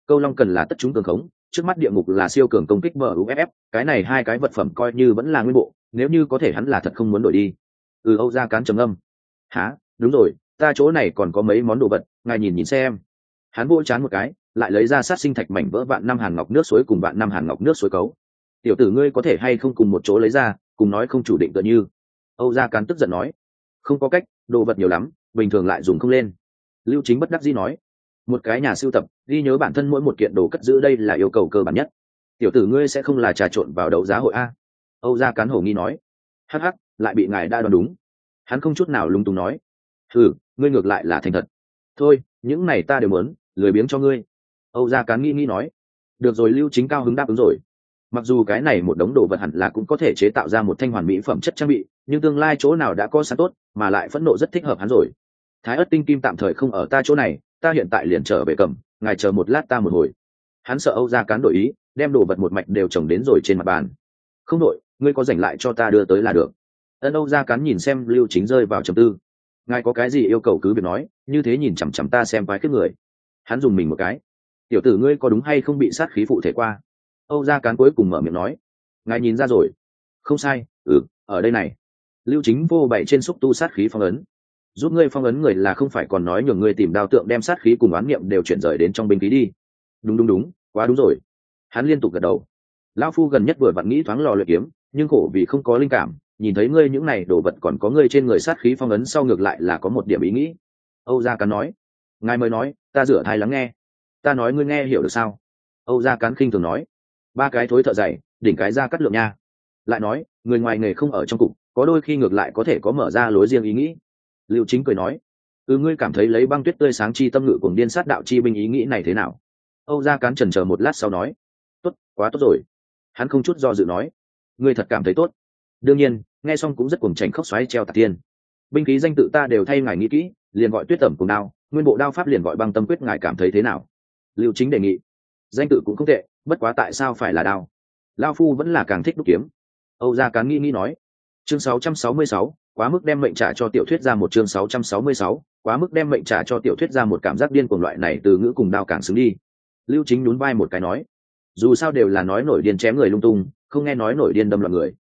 câu long cần là tất chúng cường khống, trước mắt địa ngục là siêu cường công kích buff, cái này hai cái vật phẩm coi như vẫn là nguyên bộ, nếu như có thể hắn là thật không muốn đổi đi. Âu Gia Cán trầm âm. Hả, đúng rồi, ta chỗ này còn có mấy món đồ vật, ngài nhìn nhìn xem. Hắn vỗ chán một cái, lại lấy ra sát sinh thạch mảnh vỡ vạn năm hàn ngọc nước suối cùng vạn năm hàn ngọc nước suối cấu. Tiểu tử ngươi có thể hay không cùng một chỗ lấy ra, cùng nói không chủ định tựa như. Âu Gia Cán tức giận nói. Không có cách, đồ vật nhiều lắm, bình thường lại dùng không lên. Lưu Chính bất đắc dĩ nói. Một cái nhà sưu tập, ghi nhớ bản thân mỗi một kiện đồ cất giữ đây là yêu cầu cơ bản nhất. Tiểu tử ngươi sẽ không là trà trộn vào đấu giá hội a? Âu Gia Cán hổ nghi nói. Hắc hắc, lại bị ngài đa đoán đúng. Hắn không chút nào lung tung nói. Ngươi ngược lại là thành thật. Thôi, những này ta đều muốn, lười biếng cho ngươi. Âu Gia Cán nghĩ nói. Được rồi, Lưu Chính cao hứng đáp ứng rồi. Mặc dù cái này một đống đồ vật hẳn là cũng có thể chế tạo ra một thanh hoàn mỹ phẩm chất trang bị, nhưng tương lai chỗ nào đã có sẵn tốt, mà lại phẫn nộ rất thích hợp hắn rồi. Thái ất tinh kim tạm thời không ở ta chỗ này, ta hiện tại liền trở về cầm, ngài chờ một lát ta một hồi. Hắn sợ Âu Gia Cán đổi ý, đem đồ vật một mạch đều trồng đến rồi trên mặt bàn. Không đổi, ngươi có rảnh lại cho ta đưa tới là được. Âu Gia Cán nhìn xem Lưu Chính rơi vào trầm tư. Ngài có cái gì yêu cầu cứ việc nói, như thế nhìn chằm chằm ta xem quái kiếp người. Hắn dùng mình một cái. Tiểu tử ngươi có đúng hay không bị sát khí phụ thể qua? Âu Gia Cán cuối cùng mở miệng nói. Ngài nhìn ra rồi. Không sai, ở đây này. Lưu Chính vô bày trên xúc tu sát khí phong ấn. Giúp ngươi phong ấn người là không phải còn nói nhường ngươi tìm đao tượng đem sát khí cùng oán niệm đều chuyển rời đến trong binh khí đi. Đúng, quá đúng rồi. Hắn liên tục gật đầu. Lão phu gần nhất vừa vặn nghĩ thoáng lò luyện kiếm, nhưng khổ vì không có linh cảm, nhìn thấy ngươi những này đồ vật còn có ngươi trên người sát khí phong ấn sau ngược lại là có một điểm ý nghĩ. Âu Gia Cán nói. Ngài mới nói, ta rửa thai lắng nghe. Ta nói ngươi nghe hiểu được sao? Âu Gia Cán khinh thường nói. Ba cái thối thợ dày, đỉnh cái ra cắt lượng nha. Lại nói, người ngoài nghề không ở trong cục, có đôi khi ngược lại có thể có mở ra lối riêng ý nghĩ. Lưu Chính cười nói. Ngươi cảm thấy lấy băng tuyết tươi sáng chi tâm ngự cùng điên sát đạo chi binh ý nghĩ này thế nào? Âu Gia Cán chần chờ một lát sau nói. Tốt, quá tốt rồi. Hắn không chút do dự nói. Ngươi thật cảm thấy tốt. Đương nhiên, nghe xong cũng rất cuồng chảnh khóc xoáy treo tạc tiên. Binh khí danh tự ta đều thay ngài nghĩ kỹ, liền gọi tuyết tẩm cùng đao, nguyên bộ đao pháp liền gọi băng tâm quyết, ngài cảm thấy thế nào? Lưu Chính đề nghị. Danh tự cũng không tệ, bất quá tại sao phải là đao? Lao phu vẫn là càng thích đúc kiếm. Âu Gia Cán nghĩ nói. Chương 666, quá mức đem mệnh trả cho tiểu thuyết ra một chương 666, quá mức đem mệnh trả cho tiểu thuyết ra một cảm giác điên cuồng loại này từ ngữ cùng đao càng xứng đi. Lưu Chính nhún vai một cái nói. Dù sao đều là nói nổi điên chém người lung tung, không nghe nói nổi điên đâm loạn người.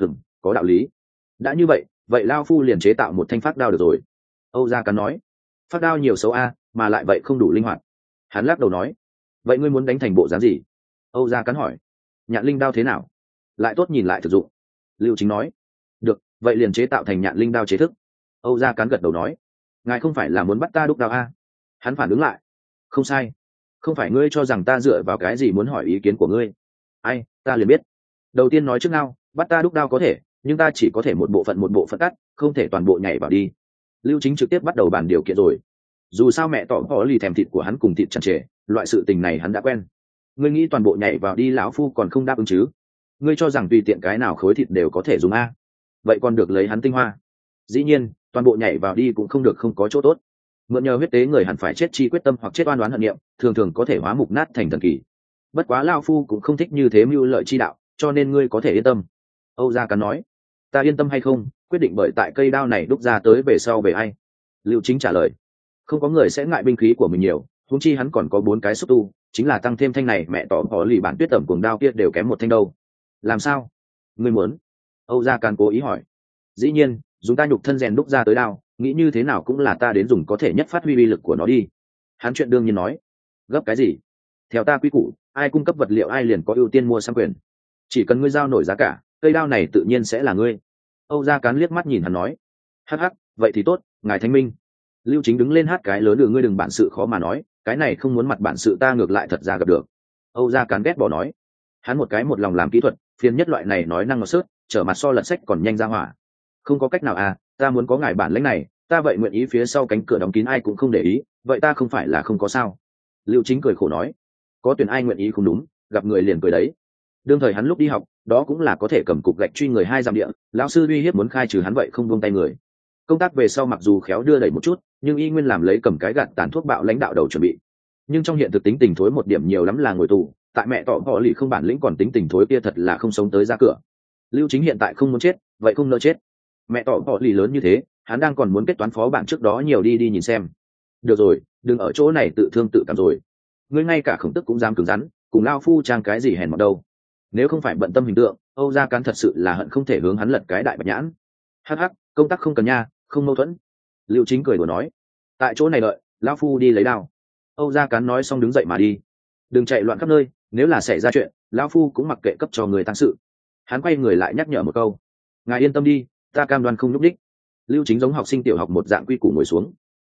Có đạo lý. Đã như vậy, Lao phu liền chế tạo một thanh phát đao được rồi. Âu Gia Cán nói. Phát đao nhiều xấu a, mà lại vậy không đủ linh hoạt. Hắn lắc đầu nói. Vậy ngươi muốn đánh thành bộ dáng gì? Âu Gia Cán hỏi. Nhạn linh đao thế nào? Lại tốt nhìn lại thực dụng. Lưu Chính nói. Được, vậy liền chế tạo thành nhạn linh đao chế thức. Âu Gia Cán gật đầu nói. Ngài không phải là muốn bắt ta đúc đao a? Hắn phản ứng lại. Không sai. Không phải ngươi cho rằng ta dựa vào cái gì muốn hỏi ý kiến của ngươi? Ai, ta liền biết. Đầu tiên nói trước nào, bắt ta đúc đao có thể, nhưng ta chỉ có thể một bộ phận cắt, không thể toàn bộ nhảy vào đi. Lưu Chính trực tiếp bắt đầu bàn điều kiện rồi. Dù sao mẹ tỏ có lì thèm thịt của hắn cùng thịt chăn trề, loại sự tình này hắn đã quen. Ngươi nghĩ toàn bộ nhảy vào đi lão phu còn không đáp ứng chứ? Ngươi cho rằng tùy tiện cái nào khối thịt đều có thể dùng a? Vậy còn được lấy hắn tinh hoa? Dĩ nhiên, toàn bộ nhảy vào đi cũng không được, không có chỗ tốt. Mượn nhờ huyết tế người hẳn phải chết chi quyết tâm hoặc chết oan oán hận niệm, thường thường có thể hóa mục nát thành thần kỳ. Bất quá lão phu cũng không thích như thế mưu lợi chi đạo, cho nên ngươi có thể yên tâm. Âu Gia Cán nói. Ta yên tâm hay không, quyết định bởi tại cây đao này đúc ra tới về sau về ai. Lưu Chính trả lời. Không có người sẽ ngại binh khí của mình nhiều, huống chi hắn còn có 4 cái xúc tu, chính là tăng thêm thanh này mẹ tỏ có lì bản tuyết tẩm cuồng đao kia đều kém một thanh đâu. Làm sao? Ngươi muốn? Âu Gia Cán cố ý hỏi. Dĩ nhiên, dùng ta nhục thân rèn đúc ra tới đao, nghĩ như thế nào cũng là ta đến dùng có thể nhất phát huy uy lực của nó đi. Hắn chuyện đương nhiên nói. Gấp cái gì? Theo ta quy củ, ai cung cấp vật liệu ai liền có ưu tiên mua sang quyền. Chỉ cần ngươi giao nổi giá cả, cây đao này tự nhiên sẽ là ngươi. Âu Gia Cán liếc mắt nhìn hắn nói. Hắc hắc, vậy thì tốt, ngài thanh minh. Lưu Chính đứng lên hát cái lớn đường, ngươi đừng bản sự khó mà nói, cái này không muốn mặt bản sự ta ngược lại thật ra gặp được. Âu Gia Cán ghét bỏ nói. Hắn một cái một lòng làm kỹ thuật, phiền nhất loại này nói năng ngọt sớt, trở mặt so lật sách còn nhanh ra hỏa. Không có cách nào à, ta muốn có ngài bản lĩnh này, ta vậy nguyện ý phía sau cánh cửa đóng kín ai cũng không để ý, vậy ta không phải là không có sao. Lưu Chính cười khổ nói. Có tuyển ai nguyện ý không đúng, gặp người liền cười đấy. Đương thời hắn lúc đi học, đó cũng là có thể cầm cục gạch truy người 2 dặm địa, lão sư uy hiếp muốn khai trừ hắn vậy không buông tay người. Công tác về sau mặc dù khéo đưa đẩy một chút, nhưng y nguyên làm lấy cầm cái gạt tàn thuốc bạo lãnh đạo đầu chuẩn bị. Nhưng trong hiện thực tính tình thối một điểm nhiều lắm là ngồi tù, tại mẹ tỏ họ lì không bản lĩnh còn tính tình thối kia thật là không sống tới ra cửa. Lưu Chính hiện tại không muốn chết, vậy không nỡ chết. Mẹ tỏ họ lì lớn như thế, hắn đang còn muốn kết toán phó bạn trước đó nhiều đi nhìn xem. Được rồi, đừng ở chỗ này tự thương tự cảm rồi. ngươi ngay cả khổng tức cũng dám cứng rắn, cùng lao phu trang cái gì hèn mọn đâu. Nếu không phải bận tâm hình tượng, Âu Gia Cán thật sự là hận không thể hướng hắn lật cái đại bạch nhãn. Hắc hắc, công tác không cần nha, không mâu thuẫn. Lưu Chính cười đùa nói, tại chỗ này đợi, lão phu đi lấy đao. Âu Gia Cán nói xong đứng dậy mà đi. Đừng chạy loạn khắp nơi, nếu là xảy ra chuyện, lão phu cũng mặc kệ cấp cho người tăng sự. Hắn quay người lại nhắc nhở một câu, ngài yên tâm đi, ta cam đoan không nhúc đích. Lưu Chính giống học sinh tiểu học một dạng quy củ ngồi xuống.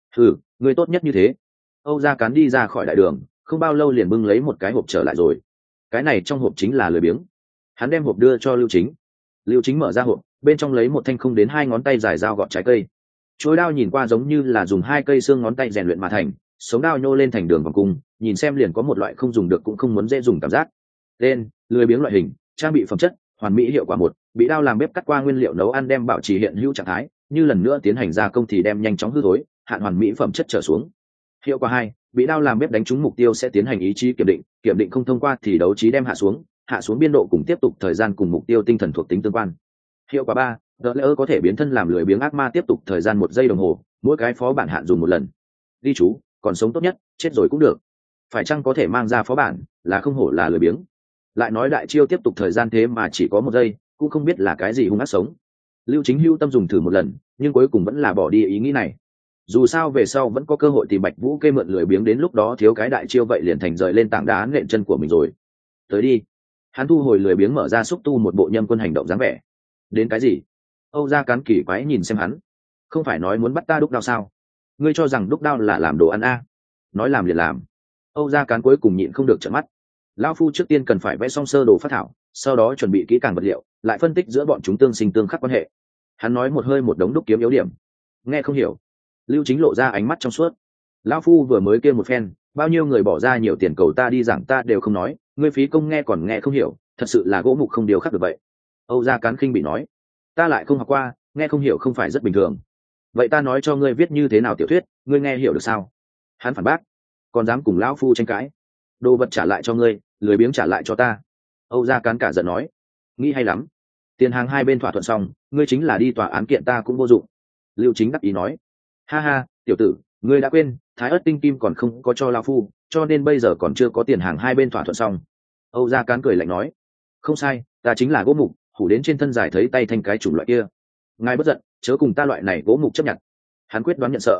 Người tốt nhất như thế. Âu Gia Cán đi ra khỏi đại đường, không bao lâu liền bưng lấy một cái hộp trở lại rồi. Cái này trong hộp chính là lười biếng. Hắn đem hộp đưa cho Lưu Chính. Lưu Chính mở ra hộp, bên trong lấy một thanh không đến 2 ngón tay dài dao gọt trái cây. Chuôi đao nhìn qua giống như là dùng 2 cây xương ngón tay rèn luyện mà thành, sống đao nhô lên thành đường vòng cung, nhìn xem liền có một loại không dùng được cũng không muốn dễ dùng cảm giác. Tên: lười biếng loại hình, trang bị phẩm chất: hoàn mỹ hiệu quả 1, bị đao làm bếp cắt qua nguyên liệu nấu ăn đem bảo trì hiện hữu trạng thái, như lần nữa tiến hành gia công thì đem nhanh chóng hư thối, hạn hoàn mỹ phẩm chất trở xuống. Hiệu quả 2, bị đao làm bếp đánh trúng mục tiêu sẽ tiến hành ý chí kiểm định không thông qua thì đấu trí đem hạ xuống biên độ cùng tiếp tục thời gian cùng mục tiêu tinh thần thuộc tính tương quan. Hiệu quả 3, đỡ lỡ có thể biến thân làm lười biếng ác ma tiếp tục thời gian 1 giây đồng hồ, mỗi cái phó bản hạn dùng 1 lần. Ghi chú: còn sống tốt nhất, chết rồi cũng được. Phải chăng có thể mang ra phó bản, là không hổ là lười biếng. Lại nói đại chiêu tiếp tục thời gian thế mà chỉ có 1 giây, cũng không biết là cái gì hung ác sống. Lưu Chính hưu tâm dùng thử 1 lần, nhưng cuối cùng vẫn là bỏ đi ý nghĩ này. Dù sao về sau vẫn có cơ hội tìm Bạch Vũ kê mượn lười biếng, đến lúc đó thiếu cái đại chiêu vậy liền thành rời lên tảng đá nện chân của mình rồi. Tới đi. Hắn thu hồi lười biếng, mở ra xúc tu một bộ Nhâm Quân hành động dáng vẻ. Đến cái gì? Âu Gia Cán kỳ quái nhìn xem hắn. Không phải nói muốn bắt ta đúc đao sao? Ngươi cho rằng đúc đao là làm đồ ăn a? Nói làm liền làm. Âu Gia Cán cuối cùng nhịn không được trợn mắt. Lão phu trước tiên cần phải vẽ xong sơ đồ phát thảo, sau đó chuẩn bị kỹ càng vật liệu, lại phân tích giữa bọn chúng tương sinh tương khắc quan hệ. Hắn nói một hơi một đống đúc kiếm yếu điểm. Nghe không hiểu. Lưu Chính lộ ra ánh mắt trong suốt. Lão phu vừa mới kêu một phen, bao nhiêu người bỏ ra nhiều tiền cầu ta đi giảng ta đều không nói, ngươi phí công nghe còn nghe không hiểu, thật sự là gỗ mục không điều khắc được vậy. Âu Gia Cán khinh bị nói, ta lại không học qua, nghe không hiểu không phải rất bình thường. Vậy ta nói cho ngươi viết như thế nào tiểu thuyết, ngươi nghe hiểu được sao? Hắn phản bác, còn dám cùng lão phu tranh cãi? Đồ vật trả lại cho ngươi, lười biếng trả lại cho ta. Âu Gia Cán cả giận nói, nghĩ hay lắm. Tiền hàng hai bên thỏa thuận xong, ngươi chính là đi tòa án kiện ta cũng vô dụng. Lưu Chính đắc ý nói, ha ha, tiểu tử, ngươi đã quên Thái Ức Tinh Kim còn không có cho lão phu, cho nên bây giờ còn chưa có tiền hàng hai bên thỏa thuận xong. Âu Gia Cán cười lạnh nói, không sai, ta chính là gỗ mục, hủ đến trên thân dài thấy tay thanh cái chủng loại kia. Ngài bất giận, chớ cùng ta loại này gỗ mục chấp nhận. Hắn quyết đoán nhận sợ.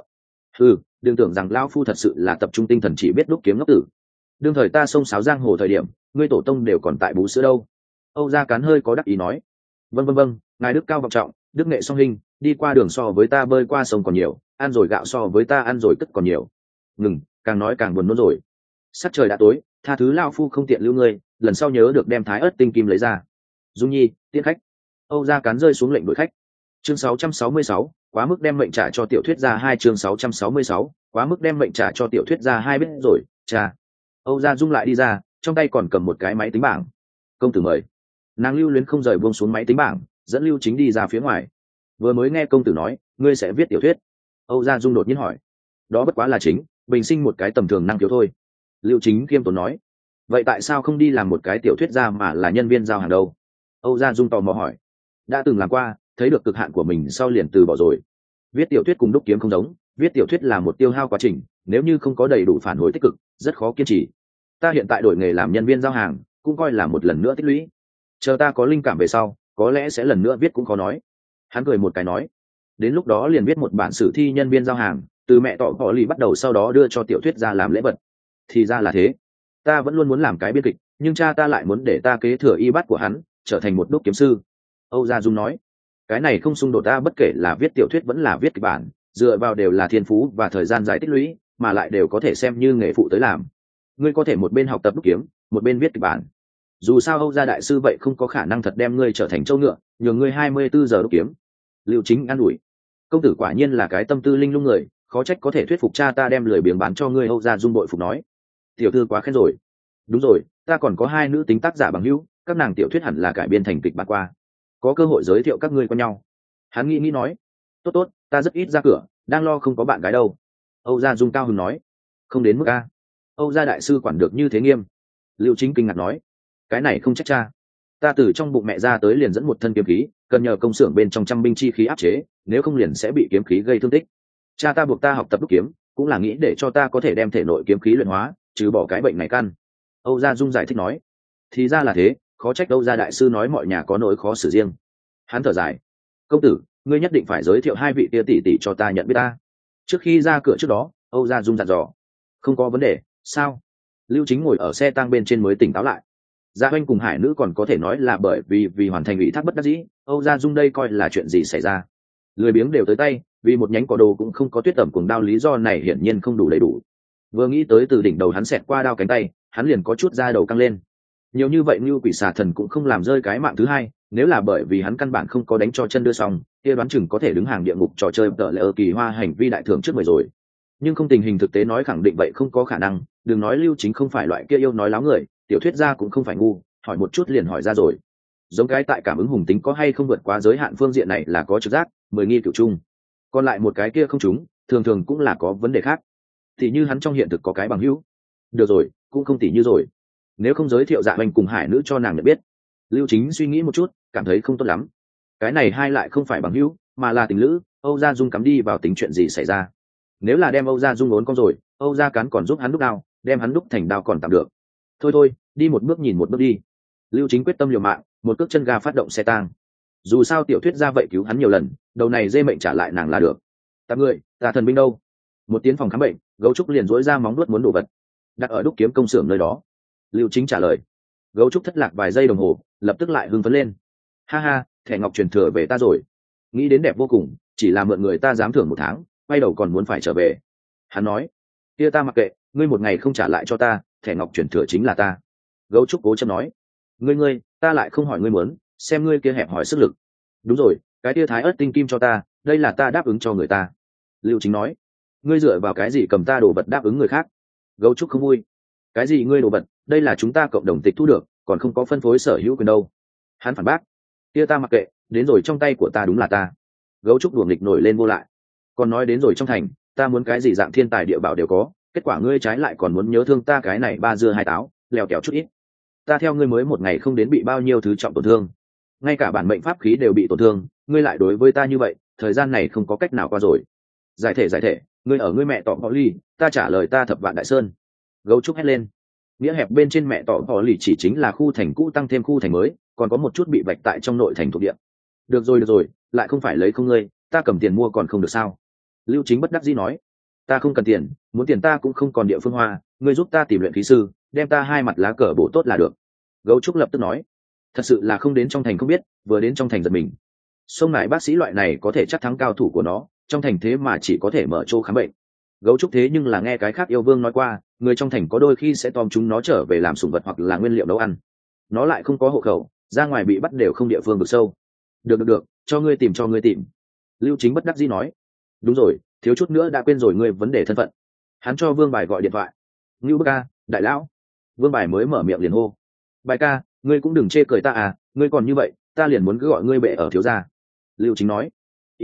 Đừng tưởng rằng lão phu thật sự là tập trung tinh thần chỉ biết đúc kiếm ngốc tử. Đương thời ta xông xáo giang hồ thời điểm, ngươi tổ tông đều còn tại bú sữa đâu. Âu Gia Cán hơi có đắc ý nói, vâng, ngài đức cao vọng trọng, đức nghệ song hình, đi qua đường so với ta bơi qua sông còn nhiều, ăn rồi gạo so với ta ăn rồi tức còn nhiều. Ngừng, càng nói càng buồn nôn rồi. Sắc trời đã tối, tha thứ lão phu không tiện lưu ngươi, lần sau nhớ được đem Thái Ức Tinh Kim lấy ra. Dung Nhi, tiễn khách. Âu Gia Cán rơi xuống lệnh đuổi khách. Chương 666, quá mức đem mệnh trả cho tiểu thuyết gia 2. Chương 666, quá mức đem mệnh trả cho tiểu thuyết gia 2 biết rồi, cha. Âu Gia Dung lại đi ra, trong tay còn cầm một cái máy tính bảng. Công tử mời. Nàng lưu luyến không rời buông xuống máy tính bảng, dẫn Lưu Chính đi ra phía ngoài. Vừa mới nghe công tử nói, ngươi sẽ viết tiểu thuyết. Âu Gia Dung đột nhiên hỏi. Đó bất quá là chính, bình sinh một cái tầm thường năng khiếu thôi. Lưu Chính khiêm tốn nói. Vậy tại sao không đi làm một cái tiểu thuyết gia mà là nhân viên giao hàng đâu? Âu Gia Dung tò mò hỏi. Đã từng làm qua, thấy được cực hạn của mình sau liền từ bỏ rồi. Viết tiểu thuyết cùng đúc kiếm không giống, viết tiểu thuyết là một tiêu hao quá trình, nếu như không có đầy đủ phản hồi tích cực, rất khó kiên trì. Ta hiện tại đổi nghề làm nhân viên giao hàng, cũng coi là một lần nữa tích lũy. Chờ ta có linh cảm về sau, có lẽ sẽ lần nữa viết cũng khó nói. Hắn cười một cái nói, đến lúc đó liền viết một bản sử thi nhân viên giao hàng, từ mẹ tọ bỏ lì bắt đầu, sau đó đưa cho tiểu thuyết ra làm lễ vật. Thì ra là thế. Ta vẫn luôn muốn làm cái biên kịch, nhưng cha ta lại muốn để ta kế thừa y bát của hắn, trở thành một đúc kiếm sư. Âu Gia Dung nói, cái này không xung đột, ta bất kể là viết tiểu thuyết vẫn là viết kịch bản, dựa vào đều là thiên phú và thời gian dài tích lũy, mà lại đều có thể xem như nghề phụ tới làm. Ngươi có thể một bên học tập đúc kiếm, một bên viết kịch bản. Dù sao Âu Gia đại sư vậy không có khả năng thật đem ngươi trở thành châu ngựa, nhường ngươi 24 giờ đúc kiếm. Lưu Chính an ủi, công tử quả nhiên là cái tâm tư linh lung người, khó trách có thể thuyết phục cha ta đem lười biếng bán cho ngươi. Âu Gia Dung bội phục nói, tiểu thư quá khen rồi. Đúng rồi, ta còn có 2 nữ tính tác giả bằng hữu, các nàng tiểu thuyết hẳn là cải biên thành kịch bản qua, có cơ hội giới thiệu các ngươi qua nhau. Hắn nghĩ nói, tốt, ta rất ít ra cửa, đang lo không có bạn gái đâu. Âu Gia Dung cao hứng nói, không đến mức a. Âu Gia đại sư quản được như thế nghiêm. Lưu Chính kinh ngạc nói, cái này không trách cha, ta từ trong bụng mẹ ra tới liền dẫn một thân kiếm khí, cần nhờ công xưởng bên trong trăm binh chi khí áp chế, nếu không liền sẽ bị kiếm khí gây thương tích. Cha ta buộc ta học tập đúc kiếm, cũng là nghĩ để cho ta có thể đem thể nội kiếm khí luyện hóa, trừ bỏ cái bệnh này căn. Âu Gia Dung giải thích nói. Thì ra là thế, khó trách Âu Gia đại sư nói mọi nhà có nỗi khó xử riêng. Hắn thở dài. Công tử, ngươi nhất định phải giới thiệu hai vị tia tỷ tỷ cho ta nhận biết ta. Trước khi ra cửa trước đó, Âu Gia Dung dặn dò. Không có vấn đề. Sao? Lưu Chính ngồi ở xe tang bên trên mới tỉnh táo lại. Gia Oanh cùng Hải Nữ còn có thể nói là bởi vì hoàn thành ủy thác bất đắc dĩ, Âu Gia Dung đây coi là chuyện gì xảy ra. Lười biếng đều tới tay, vì một nhánh cỏ đồ cũng không có tuyết tẩm cuồng đao, lý do này hiển nhiên không đủ đầy đủ. Vừa nghĩ tới từ đỉnh đầu hắn xẹt qua đao cánh tay, hắn liền có chút da đầu căng lên. Nhiều như vậy như quỷ xà thần cũng không làm rơi cái mạng thứ hai, nếu là bởi vì hắn căn bản không có đánh cho chân đưa xong, kia đoán chừng có thể đứng hàng địa ngục trò chơi tợ lệ ở kỳ hoa hành vi đại thưởng trước 10 rồi. Nhưng không, tình hình thực tế nói khẳng định vậy không có khả năng, đừng nói Lưu Chính không phải loại kia yêu nói láo người, tiểu thuyết gia cũng không phải ngu, hỏi một chút liền hỏi ra rồi. Giống cái tại cảm ứng hùng tính có hay không vượt quá giới hạn phương diện này là có trực giác, 10 nghi cửu chung. Còn lại một cái kia không trúng, thường thường cũng là có vấn đề khác. Thì như hắn trong hiện thực có cái bằng hữu. Được rồi, cũng không tỉ như rồi. Nếu không giới thiệu Dạ Oanh cùng Hải Nữ cho nàng nhận biết. Lưu Chính suy nghĩ một chút, cảm thấy không tốt lắm. Cái này hai lại không phải bằng hữu, mà là tình lữ, Âu Gia Dung cắm đi vào tính chuyện gì xảy ra. Nếu là đem Âu Gia Dung ốn con rồi, Âu Gia Cán còn giúp hắn đúc đao, đem hắn đúc thành đao còn tạm được. Thôi, đi một bước nhìn một bước đi. Lưu Chính quyết tâm liều mạng, một cước chân ga phát động xe tang. Dù sao tiểu thuyết ra vậy cứu hắn nhiều lần, đầu này dê mệnh trả lại nàng là được. Ta người, ta thần binh đâu? Một tiến phòng khám bệnh, Gấu Trúc liền dỗi ra móng nuốt muốn đồ vật, đặt ở đúc kiếm công xưởng nơi đó. Lưu Chính trả lời. Gấu Trúc thất lạc vài giây đồng hồ, lập tức lại hưng phấn lên. Ha ha, thẻ ngọc truyền thừa về ta rồi. Nghĩ đến đẹp vô cùng, chỉ là mượn người ta dám thưởng 1 tháng, quay đầu còn muốn phải trở về. Hắn nói, kia ta mặc kệ, ngươi một ngày không trả lại cho ta, thẻ ngọc truyền thừa chính là ta. Gấu Trúc cố chấp nói, ngươi, ta lại không hỏi ngươi muốn, xem ngươi kia hẹp hỏi sức lực. Đúng rồi, cái tia thái ớt tinh kim cho ta, đây là ta đáp ứng cho người ta. Lưu Chính nói, ngươi dựa vào cái gì cầm ta đồ vật đáp ứng người khác? Gấu Trúc không vui. Cái gì ngươi đồ vật, đây là chúng ta cộng đồng tịch thu được, còn không có phân phối sở hữu quyền đâu. Hắn phản bác, kia ta mặc kệ, đến rồi trong tay của ta đúng là ta. Gấu Trúc đùa nghịch nổi lên vô lại. Còn nói đến rồi trong thành, ta muốn cái gì dạng thiên tài địa bảo đều có, kết quả ngươi trái lại còn muốn nhớ thương ta cái này 3 dưa 2 táo, lèo kẹo chút ít. Ta theo ngươi mới một ngày không đến bị bao nhiêu thứ trọng tổn thương, ngay cả bản mệnh pháp khí đều bị tổn thương, ngươi lại đối với ta như vậy, thời gian này không có cách nào qua rồi. Giải thể, ngươi ở ngươi mẹ tọ họ ly, ta trả lời ta Thập Vạn Đại Sơn. Gấu Trúc hét lên. Nghĩa hẹp bên trên mẹ tọ họ lì chỉ chính là khu thành cũ tăng thêm khu thành mới, còn có một chút bị vạch tại trong nội thành thuộc địa. Được rồi, lại không phải lấy không ngươi, ta cầm tiền mua còn không được sao? Lưu Chính bất đắc dĩ nói, ta không cần tiền, muốn tiền ta cũng không còn địa phương hoa, ngươi giúp ta tìm luyện khí sư, đem ta 2 mặt lá cờ bổ tốt là được. Gấu Trúc lập tức nói, thật sự là không đến trong thành không biết, vừa đến trong thành giật mình. Sông lại bác sĩ loại này có thể chắc thắng cao thủ của nó, trong thành thế mà chỉ có thể mở chỗ khám bệnh. Gấu Trúc thế nhưng là nghe cái khác yêu vương nói qua, người trong thành có đôi khi sẽ tóm chúng nó trở về làm sủng vật hoặc là nguyên liệu nấu ăn. Nó lại không có hộ khẩu, ra ngoài bị bắt đều không địa phương được sâu. Được, cho ngươi tìm. Lưu Chính bất đắc dĩ nói, đúng rồi, thiếu chút nữa đã quên rồi ngươi vấn đề thân phận. Hắn cho Vương Bài gọi điện thoại. Ngưu Bức ca, đại lão. Vương Bài mới mở miệng liền hô, Bài ca, ngươi cũng đừng chê cười ta à, ngươi còn như vậy, ta liền muốn cứ gọi ngươi bệ ở thiếu gia. Lưu Chính nói,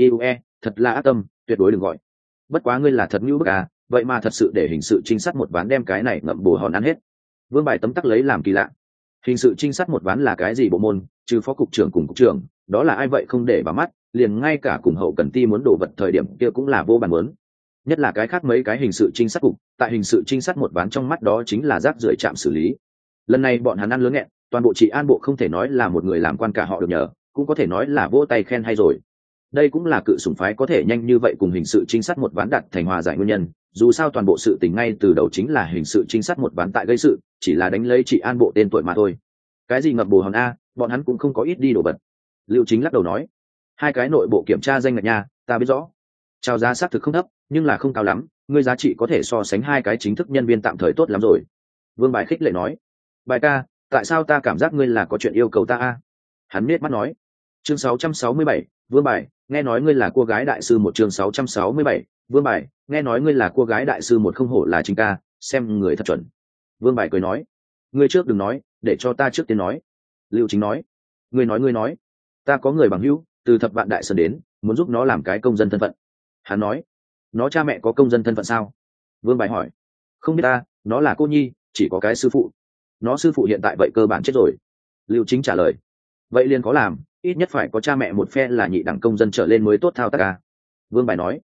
thật là ác tâm, tuyệt đối đừng gọi. Bất quá ngươi là thật Ngưu Bức à, vậy mà thật sự để hình sự trinh sát một ván đem cái này ngậm bù hòn ăn hết. Vương Bài tấm tắc lấy làm kỳ lạ. Hình sự trinh sát một ván là cái gì bộ môn, trừ phó cục trưởng cùng cục trưởng, đó là ai vậy không để vào mắt, liền ngay cả cùng hậu cần ti muốn đổ vật thời điểm kia cũng là vô bàn muốn. Nhất là cái khác mấy cái hình sự trinh sát cục, tại hình sự trinh sát một ván trong mắt đó chính là rác rưởi trạm xử lý. Lần này bọn hắn ăn lớn nghẹn, toàn bộ trị an bộ không thể nói là một người làm quan cả họ được nhờ, cũng có thể nói là vỗ tay khen hay rồi. Đây cũng là cự sủng phái có thể nhanh như vậy cùng hình sự trinh sát một ván đặt thành hòa giải nguyên nhân, dù sao toàn bộ sự tình ngay từ đầu chính là hình sự trinh sát một ván tại gây sự, chỉ là đánh lấy trị an bộ tên tuổi mà thôi. Cái gì ngập bồ hòn a, bọn hắn cũng không có ít đi đổ vật. Lưu Chính lắc đầu nói, 2 cái nội bộ kiểm tra danh ngạch nha, ta biết rõ. Chào giá xác thực không thấp, nhưng là không cao lắm, ngươi giá trị có thể so sánh 2 cái chính thức nhân viên tạm thời tốt lắm rồi. Vương Bài khích lệ nói, Bài ca, tại sao ta cảm giác ngươi là có chuyện yêu cầu ta a? Hắn nết mắt nói, chương 667, Vương Bài, nghe nói ngươi là cô gái đại sư một, chương 667, Vương Bài, nghe nói ngươi là cô gái đại sư một, không hổ là chính ca, xem người thật chuẩn. Vương Bài cười nói, ngươi trước đừng nói, để cho ta trước tiên nói. Lưu Chính nói, ngươi nói, ta có người bằng hữu từ Thập Vạn Đại Sơn đến, muốn giúp nó làm cái công dân thân phận. Hắn nói, nó cha mẹ có công dân thân phận sao? Vương Bài hỏi, không biết ta, nó là cô nhi, chỉ có cái sư phụ. Nó sư phụ hiện tại vậy cơ bản chết rồi. Lưu Chính trả lời, vậy liền có làm, ít nhất phải có cha mẹ một phe là nhị đẳng công dân trở lên mới tốt thao tác ca. Vương Bài nói,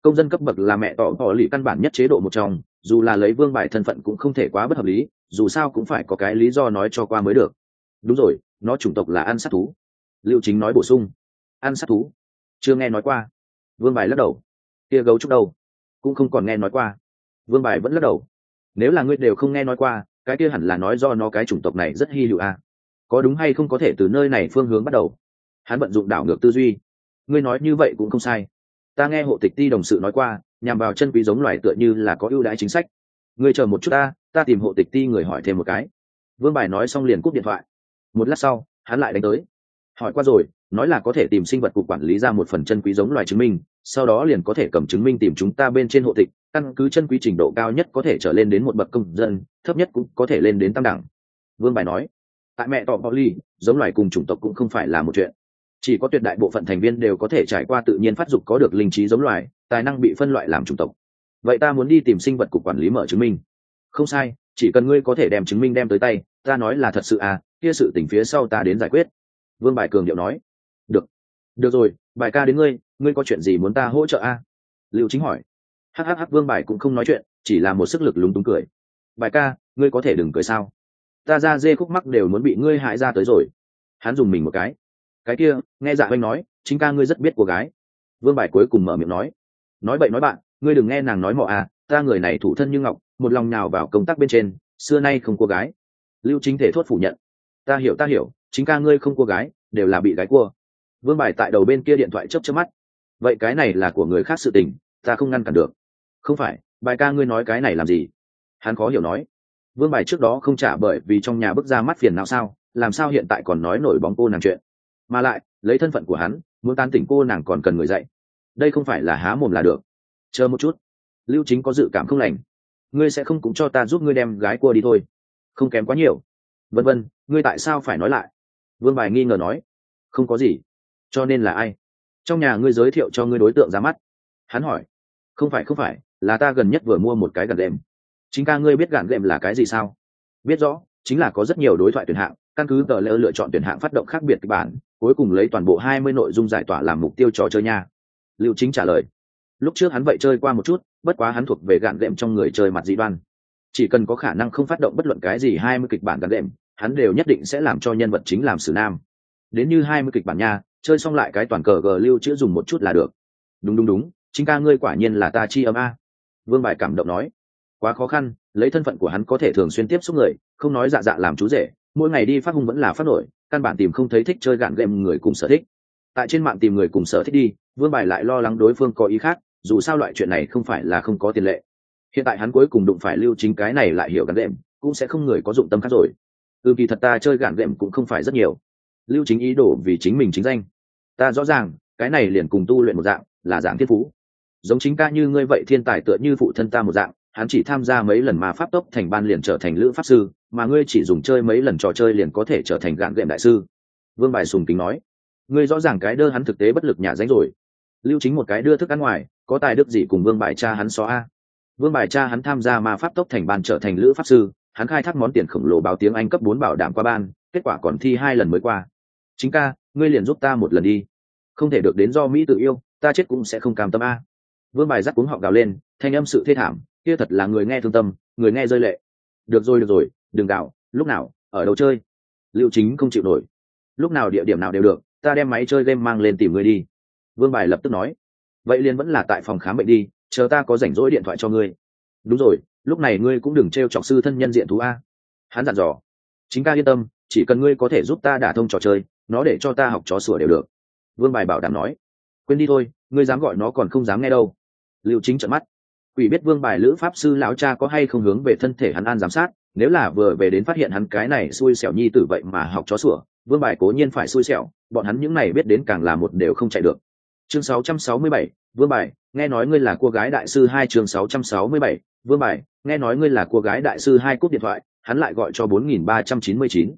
công dân cấp bậc là mẹ tỏ bỏ lì căn bản nhất chế độ một trong, dù là lấy vương bài thân phận cũng không thể quá bất hợp lý, dù sao cũng phải có cái lý do nói cho qua mới được. Đúng rồi, nó chủng tộc là ăn sát thú. Lưu Chính nói bổ sung. Ăn sát thú? Chưa nghe nói qua. Vương bài lắc đầu. Kia gấu trúc đâu? Cũng không còn nghe nói qua. Vương bài vẫn lắc đầu. Nếu là ngươi đều không nghe nói qua, cái kia hẳn là nói do nó cái chủng tộc này rất hy hữu à. Có đúng hay không có thể từ nơi này phương hướng bắt đầu? Hắn vận dụng đảo ngược tư duy. Ngươi nói như vậy cũng không sai. Ta nghe hộ tịch ti đồng sự nói qua, nhằm vào chân quý giống loài tựa như là có ưu đãi chính sách. Ngươi chờ một chút ta tìm hộ tịch ti người hỏi thêm một cái. Vương bài nói xong liền cúp điện thoại. Một lát sau hắn lại đánh tới. Hỏi qua rồi, nói là có thể tìm sinh vật cục quản lý ra một phần chân quý giống loài chứng minh, sau đó liền có thể cầm chứng minh tìm chúng ta bên trên hộ tịch, căn cứ chân quý trình độ cao nhất có thể trở lên đến một bậc công dân, thấp nhất cũng có thể lên đến tam đẳng. Vương bài nói, tại mẹ tọ Pauli, giống loài cùng chủng tộc cũng không phải là một chuyện. Chỉ có tuyệt đại bộ phận thành viên đều có thể trải qua tự nhiên phát dục có được linh trí giống loài, tài năng bị phân loại làm chủng tộc. Vậy ta muốn đi tìm sinh vật cục quản lý mở chứng minh. Không sai, chỉ cần ngươi có thể đem chứng minh đem tới tay, ta nói là thật sự à, kia sự tình phía sau ta đến giải quyết. Vương bài cường điệu nói. Được rồi, bài ca đến ngươi có chuyện gì muốn ta hỗ trợ a? Lưu Chính hỏi. Hắc Vương bài cũng không nói chuyện, chỉ là một sức lực lúng túng cười. Bài ca, ngươi có thể đừng cười sao? Ta ra dê khúc mắc đều muốn bị ngươi hại ra tới rồi. Hắn dùng mình một cái. Cái kia, nghe Dạ Oanh nói, chính ca ngươi rất biết cô gái. Vương bài cuối cùng mở miệng nói bậy nói bạn, ngươi đừng nghe nàng nói mọ à, ta người này thủ thân như ngọc, một lòng nhào vào công tác bên trên, xưa nay không cô gái. Lưu Chính thể thốt phủ nhận. Ta hiểu, chính ca ngươi không cô gái, đều là bị gái cua. Vương bài tại đầu bên kia điện thoại chớp mắt. Vậy cái này là của người khác sự tình, ta không ngăn cản được. Không phải, bài ca ngươi nói cái này làm gì? Hắn khó hiểu nói. Vương bài trước đó không trả bởi vì trong nhà bức ra mắt phiền não sao, làm sao hiện tại còn nói nổi bóng cô nàng chuyện? Mà lại, lấy thân phận của hắn, muốn tan tỉnh cô nàng còn cần người dạy. Đây không phải là há mồm là được. Chờ một chút. Lưu Chính có dự cảm không lành. Ngươi sẽ không cũng cho ta giúp ngươi đem gái cua đi thôi. Không kém quá nhiều. Vân, ngươi tại sao phải nói lại? Vương bài nghi ngờ nói. Không có gì. Cho nên là ai? Trong nhà ngươi giới thiệu cho ngươi đối tượng ra mắt. Hắn hỏi. Không phải, là ta gần nhất vừa mua một cái gạn đệm. Chính ca ngươi biết gạn đệm là cái gì sao? Biết rõ, chính là có rất nhiều đối thoại tuyển hạng, căn cứ tờ lỡ lựa chọn tuyển hạng phát động khác biệt kịch bản, cuối cùng lấy toàn bộ 20 nội dung giải tỏa làm mục tiêu trò chơi nha. Lưu Chính trả lời. Lúc trước hắn vậy chơi qua một chút, bất quá hắn thuộc về gạn đệm trong người chơi mặt dị đoan. Chỉ cần có khả năng không phát động bất luận cái gì 20 kịch bản gạn đệm, hắn đều nhất định sẽ làm cho nhân vật chính làm xử nam. Đến như 20 kịch bản nha, chơi xong lại cái toàn cờ g lưu chữ dùng một chút là được. Đúng, chính ca ngươi quả nhiên là ta chi âm a. Vương bài cảm động nói. Quá khó khăn, lấy thân phận của hắn có thể thường xuyên tiếp xúc người, không nói dạ làm chú rể, mỗi ngày đi phát hung vẫn là phát nổi, căn bản tìm không thấy thích chơi gạn game người cùng sở thích. Tại trên mạng tìm người cùng sở thích đi, Vương bài lại lo lắng đối phương có ý khác, dù sao loại chuyện này không phải là không có tiền lệ. Hiện tại hắn cuối cùng đụng phải Lưu Chính cái này lại hiểu gạn game, cũng sẽ không người có dụng tâm khác rồi. Kỳ thật ta chơi gạn game cũng không phải rất nhiều. Lưu Chính ý đồ vì chính mình chính danh. Ta rõ ràng, cái này liền cùng tu luyện một dạng, là dạng thiên phú. Giống chính ca như ngươi vậy thiên tài tựa như phụ thân ta một dạng, hắn chỉ tham gia mấy lần mà pháp tốc thành ban liền trở thành lữ pháp sư, mà ngươi chỉ dùng chơi mấy lần trò chơi liền có thể trở thành gạn game đại sư. Vương bài sùng kính nói. Ngươi rõ ràng cái đơ hắn thực tế bất lực nhà danh rồi. Lưu Chính một cái đưa thức ăn ngoài, có tài đức gì cùng Vương bài cha hắn xó a. Vương bài cha hắn tham gia mà pháp tốc thành ban trở thành lữ pháp sư, hắn khai thác món tiền khổng lồ báo tiếng Anh cấp 4 bảo đảm qua ban, kết quả còn thi 2 lần mới qua. Chính ca, ngươi liền giúp ta một lần đi. Không thể được đến do Mỹ tự yêu, ta chết cũng sẽ không cam tâm a. Vương bài rắc cuống họng gào lên, thanh âm sự thê thảm, kia thật là người nghe thương tâm, người nghe rơi lệ. Được rồi, đừng gào, lúc nào, ở đâu chơi? Lưu Chính không chịu nổi. Lúc nào địa điểm nào đều được, ta đem máy chơi game mang lên tìm ngươi đi. Vương bài lập tức nói. Vậy liền vẫn là tại phòng khám bệnh đi, chờ ta có rảnh rỗi điện thoại cho ngươi. Đúng rồi, lúc này ngươi cũng đừng trêu chọc sư thân nhân diện thú a. Hắn dặn dò. Chính ca yên tâm, chỉ cần ngươi có thể giúp ta đả thông trò chơi, nó để cho ta học chó sủa đều được. Vương bài bảo đảm nói. Quên đi thôi, ngươi dám gọi nó còn không dám nghe đâu. Lưu Chính trợn mắt. Quỷ biết Vương bài lữ pháp sư lão cha có hay không hướng về thân thể hắn an giám sát, nếu là vừa về đến phát hiện hắn cái này xui xẻo nhi tử vậy mà học chó sủa, Vương bài cố nhiên phải xui xẻo, bọn hắn những này biết đến càng là một đều không chạy được. Chương 667, Vương bài, nghe nói ngươi là cô gái đại sư 2 chương 667, Vương bài, nghe nói ngươi là cô gái đại sư 2 cúp điện thoại, hắn lại gọi cho 4399.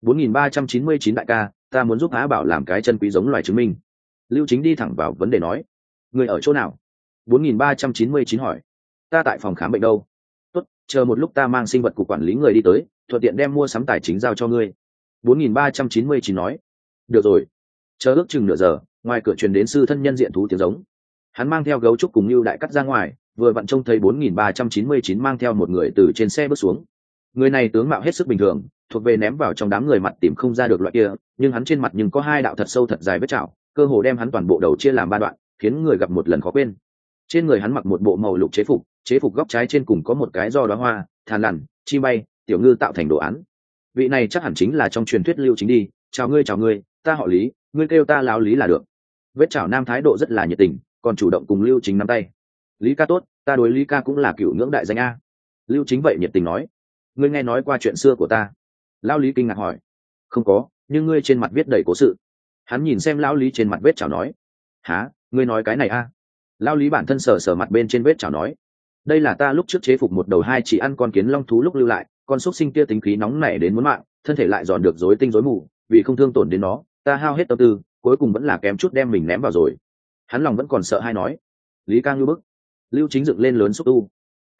4399 đại ca, ta muốn giúp Á Bảo làm cái chân quý giống loài chứng minh. Lưu Chính đi thẳng vào vấn đề nói. Người ở chỗ nào? 4399 hỏi. Ta tại phòng khám bệnh đâu? Tốt, chờ một lúc ta mang sinh vật cục quản lý người đi tới, thuận tiện đem mua sắm tài chính giao cho ngươi. 4399 nói. Được rồi. Chờ ước chừng nửa giờ, ngoài cửa truyền đến sư thân nhân diện thú tiếng giống. Hắn mang theo gấu trúc cùng Lưu Đại cắt ra ngoài, vừa vặn trông thấy 4399 mang theo một người từ trên xe bước xuống. Người này tướng mạo hết sức bình thường, thuộc về ném vào trong đám người mặt tìm không ra được loại kia, nhưng hắn trên mặt nhưng có hai đạo thật sâu thật dài vết chảo, cơ hồ đem hắn toàn bộ đầu chia làm ba đoạn, khiến người gặp một lần khó quên. Trên người hắn mặc một bộ màu lục chế phục góc trái trên cùng có một cái do đóa hoa, thàn lằn, chim bay, tiểu ngư tạo thành đồ án. Vị này chắc hẳn chính là trong truyền thuyết Lưu Chính đi. Chào ngươi, ta họ Lý, ngươi kêu ta lão Lý là được. Vết chảo nam thái độ rất là nhiệt tình, còn chủ động cùng Lưu Chính nắm tay. Lý ca tốt, ta đối Lý ca cũng là cựu ngưỡng đại danh a. Lưu Chính vậy nhiệt tình nói, ngươi nghe nói qua chuyện xưa của ta? Lão Lý kinh ngạc hỏi, không có, nhưng ngươi trên mặt viết đầy cố sự. Hắn nhìn xem lão Lý trên mặt vết chảo nói, há, ngươi nói cái này a? Lão Lý bản thân sờ mặt bên trên vết chảo nói, đây là ta lúc trước chế phục một đầu hai chỉ ăn con kiến long thú lúc lưu lại, con xúc sinh kia tính khí nóng nảy đến muốn mạng, thân thể lại dọn được rối tinh rối mù, vì không thương tổn đến nó, ta hao hết tâm tư, cuối cùng vẫn là kém chút đem mình ném vào rồi. Hắn lòng vẫn còn sợ hay nói, Lý ca ngư bức. Lưu Chính dựng lên lớn xúc tu,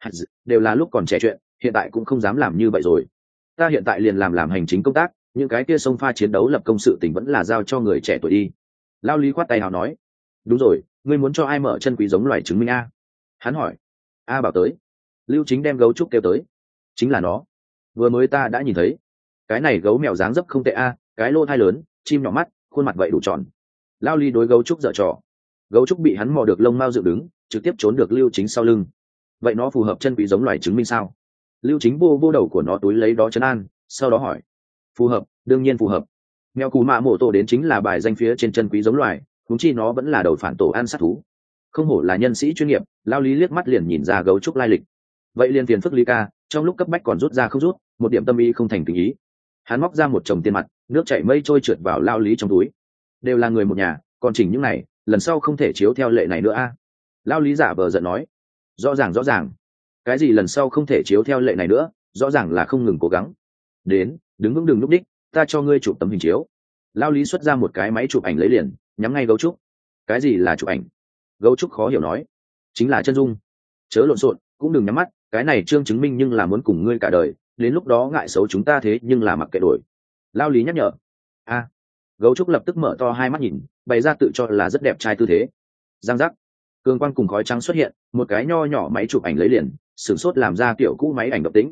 đều là lúc còn trẻ chuyện, hiện tại cũng không dám làm như vậy rồi. Ta hiện tại liền làm hành chính công tác, những cái kia sông pha chiến đấu lập công sự tình vẫn là giao cho người trẻ tuổi đi. Lao Lý khoát tay hào nói, đúng rồi, ngươi muốn cho ai mở chân quý giống loài chứng minh a? Hắn hỏi. A bảo tới. Lưu Chính đem gấu trúc kêu tới. Chính là nó, vừa mới ta đã nhìn thấy. Cái này gấu mèo dáng dấp không tệ a, cái lô thai lớn, chim nhỏ mắt, khuôn mặt vậy đủ tròn. Lao Lý đối gấu trúc dở trò. Gấu trúc bị hắn mò được lông mao dựng đứng, trực tiếp trốn được Lưu Chính sau lưng. Vậy nó phù hợp chân quý giống loài chứng minh sao? Lưu Chính vô đầu của nó túi lấy đó trấn an, sau đó hỏi. Phù hợp, đương nhiên phù hợp. Mèo cù mạ mổ tổ đến chính là bài danh phía trên chân quý giống loài, huống chi nó vẫn là đầu phản tổ ăn sát thú. Không hổ là nhân sĩ chuyên nghiệp. Lao Lý liếc mắt liền nhìn ra gấu trúc lai lịch. Vậy liền tiền phức Lý ca, trong lúc cấp bách còn rút ra không rút, một điểm tâm ý không thành tình ý. Hắn móc ra một chồng tiền mặt, nước chảy mây trôi trượt vào Lao Lý trong túi. Đều là người một nhà, còn chỉnh những này, lần sau không thể chiếu theo lệ này nữa a. Lao Lý giả vờ giận nói, rõ ràng, cái gì lần sau không thể chiếu theo lệ này nữa, rõ ràng là không ngừng cố gắng. Đến, đứng vững đừng núp đích, ta cho ngươi chụp tấm hình chiếu. Lao Lý xuất ra một cái máy chụp ảnh lấy liền, nhắm ngay gấu trúc. Cái gì là chụp ảnh? Gấu trúc khó hiểu nói, chính là chân dung. Chớ lộn xộn, cũng đừng nhắm mắt, cái này trương chứng minh nhưng là muốn cùng ngươi cả đời, đến lúc đó ngại xấu chúng ta thế nhưng là mặc kệ đổi. Lao Lý nhắc nhở. A. Gấu trúc lập tức mở to hai mắt nhìn, bày ra tự cho là rất đẹp trai tư thế. Giang giác, cường quang cùng khói trắng xuất hiện, một cái nho nhỏ máy chụp ảnh lấy liền, sửng sốt làm ra kiểu cũ máy ảnh độc tính.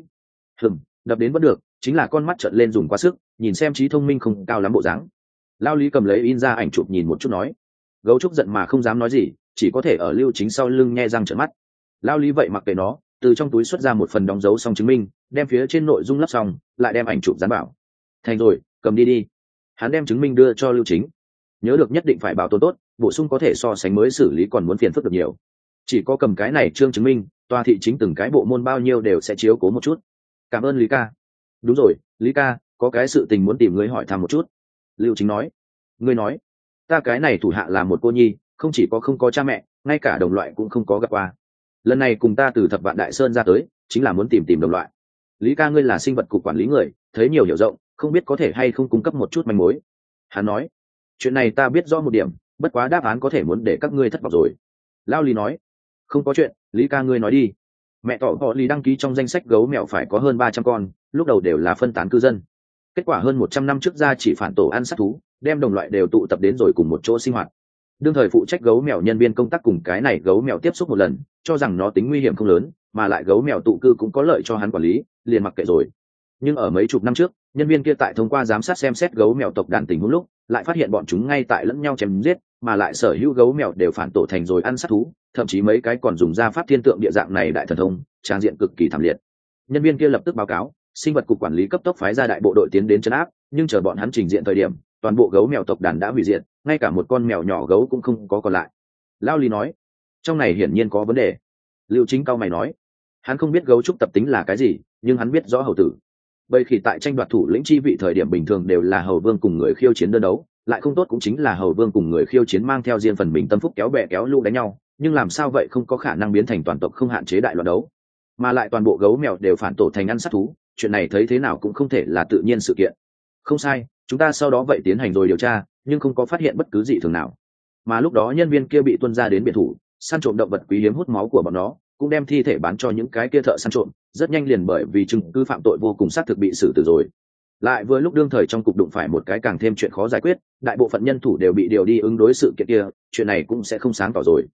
Đập đến vẫn được, chính là con mắt trợn lên dùng quá sức, nhìn xem trí thông minh không cao lắm bộ dáng. Lao Lý cầm lấy in ra ảnh chụp nhìn một chút nói. Gấu trúc giận mà không dám nói gì, chỉ có thể ở Lưu Chính sau lưng nhe răng trợn mắt. Lao Lý vậy mặc kệ nó, từ trong túi xuất ra một phần đóng dấu xong chứng minh, đem phía trên nội dung lắp xong, lại đem ảnh chụp dán bảo. Thành rồi, cầm đi. Hắn đem chứng minh đưa cho Lưu Chính. Nhớ được nhất định phải bảo tồn tốt, bổ sung có thể so sánh mới xử lý còn muốn phiền phức được nhiều. Chỉ có cầm cái này trương chứng minh, tòa thị chính từng cái bộ môn bao nhiêu đều sẽ chiếu cố một chút. Cảm ơn Lý ca. Đúng rồi, Lý ca, có cái sự tình muốn tìm ngươi hỏi thăm một chút. Lưu Chính nói. Ngươi nói. Ta cái này thủ hạ là một cô nhi, không chỉ có không có cha mẹ, ngay cả đồng loại cũng không có gặp qua. Lần này cùng ta từ Thập Vạn Đại Sơn ra tới, chính là muốn tìm đồng loại. Lý ca ngươi là sinh vật cục quản lý người, thấy nhiều hiểu rộng, không biết có thể hay không cung cấp một chút manh mối. Hắn nói. Chuyện này ta biết rõ một điểm, bất quá đáp án có thể muốn để các ngươi thất vọng rồi. Lao Lý nói. Không có chuyện, Lý ca ngươi nói đi. Mẹ tỏ họ Lý đăng ký trong danh sách gấu mèo phải có hơn 300 con, lúc đầu đều là phân tán cư dân. Kết quả hơn 100 năm trước ra chỉ phản tổ ăn sát thú, đem đồng loại đều tụ tập đến rồi cùng một chỗ sinh hoạt. Đương thời phụ trách gấu mèo nhân viên công tác cùng cái này gấu mèo tiếp xúc một lần, cho rằng nó tính nguy hiểm không lớn, mà lại gấu mèo tụ cư cũng có lợi cho hắn quản lý, liền mặc kệ rồi. Nhưng ở mấy chục năm trước, nhân viên kia tại thông qua giám sát xem xét gấu mèo tộc đàn tình huống lúc, lại phát hiện bọn chúng ngay tại lẫn nhau chém giết, mà lại sở hữu gấu mèo đều phản tổ thành rồi ăn sát thú, thậm chí mấy cái còn dùng ra pháp thiên tượng địa dạng này đại thần thông, trang diện cực kỳ thảm liệt. Nhân viên kia lập tức báo cáo, sinh vật cục quản lý cấp tốc phái ra đại bộ đội tiến đến trấn áp, nhưng chờ bọn hắn trình diện thời điểm, toàn bộ gấu mèo tộc đàn đã hủy diệt, ngay cả một con mèo nhỏ gấu cũng không có còn lại. Lao Lý nói, trong này hiển nhiên có vấn đề. Lưu Chính cao mày nói, hắn không biết gấu trúc tập tính là cái gì, nhưng hắn biết rõ hầu tử. Bởi khi tại tranh đoạt thủ lĩnh chi vị thời điểm bình thường đều là hầu vương cùng người khiêu chiến đơn đấu, lại không tốt cũng chính là hầu vương cùng người khiêu chiến mang theo riêng phần mình tâm phúc kéo bè kéo lũ đánh nhau, nhưng làm sao vậy không có khả năng biến thành toàn tộc không hạn chế đại loạn đấu, mà lại toàn bộ gấu mèo đều phản tổ thành ăn sát thú, chuyện này thấy thế nào cũng không thể là tự nhiên sự kiện. Không sai, chúng ta sau đó vậy tiến hành rồi điều tra, nhưng không có phát hiện bất cứ gì thường nào. Mà lúc đó nhân viên kia bị tuân ra đến biệt thủ, săn trộm động vật quý hiếm hút máu của bọn nó, cũng đem thi thể bán cho những cái kia thợ săn trộm, rất nhanh liền bởi vì chứng cứ phạm tội vô cùng xác thực bị xử tử rồi. Lại vừa lúc đương thời trong cục đụng phải một cái càng thêm chuyện khó giải quyết, đại bộ phận nhân thủ đều bị điều đi ứng đối sự kiện kia, chuyện này cũng sẽ không sáng tỏ rồi.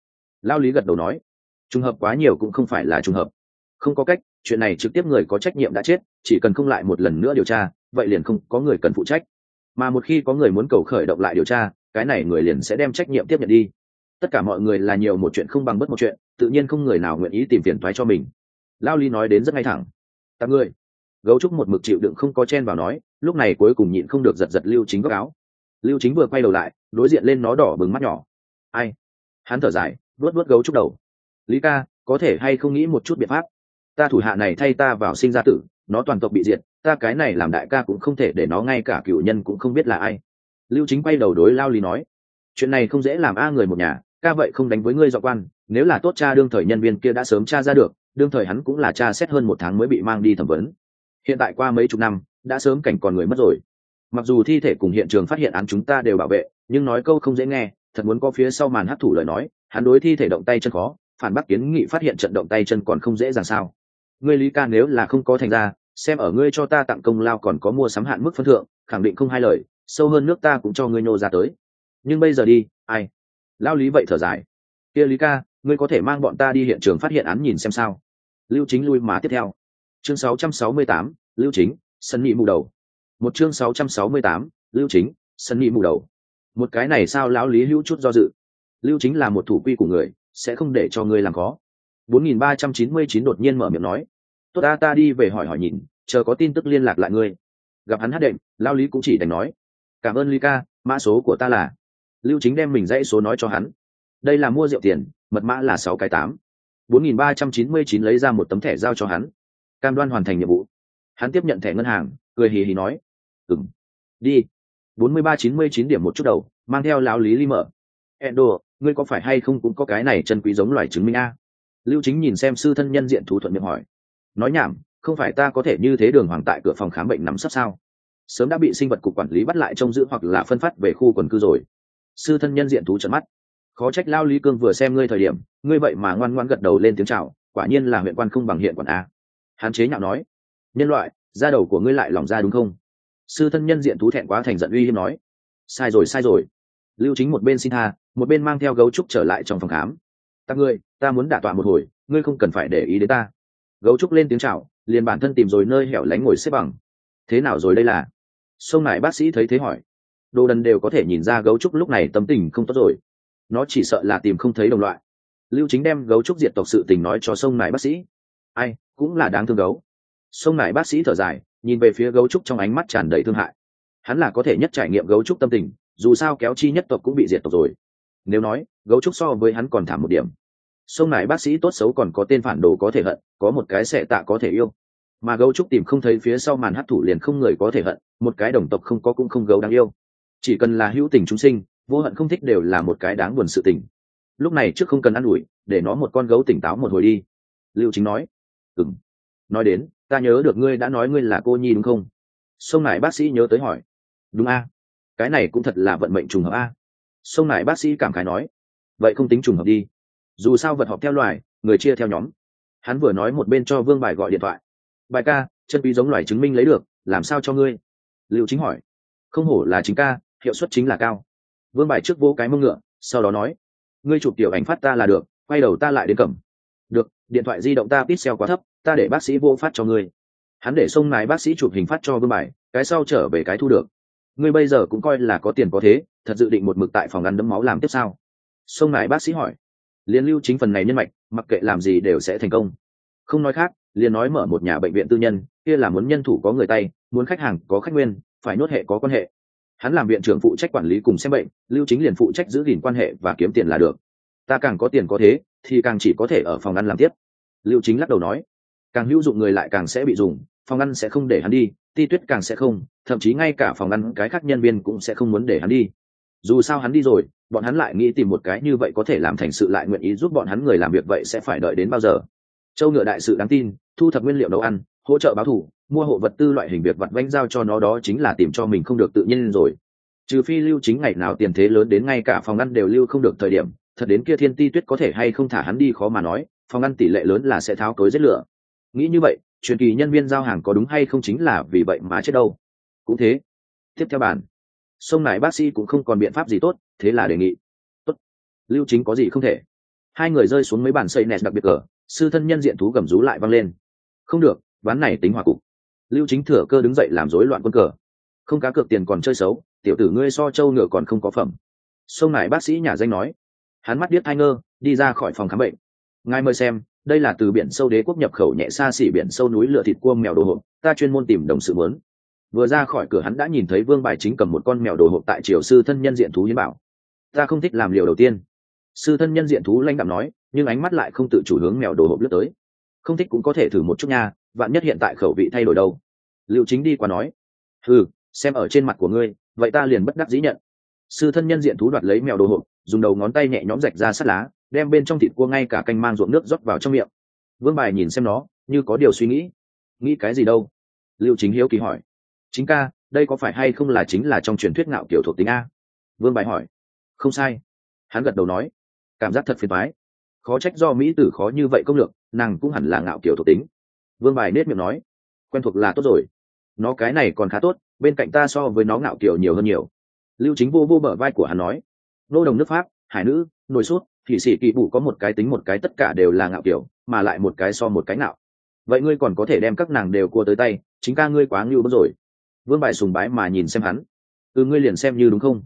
Lao lý gật đầu nói, trùng hợp quá nhiều cũng không phải là trùng hợp. Không có cách, chuyện này trực tiếp người có trách nhiệm đã chết, chỉ cần không lại một lần nữa điều tra, vậy liền không có người cần phụ trách. Mà một khi có người muốn cầu khởi động lại điều tra, cái này người liền sẽ đem trách nhiệm tiếp nhận đi. Tất cả mọi người là nhiều một chuyện không bằng bất một chuyện, tự nhiên không người nào nguyện ý tìm phiền toái cho mình. Lao lý nói đến rất ngay thẳng. Tạm người. Gấu trúc một mực chịu đựng không có chen vào nói, lúc này cuối cùng nhịn không được giật giật Lưu Chính góc áo. Lưu Chính vừa quay đầu lại, đối diện lên nó đỏ bừng mắt nhỏ. Ai? Hắn thở dài, vuốt vuốt gấu trúc đầu. Lý ca, có thể hay không nghĩ một chút biện pháp? Ta thủ hạ này thay ta vào sinh ra tử, nó toàn tộc bị diệt, ta cái này làm đại ca cũng không thể để nó ngay cả cựu nhân cũng không biết là ai. Lưu Chính quay đầu đối Lao lý nói, chuyện này không dễ làm người một nhà, ca vậy không đánh với ngươi dọ quan, nếu là tốt cha đương thời nhân viên kia đã sớm tra ra được, đương thời hắn cũng là tra xét hơn 1 tháng mới bị mang đi thẩm vấn. Hiện tại qua mấy chục năm, đã sớm cảnh còn người mất rồi. Mặc dù thi thể cùng hiện trường phát hiện án chúng ta đều bảo vệ, nhưng nói câu không dễ nghe, thật muốn có phía sau màn hấp thủ lời nói, hắn đối thi thể động tay chân khó, phản bác kiến nghị phát hiện trận động tay chân còn không dễ dàng sao? Ngươi Lý ca nếu là không có thành ra, xem ở ngươi cho ta tặng công lao còn có mua sắm hạn mức phân thượng, khẳng định không hai lời, sâu hơn nước ta cũng cho ngươi nô ra tới. Nhưng bây giờ đi, ai? Lao Lý vậy thở dài. Kia Lý ca, ngươi có thể mang bọn ta đi hiện trường phát hiện án nhìn xem sao? Lưu Chính lui mà tiếp theo. Chương 668, Lưu Chính, sân nhị mù đầu. Một chương 668, Lưu Chính, sân nhị mù đầu. Một cái này sao lão Lý hữu chút do dự. Lưu Chính là một thủ quy của người, sẽ không để cho ngươi làm khó. 4399 đột nhiên mở miệng nói, tốt ta đi về hỏi nhìn, chờ có tin tức liên lạc lại ngươi. Gặp hắn hát đệm, lão Lý cũng chỉ đành nói, cảm ơn Lý ca, mã số của ta là. Lưu Chính đem mình dãy số nói cho hắn. Đây là mua rượu tiền, mật mã là 6 cái 8. 4399 lấy ra một tấm thẻ giao cho hắn, cam đoan hoàn thành nhiệm vụ. Hắn tiếp nhận thẻ ngân hàng, cười hì hì nói, đi. 4399 điểm một chút đầu, mang theo lão Lý ly mở. Endo, ngươi có phải hay không cũng có cái này chân quý giống loài chứng minh a? Lưu Chính nhìn xem sư thân nhân diện thú thuận miệng hỏi. Nói nhảm, không phải ta có thể như thế đường hoàng tại cửa phòng khám bệnh nằm sấp sao? Sớm đã bị sinh vật cục quản lý bắt lại trông giữ hoặc là phân phát về khu quần cư rồi. Sư thân nhân diện thú trợn mắt. Khó trách lao Lý Cương vừa xem ngươi thời điểm, ngươi vậy mà ngoan ngoãn gật đầu lên tiếng chào, quả nhiên là huyện quan không bằng hiện quản a. Hắn chế nhạo nói, nhân loại, da đầu của ngươi lại lỏng ra đúng không? Sư thân nhân diện thú thẹn quá thành giận uy hiếp nói, sai rồi. Lưu Chính một bên xin tha, một bên mang theo gấu trúc trở lại trong phòng khám. Ta muốn đả tọa một hồi, ngươi không cần phải để ý đến ta. Gấu trúc lên tiếng chào, liền bản thân tìm rồi nơi hẻo lánh ngồi xếp bằng. Thế nào rồi đây là? Sông Nải bác sĩ thấy thế hỏi. Đồ đần đều có thể nhìn ra gấu trúc lúc này tâm tình không tốt rồi. Nó chỉ sợ là tìm không thấy đồng loại. Lưu Chính đem gấu trúc diệt tộc sự tình nói cho sông Nải bác sĩ. Ai, cũng là đáng thương gấu. Sông Nải bác sĩ thở dài, nhìn về phía gấu trúc trong ánh mắt tràn đầy thương hại. Hắn là có thể nhất trải nghiệm gấu trúc tâm tình, dù sao kéo chi nhất tộc cũng bị diệt tộc rồi. Nếu nói gấu trúc so với hắn còn thảm một điểm, sông Nải bác sĩ tốt xấu còn có tên phản đồ có thể hận, có một cái xệ tạ có thể yêu, mà gấu trúc tìm không thấy phía sau màn hấp thủ liền không người có thể hận, một cái đồng tộc không có cũng không gấu đáng yêu. Chỉ cần là hữu tình chúng sinh, vô hận không thích đều là một cái đáng buồn sự tình. Lúc này trước không cần ăn ủi, để nó một con gấu tỉnh táo một hồi đi. Lưu Chính nói. Nói đến, ta nhớ được ngươi đã nói ngươi là cô nhi đúng không? Sông Nải bác sĩ nhớ tới hỏi. Đúng a. Cái này cũng thật là vận mệnh trùng hợp a. Sông Nải bác sĩ cảm khái nói. Vậy không tính trùng hợp đi, dù sao vật họp theo loài, người chia theo nhóm. Hắn vừa nói một bên cho Vương Bài gọi điện thoại. Bài ca, chân quý giống loài chứng minh lấy được, làm sao cho ngươi? Lưu Chính hỏi. Không hổ là chính ca, hiệu suất chính là cao. Vương Bài trước vỗ cái mông ngựa, sau đó nói, ngươi chụp tiểu ảnh phát ta là được, quay đầu ta lại đến cầm. Được, điện thoại di động ta pixel quá thấp, ta để bác sĩ vô phát cho ngươi. Hắn để Sông Nải bác sĩ chụp hình phát cho Vương Bài, cái sau trở về cái thu được. Ngươi bây giờ cũng coi là có tiền có thế, thật dự định một mực tại phòng ăn đấm máu làm tiếp sao? Sông Nải bác sĩ hỏi. Liên Lưu Chính phần này nhân mạch, mặc kệ làm gì đều sẽ thành công. Không nói khác, liền nói mở một nhà bệnh viện tư nhân, kia là muốn nhân thủ có người tay, muốn khách hàng có khách nguyên, phải nốt hệ có quan hệ. Hắn làm viện trưởng phụ trách quản lý cùng xem bệnh, Lưu Chính liền phụ trách giữ gìn quan hệ và kiếm tiền là được. Ta càng có tiền có thế, thì càng chỉ có thể ở phòng ăn làm tiếp. Lưu Chính lắc đầu nói, càng hữu dụng người lại càng sẽ bị dùng, phòng ăn sẽ không để hắn đi, Ti Tuyết càng sẽ không, thậm chí ngay cả phòng ăn cái khác nhân viên cũng sẽ không muốn để hắn đi. Dù sao hắn đi rồi, bọn hắn lại nghĩ tìm một cái như vậy có thể làm thành sự lại nguyện ý giúp bọn hắn người làm việc, vậy sẽ phải đợi đến bao giờ? Châu Ngựa đại sự đáng tin, thu thập nguyên liệu nấu ăn, hỗ trợ báo thù, mua hộ vật tư loại hình việc vặt vãnh giao cho nó, đó chính là tìm cho mình không được tự nhiên rồi. Trừ phi Lưu Chính ngày nào tiền thế lớn đến ngay cả phòng ăn đều lưu không được thời điểm, thật đến kia Thiên Ti Tuyết có thể hay không thả hắn đi khó mà nói, phòng ăn tỷ lệ lớn là sẽ tháo cối giết lửa. Nghĩ như vậy, truyền kỳ nhân viên giao hàng có đúng hay không chính là vì vậy mà chết đâu. Cũng thế. Tiếp theo bản, Sông Nải bác sĩ cũng không còn biện pháp gì tốt, thế là đề nghị. Tốt. Lưu Chính có gì không thể? Hai người rơi xuống mấy bàn xây nẹt đặc biệt cờ, sư thân nhân diện thú gầm rú lại văng lên. Không được, ván này tính hòa cục. Lưu Chính thừa cơ đứng dậy làm rối loạn quân cờ. Không cá cược tiền còn chơi xấu, tiểu tử ngươi so châu ngựa còn không có phẩm. Sông này bác sĩ nhà danh nói. Hắn mắt điếc hai ngơ, đi ra khỏi phòng khám bệnh. Ngài mời xem, đây là từ biển sâu đế quốc nhập khẩu nhẹ xa xỉ biển sâu núi lửa thịt cua mèo đồ hộp, ta chuyên môn tìm đồng sự muốn. Vừa ra khỏi cửa hắn đã nhìn thấy Vương Bài chính cầm một con mèo đồ hộp tại triều sư thân nhân diện thú hiến bảo. Ta không thích làm liều đầu tiên. Sư thân nhân diện thú lãnh đạm nói, nhưng ánh mắt lại không tự chủ hướng mèo đồ hộp lướt tới. Không thích cũng có thể thử một chút nha, vạn nhất hiện tại khẩu vị thay đổi đâu. Lưu Chính đi qua nói, xem ở trên mặt của ngươi, vậy ta liền bất đắc dĩ nhận. Sư thân nhân diện thú đoạt lấy mèo đồ hộp, dùng đầu ngón tay nhẹ nhõm rạch ra sắt lá, đem bên trong thịt cua ngay cả canh mang ruộng nước rót vào trong miệng. Vương Bài nhìn xem nó, như có điều suy nghĩ cái gì đâu. Lưu Chính hiếu kỳ hỏi, chính ca, đây có phải hay không là chính là trong truyền thuyết ngạo kiểu thuộc tính a? Vương Bài hỏi, không sai. Hắn gật đầu nói, cảm giác thật phiền toái. Khó trách do mỹ tử khó như vậy công lược, nàng cũng hẳn là ngạo kiểu thuộc tính. Vương Bài nết miệng nói, quen thuộc là tốt rồi. Nó cái này còn khá tốt, bên cạnh ta so với nó ngạo kiểu nhiều hơn nhiều. Lưu Chính vô bờ vai của hắn nói, nô đồng nước Pháp, hải nữ, nồi sút, thị sĩ kỳ bụ có một cái tính một cái, tất cả đều là ngạo kiểu, mà lại một cái so một cái ngạo. Vậy ngươi còn có thể đem các nàng đều cua tới tay, chính ca ngươi quá ngưu bớt rồi. Vương Bài sùng bái mà nhìn xem hắn, ngươi liền xem như đúng không?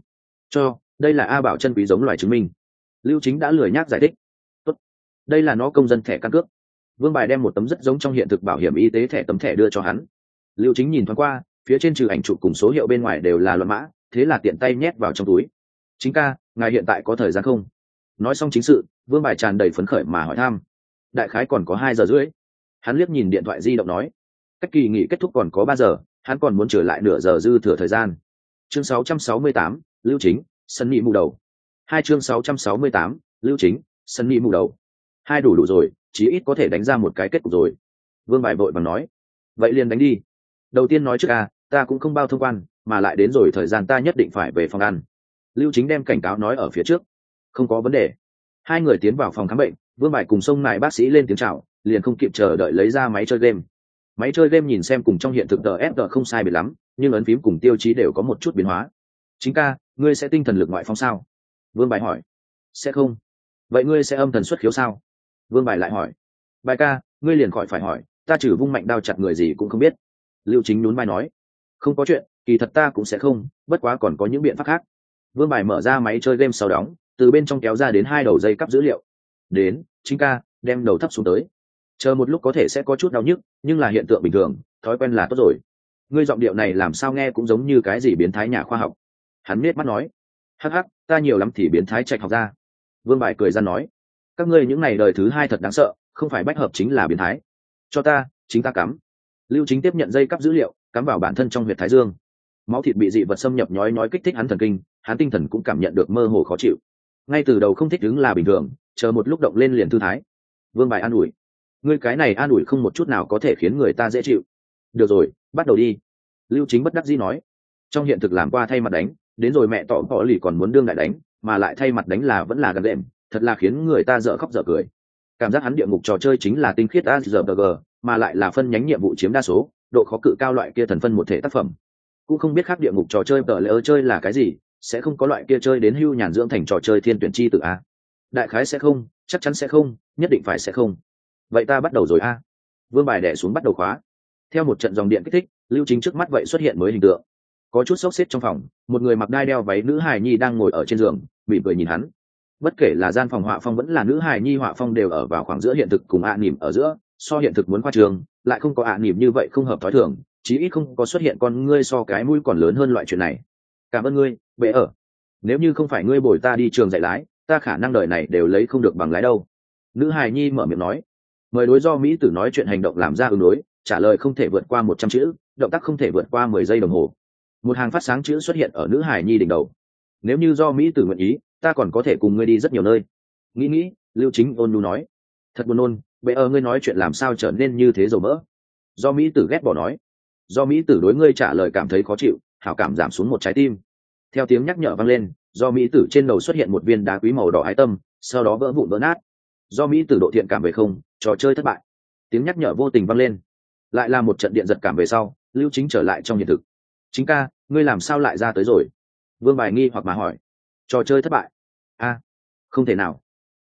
Đây là A Bảo chân quý giống loài chứng minh. Lưu Chính đã lười nhác giải thích. Tốt, đây là nó công dân thẻ căn cước. Vương Bài đem một tấm rất giống trong hiện thực bảo hiểm y tế tấm thẻ đưa cho hắn. Lưu Chính nhìn thoáng qua, phía trên trừ ảnh chụp cùng số hiệu bên ngoài đều là luận mã, thế là tiện tay nhét vào trong túi. Chính ca, ngài hiện tại có thời gian không? Nói xong chính sự, Vương Bài tràn đầy phấn khởi mà hỏi thăm. Đại khái còn có 2 giờ rưỡi. Hắn liếc nhìn điện thoại di động nói, cách kỳ nghỉ kết thúc còn có 3 giờ, hắn còn muốn trở lại nửa giờ dư thừa thời gian. Chương 668, Lưu Chính, sân nị mù đầu. Chương 668, Lưu Chính, sân nị mù đầu. Đủ rồi, chí ít có thể đánh ra một cái kết cục rồi. Vương Bài vội vàng nói, vậy liền đánh đi. Đầu tiên nói trước ta cũng không bao thông quan, mà lại đến rồi thời gian ta nhất định phải về phòng ăn. Lưu Chính đem cảnh cáo nói ở phía trước. Không có vấn đề. Hai người tiến vào phòng khám bệnh, Vương Bài cùng sông nại bác sĩ lên tiếng chào, liền không kịp chờ đợi lấy ra máy chơi game. Máy chơi game nhìn xem cùng trong hiện thực FG không sai biệt lắm, nhưng ấn phím cùng tiêu chí đều có một chút biến hóa. Chính ca, ngươi sẽ tinh thần lực ngoại phóng sao? Vương Bài hỏi. Sẽ không. Vậy ngươi sẽ âm thần xuất khiếu sao? Vương Bài lại hỏi. Bài ca, ngươi liền khỏi phải hỏi, ta trừ vung mạnh đao chặt người gì cũng không biết. Lưu Chính nhún vai nói. Không có chuyện, kỳ thật ta cũng sẽ không, bất quá còn có những biện pháp khác. Vương Bài mở ra máy chơi game sau đóng, từ bên trong kéo ra đến 2 đầu dây cắp dữ liệu. Đến, chính ca, đem đầu thấp xuống tới. Chờ một lúc có thể sẽ có chút đau nhức, nhưng là hiện tượng bình thường, thói quen là tốt rồi. Ngươi giọng điệu này làm sao nghe cũng giống như cái gì biến thái nhà khoa học. Hắn nết mắt nói, hắc hắc, ta nhiều lắm thì biến thái trạch học ra. Vương Bài cười ra nói, các ngươi những ngày đời thứ 2 thật đáng sợ, không phải bách hợp chính là biến thái. Cho ta, chính ta cắm. Lưu Chính tiếp nhận dây cắp dữ liệu, cắm vào bản thân trong huyệt thái dương. Máu thịt bị dị vật xâm nhập nhói nhói kích thích hắn thần kinh, hắn tinh thần cũng cảm nhận được mơ hồ khó chịu. Ngay từ đầu không thích đứng là bình thường, chờ một lúc động lên liền thư thái. Vương Bài an ủi, ngươi cái này an ủi không một chút nào có thể khiến người ta dễ chịu. Được rồi, bắt đầu đi. Lưu Chính bất đắc dĩ nói, trong hiện thực làm qua thay mặt đánh, đến rồi mẹ tỏ lì còn muốn đương đại đánh, mà lại thay mặt đánh là vẫn là gần đệm, thật là khiến người ta dở khóc dở cười. Cảm giác hắn địa ngục trò chơi chính là tinh khiết AZG, mà lại là phân nhánh nhiệm vụ chiếm đa số, độ khó cự cao loại kia thần phân một thể tác phẩm. Cũng không biết khác địa ngục trò chơi tờ lỡ chơi là cái gì, sẽ không có loại kia chơi đến hưu nhàn dưỡng thành trò chơi thiên tuyển chi tự a. Đại khái sẽ không, chắc chắn sẽ không, nhất định phải sẽ không. Vậy ta bắt đầu rồi a. Vương Bài đè xuống bắt đầu khóa. Theo một trận dòng điện kích thích, Lưu Chính trước mắt vậy xuất hiện mới hình tượng. Có chút sốc xếp trong phòng, một người mặc đai đeo váy nữ hài nhi đang ngồi ở trên giường, mỉm cười nhìn hắn. Bất kể là gian phòng họa phong vẫn là nữ hài nhi họa phong đều ở vào khoảng giữa hiện thực cùng ạ nỉm ở giữa, so hiện thực muốn khoa trường, lại không có ạ nỉm như vậy không hợp thói thường, chí ít không có xuất hiện con ngươi so cái mũi còn lớn hơn loại chuyện này. Cảm ơn ngươi, bệ ở. Nếu như không phải ngươi bồi ta đi trường dạy lái, ta khả năng đời này đều lấy không được bằng lái đâu. Nữ hài nhi mở miệng nói. Mời đối do mỹ tử nói chuyện hành động làm ra ứng đối, trả lời không thể vượt qua 100 chữ, động tác không thể vượt qua 10 giây đồng hồ. Một hàng phát sáng chữ xuất hiện ở nữ hài nhi đỉnh đầu. Nếu như do mỹ tử nguyện ý, ta còn có thể cùng ngươi đi rất nhiều nơi. Nghĩ, Lưu Chính ôn nhu nói. Thật buồn nôn, bệ ở ngươi nói chuyện làm sao trở nên như thế dầu mỡ. Do mỹ tử ghét bỏ nói. Do mỹ tử đối ngươi trả lời cảm thấy khó chịu, hảo cảm giảm xuống một trái tim. Theo tiếng nhắc nhở vang lên, do mỹ tử trên đầu xuất hiện một viên đá quý màu đỏ ái tâm, sau đó vỡ vụn vỡ nát. Do mỹ tử độ thiện cảm về không, trò chơi thất bại. Tiếng nhắc nhở vô tình vang lên, lại là một trận điện giật cảm về sau. Lưu Chính trở lại trong hiện thực. Chính ca, ngươi làm sao lại ra tới rồi? Vương Bài nghi hoặc mà hỏi. Trò chơi thất bại. Không thể nào.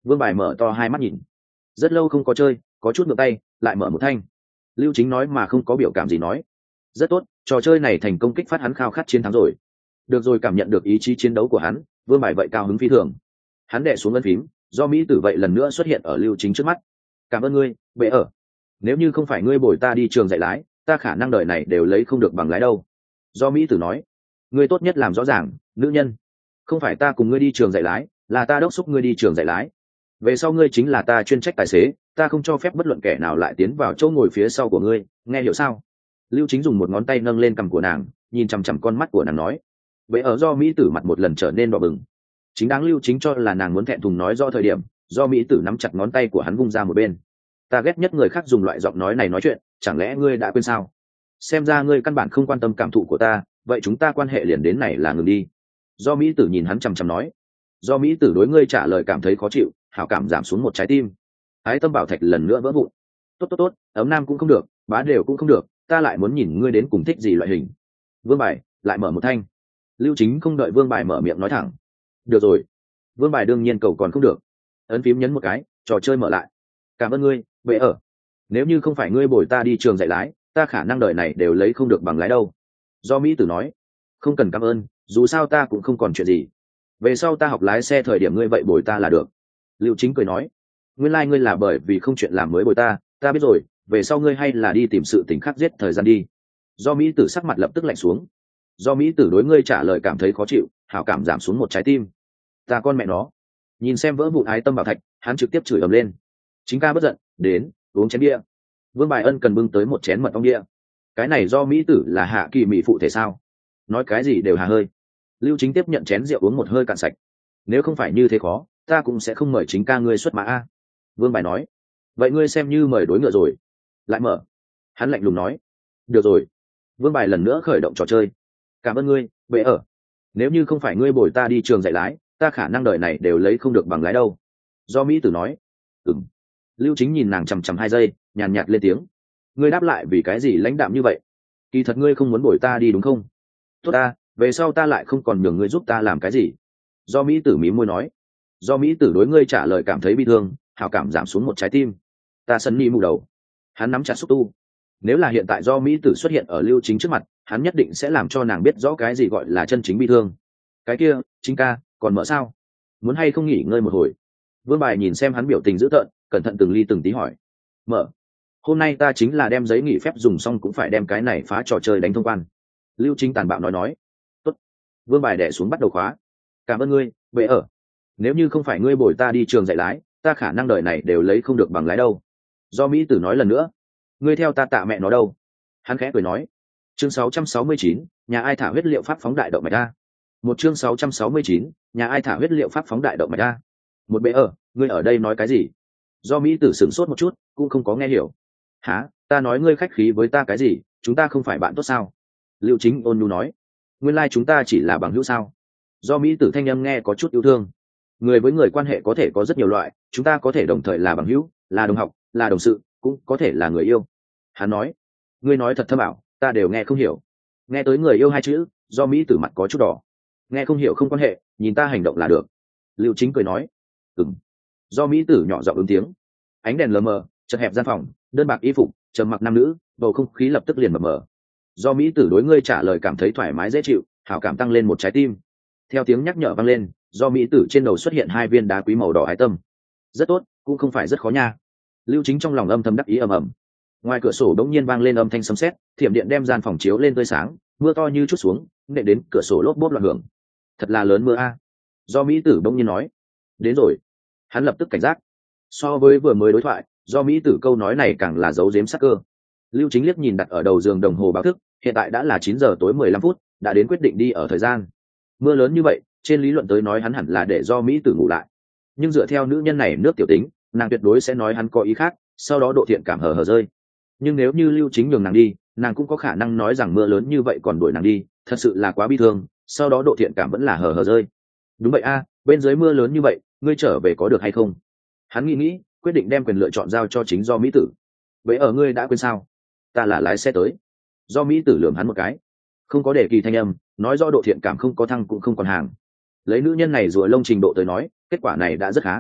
Vương Bài mở to hai mắt nhìn, rất lâu không có chơi, có chút ngược tay, lại mở một thanh. Lưu Chính nói mà không có biểu cảm gì nói, rất tốt, trò chơi này thành công kích phát hắn khao khát chiến thắng rồi. Được rồi, cảm nhận được ý chí chiến đấu của hắn, Vương Bài vậy cao hứng phi thường. Hắn đè xuống ấn phím, do Mỹ Tử vậy lần nữa xuất hiện ở Lưu Chính trước mắt. Cảm ơn ngươi, bệ ở. Nếu như không phải ngươi bồi ta đi trường dạy lái, ta khả năng đời này đều lấy không được bằng lái đâu. Do Mỹ Tử nói, ngươi tốt nhất làm rõ ràng, nữ nhân, không phải ta cùng ngươi đi trường dạy lái, là ta đốc thúc ngươi đi trường dạy lái. Về sau ngươi chính là ta chuyên trách tài xế, ta không cho phép bất luận kẻ nào lại tiến vào chỗ ngồi phía sau của ngươi, nghe hiểu sao? Lưu Chính dùng một ngón tay nâng lên cằm của nàng, nhìn chằm chằm con mắt của nàng nói. Vậy ở do Mỹ Tử mặt một lần trở nên đỏ bừng. Chính đáng Lưu Chính cho là nàng muốn thẹn thùng nói do thời điểm, do Mỹ Tử nắm chặt ngón tay của hắn vung ra một bên. Ta ghét nhất người khác dùng loại giọng nói này nói chuyện, chẳng lẽ ngươi đã quên sao? Xem ra ngươi căn bản không quan tâm cảm thụ của ta, vậy chúng ta quan hệ liền đến này là ngừng đi. Do Mỹ Tử nhìn hắn chằm chằm nói. Do Mỹ Tử đối ngươi trả lời cảm thấy khó chịu, hảo cảm giảm xuống một trái tim. Ái tâm bảo thạch lần nữa vỡ vụn. Tốt tốt tốt, ấm nam cũng không được, bá đều cũng không được, ta lại muốn nhìn ngươi đến cùng thích gì loại hình. Vương Bài lại mở một thanh. Lưu Chính không đợi Vương Bài mở miệng nói thẳng, được rồi. Vương Bài đương nhiên cầu còn không được, ấn phím nhấn một cái, trò chơi mở lại. Cảm ơn ngươi, bệ ở. Nếu như không phải ngươi bồi ta đi trường dạy lái, ta khả năng đời này đều lấy không được bằng lái đâu. Do Mỹ Tử nói, không cần cảm ơn, dù sao ta cũng không còn chuyện gì. Về sau ta học lái xe thời điểm ngươi vậy bồi ta là được. Lưu Chính cười nói, nguyên lai ngươi là bởi vì không chuyện làm mới bồi ta biết rồi, về sau ngươi hay là đi tìm sự tình khác giết thời gian đi. Do Mỹ Tử sắc mặt lập tức lạnh xuống. Do Mỹ Tử đối ngươi trả lời cảm thấy khó chịu, hảo cảm giảm xuống một trái tim. Ta con mẹ nó. Nhìn xem vỡ vụn ái tâm bảo thạch, hắn trực tiếp chửi ầm lên. Chính ca bất giận, đến uống chén bia. Vương Bài Ân cần bưng tới một chén mật ong bia. Cái này do Mỹ Tử là hạ kỳ mỹ phụ thể sao? Nói cái gì đều hà hơi. Lưu Chính tiếp nhận chén rượu uống một hơi cạn sạch. Nếu không phải như thế khó, ta cũng sẽ không mời chính ca ngươi xuất mã a. Vương Bài nói, vậy ngươi xem như mời đối ngựa rồi. Lại mở. Hắn lạnh lùng nói, được rồi. Vương Bài lần nữa khởi động trò chơi. Cảm ơn ngươi, bệ ở. Nếu như không phải ngươi bồi ta đi trường dạy lái, ta khả năng đời này đều lấy không được bằng lái đâu. Do Mỹ Tử nói, ừm. Lưu Chính nhìn nàng chằm chằm 2 giây, nhàn nhạt lên tiếng. Ngươi đáp lại vì cái gì lãnh đạm như vậy? Kỳ thật ngươi không muốn bồi ta đi đúng không? Tốt ta, về sau ta lại không còn nhường ngươi giúp ta làm cái gì. Do Mỹ Tử mí môi nói. Do Mỹ Tử đối ngươi trả lời cảm thấy bi thương, hảo cảm giảm xuống một trái tim. Ta sân ni mù đầu. Hắn nắm chặt xúc tu. Nếu là hiện tại do Mỹ Tử xuất hiện ở Lưu Chính trước mặt, hắn nhất định sẽ làm cho nàng biết rõ cái gì gọi là chân chính bi thương. Cái kia, Chính ca, còn mở sao? Muốn hay không nghỉ ngơi một hồi? Vương Bài nhìn xem hắn biểu tình dữ tợn, cẩn thận từng ly từng tí hỏi. Mở. Hôm nay ta chính là đem giấy nghỉ phép dùng xong cũng phải đem cái này phá trò chơi đánh thông quan. Lưu Chính tàn bạo nói. Tốt. Vương Bài đẻ xuống bắt đầu khóa. Cảm ơn ngươi, bệ ở. Nếu như không phải ngươi bồi ta đi trường dạy lái, ta khả năng đời này đều lấy không được bằng lái đâu. Do Mỹ Tử nói lần nữa. Ngươi theo ta tạ mẹ nó đâu. Hắn khẽ cười nói. Chương 669, nhà ai thả huyết liệu pháp phóng đại động mạch a. Một chương 669, nhà ai thả huyết liệu pháp phóng đại động mạch a. Một bệ ở, ngươi ở đây nói cái gì? Do Mỹ Tử sửng sốt một chút, cũng không có nghe hiểu. Hả, ta nói ngươi khách khí với ta cái gì, chúng ta không phải bạn tốt sao? Lưu Chính ôn nhu nói. Nguyên lai chúng ta chỉ là bằng hữu sao? Do Mỹ Tử thanh âm nghe có chút yêu thương. Người với người quan hệ có thể có rất nhiều loại, chúng ta có thể đồng thời là bằng hữu, là đồng học, là đồng sự, cũng có thể là người yêu. Hắn nói. Ngươi nói thật thâm ảo, ta đều nghe không hiểu. Nghe tới người yêu 2 chữ, do Mỹ Tử mặt có chút đỏ. Nghe không hiểu không quan hệ, nhìn ta hành động là được. Lưu Chính cười nói. Ừm. Do Mỹ Tử nhỏ giọng ứng tiếng. Ánh đèn lờ mờ, chật hẹp gian phòng, đơn bạc y phục, trầm mặc nam nữ, bầu không khí lập tức liền mờ mờ. Do Mỹ Tử đối ngươi trả lời cảm thấy thoải mái dễ chịu, hảo cảm tăng lên một trái tim. Theo tiếng nhắc nhở vang lên, do Mỹ Tử trên đầu xuất hiện 2 viên đá quý màu đỏ ái tâm. Rất tốt, cũng không phải rất khó nha. Lưu Chính trong lòng âm thầm đắc ý ầm ầm. Ngoài cửa sổ đống nhiên vang lên âm thanh sấm sét, thiểm điện đem gian phòng chiếu lên tươi sáng, mưa to như chút xuống, nện đến cửa sổ lốp bốp loạn hưởng. Thật là lớn mưa a. Do Mỹ Tử đống nhiên nói. Đến rồi. Hắn lập tức cảnh giác. So với vừa mới đối thoại, do Mỹ Tử câu nói này càng là giấu giếm sắc cơ. Lưu Chính liếc nhìn đặt ở đầu giường đồng hồ báo thức, hiện tại đã là 9 giờ tối 15 phút, đã đến quyết định đi ở thời gian. Mưa lớn như vậy, trên lý luận tới nói hắn hẳn là để do Mỹ Tử ngủ lại. Nhưng dựa theo nữ nhân này nước tiểu tính, nàng tuyệt đối sẽ nói hắn có ý khác, sau đó độ thiện cảm hờ rơi. Nhưng nếu như Lưu Chính nhường nàng đi, nàng cũng có khả năng nói rằng mưa lớn như vậy còn đuổi nàng đi, thật sự là quá bi thương, sau đó độ thiện cảm vẫn là hờ rơi. Đúng vậy a, bên dưới mưa lớn như vậy, ngươi trở về có được hay không? Hắn nghĩ, quyết định đem quyền lựa chọn giao cho chính do Mỹ Tử. Vậy ở ngươi đã quên sao? Ta là lái xe tới. Do Mỹ Tử lườm hắn một cái, không có để kỳ thanh âm, nói do độ thiện cảm không có thăng cũng không còn hàng. Lấy nữ nhân này rùa lông trình độ tới nói, kết quả này đã rất khá.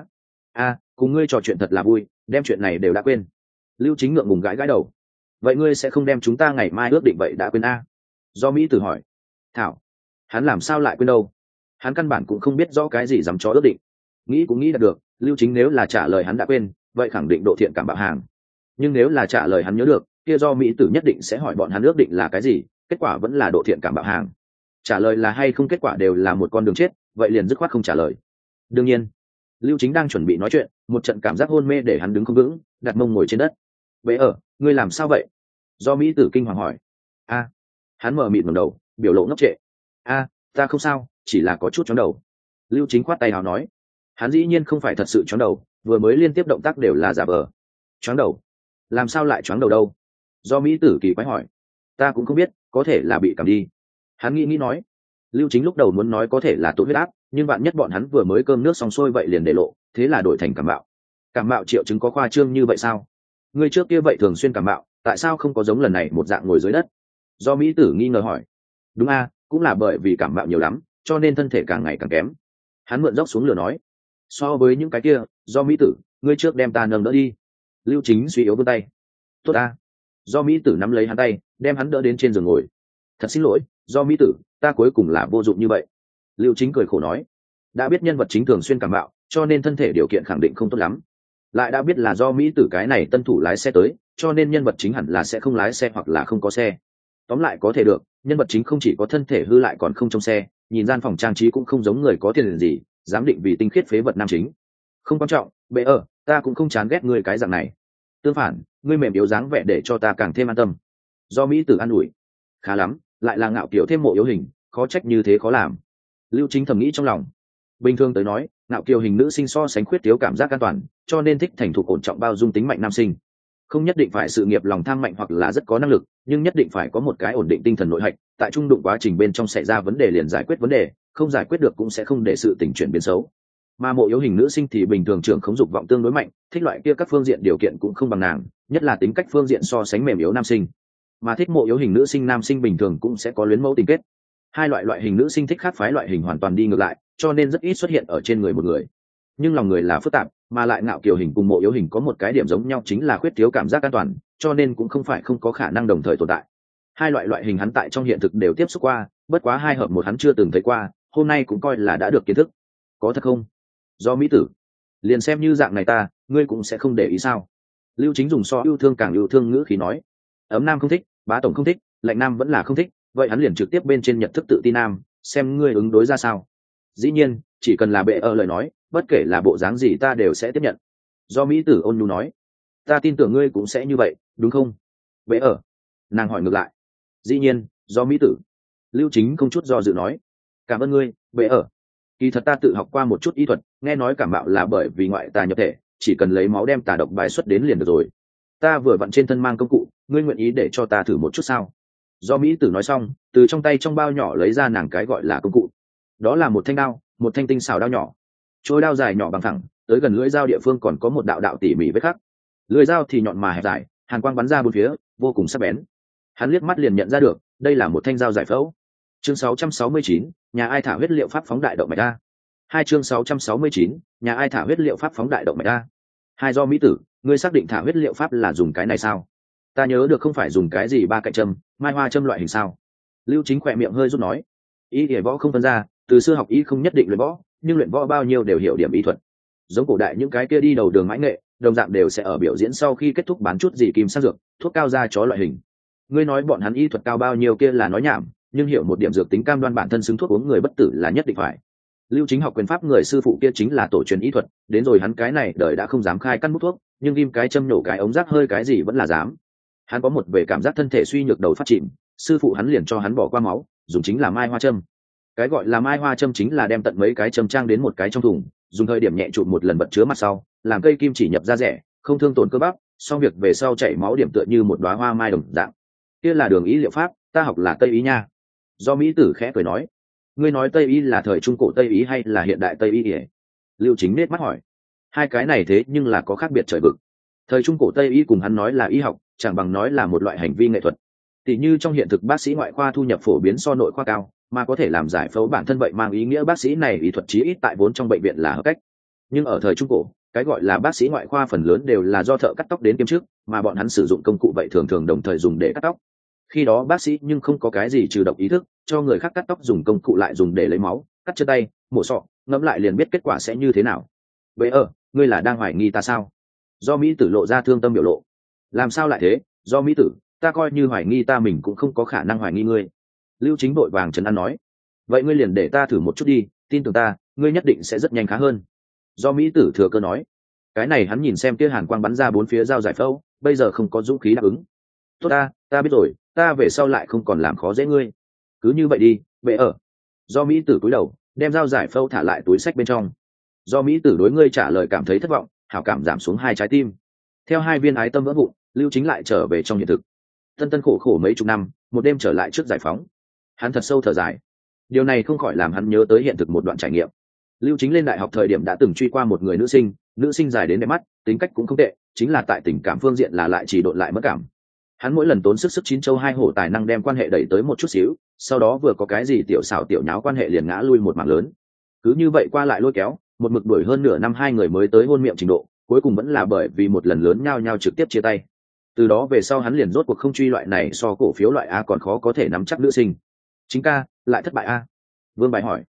Cùng ngươi trò chuyện thật là vui, đem chuyện này đều đã quên. Lưu Chính ngượng ngùng gãi gãi đầu. Vậy ngươi sẽ không đem chúng ta ngày mai ước định vậy đã quên Do Mỹ Tử hỏi. Thảo, hắn làm sao lại quên đâu? Hắn căn bản cũng không biết rõ cái gì dám chó ước định. Nghĩ cũng nghĩ được, Lưu Chính nếu là trả lời hắn đã quên, vậy khẳng định độ thiện cảm bạo hàng. Nhưng nếu là trả lời hắn nhớ được, kia Do Mỹ Tử nhất định sẽ hỏi bọn hắn ước định là cái gì, kết quả vẫn là độ thiện cảm bạo hàng. Trả lời là hay không kết quả đều là một con đường chết, vậy liền dứt khoát không trả lời. Đương nhiên, Lưu Chính đang chuẩn bị nói chuyện, một trận cảm giác hôn mê để hắn đứng không vững, đặt mông ngồi trên đất. Vậy ngươi làm sao vậy? Do Mỹ Tử kinh hoàng hỏi. Hắn mờ mịt ngẩng đầu, biểu lộ ngốc trệ. Ta không sao, chỉ là có chút chóng đầu. Lưu Chính khoát tay áo nói. Hắn dĩ nhiên không phải thật sự chóng đầu, vừa mới liên tiếp động tác đều là giả vờ. Chóng đầu? Làm sao lại chóng đầu đâu? Do Mỹ Tử kỳ quái hỏi. Ta cũng không biết, có thể là bị cảm đi. Hắn nghĩ nói. Lưu Chính lúc đầu muốn nói có thể là tụt huyết áp, nhưng bạn nhất bọn hắn vừa mới cơm nước xong xuôi vậy liền để lộ, thế là đổi thành cảm mạo. Cảm mạo triệu chứng có khoa trương như vậy sao? Người trước kia vậy thường xuyên cảm mạo, tại sao không có giống lần này một dạng ngồi dưới đất? Do Mỹ Tử nghi ngờ hỏi. Đúng cũng là bởi vì cảm mạo nhiều lắm, cho nên thân thể càng ngày càng kém. Hắn mượn dốc xuống lửa nói. So với những cái kia, Do Mỹ Tử, ngươi trước đem ta nâng đỡ đi. Lưu Chính suy yếu vươn tay. Tốt Do Mỹ Tử nắm lấy hắn tay, đem hắn đỡ đến trên giường ngồi. Thật xin lỗi, Do Mỹ Tử, ta cuối cùng là vô dụng như vậy. Lưu Chính cười khổ nói. Đã biết nhân vật chính thường xuyên cảm mạo, cho nên thân thể điều kiện khẳng định không tốt lắm. Lại đã biết là do Mỹ Tử cái này tân thủ lái xe tới, cho nên nhân vật chính hẳn là sẽ không lái xe hoặc là không có xe. Tóm lại có thể được, nhân vật chính không chỉ có thân thể hư lại còn không trong xe, nhìn gian phòng trang trí cũng không giống người có tiền gì, dám định vì tinh khiết phế vật nam chính. Không quan trọng, ta cũng không chán ghét ngươi cái dạng này. Tương phản, ngươi mềm yếu dáng vẻ để cho ta càng thêm an tâm. Do Mỹ Tử an ủi. Khá lắm, lại là ngạo kiểu thêm mộ yếu hình, khó trách như thế khó làm. Lưu Chính thầm nghĩ trong lòng. Bình thường tới nói, ngạo kiều hình nữ sinh so sánh khuyết thiếu cảm giác an toàn, cho nên thích thành thục ổn trọng bao dung tính mạnh nam sinh. Không nhất định phải sự nghiệp lòng tham mạnh hoặc là rất có năng lực, nhưng nhất định phải có một cái ổn định tinh thần nội hạch, tại trung đụng quá trình bên trong xảy ra vấn đề liền giải quyết vấn đề, không giải quyết được cũng sẽ không để sự tình chuyển biến xấu. Mà mộ yếu hình nữ sinh thì bình thường trưởng khống dục vọng tương đối mạnh, thích loại kia các phương diện điều kiện cũng không bằng nàng, nhất là tính cách phương diện so sánh mềm yếu nam sinh. Mà thích mộ yếu hình nữ sinh nam sinh bình thường cũng sẽ có luyến mẫu tình kết. Hai loại hình nữ sinh thích khác phái loại hình hoàn toàn đi ngược lại, cho nên rất ít xuất hiện ở trên người một người. Nhưng lòng người là phức tạp, mà lại ngạo kiều hình cùng mộ yếu hình có một cái điểm giống nhau chính là khuyết thiếu cảm giác an toàn, cho nên cũng không phải không có khả năng đồng thời tồn tại. Hai loại hình hắn tại trong hiện thực đều tiếp xúc qua, bất quá hai hợp một hắn chưa từng thấy qua, hôm nay cũng coi là đã được kiến thức. Có thật không? Do Mỹ Tử, liền xem như dạng này ngươi cũng sẽ không để ý sao? Lưu Chính dùng so yêu thương càng yêu thương ngữ khí nói. Ấm nam không thích, bá tổng không thích, lạnh nam vẫn là không thích, vậy hắn liền trực tiếp bên trên nhận thức tự tin nam, xem ngươi ứng đối ra sao. Dĩ nhiên, chỉ cần là lời nói, bất kể là bộ dáng gì ta đều sẽ tiếp nhận. Do Mỹ Tử ôn nhu nói. Ta tin tưởng ngươi cũng sẽ như vậy, đúng không? Nàng hỏi ngược lại. Dĩ nhiên, do Mỹ Tử. Lưu Chính không chút do dự nói. Cảm ơn ngươi, kỳ thật ta tự học qua một chút y thuật, nghe nói cảm mạo là bởi vì ngoại tà nhập thể, chỉ cần lấy máu đem tà độc bài xuất đến liền được rồi. Ta vừa vặn trên thân mang công cụ, ngươi nguyện ý để cho ta thử một chút sao? Do Mỹ Tử nói xong, từ trong tay trong bao nhỏ lấy ra nàng cái gọi là công cụ. Đó là một thanh đao, một thanh tinh xảo đao nhỏ. Trôi đao dài nhỏ bằng thẳng, tới gần lưỡi dao địa phương còn có một đạo đạo tỉ mỉ vết khắc. Lưỡi dao thì nhọn mà hẹp dài, hàn quang bắn ra bốn phía, vô cùng sắc bén. Hắn liếc mắt liền nhận ra được, đây là một thanh dao giải phẫu. Chương 669, nhà ai thả huyết liệu pháp phóng đại động mạch a. Chương 669, nhà ai thả huyết liệu pháp phóng đại động mạch a. Do Mỹ Tử, ngươi xác định thả huyết liệu pháp là dùng cái này sao? Ta nhớ được không phải dùng cái gì ba cạnh châm, mai hoa châm loại hình sao? Lưu Chính khỏe miệng hơi rút nói. Y thể võ không phân ra, từ xưa học y không nhất định luyện võ, nhưng luyện võ bao nhiêu đều hiểu điểm y thuật. Giống cổ đại những cái kia đi đầu đường mãi nghệ, đồng dạng đều sẽ ở biểu diễn sau khi kết thúc bán chút gì kim sang dược, thuốc cao da chó loại hình. Ngươi nói bọn hắn y thuật cao bao nhiêu kia là nói nhảm, nhưng hiểu một điểm dược tính cam đoan bản thân xứng thuốc uống người bất tử là nhất định phải. Lưu Chính học quyền pháp người sư phụ kia chính là tổ truyền y thuật, đến rồi hắn cái này đời đã không dám khai căn hút thuốc, nhưng ghim cái châm nổ cái ống rác hơi cái gì vẫn là dám. Hắn có một về cảm giác thân thể suy nhược đầu phát chìm, sư phụ hắn liền cho hắn bỏ qua máu, dùng chính là mai hoa châm. Cái gọi là mai hoa châm chính là đem tận mấy cái châm trang đến một cái trong thùng, dùng thời điểm nhẹ chụp một lần bật chứa mặt sau, làm cây kim chỉ nhập ra rẻ, không thương tổn cơ bắp, xong việc về sau chảy máu điểm tựa như một đóa hoa mai đồng dạng. Kia là đường y liệu pháp, ta học là Tây y nha. Do Mỹ Tử khẽ cười nói. Ngươi nói Tây y là thời trung cổ Tây y hay là hiện đại Tây y? Lưu Chính nét mắt hỏi. Hai cái này thế nhưng là có khác biệt trời vực. Thời trung cổ Tây y cùng hắn nói là y học, chẳng bằng nói là một loại hành vi nghệ thuật. Tỷ như trong hiện thực bác sĩ ngoại khoa thu nhập phổ biến so nội khoa cao, mà có thể làm giải phẫu bản thân vậy mang ý nghĩa bác sĩ này y thuật chí ít tại vốn trong bệnh viện là hợp cách. Nhưng ở thời trung cổ, cái gọi là bác sĩ ngoại khoa phần lớn đều là do thợ cắt tóc đến kiêm chức, mà bọn hắn sử dụng công cụ vậy thường thường đồng thời dùng để cắt tóc. Khi đó bác sĩ nhưng không có cái gì trừ độc ý thức, cho người khác cắt tóc dùng công cụ lại dùng để lấy máu, cắt chân tay, mổ sọ, ngẫm lại liền biết kết quả sẽ như thế nào. Vậy ngươi là đang hoài nghi ta sao? Do Mỹ Tử lộ ra thương tâm biểu lộ. Làm sao lại thế? Do Mỹ Tử, ta coi như hoài nghi ta mình cũng không có khả năng hoài nghi ngươi. Lưu Chính vội vàng trấn an nói. Vậy ngươi liền để ta thử một chút đi, tin tưởng ta, ngươi nhất định sẽ rất nhanh khá hơn. Do Mỹ Tử thừa cơ nói. Cái này hắn nhìn xem kia hàn quang bắn ra bốn phía dao giải phẫu, bây giờ không có dũng khí đáp ứng. Tốt ta biết rồi, ta về sau lại không còn làm khó dễ ngươi. Cứ như vậy đi, vệ ở. Do Mỹ Tử cúi đầu, đem dao giải phẫu thả lại túi sách bên trong. Do Mỹ Tử đối ngươi trả lời cảm thấy thất vọng, hảo cảm giảm xuống 2 trái tim. Theo 2 viên ái tâm vỡ vụn, Lưu Chính lại trở về trong hiện thực. Tân khổ khổ mấy chục năm, một đêm trở lại trước giải phóng. Hắn thật sâu thở dài. Điều này không khỏi làm hắn nhớ tới hiện thực một đoạn trải nghiệm. Lưu Chính lên đại học thời điểm đã từng truy qua một người nữ sinh dài đến đẹp mắt, tính cách cũng không tệ, chính là tại tình cảm phương diện là lại chỉ độn lại mất cảm. Hắn mỗi lần tốn sức chín châu hai hổ tài năng đem quan hệ đẩy tới một chút xíu, sau đó vừa có cái gì tiểu xảo tiểu nháo quan hệ liền ngã lui một mảng lớn. Cứ như vậy qua lại lôi kéo, một mực đuổi hơn nửa năm 2 người mới tới hôn miệng trình độ, cuối cùng vẫn là bởi vì một lần lớn nhau trực tiếp chia tay. Từ đó về sau hắn liền rốt cuộc không truy loại này so cổ phiếu loại A còn khó có thể nắm chắc nữ sinh. Chính ca, lại thất bại A? Vương Bài hỏi.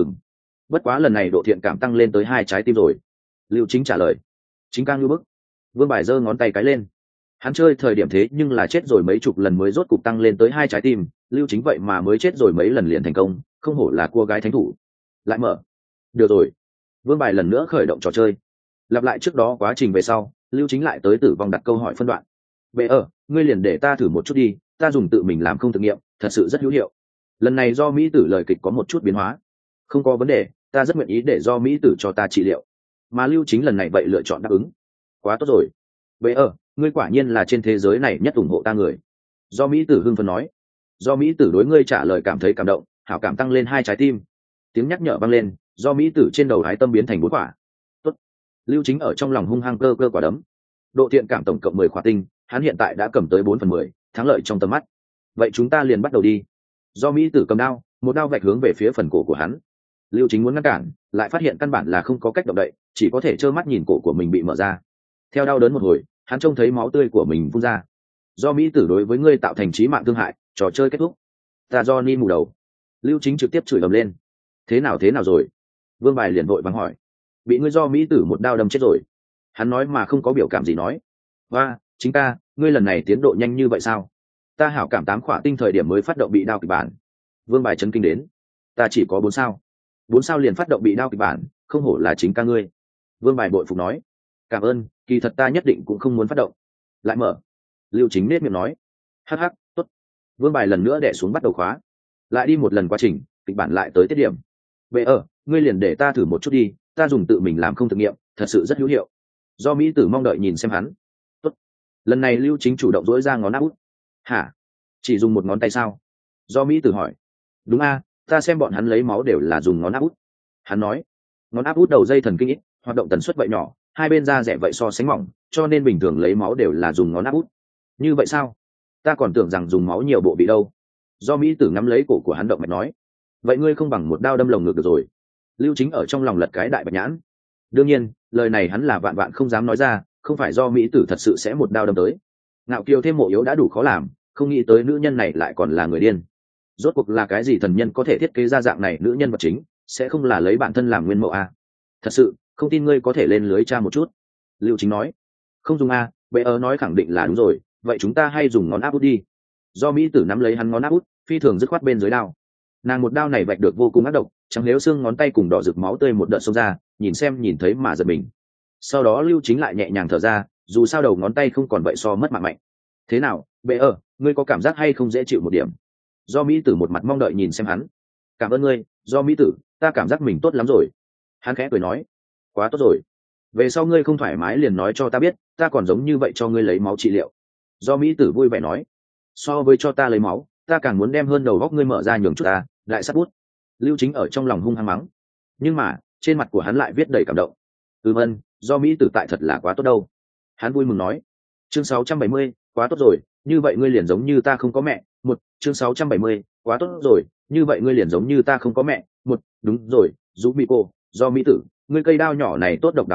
Bất quá lần này độ thiện cảm tăng lên tới 2 trái tim rồi. Lưu Chính trả lời. Chính ca ngưu bức. Vương Bài giơ ngón tay cái lên. Hắn chơi thời điểm thế nhưng là chết rồi mấy chục lần mới rốt cục tăng lên tới 2 trái tim, Lưu Chính vậy mà mới chết rồi mấy lần liền thành công, không hổ là cua gái thánh thủ. Lại mở. Được rồi. Vương Bài lần nữa khởi động trò chơi. Lặp lại trước đó quá trình về sau, Lưu Chính lại tới tử vong đặt câu hỏi phân đoạn. Vậy ngươi liền để ta thử một chút đi, ta dùng tự mình làm không thực nghiệm, thật sự rất hữu hiệu. Lần này do Mỹ Tử lời kịch có một chút biến hóa. Không có vấn đề, ta rất nguyện ý để do Mỹ Tử cho ta trị liệu. Mà Lưu Chính lần này vậy lựa chọn đáp ứng. Quá tốt rồi. Vậy ngươi quả nhiên là trên thế giới này nhất ủng hộ ta người. Do Mỹ Tử hưng phấn nói. Do Mỹ Tử đối ngươi trả lời cảm thấy cảm động, hảo cảm tăng lên 2 trái tim. Tiếng nhắc nhở vang lên, do Mỹ Tử trên đầu hái tâm biến thành 4 quả. Tốt. Lưu Chính ở trong lòng hung hăng cơ quả đấm. Độ thiện cảm tổng cộng 10 quả tinh, hắn hiện tại đã cầm tới 4/10, thắng lợi trong tầm mắt. Vậy chúng ta liền bắt đầu đi. Do Mỹ Tử cầm đao, một đao vạch hướng về phía phần cổ của hắn. Lưu Chính muốn ngăn cản, lại phát hiện căn bản là không có cách động đậy, chỉ có thể trơ mắt nhìn cổ của mình bị mở ra. Theo đau đớn một hồi, hắn trông thấy máu tươi của mình phun ra. Do Mỹ Tử đối với ngươi tạo thành chí mạng thương hại, trò chơi kết thúc. Ta do ni mù đầu. Lưu Chính trực tiếp chửi ầm lên. Thế nào rồi? Vương Bài liền vội vàng hỏi. Bị ngươi do Mỹ Tử một đao đâm chết rồi. Hắn nói mà không có biểu cảm gì nói. Và, chính ta, ngươi lần này tiến độ nhanh như vậy sao? Ta hảo cảm 8 khỏa tinh thời điểm mới phát động bị đao kịch bản. Vương Bài chấn kinh đến. Ta chỉ có 4 sao. 4 sao liền phát động bị đao kịch bản, không hổ là chính ca ngươi. Vương Bài bội phục nói. Cảm ơn, kỳ thật ta nhất định cũng không muốn phát động. Lại mở. Lưu Chính nết miệng nói. Hắc, tốt. Vương Bài lần nữa đè xuống bắt đầu khóa. Lại đi một lần quá trình, kịch bản lại tới tiết điểm. Vậy ngươi liền để ta thử một chút đi, ta dùng tự mình làm không thực nghiệm, thật sự rất hữu hiệu. Do Mỹ Tử mong đợi nhìn xem hắn. Tốt. Lần này Lưu Chính chủ động dỗi ra ngón áp út. Hả? Chỉ dùng một ngón tay sao? Do Mỹ Tử hỏi. Đúng ta xem bọn hắn lấy máu đều là dùng ngón áp út. Hắn nói. Ngón áp út đầu dây thần kinh ít, hoạt động tần suất vậy nhỏ, hai bên da rẻ vậy so sánh mỏng, cho nên bình thường lấy máu đều là dùng ngón áp út. Như vậy sao? Ta còn tưởng rằng dùng máu nhiều bộ bị đâu. Do Mỹ Tử ngắm lấy cổ của hắn động mạch nói. Vậy ngươi không bằng một đao đâm lồng ngực được rồi. Lưu Chính ở trong lòng lật cái đại bạch nhãn. Đương nhiên, lời này hắn là vạn vạn không dám nói ra, không phải do Mỹ Tử thật sự sẽ một đao đâm tới. Ngạo kiều thêm Mộ Yếu đã đủ khó làm, không nghĩ tới nữ nhân này lại còn là người điên. Rốt cuộc là cái gì thần nhân có thể thiết kế ra dạng này nữ nhân vật chính, sẽ không là lấy bản thân làm nguyên mẫu Thật sự, không tin ngươi có thể lên lưới tra một chút. Lưu Chính nói. Không dùng bệ nói khẳng định là đúng rồi, vậy chúng ta hay dùng ngón áp út đi. Do Mỹ Tử nắm lấy hắn ngón áp út, phi thường dứt khoát bên dưới đao. Nàng một đao này vạch được vô cùng ác độc, chẳng nếu xương ngón tay cùng đỏ rực máu tươi một đợt xông ra, nhìn thấy mà giật mình. Sau đó Lưu Chính lại nhẹ nhàng thở ra, dù sao đầu ngón tay không còn vậy so mất mạng mạnh. Thế nào, bệ ngươi có cảm giác hay không dễ chịu một điểm? Do Mỹ Tử một mặt mong đợi nhìn xem hắn. Cảm ơn ngươi, do Mỹ Tử, ta cảm giác mình tốt lắm rồi. Hắn khẽ cười nói. Quá tốt rồi. Về sau ngươi không thoải mái liền nói cho ta biết, ta còn giống như vậy cho ngươi lấy máu trị liệu. Do Mỹ Tử vui vẻ nói. So với cho ta lấy máu, ta càng muốn đem hơn đầu góc ngươi mở ra nhường chút ta, lại sắt bút. Lưu Chính ở trong lòng hung hăng mắng. Nhưng mà, trên mặt của hắn lại viết đầy cảm động. Ơn, do Mỹ Tử tại thật là quá tốt đâu. Hắn vui mừng nói. Chương 670, quá tốt rồi, như vậy ngươi liền giống như ta không có mẹ. Chương 670, quá tốt rồi, như vậy ngươi liền giống như ta không có mẹ. Đúng rồi, Dũ Mỹ cô, do Mỹ Tử, ngươi cây đao nhỏ này tốt độc đạo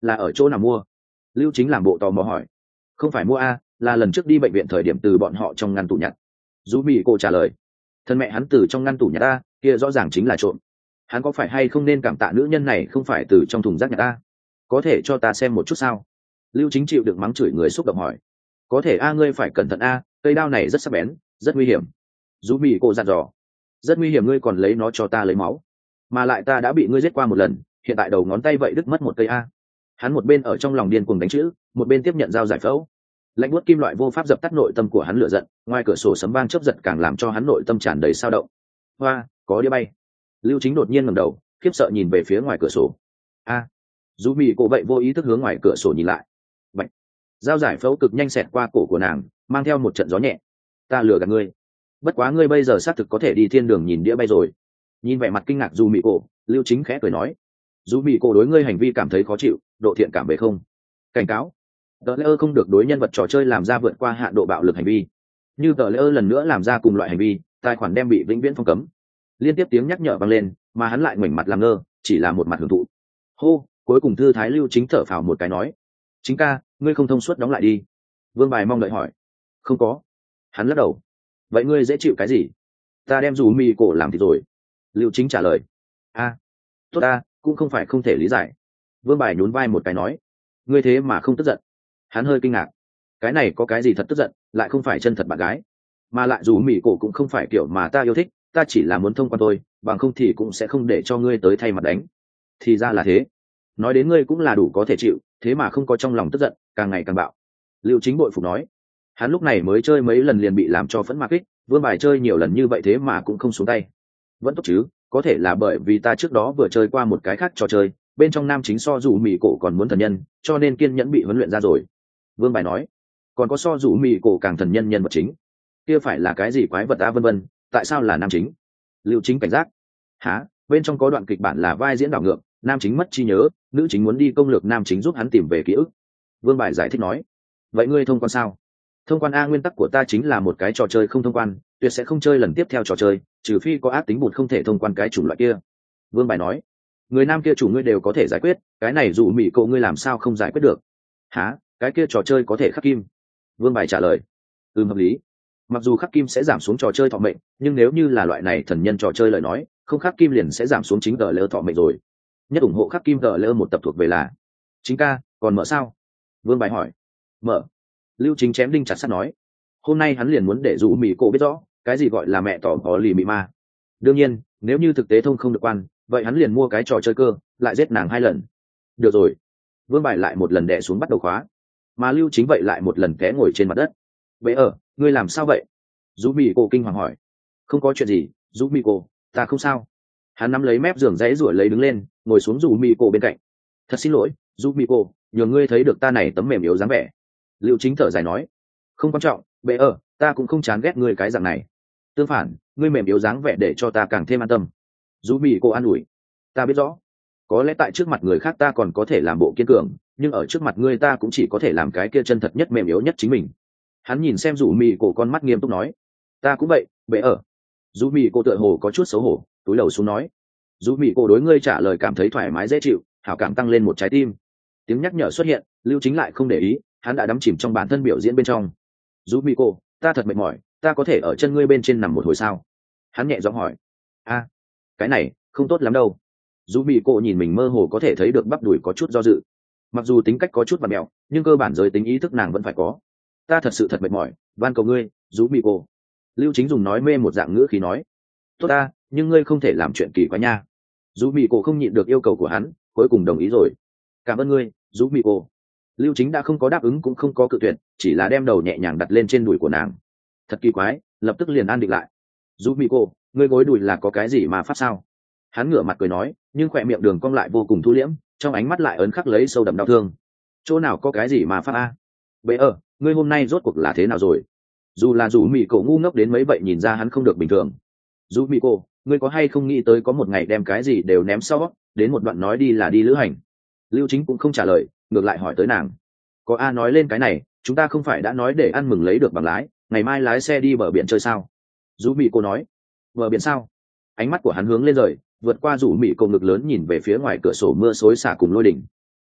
là ở chỗ nào mua? Lưu Chính làm bộ tò mò hỏi. Không phải mua a, là lần trước đi bệnh viện thời điểm từ bọn họ trong ngăn tủ nhặt. Dù bị cô trả lời. Thân mẹ hắn từ trong ngăn tủ nhặt ta, kia rõ ràng chính là trộm. Hắn có phải hay không nên cảm tạ nữ nhân này không phải từ trong thùng rác nhặt ta? Có thể cho ta xem một chút sao? Lưu Chính chịu được mắng chửi người xúc động hỏi. Có thể a, ngươi phải cẩn thận a, cây đao này rất sắc bén, rất nguy hiểm. Dù bị cô dặn dò. Rất nguy hiểm, ngươi còn lấy nó cho ta lấy máu, mà lại ta đã bị ngươi giết qua một lần, hiện tại đầu ngón tay vậy đứt mất một cây a. Hắn một bên ở trong lòng điên cuồng đánh chữ, một bên tiếp nhận dao giải phẫu. Lạnh buốt kim loại vô pháp dập tắt nội tâm của hắn lửa giận, ngoài cửa sổ sấm vang chớp giật càng làm cho hắn nội tâm tràn đầy sao động. Hoa, có đĩa bay. Lưu Chính đột nhiên ngẩng đầu, khiếp sợ nhìn về phía ngoài cửa sổ. A. Dù bị cổ vậy vô ý thức hướng ngoài cửa sổ nhìn lại. Bạch. Dao giải phẫu cực nhanh xẹt qua cổ của nàng, mang theo một trận gió nhẹ. Ta lừa gạt ngươi. Bất quá ngươi bây giờ xác thực có thể đi thiên đường nhìn đĩa bay rồi. Nhìn vẻ mặt kinh ngạc dù bị cổ, Lưu Chính khẽ cười nói. Dù bị cổ đối ngươi hành vi cảm thấy khó chịu, độ thiện cảm về không? Cảnh cáo. Tờ lễ ơ không được đối nhân vật trò chơi làm ra vượt qua hạn độ bạo lực hành vi. Như tờ lễ ơ lần nữa làm ra cùng loại hành vi, tài khoản đem bị vĩnh viễn phong cấm. Liên tiếp tiếng nhắc nhở vang lên, mà hắn lại ngoảnh mặt làm ngơ, chỉ là một mặt hưởng thụ. Hô, cuối cùng thư thái Lưu Chính thở phào một cái nói. Chính ca, ngươi không thông suốt đóng lại đi. Vương Bài mong đợi hỏi. Không có. Hắn lắc đầu. Vậy ngươi dễ chịu cái gì? Ta đem dù mì cổ làm thì rồi. Lưu Chính trả lời. A, tốt ta, cũng không phải không thể lý giải. Vương Bài nhún vai một cái nói. Ngươi thế mà không tức giận. Hắn hơi kinh ngạc. Cái này có cái gì thật tức giận, lại không phải chân thật bạn gái, mà lại dù mì cổ cũng không phải kiểu mà ta yêu thích, ta chỉ là muốn thông quan tôi, bằng không thì cũng sẽ không để cho ngươi tới thay mặt đánh. Thì ra là thế. Nói đến ngươi cũng là đủ có thể chịu, thế mà không có trong lòng tức giận, càng ngày càng bạo. Lưu Chính bội phục nói. Hắn lúc này mới chơi mấy lần liền bị làm cho phẫn mạc kích, Vương Bài chơi nhiều lần như vậy thế mà cũng không xuống tay. Vẫn tốt chứ, có thể là bởi vì ta trước đó vừa chơi qua một cái khác trò chơi, bên trong nam chính so dù mì cổ còn muốn thần nhân, cho nên kiên nhẫn bị huấn luyện ra rồi. Vương Bài nói. Còn có so dù mì cổ càng thần nhân nhân vật chính, kia phải là cái gì quái vật ta vân vân, tại sao là nam chính? Lưu Chính cảnh giác. Hả? Bên trong có đoạn kịch bản là vai diễn đảo ngược, nam chính mất trí nhớ, nữ chính muốn đi công lược nam chính giúp hắn tìm về ký ức. Vương Bài giải thích nói. Vậy ngươi thông quan sao? Thông quan a, nguyên tắc của ta chính là một cái trò chơi không thông quan tuyệt sẽ không chơi lần tiếp theo trò chơi, trừ phi có ác tính bụt không thể thông quan cái chủng loại kia. Vương Bài nói. Người nam kia chủ ngươi đều có thể giải quyết, cái này dù mỹ cậu ngươi làm sao không giải quyết được? Hả? Cái kia trò chơi có thể khắc kim? Vương Bài trả lời. Hợp lý. Mặc dù khắc kim sẽ giảm xuống trò chơi thọ mệnh, nhưng nếu như là loại này thần nhân trò chơi lời nói, không khắc kim liền sẽ giảm xuống chính tờ lơ thọ mệnh rồi. Nhất ủng hộ khắc kim tờ lơ một tập thuộc về là Chính ca, còn mở sao? Vương Bài hỏi. Mở. Lưu Chính chém đinh chặt sắt nói. Hôm nay hắn liền muốn để dù mỹ cổ biết rõ cái gì gọi là mẹ tỏ có lì mị ma. Đương nhiên, nếu như thực tế thông không được quan, vậy hắn liền mua cái trò chơi cơ, lại giết nàng 2 lần. Được rồi. Vương Bài lại một lần đè xuống bắt đầu khóa, mà Lưu Chính vậy lại một lần té ngồi trên mặt đất. Bệ ở, ngươi làm sao vậy? Dù mỹ cổ kinh hoàng hỏi. Không có chuyện gì, dù mỹ cổ, ta không sao. Hắn nắm lấy mép giường dãy ruổi lấy đứng lên, ngồi xuống dù mỹ cổ bên cạnh. Thật xin lỗi, dù mỹ cổ, nhờ ngươi thấy được ta này tấm mềm yếu dáng vẻ. Lưu Chính thở dài nói. Không quan trọng, bệ ở, ta cũng không chán ghét ngươi cái dạng này. Tương phản, ngươi mềm yếu dáng vẻ để cho ta càng thêm an tâm. Dù mỹ cổ an ủi. Ta biết rõ. Có lẽ tại trước mặt người khác ta còn có thể làm bộ kiên cường, nhưng ở trước mặt ngươi ta cũng chỉ có thể làm cái kia chân thật nhất mềm yếu nhất chính mình. Hắn nhìn xem dù mì cổ con mắt nghiêm túc nói. Ta cũng vậy, bệ ở. Dù mì cổ tựa hồ có chút xấu hổ, túi đầu xuống nói. Dù mì cổ đối ngươi trả lời cảm thấy thoải mái dễ chịu, hảo cảm tăng lên một trái tim. Tiếng nhắc nhở xuất hiện, Lưu Chính lại không để ý, hắn đã đắm chìm trong bản thân biểu diễn bên trong. Dù mì cổ, ta thật mệt mỏi, ta có thể ở chân ngươi bên trên nằm một hồi sao? Hắn nhẹ giọng hỏi. A, cái này không tốt lắm đâu. Dù mì cổ nhìn mình mơ hồ có thể thấy được bắp đùi có chút do dự. Mặc dù tính cách có chút vặn mẹo, nhưng cơ bản giới tính ý thức nàng vẫn phải có. Ta thật sự thật mệt mỏi, van cầu ngươi, dù mì cổ. Lưu Chính dùng nói mê một dạng ngữ khí nói. Tốt ta, nhưng ngươi không thể làm chuyện kỳ quá nha. Dù mì cổ không nhịn được yêu cầu của hắn, cuối cùng đồng ý rồi. Cảm ơn ngươi, dù mì cổ. Lưu Chính đã không có đáp ứng cũng không có cự tuyệt, chỉ là đem đầu nhẹ nhàng đặt lên trên đùi của nàng. Thật kỳ quái, lập tức liền an định lại. Dù mì cổ, ngươi gối đùi là có cái gì mà pháp sao? Hắn ngửa mặt cười nói, nhưng khỏe miệng đường cong lại vô cùng thu liễm, trong ánh mắt lại ấn khắc lấy sâu đậm đau thương. Chỗ nào có cái gì mà pháp a? Bệ ở, ngươi hôm nay rốt cuộc là thế nào rồi? Dù là dù mỹ cổ ngu ngốc đến mấy vậy nhìn ra hắn không được bình thường. Dù mỹ cổ, ngươi có hay không nghĩ tới có một ngày đem cái gì đều ném sau, đến một đoạn nói đi là đi lữ hành? Lưu Chính cũng không trả lời, ngược lại hỏi tới nàng. Có a nói lên cái này, chúng ta không phải đã nói để ăn mừng lấy được bằng lái, ngày mai lái xe đi bờ biển chơi sao? Dù mỹ cổ nói. Bờ biển sao? Ánh mắt của hắn hướng lên rời, vượt qua rủ mỹ cổ ngực lớn nhìn về phía ngoài cửa sổ mưa xối xả cùng lôi đỉnh.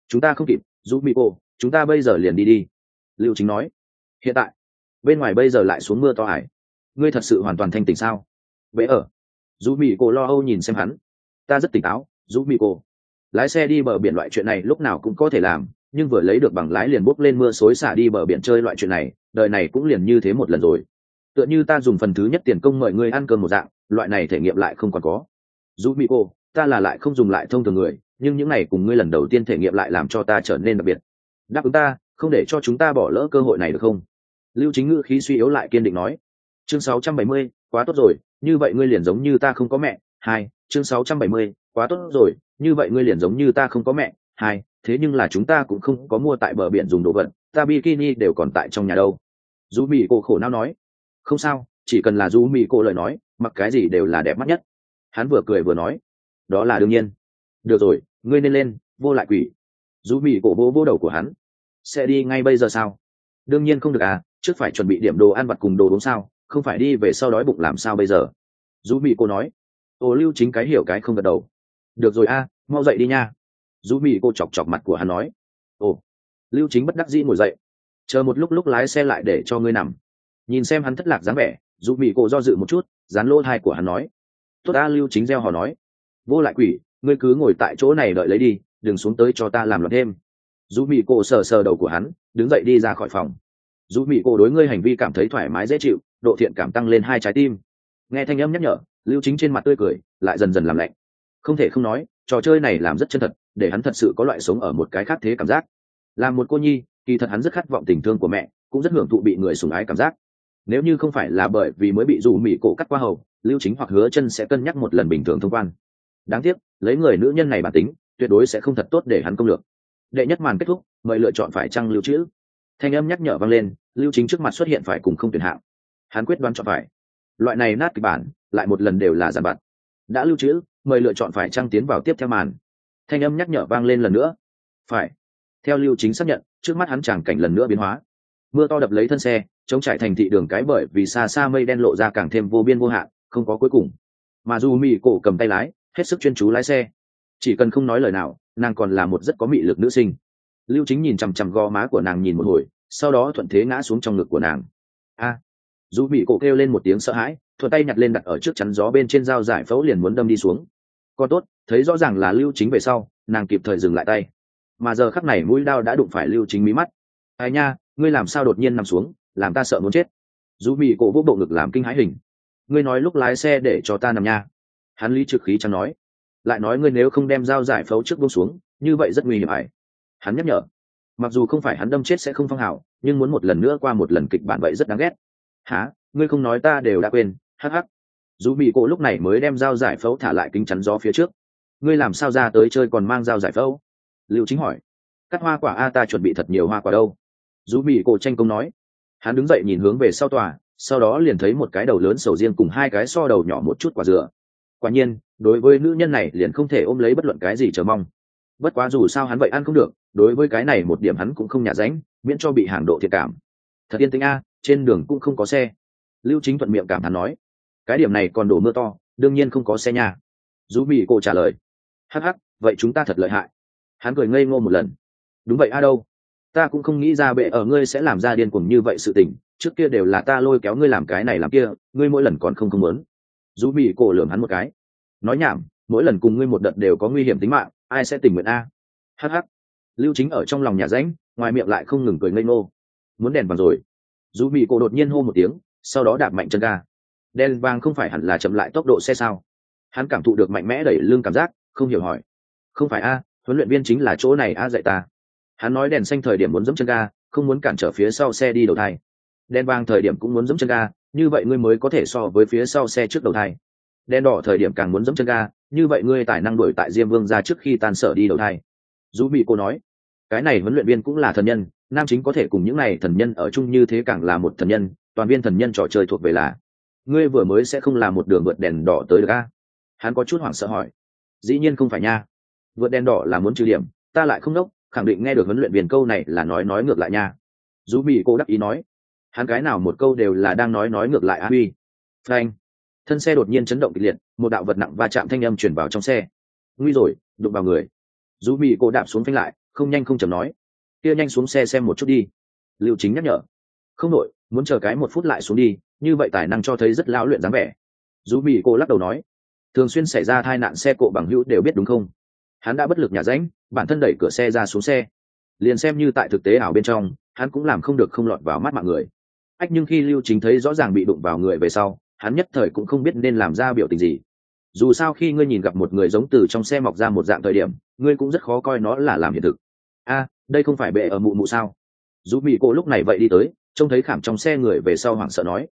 chúng ta không kịp, giúp mỹ cô, chúng ta bây giờ liền đi đi. Lưu Chính nói. Hiện tại bên ngoài bây giờ lại xuống mưa to ải, ngươi thật sự hoàn toàn thanh tỉnh sao? Vậy ở dù mỹ cô lo âu nhìn xem hắn. Ta rất tỉnh táo, dù mỹ cô. Lái xe đi bờ biển loại chuyện này lúc nào cũng có thể làm, nhưng vừa lấy được bằng lái liền bốc lên mưa xối xả đi bờ biển chơi loại chuyện này, đời này cũng liền như thế một lần rồi. Tựa như ta dùng phần thứ nhất tiền công mời ngươi ăn cơm một dạng, loại này thể nghiệm lại không còn có. Dù mỹ cô, ta là lại không dùng lại thông thường người, nhưng những này cùng ngươi lần đầu tiên thể nghiệm lại làm cho ta trở nên đặc biệt. Đáp ứng ta, không để cho chúng ta bỏ lỡ cơ hội này được không? Lưu Chính ngữ khí suy yếu lại kiên định nói. Chương 670, quá tốt rồi, như vậy ngươi liền giống như ta không có mẹ. Hai, chương 670, quá tốt rồi, như vậy ngươi liền giống như ta không có mẹ. Hai, thế nhưng là chúng ta cũng không có mua tại bờ biển dùng đồ vật, ta bikini đều còn tại trong nhà đâu. Du Mị cô khổ não nói. Không sao, chỉ cần là Du Mị cô lời nói, mặc cái gì đều là đẹp mắt nhất. Hắn vừa cười vừa nói. Đó là đương nhiên. Được rồi, ngươi nên lên, vô lại quỷ. Du Mị cô vô vô đầu của hắn. Sẽ đi ngay bây giờ sao? Đương nhiên không được à, trước phải chuẩn bị điểm đồ ăn vặt cùng đồ uống sao, không phải đi về sau đói bụng làm sao bây giờ. Du Mị cô nói. Ô Lưu Chính cái hiểu cái không gật đầu. Được rồi a, mau dậy đi nha. Du Mị cô chọc chọc mặt của hắn nói. Ồ. Lưu Chính bất đắc dĩ ngồi dậy. Chờ một lúc lúc lái xe lại để cho ngươi nằm. Nhìn xem hắn thất lạc dáng vẻ, Du Mị cô do dự một chút, dán lỗ tai của hắn nói. Tốt a. Lưu Chính reo hò nói. Vô lại quỷ, ngươi cứ ngồi tại chỗ này đợi lấy đi, đừng xuống tới cho ta làm loạn thêm. Du Mị cô sờ sờ đầu của hắn, đứng dậy đi ra khỏi phòng. Du Mị cô đối ngươi hành vi cảm thấy thoải mái dễ chịu, độ thiện cảm tăng lên 2 trái tim. Nghe thanh âm nhắc nhở, Lưu Chính trên mặt tươi cười lại dần dần làm lạnh. Không thể không nói, trò chơi này làm rất chân thật, để hắn thật sự có loại sống ở một cái khác thế cảm giác. Làm một cô nhi, kỳ thật hắn rất khát vọng tình thương của mẹ, cũng rất hưởng thụ bị người sủng ái cảm giác. Nếu như không phải là bởi vì mới bị Du Mị cổ cắt qua hầu, Lưu Chính hoặc Hứa Chân sẽ cân nhắc một lần bình thường thông quan. Đáng tiếc, lấy người nữ nhân này bản tính, tuyệt đối sẽ không thật tốt để hắn công lược. Đệ nhất màn kết thúc, mời lựa chọn phải chăng lưu trữ. Thanh âm nhắc nhở vang lên, Lưu Chính trước mặt xuất hiện phải cùng không tuyển hạng. Hắn quyết đoán chọn phải. Loại này nát kịch bản, lại một lần đều là giản bạt. Đã lưu trữ, mời lựa chọn phải chăng tiến vào tiếp theo màn. Thanh âm nhắc nhở vang lên lần nữa. Phải. Theo Lưu Chính xác nhận, trước mắt hắn tràng cảnh lần nữa biến hóa. Mưa to đập lấy thân xe, chống trải thành thị đường cái bởi vì xa xa mây đen lộ ra càng thêm vô biên vô hạn, không có cuối cùng. Mà dù Mị cổ cầm tay lái, hết sức chuyên chú lái xe. Chỉ cần không nói lời nào, nàng còn là một rất có mị lực nữ sinh. Lưu Chính nhìn chằm chằm gò má của nàng nhìn một hồi, sau đó thuận thế ngã xuống trong ngực của nàng. A! Dù Mị cổ kêu lên một tiếng sợ hãi, thuận tay nhặt lên đặt ở trước chắn gió bên trên dao giải phẫu liền muốn đâm đi xuống. Còn tốt, thấy rõ ràng là Lưu Chính về sau, nàng kịp thời dừng lại tay. Mà giờ khắc này mũi đao đã đụng phải Lưu Chính mí mắt. Ai nha, ngươi làm sao đột nhiên nằm xuống, làm ta sợ muốn chết. Dù Mị cổ vô bộ ngực làm kinh hãi hình. Ngươi nói lúc lái xe để cho ta nằm nha. Hắn lý trực khí chẳng nói. Lại nói ngươi nếu không đem dao giải phẫu trước buông xuống, như vậy rất nguy hiểm ải. Hắn nhắc nhở. Mặc dù không phải hắn đâm chết sẽ không phong hào, nhưng muốn một lần nữa qua một lần kịch bản vậy rất đáng ghét. Hả? Ngươi không nói ta đều đã quên. Hắc hắc. Dù bị cổ lúc này mới đem dao giải phẫu thả lại kính chắn gió phía trước. Ngươi làm sao ra tới chơi còn mang dao giải phẫu? Lưu Chính hỏi. Cắt hoa quả a, ta chuẩn bị thật nhiều hoa quả đâu. Dù bị cổ tranh công nói. Hắn đứng dậy nhìn hướng về sau tòa, sau đó liền thấy một cái đầu lớn sầu riêng cùng 2 cái so đầu nhỏ một chút quả dừa. Quả nhiên, đối với nữ nhân này liền không thể ôm lấy bất luận cái gì chờ mong. Bất quá dù sao hắn vậy ăn không được, đối với cái này một điểm hắn cũng không nhả ránh, miễn cho bị hàng độ thiệt cảm. Thật yên tĩnh a, trên đường cũng không có xe. Lưu Chính thuận miệng cảm thán nói. Cái điểm này còn đổ mưa to, đương nhiên không có xe nha. Dù bị cổ trả lời. Hắc hắc, vậy chúng ta thật lợi hại. Hắn cười ngây ngô một lần. Đúng vậy a đâu. Ta cũng không nghĩ ra bệ ở ngươi sẽ làm ra điên cuồng như vậy sự tình, trước kia đều là ta lôi kéo ngươi làm cái này làm kia, ngươi mỗi lần còn không muốn. Dù bị cổ lườm hắn một cái. Nói nhảm, mỗi lần cùng ngươi một đợt đều có nguy hiểm tính mạng, ai sẽ tình nguyện a? Hắc hắc. Lưu Chính ở trong lòng nhà rãnh, ngoài miệng lại không ngừng cười ngây ngô. Muốn đèn vàng rồi. Dù bị cổ đột nhiên hô một tiếng, sau đó đạp mạnh chân ga. Đèn vàng không phải hẳn là chậm lại tốc độ xe sao? Hắn cảm thụ được mạnh mẽ đẩy lưng cảm giác, không hiểu hỏi. Không phải a, huấn luyện viên chính là chỗ này a dạy ta. Hắn nói đèn xanh thời điểm muốn giẫm chân ga, không muốn cản trở phía sau xe đi đầu thai. Đèn vàng thời điểm cũng muốn giẫm chân ga, như vậy ngươi mới có thể so với phía sau xe trước đầu thai. Đèn đỏ thời điểm càng muốn giẫm chân ga, như vậy ngươi tài năng đuổi tại Diêm Vương ra trước khi tan sở đi đầu thai. Dù bị cô nói, cái này huấn luyện viên cũng là thần nhân, nam chính có thể cùng những này thần nhân ở chung như thế càng là một thần nhân, toàn viên thần nhân trò chơi thuộc về là. Ngươi vừa mới sẽ không làm một đường vượt đèn đỏ tới được a? Hắn có chút hoảng sợ hỏi. Dĩ nhiên không phải nha. Vượt đèn đỏ là muốn trừ điểm, ta lại không đốc, khẳng định nghe được huấn luyện viên câu này là nói ngược lại nha. Dù bị cô đắc ý nói. Hắn cái nào một câu đều là đang nói ngược lại a huy. Phanh. Thân xe đột nhiên chấn động kịch liệt, một đạo vật nặng va chạm thanh âm truyền vào trong xe. Nguy rồi, đụng vào người. Dù bị cô đạp xuống phanh lại, không nhanh không chậm nói, kia nhanh xuống xe xem một chút đi. Lưu Chính nhắc nhở. Không nội, muốn chờ cái 1 phút lại xuống đi, như vậy tài năng cho thấy rất lão luyện dáng vẻ. Dù bị cô lắc đầu nói, thường xuyên xảy ra tai nạn xe cộ bằng hữu đều biết đúng không? Hắn đã bất lực nhả rãnh, bản thân đẩy cửa xe ra xuống xe. Liền xem như tại thực tế ảo bên trong, hắn cũng làm không được không lọt vào mắt mọi người. Ách, nhưng khi Lưu Chính thấy rõ ràng bị đụng vào người về sau, hắn nhất thời cũng không biết nên làm ra biểu tình gì. Dù sao khi ngươi nhìn gặp một người giống từ trong xe mọc ra một dạng thời điểm, ngươi cũng rất khó coi nó là làm hiện thực. Đây không phải bệ ở mụ mụ sao? Dù bị cô lúc này vậy đi tới, trông thấy khảm trong xe người về sau hoảng sợ nói,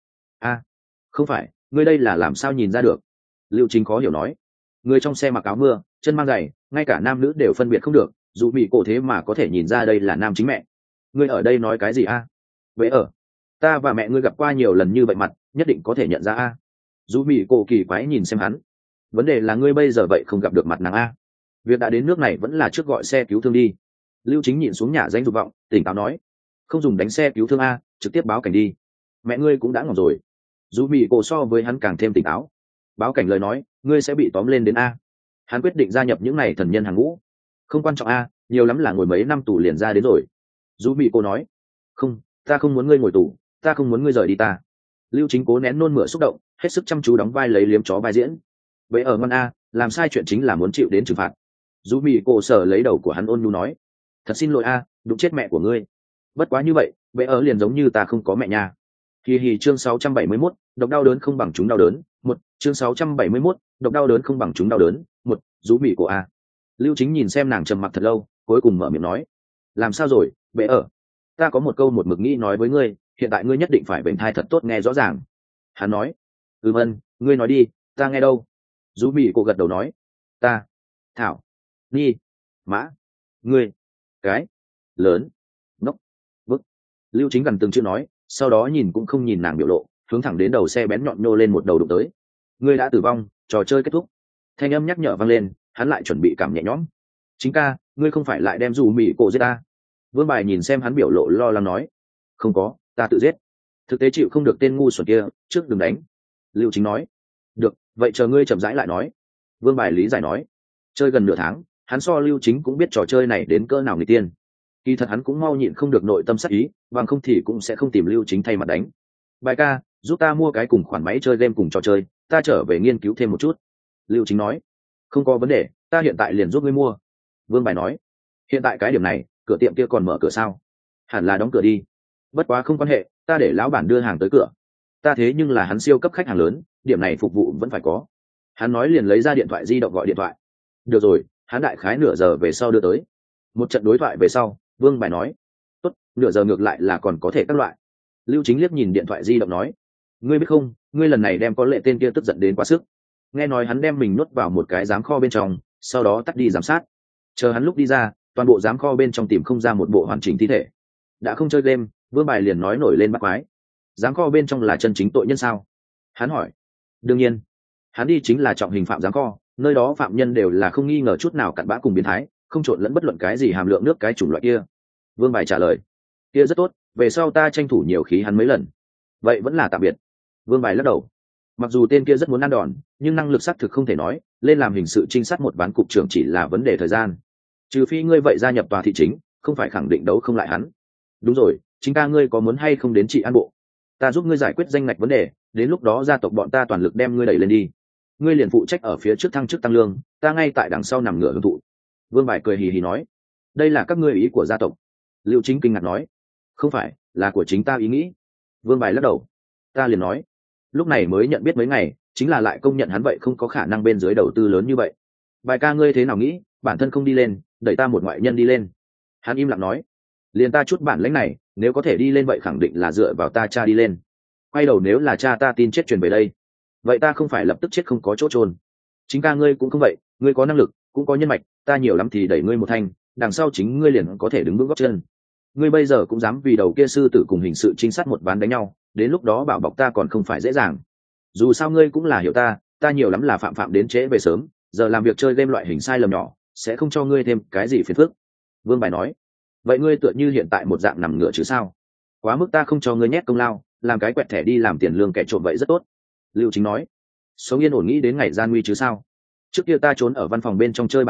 không phải, ngươi đây là làm sao nhìn ra được? Lưu Chính khó hiểu nói, người trong xe mặc áo mưa, chân mang giày, ngay cả nam nữ đều phân biệt không được, dù bị cổ thế mà có thể nhìn ra đây là nam chính mẹ. Ngươi ở đây nói cái gì Vậy ta và mẹ ngươi gặp qua nhiều lần như vậy mặt, nhất định có thể nhận ra Dù bị cổ kỳ quái nhìn xem hắn, vấn đề là ngươi bây giờ vậy không gặp được mặt nàng việc đã đến nước này vẫn là trước gọi xe cứu thương đi. Lưu Chính nhìn xuống nhà danh dục vọng, tỉnh táo nói, không dùng đánh xe cứu thương trực tiếp báo cảnh đi. Mẹ ngươi cũng đã ngỏm rồi. Dù bị cổ so với hắn càng thêm tỉnh táo. Báo cảnh lời nói, ngươi sẽ bị tóm lên đến hắn quyết định gia nhập những này thần nhân hàng ngũ. Không quan trọng nhiều lắm là ngồi mấy năm tù liền ra đến rồi. Dù bị cổ nói, không, ta không muốn ngươi ngồi tù, ta không muốn ngươi rời đi ta. Lưu Chính cố nén nôn mửa xúc động, hết sức chăm chú đóng vai lấy liếm chó vai diễn. Vậy ở ngon làm sai chuyện chính là muốn chịu đến trừng phạt. Dù bị cổ sở lấy đầu của hắn ôn nhu nói, thật xin lỗi đụng chết mẹ của ngươi. Bất quá như vậy, vậy ở liền giống như ta không có mẹ nha. Chương 671, độc đau đớn không bằng chúng đau đớn. Chương 671, độc đau đớn không bằng chúng đau đớn. Dù bị cổ Lưu Chính nhìn xem nàng trầm mặc thật lâu, cuối cùng mở miệng nói, làm sao rồi, bệ ở? Ta có một câu một mực nghĩ nói với ngươi, hiện tại ngươi nhất định phải bệnh thai thật tốt nghe rõ ràng. Hắn nói, vâng, ngươi nói đi, ta nghe đâu. Dù bị cổ gật đầu nói, ta, thảo, nhi, mã, ngươi, cái, lớn, ngốc, bức. Lưu Chính gần từng chữ nói, sau đó nhìn cũng không nhìn nàng biểu lộ, hướng thẳng đến đầu xe bén nhọn nhô lên một đầu đụng tới. Ngươi đã tử vong, trò chơi kết thúc. Thanh âm nhắc nhở vang lên, hắn lại chuẩn bị cảm nhẹ nhõm. Chính ca, ngươi không phải lại đem dù mỉ cổ giết ta? Vương Bài nhìn xem hắn biểu lộ lo lắng nói, không có, ta tự giết. Thực tế chịu không được tên ngu xuẩn kia, trước đừng đánh. Lưu Chính nói, được, vậy chờ ngươi chậm rãi lại nói. Vương Bài lý giải nói, chơi gần nửa tháng, hắn so Lưu Chính cũng biết trò chơi này đến cỡ nào người tiên. Kỳ thật hắn cũng mau nhịn không được nội tâm sắc ý, bằng không thì cũng sẽ không tìm Lưu Chính thay mặt đánh. Bài ca, giúp ta mua cái cùng khoản máy chơi game cùng trò chơi, ta trở về nghiên cứu thêm một chút. Lưu Chính nói, không có vấn đề, ta hiện tại liền giúp ngươi mua. Vương Bài nói, hiện tại cái điểm này, cửa tiệm kia còn mở cửa sao? Hẳn là đóng cửa đi. Bất quá không quan hệ, ta để lão bản đưa hàng tới cửa. Ta thế nhưng là hắn siêu cấp khách hàng lớn, điểm này phục vụ vẫn phải có. Hắn nói liền lấy ra điện thoại di động gọi điện thoại. Được rồi, hắn đại khái nửa giờ về sau đưa tới. Một trận đối thoại về sau, Vương Bài nói, tốt, nửa giờ ngược lại là còn có thể các loại. Lưu Chính liếc nhìn điện thoại di động nói, ngươi biết không, ngươi lần này đem có lệ tên kia tức giận đến quá sức. Nghe nói hắn đem mình nuốt vào một cái giám kho bên trong, sau đó tắt đi giám sát. Chờ hắn lúc đi ra, toàn bộ giám kho bên trong tìm không ra một bộ hoàn chỉnh thi thể. Đã không chơi game, Vương Bài liền nói nổi lên bắt quái. Giám kho bên trong là chân chính tội nhân sao? Hắn hỏi. Đương nhiên, hắn đi chính là trọng hình phạm giám kho, nơi đó phạm nhân đều là không nghi ngờ chút nào cặn bã cùng biến thái, không trộn lẫn bất luận cái gì hàm lượng nước cái chủng loại kia. Vương Bài trả lời, kia rất tốt, về sau ta tranh thủ nhiều khí hắn mấy lần. Vậy vẫn là tạm biệt. Vương Bài lắc đầu. Mặc dù tên kia rất muốn ăn đòn, nhưng năng lực xác thực không thể nói, lên làm hình sự trinh sát một ván cục trưởng chỉ là vấn đề thời gian. Trừ phi ngươi vậy gia nhập tòa thị chính, không phải khẳng định đấu không lại hắn. Đúng rồi, chính ca ngươi có muốn hay không đến trị an bộ? Ta giúp ngươi giải quyết danh ngạch vấn đề, đến lúc đó gia tộc bọn ta toàn lực đem ngươi đẩy lên đi. Ngươi liền phụ trách ở phía trước thăng chức tăng lương, ta ngay tại đằng sau nằm ngửa hưởng thụ. Vương Bài cười hì hì nói, đây là các ngươi ý của gia tộc. Lưu Chính kinh ngạc nói, không phải, là của chính ta ý nghĩ. Vương Bài lắc đầu. Ta liền nói, lúc này mới nhận biết mấy ngày, chính là lại công nhận hắn vậy không có khả năng bên dưới đầu tư lớn như vậy. Bài ca ngươi thế nào nghĩ, bản thân không đi lên, đẩy ta một ngoại nhân đi lên. Hắn im lặng nói, liền ta chút bản lãnh này, nếu có thể đi lên vậy khẳng định là dựa vào ta cha đi lên. Quay đầu nếu là cha ta tin chết truyền về đây, vậy ta không phải lập tức chết không có chỗ trôn. Chính ca ngươi cũng không vậy, ngươi có năng lực, cũng có nhân mạch, ta nhiều lắm thì đẩy ngươi một thanh, đằng sau chính ngươi liền có thể đứng vững gót chân. Ngươi bây giờ cũng dám vì đầu kia sư tử cùng hình sự trinh sát một ván đánh nhau, đến lúc đó bảo bọc ta còn không phải dễ dàng. Dù sao ngươi cũng là hiểu ta nhiều lắm là phạm đến trễ về sớm, giờ làm việc chơi game loại hình sai lầm nhỏ, sẽ không cho ngươi thêm cái gì phiền phức. Vương Bài nói, vậy ngươi tựa như hiện tại một dạng nằm ngửa chứ sao? Quá mức ta không cho ngươi nhét công lao, làm cái quẹt thẻ đi làm tiền lương kẻ trộm vậy rất tốt. Lưu Chính nói, sống yên ổn nghĩ đến ngày gian nguy chứ sao? Trước kia ta trốn ở văn phòng bên trong chơi bản thân,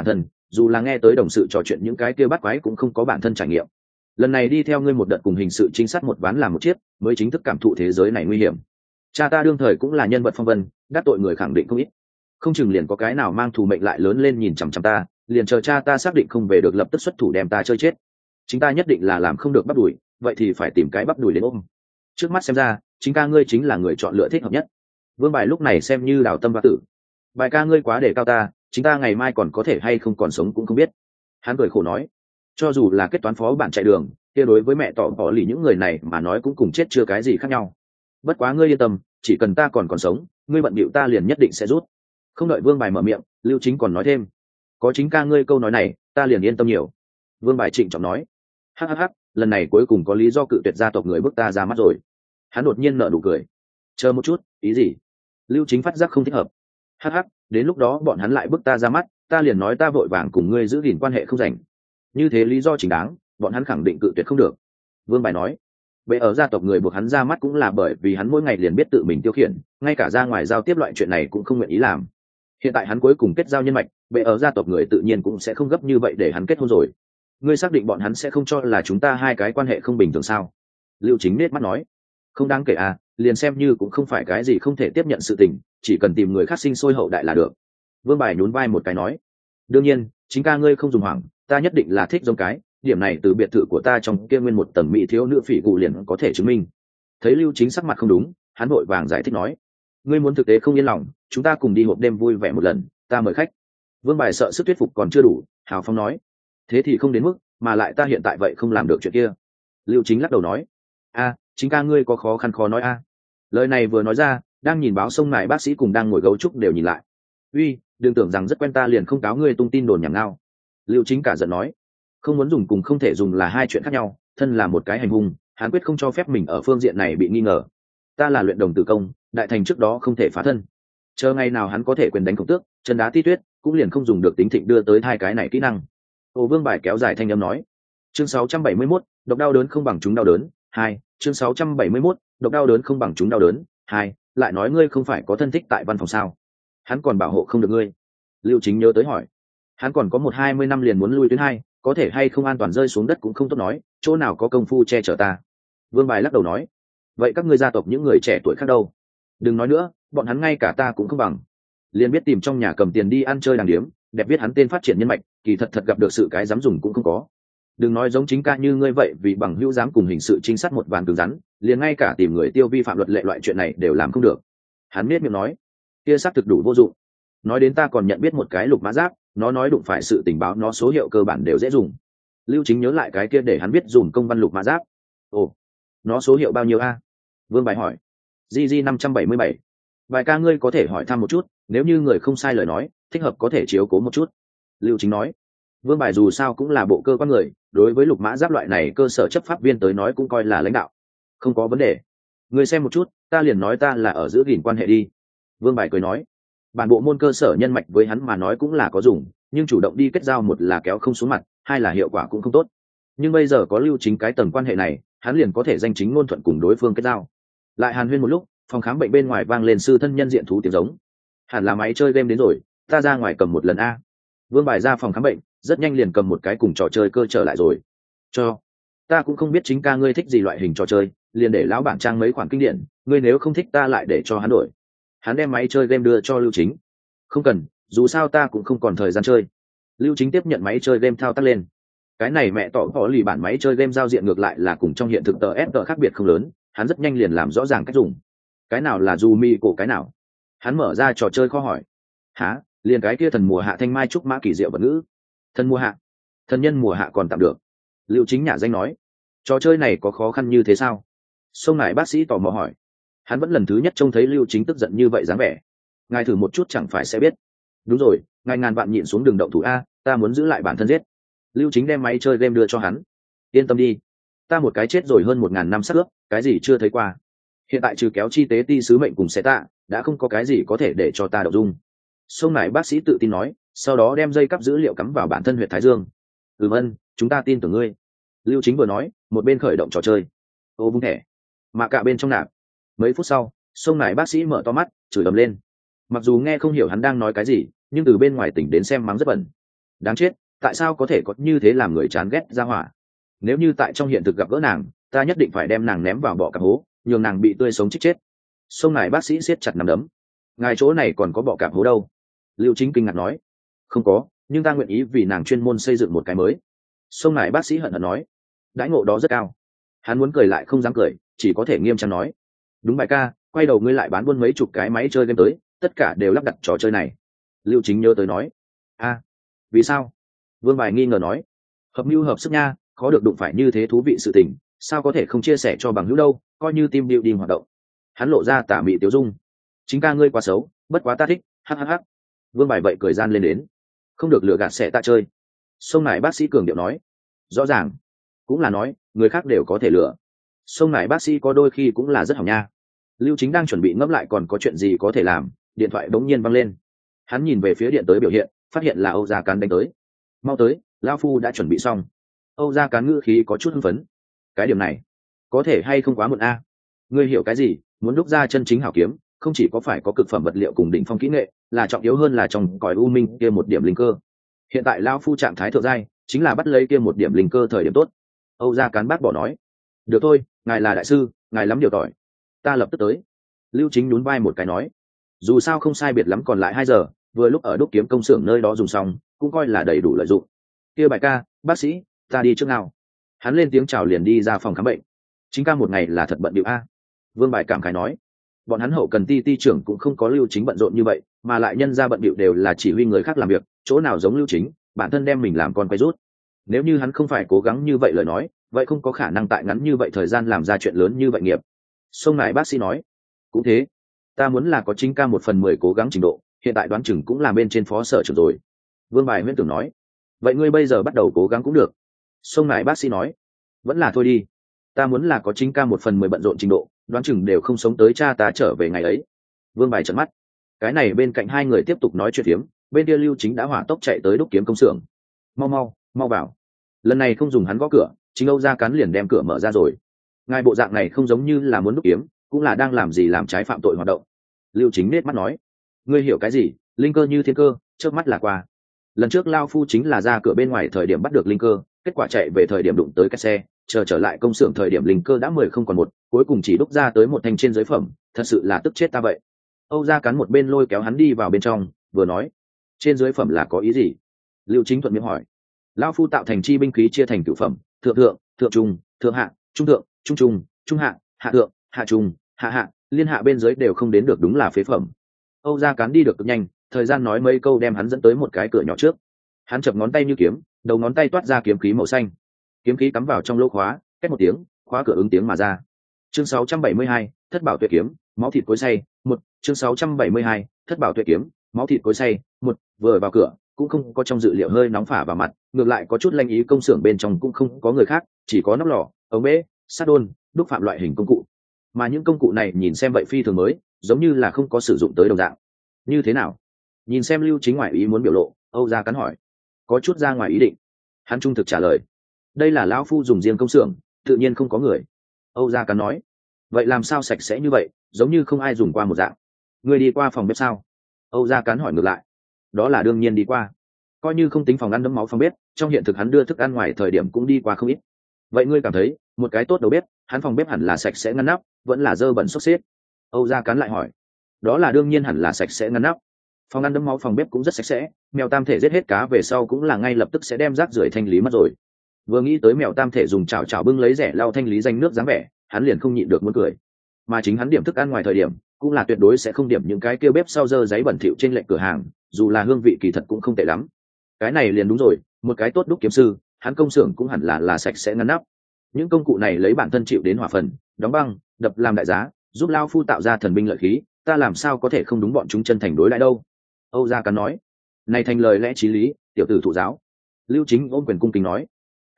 dù là nghe tới đồng sự trò chuyện những cái kia bắt quái cũng không có bản thân trải nghiệm. Lần này đi theo ngươi một đợt cùng hình sự trinh sát một ván làm một chiếc, mới chính thức cảm thụ thế giới này nguy hiểm. Cha ta đương thời cũng là nhân vật phong vân, đắc tội người khẳng định không ít, không chừng liền có cái nào mang thù mệnh lại lớn lên nhìn chằm chằm ta, liền chờ cha ta xác định không về được lập tức xuất thủ đem ta chơi chết. Chính ta nhất định là làm không được bắp đùi, vậy thì phải tìm cái bắp đùi đến ôm. Trước mắt xem ra chính ca ngươi chính là người chọn lựa thích hợp nhất. Vương Bài lúc này xem như đào tâm và tử. Bài ca ngươi quá để cao ta, chính ta ngày mai còn có thể hay không còn sống cũng không biết. Hắn cười khổ nói, cho dù là kết toán phó bạn chạy đường, kia đối với mẹ tỏ bỏ lì những người này mà nói cũng cùng chết chưa cái gì khác nhau. Bất quá ngươi yên tâm, chỉ cần ta còn sống, ngươi bận bịu ta liền nhất định sẽ rút. Không đợi Vương Bài mở miệng, Lưu Chính còn nói thêm, có chính ca ngươi câu nói này, ta liền yên tâm nhiều. Vương Bài trịnh trọng nói, hắc, lần này cuối cùng có lý do cự tuyệt gia tộc người bước ta ra mắt rồi. Hắn đột nhiên nở nụ cười, chờ một chút, ý gì? Lưu Chính phát giác không thích hợp, hắc, đến lúc đó bọn hắn lại bước ta ra mắt, ta liền nói ta vội vàng cùng ngươi giữ gìn quan hệ không rảnh. Như thế lý do chính đáng, bọn hắn khẳng định cự tuyệt không được. Vương Bài nói, bệ ở gia tộc người buộc hắn ra mắt cũng là bởi vì hắn mỗi ngày liền biết tự mình tiêu khiển, ngay cả ra ngoài giao tiếp loại chuyện này cũng không nguyện ý làm. Hiện tại hắn cuối cùng kết giao nhân mạch, bệ ở gia tộc người tự nhiên cũng sẽ không gấp như vậy để hắn kết hôn rồi. Ngươi xác định bọn hắn sẽ không cho là chúng ta hai cái quan hệ không bình thường sao? Lưu Chính nết mắt nói, không đáng kể à, liền xem như cũng không phải cái gì không thể tiếp nhận sự tình, chỉ cần tìm người khác sinh sôi hậu đại là được. Vương Bài nhún vai một cái nói, đương nhiên chính ca ngươi không dùng hoảng, ta nhất định là thích giống cái, điểm này từ biệt thự của ta trong kia nguyên một tầng mỹ thiếu nữ phỉ cụ liền có thể chứng minh. Thấy Lưu Chính sắc mặt không đúng, hắn vội vàng giải thích nói, ngươi muốn thực tế không yên lòng, chúng ta cùng đi hộp đêm vui vẻ một lần, ta mời khách. Vương Bài sợ sức thuyết phục còn chưa đủ, hào phóng nói, thế thì không đến mức, mà lại ta hiện tại vậy không làm được chuyện kia. Lưu Chính lắc đầu nói, chính ca ngươi có khó khăn khó nói a. Lời này vừa nói ra, đang nhìn báo sông này bác sĩ cùng đang ngồi gấu trúc đều nhìn lại. Uy, đừng tưởng rằng rất quen ta liền không cáo ngươi tung tin đồn nhảm ngao. Lưu Chính cả giận nói, không muốn dùng cùng không thể dùng là hai chuyện khác nhau, thân là một cái hành hung, hắn quyết không cho phép mình ở phương diện này bị nghi ngờ. Ta là luyện đồng tử công, đại thành trước đó không thể phá thân, chờ ngày nào hắn có thể quyền đánh khổng tước, chân đá ti tuyết, cũng liền không dùng được tính thịnh đưa tới hai cái này kỹ năng. Ô Vương Bài kéo dài thanh âm nói, chương 671, độc đau đớn không bằng chúng đau đớn 2, chương 671, độc đau đớn không bằng chúng đau đớn 2, lại nói ngươi không phải có thân thích tại văn phòng sao? Hắn còn bảo hộ không được ngươi. Lưu Chính nhớ tới hỏi, hắn còn có 20 năm liền muốn lui tuyến 2, có thể hay không an toàn rơi xuống đất cũng không tốt nói, chỗ nào có công phu che chở ta. Vương Bài lắc đầu nói, vậy các ngươi gia tộc những người trẻ tuổi khác đâu? Đừng nói nữa, bọn hắn ngay cả ta cũng không bằng, liền biết tìm trong nhà cầm tiền đi ăn chơi đàng điếm, đẹp biết hắn tên phát triển nhân mạch, kỳ thật gặp được sự cái dám dùng cũng không có. Đừng nói giống chính ca như ngươi vậy, vì bằng hữu dám cùng hình sự trinh sát một ván cứng rắn, liền ngay cả tìm người tiêu vi phạm luật lệ loại chuyện này đều làm không được. Hắn biết miệng nói, kia xác thực đủ vô dụng. Nói đến ta còn nhận biết một cái lục mã giáp, nó nói đụng phải sự tình báo nó số hiệu cơ bản đều dễ dùng. Lưu Chính nhớ lại cái kia để hắn biết dùng công văn lục mã giáp. Ồ, nó số hiệu bao nhiêu a? Vương Bài hỏi. GG 577. Bài ca ngươi có thể hỏi thăm một chút, nếu như người không sai lời nói, thích hợp có thể chiếu cố một chút. Lưu Chính nói. Vương Bài dù sao cũng là bộ cơ quan người, đối với lục mã giáp loại này cơ sở chấp pháp viên tới nói cũng coi là lãnh đạo, không có vấn đề. Người xem một chút, ta liền nói ta là ở giữ gìn quan hệ đi. Vương Bài cười nói, bản bộ môn cơ sở nhân mạch với hắn mà nói cũng là có dùng, nhưng chủ động đi kết giao một là kéo không xuống mặt, hai là hiệu quả cũng không tốt. Nhưng bây giờ có Lưu Chính cái tầng quan hệ này, hắn liền có thể danh chính ngôn thuận cùng đối phương kết giao. Lại hàn huyên một lúc, phòng khám bệnh bên ngoài vang lên sư thân nhân diện thú tiếng giống. Hẳn là máy chơi game đến rồi, ta ra ngoài cầm một lần a. Vương Bài ra phòng khám bệnh, rất nhanh liền cầm một cái cùng trò chơi cơ trở lại rồi. Cho ta cũng không biết chính ca ngươi thích gì loại hình trò chơi, liền để lão bản trang mấy khoản kinh điển, ngươi nếu không thích ta lại để cho hắn đổi. Hắn đem máy chơi game đưa cho Lưu Chính. Không cần, dù sao ta cũng không còn thời gian chơi. Lưu Chính tiếp nhận máy chơi game thao tác lên. Cái này mẹ tỏ có lì bản máy chơi game giao diện ngược lại là cùng trong hiện thực tờ S khác biệt không lớn, hắn rất nhanh liền làm rõ ràng cách dùng. Cái nào là du mi cổ cái nào? Hắn mở ra trò chơi kho hỏi. Hả, liền cái kia thần mùa hạ thanh mai trúc mã kỳ diệu vật ngữ. Thần mùa hạ, thần nhân mùa hạ còn tạm được. Lưu Chính nhả danh nói, trò chơi này có khó khăn như thế sao? Sông này bác sĩ tò mò hỏi. Hắn vẫn lần thứ nhất trông thấy Lưu Chính tức giận như vậy dáng vẻ. Ngài thử một chút chẳng phải sẽ biết. Đúng rồi, ngài ngàn vạn nhịn xuống đường động thủ a, ta muốn giữ lại bản thân giết. Lưu Chính đem máy chơi game đưa cho hắn. Yên tâm đi, ta một cái chết rồi hơn 1000 năm sát ướp, cái gì chưa thấy qua. Hiện tại trừ kéo chi tế ti sứ mệnh cùng xe tạ, đã không có cái gì có thể để cho ta động dung. Sông này bác sĩ tự tin nói, sau đó đem dây cắp dữ liệu cắm vào bản thân huyệt thái dương. Ân, chúng ta tin tưởng ngươi. Lưu Chính vừa nói, một bên khởi động trò chơi. Ô vung thẻ, mà cả bên trong nạp. Mấy phút sau, sông này bác sĩ mở to mắt, chửi ầm lên. Mặc dù nghe không hiểu hắn đang nói cái gì, nhưng từ bên ngoài tỉnh đến xem mắng rất bẩn. Đáng chết, tại sao có thể có như thế làm người chán ghét ra hỏa. Nếu như tại trong hiện thực gặp gỡ nàng, ta nhất định phải đem nàng ném vào bọ cạp hố, nhường nàng bị tươi sống chích chết. Sông này bác sĩ siết chặt nắm đấm. Ngài chỗ này còn có bọ cạp hố đâu? Lưu Chính kinh ngạc nói. Không có, nhưng ta nguyện ý vì nàng chuyên môn xây dựng một cái mới. Sông này bác sĩ hận hận nói. Đãi ngộ đó rất cao. Hắn muốn cười lại không dám cười, chỉ có thể nghiêm trang nói. Đúng bài ca, quay đầu ngươi lại bán buôn mấy chục cái máy chơi game tới, tất cả đều lắp đặt trò chơi này. Lưu Chính nhớ tới nói. Vì sao? Vương Bài nghi ngờ nói. Hợp mưu hợp sức nha, khó được đụng phải như thế thú vị sự tình, sao có thể không chia sẻ cho bằng hữu đâu, coi như team building hoạt động. Hắn lộ ra tà mị tiêu dung. Chính ca ngươi quá xấu, bất quá ta thích, hhh. Vương Bài vậy cười gian lên đến. Không được lừa gạt sẽ ta chơi. Sông này bác sĩ cường điệu nói. Rõ ràng, cũng là nói người khác đều có thể lừa. Sông này bác sĩ có đôi khi cũng là rất hỏng nha. Lưu Chính đang chuẩn bị ngẫm lại còn có chuyện gì có thể làm, điện thoại bỗng nhiên văng lên. Hắn nhìn về phía điện tới biểu hiện, phát hiện là Âu Gia Cán đánh tới. Mau tới, lão phu đã chuẩn bị xong. Âu Gia Cán ngữ khí có chút hưng phấn. Cái điểm này có thể hay không quá muộn a? Ngươi hiểu cái gì? Muốn đúc ra chân chính hảo kiếm, không chỉ có phải có cực phẩm vật liệu cùng đỉnh phong kỹ nghệ, là trọng yếu hơn là trong cõi u minh kia một điểm linh cơ. Hiện tại lão phu trạng thái thượng giai, chính là bắt lấy kia một điểm linh cơ thời điểm tốt. Âu Gia Cán bác bỏ nói. Được thôi, ngài là đại sư, ngài lắm điều tỏi. Ta lập tức tới. Lưu Chính nhún vai một cái nói. Dù sao không sai biệt lắm còn lại 2 giờ, vừa lúc ở đúc kiếm công xưởng nơi đó dùng xong, cũng coi là đầy đủ lợi dụng. Kia bài ca, bác sĩ, ta đi trước nào. Hắn lên tiếng chào liền đi ra phòng khám bệnh. Chính ca một ngày là thật bận điệu a. Vương Bài cảm khái nói. Bọn hắn hậu cần ti trưởng cũng không có Lưu Chính bận rộn như vậy, mà lại nhân ra bận điệu đều là chỉ huy người khác làm việc, chỗ nào giống Lưu Chính, bản thân đem mình làm con quay rút. Nếu như hắn không phải cố gắng như vậy lời nói, vậy không có khả năng tại ngắn như vậy thời gian làm ra chuyện lớn như vậy nghiệp. Sông này bác sĩ nói. Cũng thế, ta muốn là có chính ca 1/10 cố gắng trình độ, hiện tại đoán chừng cũng làm bên trên phó sở trưởng rồi. Vương Bài huyễn tưởng nói. Vậy ngươi bây giờ bắt đầu cố gắng cũng được. Sông này bác sĩ nói. Vẫn là thôi đi, ta muốn là có chính ca 1/10 bận rộn trình độ, đoán chừng đều không sống tới cha ta trở về ngày ấy. Vương Bài trợn mắt. Cái này bên cạnh hai người tiếp tục nói chuyện phiếm, bên kia Lưu Chính đã hỏa tốc chạy tới đúc kiếm công xưởng. Mau vào. Lần này không dùng hắn gõ cửa, chính Âu Gia Cán liền đem cửa mở ra rồi. Ngài bộ dạng này không giống như là muốn đúc kiếm, cũng là đang làm gì làm trái phạm tội hoạt động. Lưu Chính nết mắt nói. Ngươi hiểu cái gì? Linh cơ như thiên cơ, trước mắt là qua. Lần trước lao phu chính là ra cửa bên ngoài thời điểm bắt được linh cơ, kết quả chạy về thời điểm đụng tới cái xe, trở lại công xưởng thời điểm linh cơ đã 10 không còn 1, cuối cùng chỉ đúc ra tới một thanh trên giới phẩm, thật sự là tức chết ta vậy. Âu Gia Cán một bên lôi kéo hắn đi vào bên trong, vừa nói. Trên giới phẩm là có ý gì? Lưu Chính thuận miệng hỏi. Lao phu tạo thành chi binh khí chia thành cửu phẩm, thượng thượng, thượng trung, thượng hạ, trung thượng, trung trung, trung hạ, hạ thượng, hạ trung, hạ hạ, liên hạ bên dưới đều không đến được, đúng là phế phẩm. Âu Gia Cán đi được cực nhanh, thời gian nói mấy câu đem hắn dẫn tới một cái cửa nhỏ trước. Hắn chập ngón tay như kiếm, đầu ngón tay toát ra kiếm khí màu xanh. Kiếm khí cắm vào trong lỗ khóa, két một tiếng, khóa cửa ứng tiếng mà ra. Chương 672, Thất bảo tuyệt kiếm, máu thịt cối xay, 1. Chương 672, Thất bảo tuyệt kiếm, máu thịt cối xay, 1. Vừa vào cửa, cũng không có trong dự liệu hơi nóng phả vào mặt, ngược lại có chút lanh ý. Công xưởng bên trong cũng không có người khác, chỉ có nắp lò, ống bể, sát đôn, đúc phạm loại hình công cụ. Mà những công cụ này nhìn xem vậy phi thường mới, giống như là không có sử dụng tới đồng dạng. Như thế nào? Nhìn xem Lưu Chính ngoại ý muốn biểu lộ, Âu Gia Cán hỏi. Có chút ra ngoài ý định. Hắn trung thực trả lời. Đây là lão phu dùng riêng công xưởng, tự nhiên không có người. Âu Gia Cán nói. Vậy làm sao sạch sẽ như vậy, giống như không ai dùng qua một dạng. Người đi qua phòng bếp sao? Âu Gia Cán hỏi ngược lại. Đó là đương nhiên đi qua. Coi như không tính phòng ăn đẫm máu phòng bếp, trong hiện thực hắn đưa thức ăn ngoài thời điểm cũng đi qua không ít. Vậy ngươi cảm thấy một cái tốt đầu bếp, hắn phòng bếp hẳn là sạch sẽ ngăn nắp, vẫn là dơ bẩn xốc xếp? Âu Gia Cán lại hỏi. Đó là đương nhiên hẳn là sạch sẽ ngăn nắp. Phòng ăn đẫm máu phòng bếp cũng rất sạch sẽ, mèo tam thể giết hết cá về sau cũng là ngay lập tức sẽ đem rác rưởi thanh lý mất rồi. Vừa nghĩ tới mèo tam thể dùng chảo chảo bưng lấy rẻ lau thanh lý danh nước dáng vẻ, hắn liền không nhịn được muốn cười. Mà chính hắn điểm thức ăn ngoài thời điểm, cũng là tuyệt đối sẽ không điểm những cái kia bếp sau dơ giấy bẩn thỉu trên lệnh cửa hàng, dù là hương vị kỳ thật cũng không tệ lắm. Cái này liền đúng rồi, một cái tốt đúc kiếm sư, hắn công xưởng cũng hẳn là sạch sẽ ngăn nắp. Những công cụ này lấy bản thân chịu đến hỏa phần, đóng băng, đập làm đại giá, giúp lao phu tạo ra thần binh lợi khí, ta làm sao có thể không đúng bọn chúng chân thành đối lại đâu. Âu Gia Cán nói. Này thành lời lẽ chí lý, tiểu tử thụ giáo. Lưu Chính ôm quyền cung kính nói.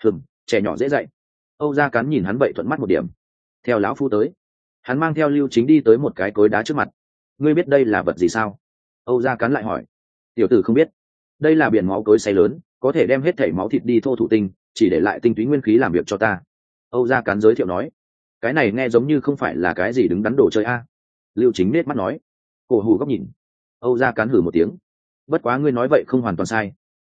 Trẻ nhỏ dễ dạy. Âu Gia Cán nhìn hắn vậy thuận mắt một điểm. Theo lão phu tới. Hắn mang theo Lưu Chính đi tới một cái cối đá trước mặt. Ngươi biết đây là vật gì sao? Âu Gia Cán lại hỏi. Tiểu tử không biết. Đây là biển máu cối xay lớn, có thể đem hết thảy máu thịt đi thô thụ tinh, chỉ để lại tinh túy nguyên khí làm việc cho ta. Âu Gia Cán giới thiệu nói. Cái này nghe giống như không phải là cái gì đứng đắn đồ chơi a. Lưu Chính nết mắt nói. Cổ hủ góc nhìn. Âu Gia Cán hử một tiếng. Bất quá ngươi nói vậy không hoàn toàn sai.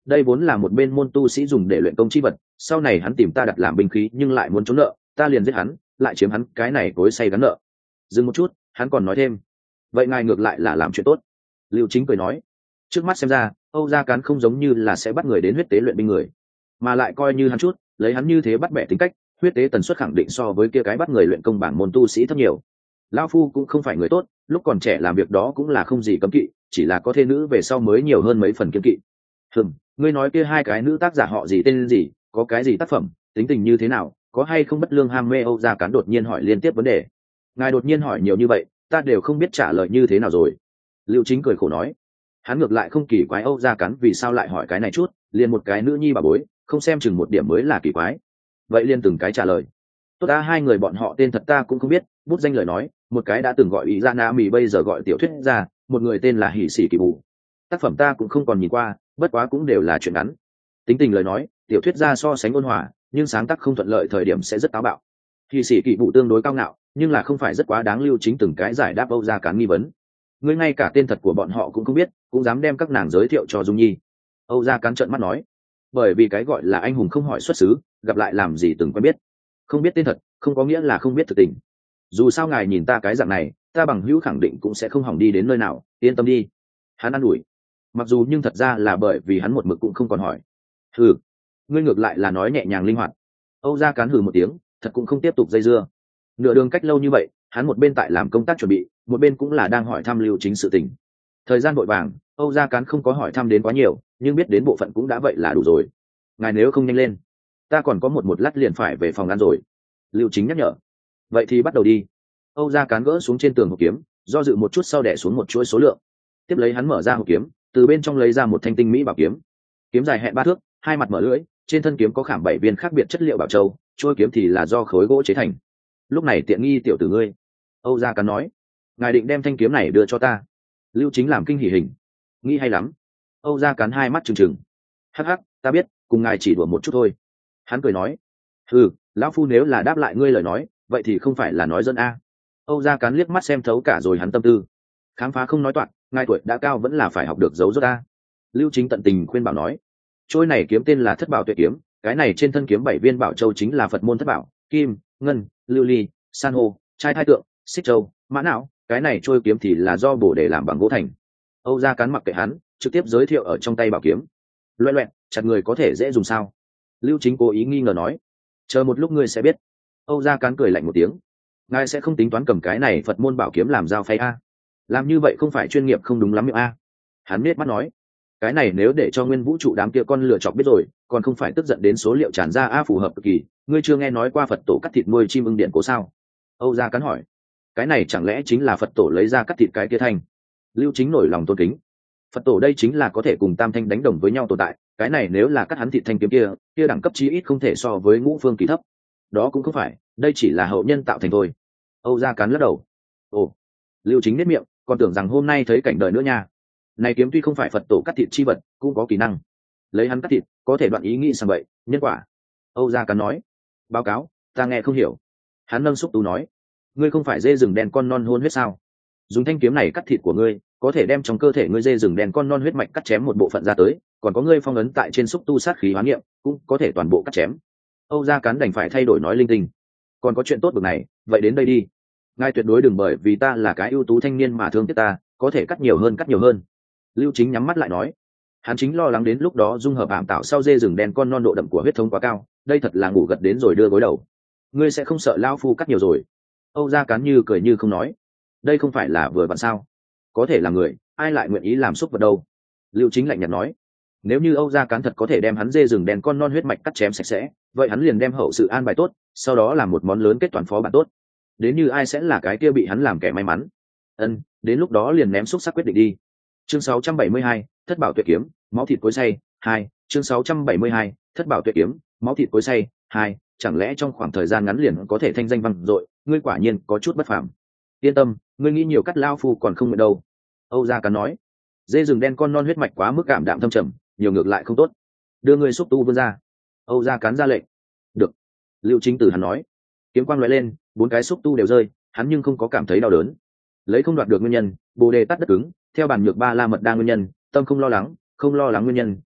đây vốn là một bên môn tu sĩ dùng để luyện công chi vật, sau này hắn tìm ta đặt làm binh khí nhưng lại muốn trốn nợ, ta liền giết hắn, lại chiếm hắn cái này cối say gắn nợ. Dừng một chút, hắn còn nói thêm, vậy ngài ngược lại là làm chuyện tốt. Lưu Chính cười nói, trước mắt xem ra Âu Gia Cán không giống như là sẽ bắt người đến huyết tế luyện binh người, mà lại coi như hắn chút, lấy hắn như thế bắt bẻ tính cách, huyết tế tần suất khẳng định so với kia cái bắt người luyện công bảng môn tu sĩ thấp nhiều. Lão phu cũng không phải người tốt, lúc còn trẻ làm việc đó cũng là không gì cấm kỵ, chỉ là có thê nữ về sau mới nhiều hơn mấy phần kiêng kỵ. Ngươi nói kia hai cái nữ tác giả họ gì tên gì, có cái gì tác phẩm, tính tình như thế nào, có hay không bất lương ham mê? Âu Gia Cán đột nhiên hỏi liên tiếp vấn đề. Ngài đột nhiên hỏi nhiều như vậy, ta đều không biết trả lời như thế nào rồi. Lưu Chính cười khổ nói, hắn ngược lại không kỳ quái Âu Gia Cán vì sao lại hỏi cái này chút, liền một cái nữ nhi bà bối, không xem chừng một điểm mới là kỳ quái. Vậy liền từng cái trả lời. Tốt ta, hai người bọn họ tên thật ta cũng không biết, bút danh lời nói, một cái đã từng gọi ý ra na mì bây giờ gọi tiểu thuyết ra, một người tên là Hỉ Sĩ Kỳ Bù. Tác phẩm ta cũng không còn nhìn qua, bất quá cũng đều là chuyện ngắn. Tính tình lời nói, tiểu thuyết ra so sánh ôn hòa, nhưng sáng tác không thuận lợi thời điểm sẽ rất táo bạo. Hỉ Sĩ Kỳ Bù tương đối cao ngạo, nhưng là không phải rất quá đáng. Lưu Chính từng cái giải đáp Âu Gia Cán nghi vấn. Ngươi ngay cả tên thật của bọn họ cũng không biết, cũng dám đem các nàng giới thiệu cho Dung Nhi. Âu Gia Cán trợn mắt nói, bởi vì cái gọi là anh hùng không hỏi xuất xứ, gặp lại làm gì từng quen biết. Không biết tên thật không có nghĩa là không biết thực tình. Dù sao ngài nhìn ta cái dạng này, ta bằng hữu khẳng định cũng sẽ không hỏng đi đến nơi nào, yên tâm đi. Hắn ăn ủi, mặc dù nhưng thật ra là bởi vì hắn một mực cũng không còn hỏi. Hừ, ngươi ngược lại là nói nhẹ nhàng linh hoạt. Âu Gia Cán hừ một tiếng, thật cũng không tiếp tục dây dưa. Nửa đường cách lâu như vậy, hắn một bên tại làm công tác chuẩn bị, một bên cũng là đang hỏi thăm Lưu Chính sự tình. Thời gian vội vàng, Âu Gia Cán không có hỏi thăm đến quá nhiều, nhưng biết đến bộ phận cũng đã vậy là đủ rồi. Ngài nếu không nhanh lên, ta còn có một lát liền phải về phòng ăn rồi. Lưu Chính nhắc nhở. Vậy thì bắt đầu đi. Âu Gia Cán gỡ xuống trên tường hộp kiếm, do dự một chút sau đẻ xuống một chuỗi số lượng. Tiếp lấy hắn mở ra hộp kiếm, từ bên trong lấy ra một thanh tinh mỹ bảo kiếm. Kiếm dài hẹn 3 thước, hai mặt mở lưỡi, trên thân kiếm có khảm 7 viên khác biệt chất liệu bảo châu, chuôi kiếm thì là do khối gỗ chế thành. Lúc này tiện nghi tiểu tử ngươi. Âu Gia Cán nói, ngài định đem thanh kiếm này đưa cho ta. Lưu Chính làm kinh hỉ hình. Nghĩ hay lắm. Âu Gia Cán hai mắt trừng trừng. Hắc hắc, ta biết, cùng ngài chỉ đùa một chút thôi. Hắn cười nói, lão phu nếu là đáp lại ngươi lời nói, vậy thì không phải là nói dân a. Âu Gia Cán liếc mắt xem thấu cả rồi hắn tâm tư. Khám phá không nói toạc, ngài tuổi đã cao vẫn là phải học được giấu rốt a. Lưu Chính tận tình khuyên bảo nói, trôi này kiếm tên là Thất Bảo Tuệ Kiếm, cái này trên thân kiếm 7 viên bảo châu chính là Phật môn thất bảo, kim, ngân, lưu ly, san hô, trai thai tượng, xích châu, mã não, cái này trôi kiếm thì là do Bồ Đề làm bằng gỗ thành. Âu Gia Cán mặc kệ hắn, trực tiếp giới thiệu ở trong tay bảo kiếm. Loẹt loẹt, chặt người có thể dễ dùng sao? Lưu Chính cố ý nghi ngờ nói, chờ một lúc ngươi sẽ biết. Âu Gia Cán cười lạnh một tiếng, ngài sẽ không tính toán cầm cái này Phật môn bảo kiếm làm dao phay a? Làm như vậy không phải chuyên nghiệp không đúng lắm miệng a? Hắn biết mắt nói, cái này nếu để cho nguyên vũ trụ đám kia con lựa chọc biết rồi, còn không phải tức giận đến số liệu tràn ra a? Phù hợp cực kỳ. Ngươi chưa nghe nói qua Phật tổ cắt thịt nuôi chim ưng điện cố sao? Âu Gia Cán hỏi, cái này chẳng lẽ chính là Phật tổ lấy ra cắt thịt cái kia thanh? Lưu Chính nổi lòng tôn kính, Phật tổ đây chính là có thể cùng tam thanh đánh đồng với nhau tồn tại, cái này nếu là cắt hắn thịt thanh kiếm kia đẳng cấp chí ít không thể so với ngũ phương kỳ thấp. Đó cũng không phải, đây chỉ là hậu nhân tạo thành thôi. Âu Gia Cán lắc đầu. Ồ. Lưu Chính nếp miệng, còn tưởng rằng hôm nay thấy cảnh đời nữa nha. Này kiếm tuy không phải Phật tổ cắt thịt chi vật, cũng có kỹ năng. Lấy hắn cắt thịt, có thể đoạn ý nghĩ sang vậy, nhân quả. Âu Gia Cán nói. Báo cáo, ta nghe không hiểu. Hắn nâng xúc tú nói, ngươi không phải dê rừng đen con non hôn huyết sao? Dùng thanh kiếm này cắt thịt của ngươi, có thể đem trong cơ thể ngươi dê rừng đen con non huyết mạch cắt chém một bộ phận ra tới, còn có ngươi phong ấn tại trên xúc tu sát khí hóa nghiệm, cũng có thể toàn bộ cắt chém. Âu Gia Cán đành phải thay đổi nói linh tinh. Còn có chuyện tốt bực này, vậy đến đây đi. Ngài tuyệt đối đừng bởi vì ta là cái ưu tú thanh niên mà thương tiếc ta, có thể cắt nhiều hơn cắt nhiều hơn. Lưu Chính nhắm mắt lại nói, hắn chính lo lắng đến lúc đó dung hợp ảm tạo sau dê rừng đen con non độ đậm của huyết thống quá cao, đây thật là ngủ gật đến rồi đưa gối đầu. Ngươi sẽ không sợ lão phu cắt nhiều rồi? Âu Gia Cán như cười như không nói, đây không phải là vừa vặn sao? Có thể là người, ai lại nguyện ý làm xúc vật đâu? Lưu Chính lạnh nhạt nói, nếu như Âu Gia Cán thật có thể đem hắn dê rừng đen con non huyết mạch cắt chém sạch sẽ, vậy hắn liền đem hậu sự an bài tốt, sau đó làm một món lớn kết toàn phó bản tốt. Đến như ai sẽ là cái kia bị hắn làm kẻ may mắn. Đến lúc đó liền ném xúc sắc quyết định đi. Chương 672, Thất Bảo Tuyệt Kiếm, máu thịt cối xay 2. Chương 672, Thất Bảo Tuyệt Kiếm, máu thịt cối xay 2. Chẳng lẽ trong khoảng thời gian ngắn liền có thể thanh danh vang dội? Ngươi quả nhiên có chút bất phàm. Yên tâm, ngươi nghĩ nhiều cắt lao phu còn không nguyện đâu. Âu Gia Cán nói, dê rừng đen con non huyết mạch quá mức cảm đạm thâm trầm, nhiều ngược lại không tốt. Đưa ngươi xúc tu vươn ra. Âu Gia Cán ra lệnh. Được. Lưu Chính Tử hắn nói. Kiếm quang lóe lên, 4 cái xúc tu đều rơi, hắn nhưng không có cảm thấy đau đớn. Lấy không đoạt được nguyên nhân, Bồ Đề tắt đất cứng, theo bản nhược ba la mật đa nguyên nhân, tâm không lo lắng nguyên nhân,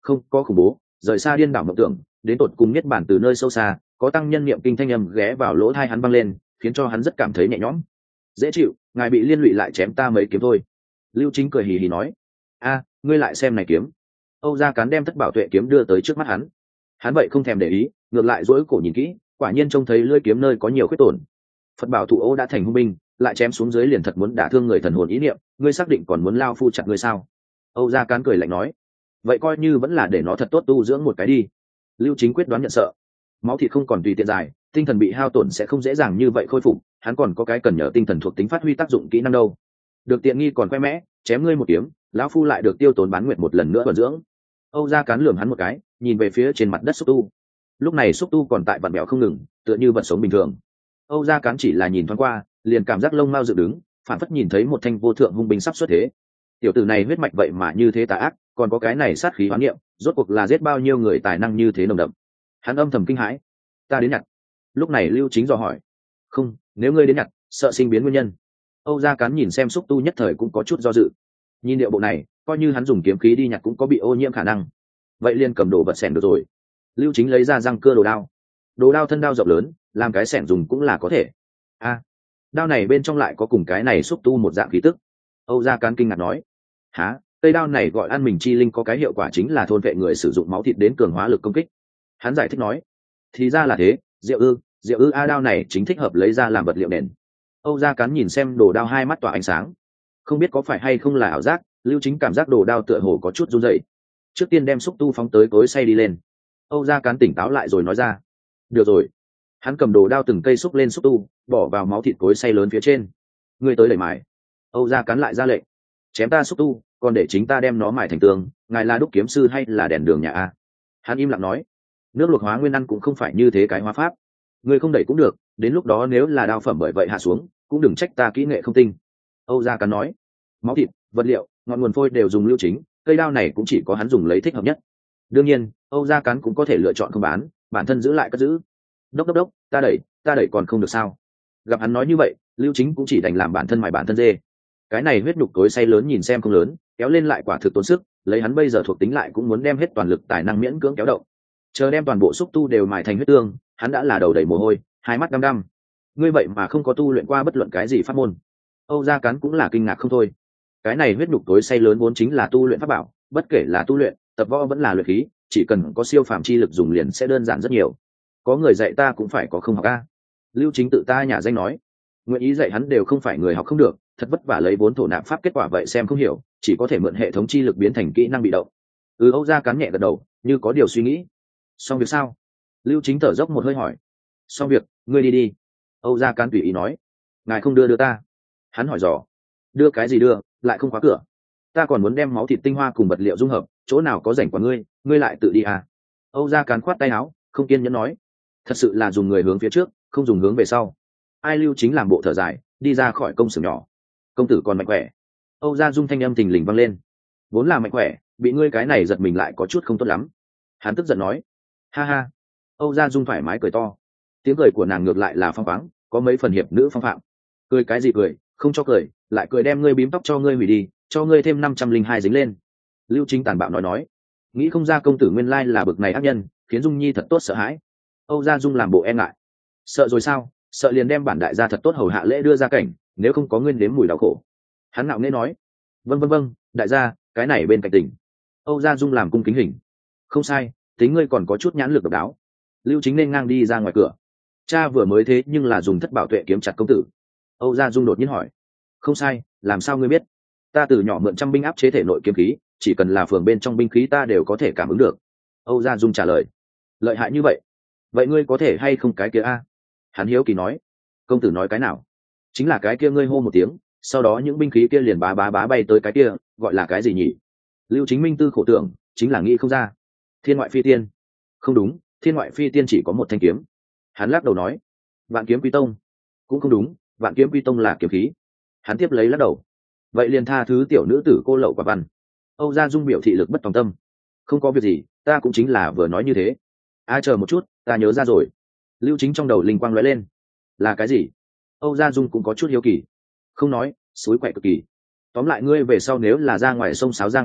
không có khủng bố, rời xa điên đảo mộng tưởng, đến tột cùng niết bản từ nơi sâu xa, có tăng nhân niệm kinh thanh âm ghé vào lỗ tai hắn vang lên, khiến cho hắn rất cảm thấy nhẹ nhõm. Dễ chịu, ngài bị liên lụy lại chém ta mấy kiếm thôi. Lưu Chính cười hì hì nói. A, ngươi lại xem này kiếm. Âu Gia Cán đem Thất Bảo Tuệ kiếm đưa tới trước mắt hắn. Hắn vậy không thèm để ý, ngược lại duỗi cổ nhìn kỹ, quả nhiên trông thấy lưỡi kiếm nơi có nhiều khuyết tổn. Phật bảo thủ ô đã thành hung binh, lại chém xuống dưới liền thật muốn đả thương người thần hồn ý niệm, ngươi xác định còn muốn lao phu chặt ngươi sao? Âu Gia Cán cười lạnh nói. Vậy coi như vẫn là để nó thật tốt tu dưỡng một cái đi. Lưu Chính quyết đoán nhận sợ. Máu thịt không còn tùy tiện dài, tinh thần bị hao tổn sẽ không dễ dàng như vậy khôi phục, hắn còn có cái cần nhờ tinh thần thuộc tính phát huy tác dụng kỹ năng đâu. Được tiện nghi còn khoe mẽ, chém ngươi một kiếm, lão phu lại được tiêu tốn bán nguyệt một lần nữa vận dưỡng. Âu Gia Cán lườm hắn một cái, nhìn về phía trên mặt đất xúc tu. Lúc này xúc tu còn tại vặn bẹo không ngừng, tựa như vật sống bình thường. Âu Gia Cán chỉ là nhìn thoáng qua, liền cảm giác lông mao dựng đứng, phản phất nhìn thấy một thanh vô thượng hung binh sắp xuất thế. Tiểu tử này huyết mạch vậy mà như thế tà ác, còn có cái này sát khí hoán niệm, rốt cuộc là giết bao nhiêu người tài năng như thế nồng đậm. Hắn âm thầm kinh hãi. Ta đến nhặt. Lúc này Lưu Chính dò hỏi. Không, nếu ngươi đến nhặt, sợ sinh biến nguyên nhân. Âu Gia Cán nhìn xem xúc tu nhất thời cũng có chút do dự. Nhìn điệu bộ này, coi như hắn dùng kiếm khí đi nhặt cũng có bị ô nhiễm khả năng. Vậy liền cầm đồ vật xẻng được rồi. Lưu Chính lấy ra răng cưa đồ đao. Đồ đao thân đao rộng lớn, làm cái xẻng dùng cũng là có thể. A, đao này bên trong lại có cùng cái này xúc tu một dạng khí tức. Âu Gia Cán kinh ngạc nói. Hả, cây đao này gọi An Mình Chi Linh có cái hiệu quả chính là thôn vệ người sử dụng máu thịt đến cường hóa lực công kích. Hắn giải thích nói. Thì ra là thế, Diệu ư a, đao này chính thích hợp lấy ra làm vật liệu nền. Âu Gia Cán nhìn xem đồ đao, hai mắt tỏa ánh sáng. Không biết có phải hay không là ảo giác, Lưu Chính cảm giác đồ đao tựa hồ có chút run rẩy. Trước tiên đem xúc tu phóng tới cối xay đi lên. Âu Gia Cán tỉnh táo lại rồi nói ra. Được rồi. Hắn cầm đồ đao từng cây xúc lên xúc tu, bỏ vào máu thịt cối xay lớn phía trên. Ngươi tới đẩy mài. Âu Gia Cán lại ra lệnh. Chém ta xúc tu, còn để chính ta đem nó mài thành tường, ngài là đúc kiếm sư hay là đèn đường nhà a? Hắn im lặng nói. Nước luộc hóa nguyên ăn cũng không phải như thế cái hóa pháp. Ngươi không đẩy cũng được, đến lúc đó nếu là đao phẩm bởi vậy hạ xuống, cũng đừng trách ta kỹ nghệ không tinh. Âu Gia Cán nói. Máu thịt, vật liệu, ngọn nguồn phôi đều dùng Lưu Chính, cây đao này cũng chỉ có hắn dùng lấy thích hợp nhất. Đương nhiên, Âu Gia Cán cũng có thể lựa chọn không bán, bản thân giữ lại cất giữ. Đốc, ta đẩy còn không được sao? Gặp hắn nói như vậy, Lưu Chính cũng chỉ đành làm bản thân mài bản thân dê. Cái này huyết nhục tối say lớn nhìn xem không lớn, kéo lên lại quả thực tốn sức, lấy hắn bây giờ thuộc tính lại cũng muốn đem hết toàn lực tài năng miễn cưỡng kéo động. Chờ đem toàn bộ xúc tu đều mài thành huyết tương, hắn đã là đầu đầy mồ hôi, hai mắt đăm đăm. Ngươi vậy mà không có tu luyện qua bất luận cái gì pháp môn. Âu Gia Cán cũng là kinh ngạc không thôi. Cái này huyết nhục tối say lớn vốn chính là tu luyện pháp bảo, bất kể là tu luyện, tập võ vẫn là luyện khí, chỉ cần có siêu phàm chi lực dùng liền sẽ đơn giản rất nhiều. Có người dạy ta cũng phải có không học a. Lưu Chính tự ta nhà danh nói. Nguyện ý dạy hắn đều không phải người học không được, thật vất vả lấy vốn thổ nạp pháp, kết quả vậy xem không hiểu, chỉ có thể mượn hệ thống chi lực biến thành kỹ năng bị động. Âu Gia Cán nhẹ gật đầu, như có điều suy nghĩ. Xong việc sao? Lưu Chính thở dốc một hơi hỏi. Xong việc, ngươi đi đi. Âu Gia Cán tùy ý nói. Ngài không đưa ta. Hắn hỏi dò. Đưa cái gì đưa, lại không khóa cửa. Ta còn muốn đem máu thịt tinh hoa cùng vật liệu dung hợp, chỗ nào có rảnh của ngươi lại tự đi à? Âu Gia Cán khoát tay áo, không kiên nhẫn nói. Thật sự là dùng người hướng phía trước, không dùng hướng về sau. Ai? Lưu Chính làm bộ thở dài, đi ra khỏi công xưởng nhỏ. Công tử còn mạnh khỏe. Âu Gia Dung thanh âm thình lình vang lên. Vốn là mạnh khỏe, bị ngươi cái này giật mình lại có chút không tốt lắm. Hắn tức giận nói. Ha ha. Âu Gia Dung thoải mái cười to. Tiếng cười của nàng ngược lại là phong khoáng, có mấy phần hiệp nữ phong phạm. Cười cái gì cười, không cho cười, lại cười đem ngươi bím tóc cho ngươi hủy đi, cho ngươi thêm 502 dính lên. Lưu Chính tàn bạo nói. Nghĩ không ra công tử nguyên lai là bực này ác nhân, khiến Dung Nhi thật tốt sợ hãi. Âu Gia Dung làm bộ e ngại. Sợ rồi sao, sợ liền đem bản đại gia thật tốt hầu hạ lễ đưa ra cảnh, nếu không có nguyên đếm mùi đau khổ. Hắn ngạo nghễ nói. Vâng, đại gia, cái này bên cạnh tỉnh. Âu Gia Dung làm cung kính hình. Không sai, tính ngươi còn có chút nhãn lực độc đáo. Lưu Chính nên ngang đi ra ngoài cửa. Cha vừa mới thế nhưng là dùng Thất Bảo Tuệ kiếm chặt công tử. Âu Gia Dung đột nhiên hỏi. Không sai, làm sao ngươi biết? Ta từ nhỏ mượn trăm binh áp chế thể nội kiếm khí, chỉ cần là phường bên trong binh khí ta đều có thể cảm ứng được. Âu Gia Dung trả lời. Lợi hại như vậy? Vậy ngươi có thể hay không cái kia a? Hắn hiếu kỳ nói. Công tử nói cái nào? Chính là cái kia, ngươi hô một tiếng, sau đó những binh khí kia liền bá bay tới cái kia, gọi là cái gì nhỉ? Lưu Chính minh tư khổ tưởng, chính là nghĩ không ra. Thiên ngoại phi tiên. Không đúng, thiên ngoại phi tiên chỉ có một thanh kiếm. Hắn lắc đầu nói. Vạn kiếm quy tông. Cũng không đúng, vạn kiếm quy tông là kiếm khí. Hắn tiếp lấy lắc đầu. Vậy liền tha thứ tiểu nữ tử cô lậu quả văn. Âu Gia Dung biểu thị lực bất tòng tâm. Không có việc gì, ta cũng chính là vừa nói như thế. Chờ một chút, ta nhớ ra rồi. Lưu Chính trong đầu linh quang lóe lên. Là cái gì? Âu Gia Dung cũng có chút hiếu kỳ. Không nói, suối quậy cực kỳ. Tóm lại ngươi về sau nếu là ra ngoài sông sáo giang hồ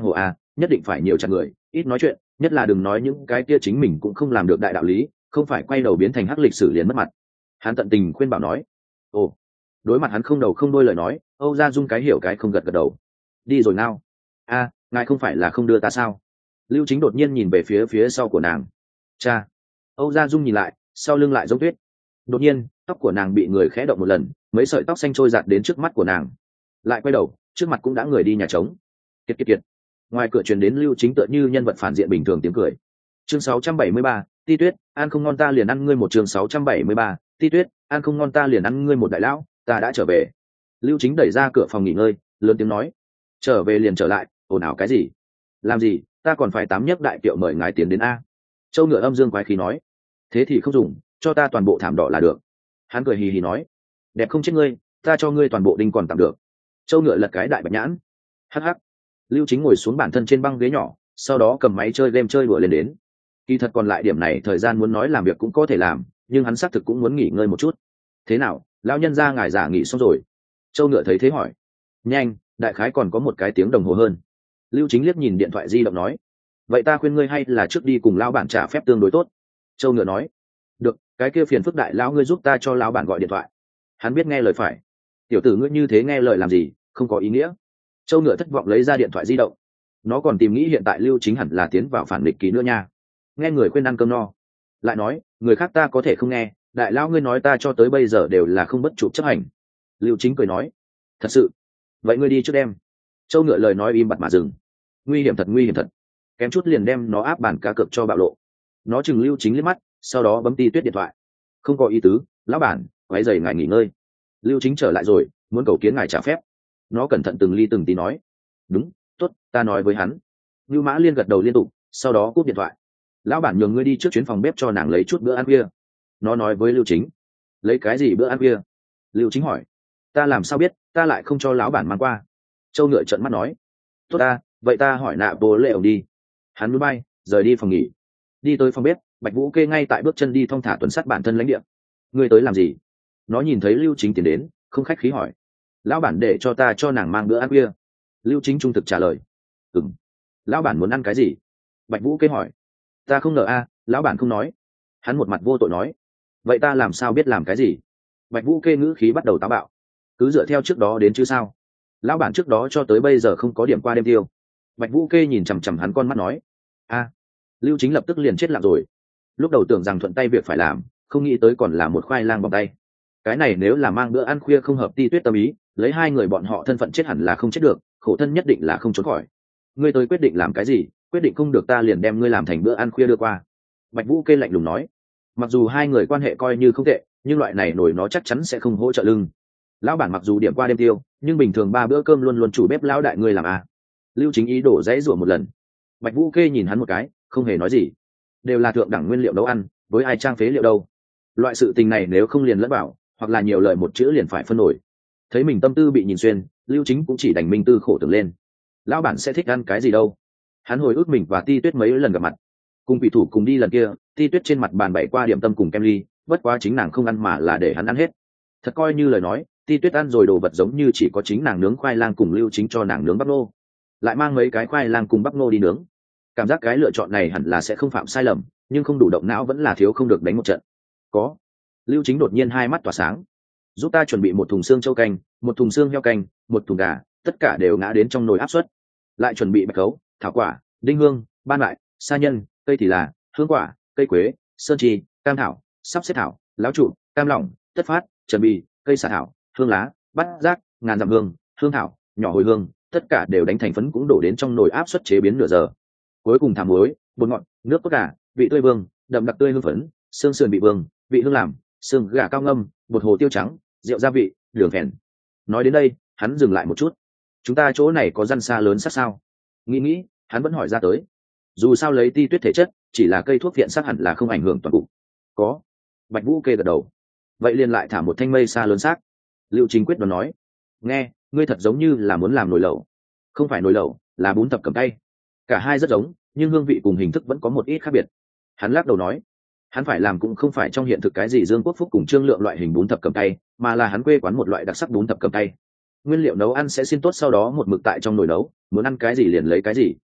nhất định phải nhiều chặt người, ít nói chuyện, nhất là đừng nói những cái kia chính mình cũng không làm được đại đạo lý, không phải quay đầu biến thành hắc lịch sử liền mất mặt. Hắn tận tình khuyên bảo nói. Ồ, đối mặt hắn không đầu không đuôi lời nói, Âu Gia Dung cái hiểu cái không gật gật đầu. Đi rồi nào? A, ngài không phải là không đưa ta sao? Lưu Chính đột nhiên nhìn về phía sau của nàng. Cha. Âu Gia Dung nhìn lại, sau lưng lại giống tuyết. Đột nhiên, tóc của nàng bị người khẽ động một lần, mấy sợi tóc xanh trôi giạt đến trước mắt của nàng. Lại quay đầu, trước mặt cũng đã người đi nhà trống. Kiệt kiệt kiệt. Ngoài cửa truyền đến Lưu Chính tựa như nhân vật phản diện bình thường tiếng cười. Chương 673, Ti Tuyết, ăn không ngon ta liền ăn ngươi một. Chương 673, Ti Tuyết, ăn không ngon ta liền ăn ngươi một. Đại lão, ta đã trở về. Lưu Chính đẩy ra cửa phòng nghỉ ngơi, lớn tiếng nói. Trở về liền trở lại, ồn ào cái gì? Làm gì, ta còn phải tám nhấc đại kiệu mời ngài tiến đến a. Châu Ngựa âm dương quái khí nói. Thế thì không dùng, cho ta toàn bộ thảm đỏ là được. Hắn cười hì hì nói. Đẹp không chết ngươi, ta cho ngươi toàn bộ đinh còn tạm được. Châu Ngựa lật cái đại bạch nhãn. Hắc hắc. Lưu Chính ngồi xuống bản thân trên băng ghế nhỏ, sau đó cầm máy chơi game chơi đùa lên đến. Kỳ thật còn lại điểm này thời gian muốn nói làm việc cũng có thể làm, nhưng hắn xác thực cũng muốn nghỉ ngơi một chút. Thế nào, lão nhân gia ngài giả nghỉ xong rồi? Châu Ngựa thấy thế hỏi. Nhanh, đại khái còn có một cái tiếng đồng hồ hơn. Lưu Chính liếc nhìn điện thoại di động nói. Vậy ta khuyên ngươi hay là trước đi cùng lão bản trả phép tương đối tốt. Châu Ngựa nói. Được, cái kia phiền phức đại lão ngươi giúp ta cho lão bản gọi điện thoại. Hắn biết nghe lời phải. Tiểu tử ngươi như thế nghe lời làm gì, không có ý nghĩa. Châu Ngựa thất vọng lấy ra điện thoại di động. Nó còn tìm nghĩ hiện tại Lưu Chính hẳn là tiến vào phản địch ký nữa nha. Nghe người khuyên ăn cơm no. Lại nói, người khác ta có thể không nghe, đại lão ngươi nói ta cho tới bây giờ đều là không bất trụ chấp hành. Lưu Chính cười nói. Thật sự? Vậy ngươi đi trước đem. Châu Ngựa lời nói im bặt mà dừng. Nguy hiểm thật, nguy hiểm thật. Kém chút liền đem nó áp bàn cá cược cho bạo lộ. Nó chừng Lưu Chính liếc mắt, sau đó bấm Ti Tuyết điện thoại. Không có ý tứ, lão bản, quấy rầy ngài nghỉ ngơi. Lưu Chính trở lại rồi, muốn cầu kiến ngài trả phép. Nó cẩn thận từng ly từng tí nói. Đúng, tốt, ta nói với hắn. Ngưu Mã Liên gật đầu liên tục, sau đó cúp điện thoại. Lão bản nhường ngươi đi trước chuyến phòng bếp cho nàng lấy chút bữa ăn khuya. Nó nói với Lưu Chính. Lấy cái gì bữa ăn khuya? Lưu Chính hỏi. Ta làm sao biết, ta lại không cho lão bản mang qua. Châu Ngựa trợn mắt nói. Tốt ta, vậy ta hỏi nạ bố lệ ổng đi. Hắn núi bay, rời đi phòng nghỉ. Đi tới phòng bếp, Bạch Vũ kê ngay tại bước chân đi thong thả tuần sát bản thân lãnh địa. Ngươi tới làm gì? Nó nhìn thấy Lưu Chính tiến đến, không khách khí hỏi. Lão bản để cho ta cho nàng mang bữa ăn khuya. Lưu Chính trung thực trả lời. Ừm. Lão bản muốn ăn cái gì? Bạch Vũ kê hỏi. Ta không ngờ a, lão bản không nói. Hắn một mặt vô tội nói. Vậy ta làm sao biết làm cái gì? Bạch Vũ kê ngữ khí bắt đầu táo bạo. Cứ dựa theo trước đó đến chứ sao? Lão bản trước đó cho tới bây giờ không có điểm qua đêm tiêu. Bạch Vũ kê nhìn chằm chằm hắn con mắt nói. A. Lưu Chính lập tức liền chết lặng rồi. Lúc đầu tưởng rằng thuận tay việc phải làm, không nghĩ tới còn là một khoai lang bằng tay. Cái này nếu là mang bữa ăn khuya không hợp Ti Tuyết tâm ý, lấy hai người bọn họ thân phận chết hẳn là không chết được, khổ thân nhất định là không trốn khỏi. Ngươi tới quyết định làm cái gì, quyết định không được ta liền đem ngươi làm thành bữa ăn khuya đưa qua. Bạch Vũ kê lạnh lùng nói. Mặc dù hai người quan hệ coi như không tệ, nhưng loại này nổi nó chắc chắn sẽ không hỗ trợ lưng. Lão bản mặc dù điểm qua đêm tiêu, nhưng bình thường 3 bữa cơm luôn luôn chủ bếp lão đại ngươi làm à. Lưu Chính ý đổ dãy rủa một lần. Bạch Vũ kê nhìn hắn một cái, không hề nói gì. Đều là thượng đẳng nguyên liệu nấu ăn, với ai trang phế liệu đâu. Loại sự tình này nếu không liền lẫn bảo, hoặc là nhiều lời một chữ liền phải phân nổi. Thấy mình tâm tư bị nhìn xuyên, Lưu Chính cũng chỉ đành minh tư khổ tưởng lên. Lão bản sẽ thích ăn cái gì đâu? Hắn hồi ức mình và Ti Tuyết mấy lần gặp mặt, cùng vị thủ cùng đi lần kia, Ti Tuyết trên mặt bàn bày qua điểm tâm cùng kem ly, bất quá chính nàng không ăn mà là để hắn ăn hết. Thật coi như lời nói, Ti Tuyết ăn rồi đồ vật giống như chỉ có chính nàng nướng khoai lang cùng Lưu Chính cho nàng nướng bắp nô, lại mang mấy cái khoai lang cùng bắp nô đi nướng. Cảm giác cái lựa chọn này hẳn là sẽ không phạm sai lầm, nhưng không đủ động não vẫn là thiếu không được đánh một trận. Có. Lưu Chính đột nhiên hai mắt tỏa sáng. Giúp ta chuẩn bị một thùng xương châu canh, một thùng xương heo canh, một thùng gà, tất cả đều ngã đến trong nồi áp suất. Lại chuẩn bị bạch khấu, thảo quả, đinh hương, ban lại, sa nhân, cây thì là, hương quả, cây quế, sơn chi, cam thảo, sắp xếp thảo, láo trụ, cam lỏng, tất phát, trần bì, cây xả thảo, hương lá, bát giác, ngàn dặm hương, hương thảo, nhỏ hồi hương, tất cả đều đánh thành phấn cũng đổ đến trong nồi áp suất chế biến nửa giờ. Cuối cùng thả muối, bột ngọt, nước cốt gà, vị tươi vương, đậm đặc tươi hương phấn, xương sườn bị vương, vị hương làm, xương gà cao ngâm, bột hồ tiêu trắng, rượu gia vị, đường phèn. Nói đến đây, hắn dừng lại một chút. Chúng ta chỗ này có răn xa lớn sát sao? Nghĩ, hắn vẫn hỏi ra tới. Dù sao lấy Ti Tuyết thể chất, chỉ là cây thuốc viện sắc hẳn là không ảnh hưởng toàn cục. Có. Bạch Vũ kê gật đầu. Vậy liền lại thả một thanh mây xa lớn xác. Lưu Chính quyết đoán nói. Nghe, ngươi thật giống như là muốn làm nồi lẩu. Không phải nồi lẩu, là bún thập cẩm tay. Cả hai rất giống, nhưng hương vị cùng hình thức vẫn có một ít khác biệt. Hắn lắc đầu nói. Hắn phải làm cũng không phải trong hiện thực cái gì Dương Quốc Phúc cùng Trương Lượng loại hình bún thập cẩm tay, mà là hắn quê quán một loại đặc sắc bún thập cẩm tay. Nguyên liệu nấu ăn sẽ xin tốt sau đó một mực tại trong nồi nấu, muốn ăn cái gì liền lấy cái gì.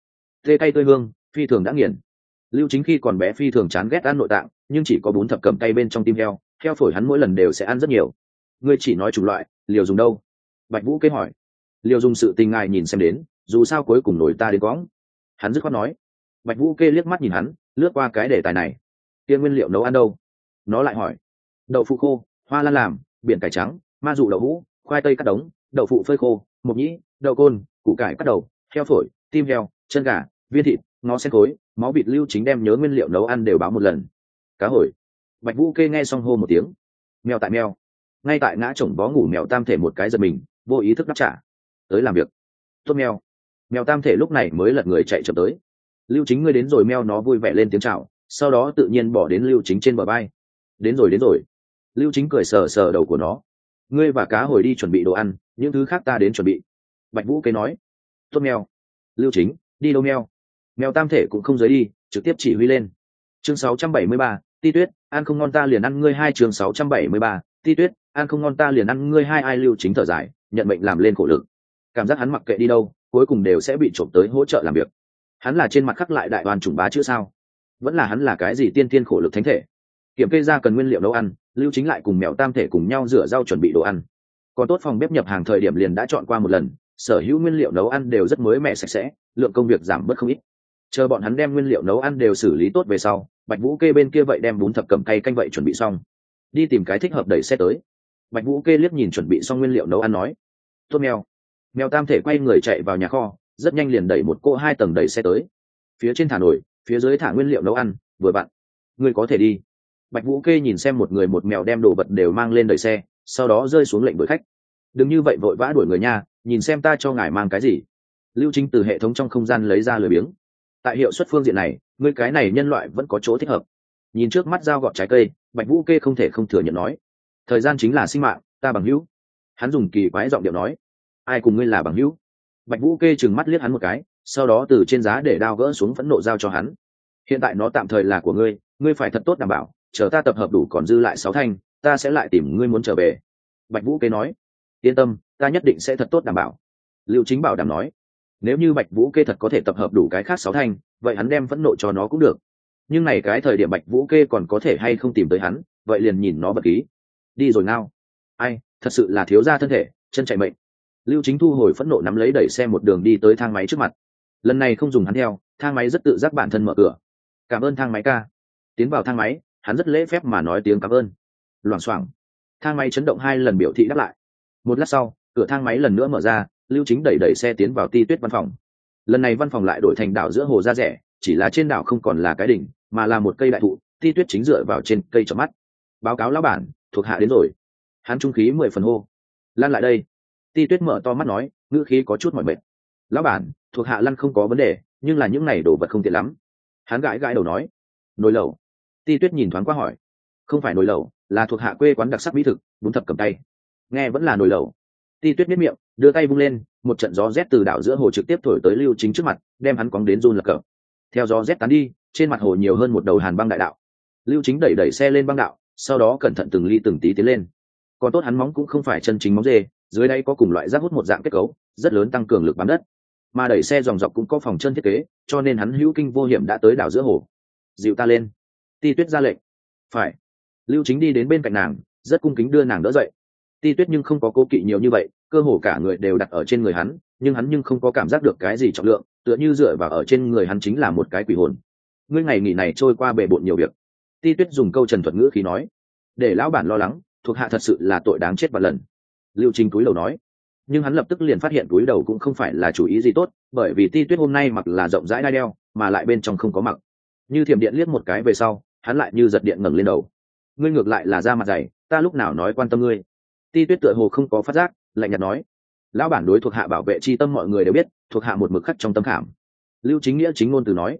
tê cay tươi hương, phi thường đã nghiền. Lưu Chính khi còn bé phi thường chán ghét ăn nội tạng, nhưng chỉ có bún thập cẩm cay bên trong tim heo, heo phổi hắn mỗi lần đều sẽ ăn rất nhiều. Ngươi chỉ nói chủng loại, liều dùng đâu? Bạch Vũ kế hỏi. Liều dùng sự tình ngài nhìn xem đến, dù sao cuối cùng nổi ta đến quõng. Hắn dứt khoát nói. Bạch Vũ kê liếc mắt nhìn hắn, lướt qua cái đề tài này. Kia nguyên liệu nấu ăn đâu? Nó lại hỏi. Đậu phụ khô, hoa lan làm, biển cải trắng, ma dụ đậu hũ, khoai tây cắt đống, đậu phụ phơi khô, mộc nhĩ, đậu côn, củ cải cắt đầu, heo phổi, tim heo, chân gà, viên thịt, ngó sen khối, máu vịt. Lưu Chính đem nhớ nguyên liệu nấu ăn đều báo một lần. Cá hồi. Bạch Vũ kê nghe xong hô một tiếng. Mèo tại mèo. Ngay tại ngã chồng vó ngủ mèo tam thể một cái giật mình, vô ý thức đáp trả. Tới làm việc. Tốt mèo. Mèo tam thể lúc này mới lật người chạy chậm tới. Lưu Chính ngươi đến rồi. Mèo nó vui vẻ lên tiếng chào, sau đó tự nhiên bỏ đến Lưu Chính trên bờ vai. Đến rồi đến rồi. Lưu Chính cười sờ sờ đầu của nó. Ngươi và cá hồi đi chuẩn bị đồ ăn, những thứ khác ta đến chuẩn bị. Bạch Vũ kế nói. Tốt mèo. Lưu Chính đi đâu mèo? Mèo tam thể cũng không rời đi, trực tiếp chỉ huy lên. Chương 673, Ti Tuyết ăn không ngon ta liền ăn ngươi hai. Chương 673, Ti Tuyết ăn không ngon ta liền ăn ngươi hai. Ai Lưu Chính thở dài, nhận mệnh làm lên khổ lực. Cảm giác hắn mặc kệ đi đâu, cuối cùng đều sẽ bị trộm tới hỗ trợ làm việc. Hắn là trên mặt khắc lại đại đoàn chủng bá chữ sao? Vẫn là hắn là cái gì tiên tiên khổ lực thánh thể? Kiểm kê ra cần nguyên liệu nấu ăn, Lưu Chính lại cùng mèo tam thể cùng nhau rửa rau chuẩn bị đồ ăn. Còn tốt phòng bếp nhập hàng thời điểm liền đã chọn qua một lần, sở hữu nguyên liệu nấu ăn đều rất mới mẻ sạch sẽ, lượng công việc giảm bớt không ít. Chờ bọn hắn đem nguyên liệu nấu ăn đều xử lý tốt về sau, Bạch Vũ kê bên kia vậy đem bún thập cẩm cay canh vậy chuẩn bị xong, đi tìm cái thích hợp đẩy xe tới. Bạch Vũ kê liếc nhìn chuẩn bị xong nguyên liệu nấu ăn nói. Tốt mèo. Mèo tam thể quay người chạy vào nhà kho, rất nhanh liền đẩy một cỗ 2 tầng đẩy xe tới. Phía trên thả nồi, phía dưới thả nguyên liệu nấu ăn, vừa vặn. Ngươi có thể đi. Bạch Vũ kê nhìn xem một người một mèo đem đồ vật đều mang lên đẩy xe, sau đó rơi xuống lệnh đuổi khách. Đừng như vậy vội vã đuổi người nha, nhìn xem ta cho ngài mang cái gì. Lưu Chính từ hệ thống trong không gian lấy ra lười biếng. Tại hiệu suất phương diện này, ngươi cái này nhân loại vẫn có chỗ thích hợp. Nhìn trước mắt dao gọt trái cây, Bạch Vũ kê không thể không thừa nhận nói. Thời gian chính là sinh mạng, ta bằng hữu. Hắn dùng kỳ quái giọng điệu nói. Ai cùng ngươi là bằng hữu? Bạch Vũ kê trừng mắt liếc hắn một cái, sau đó từ trên giá để đao gỡ xuống phẫn nộ giao cho hắn. Hiện tại nó tạm thời là của ngươi, ngươi phải thật tốt đảm bảo, chờ ta tập hợp đủ còn dư lại 6 thanh, ta sẽ lại tìm ngươi muốn trở về. Bạch Vũ kê nói. Yên tâm, ta nhất định sẽ thật tốt đảm bảo. Lưu Chính bảo đảm nói. Nếu như Bạch Vũ kê thật có thể tập hợp đủ cái khác 6 thanh, vậy hắn đem phẫn nộ cho nó cũng được. Nhưng này cái thời điểm Bạch Vũ kê còn có thể hay không tìm tới hắn, vậy liền nhìn nó bật ký. Đi rồi ngao. Ai, thật sự là thiếu gia thân thể, chân chạy mệnh. Lưu Chính thu hồi phẫn nộ nắm lấy đẩy xe một đường đi tới thang máy trước mặt. Lần này không dùng hắn theo, thang máy rất tự giác bản thân mở cửa. Cảm ơn thang máy ca. Tiến vào thang máy, hắn rất lễ phép mà nói tiếng cảm ơn. Loảng xoảng, thang máy chấn động 2 lần biểu thị đáp lại. Một lát sau, cửa thang máy lần nữa mở ra, Lưu Chính đẩy xe tiến vào Ti Tuyết văn phòng. Lần này văn phòng lại đổi thành đảo giữa hồ ra rẻ, chỉ là trên đảo không còn là cái đỉnh, mà là một cây đại thụ. Ti Tuyết chính dựa vào trên cây chợp mắt. Báo cáo lão bản, thuộc hạ đến rồi. Hắn trung khí 10 phần hô. Lan lại đây. Ti Tuyết mở to mắt nói, ngữ khí có chút mỏi mệt. Lão bản, thuộc hạ Lăn không có vấn đề, nhưng là những này đồ vật không tiện lắm. Hắn gãi gãi đầu nói. Nồi lẩu. Ti Tuyết nhìn thoáng qua hỏi. Không phải nồi lẩu, là thuộc hạ quê quán đặc sắc mỹ thực, bún thập cầm tay. Nghe vẫn là nồi lẩu. Ti Tuyết biết miệng, đưa tay vung lên, một trận gió rét từ đảo giữa hồ trực tiếp thổi tới Lưu Chính trước mặt, đem hắn quăng đến run lập cập. Theo gió rét tán đi, trên mặt hồ nhiều hơn một đầu hàn băng đại đạo. Lưu Chính đẩy xe lên băng đạo, sau đó cẩn thận từng ly từng tí tiến lên. Còn tốt hắn móng cũng không phải chân chính móng dê, dưới đây có cùng loại rác hút một dạng kết cấu, rất lớn tăng cường lực bám đất. Mà đẩy xe dòng dọc cũng có phòng chân thiết kế, cho nên hắn hữu kinh vô hiểm đã tới đảo giữa hồ. Dịu ta lên. Ti Tuyết ra lệnh. Phải. Lưu Chính đi đến bên cạnh nàng, rất cung kính đưa nàng đỡ dậy. Ti Tuyết nhưng không có cố kỵ nhiều như vậy, cơ hồ cả người đều đặt ở trên người hắn, nhưng hắn nhưng không có cảm giác được cái gì trọng lượng, tựa như dựa vào ở trên người hắn chính là một cái quỷ hồn. Ngươi ngày nghỉ này trôi qua bề bộn nhiều việc. Ti Tuyết dùng câu trần thuật ngữ khí nói. Để lão bản lo lắng, thuộc hạ thật sự là tội đáng chết vạn lần. Lưu Chính túi đầu nói. Nhưng hắn lập tức liền phát hiện túi đầu cũng không phải là chủ ý gì tốt, bởi vì Ti Tuyết hôm nay mặc là rộng rãi đai đeo, mà lại bên trong không có mặc. Như thiểm điện liếc một cái về sau, hắn lại như giật điện ngẩng lên đầu. Ngươi ngược lại là da mặt dày, ta lúc nào nói quan tâm ngươi. Ti Tuyết tựa hồ không có phát giác, lạnh nhạt nói. Lão bản đối thuộc hạ bảo vệ chi tâm mọi người đều biết, thuộc hạ một mực khắc trong tâm khảm. Lưu Chính nghĩa chính ngôn từ nói.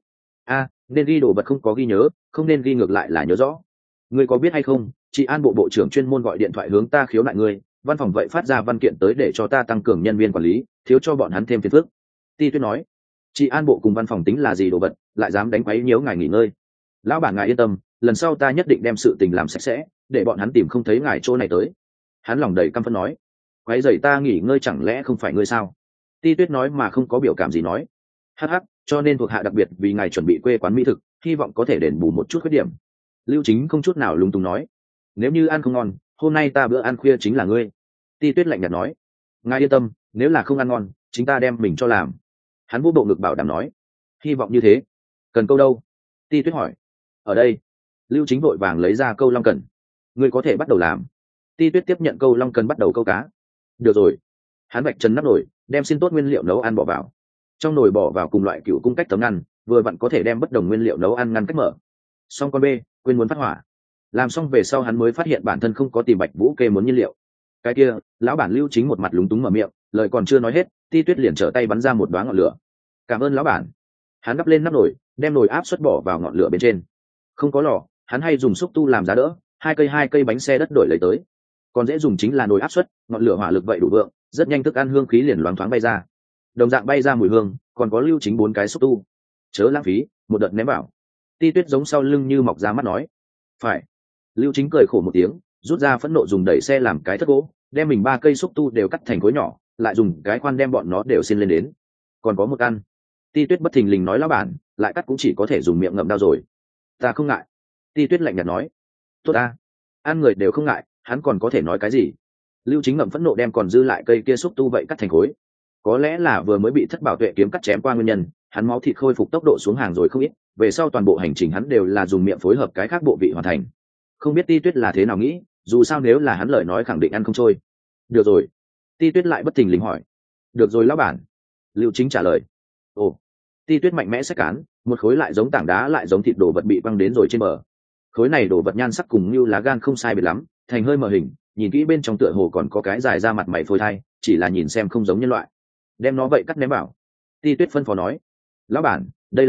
Nên ghi đồ vật không có ghi nhớ, không nên ghi ngược lại là nhớ rõ. Ngươi có biết hay không, chị An bộ bộ trưởng chuyên môn gọi điện thoại hướng ta khiếu nại ngươi, văn phòng vậy phát ra văn kiện tới để cho ta tăng cường nhân viên quản lý, thiếu cho bọn hắn thêm phiền phức. Ti Tuyết nói. Chị An bộ cùng văn phòng tính là gì đồ vật, lại dám đánh quấy nhiễu ngài nghỉ ngơi. Lão bản ngài yên tâm, lần sau ta nhất định đem sự tình làm sạch sẽ, để bọn hắn tìm không thấy ngài chỗ này tới. Hắn lòng đầy căm phẫn nói. Quấy rầy ta nghỉ ngơi chẳng lẽ không phải ngươi sao? Ti Tuyết nói mà không có biểu cảm gì nói. hh, cho nên thuộc hạ đặc biệt vì ngài chuẩn bị quê quán mỹ thực, hy vọng có thể đền bù một chút khuyết điểm. Lưu Chính không chút nào lúng túng nói, nếu như ăn không ngon, hôm nay ta bữa ăn khuya chính là ngươi. Ti Tuyết lạnh nhạt nói, ngài yên tâm, nếu là không ăn ngon, chính ta đem mình cho làm. Hắn vô bộ ngực bảo đảm nói, hy vọng như thế. Cần câu đâu? Ti Tuyết hỏi. Ở đây. Lưu Chính vội vàng lấy ra câu long cần. Ngươi có thể bắt đầu làm. Ti Tuyết tiếp nhận câu long cần bắt đầu câu cá. Được rồi. Hắn vạch chân nắp nồi, đem xin tốt nguyên liệu nấu ăn bỏ vào. Trong nồi bỏ vào cùng loại cựu cung cách tấm ngăn, vừa vặn có thể đem bất đồng nguyên liệu nấu ăn ngăn cách mở. Xong con B, quên muốn phát hỏa. Làm xong về sau hắn mới phát hiện bản thân không có tìm Bạch Vũ kê muốn nhiên liệu. Cái kia, lão bản Lưu Chính một mặt lúng túng mở miệng, lời còn chưa nói hết, Ti Tuyết liền trở tay bắn ra một đoá ngọn lửa. Cảm ơn lão bản. Hắn đắp lên nắp nồi, đem nồi áp suất bỏ vào ngọn lửa bên trên. Không có lò, hắn hay dùng xúc tu làm giá đỡ, hai cây bánh xe đất đổi lấy tới. Còn dễ dùng chính là nồi áp suất, ngọn lửa hỏa lực vậy đủ vượng, rất nhanh thức ăn hương khí liền loáng thoáng bay ra. Đồng dạng bay ra mùi hương, còn có Lưu Chính 4 cái xúc tu. Chớ lãng phí, một đợt ném vào. Ti Tuyết giống sau lưng như mọc ra mắt nói, phải. Lưu Chính cười khổ một tiếng, rút ra phẫn nộ dùng đẩy xe làm cái thất gỗ, đem mình 3 cây xúc tu đều cắt thành khối nhỏ, lại dùng cái khoan đem bọn nó đều xiên lên đến. Còn có một ăn. Ti Tuyết bất thình lình nói lão bản, lại cắt cũng chỉ có thể dùng miệng ngậm đau rồi. Ta không ngại. Ti Tuyết lạnh nhạt nói. Tốt ta. Ăn người đều không ngại, hắn còn có thể nói cái gì? Lưu Chính ngậm phẫn nộ đem còn dư lại cây kia xúc tu vậy cắt thành khối. Có lẽ là vừa mới bị Thất Bảo Tuệ kiếm cắt chém qua nguyên nhân, hắn máu thịt khôi phục tốc độ xuống hàng rồi không ít, về sau toàn bộ hành trình hắn đều là dùng miệng phối hợp cái khác bộ vị hoàn thành. Không biết Ti Tuyết là thế nào nghĩ, dù sao nếu là hắn lời nói khẳng định ăn không trôi. Được rồi. Ti Tuyết lại bất thình lình hỏi. Được rồi lão bản. Lưu Chính trả lời. Ồ. Ti Tuyết mạnh mẽ xách cán, một khối lại giống tảng đá lại giống thịt đồ vật bị băng đến rồi trên bờ. Khối này đồ vật nhan sắc cùng như lá gan không sai biệt lắm, thành hơi mờ hình, nhìn kỹ bên trong tựa hồ còn có cái dài ra mặt mày phôi thai, chỉ là nhìn xem không giống nhân loại. Đem nó vậy cắt ném vào. Ti Tuyết phân phó nói. Lão bản, đây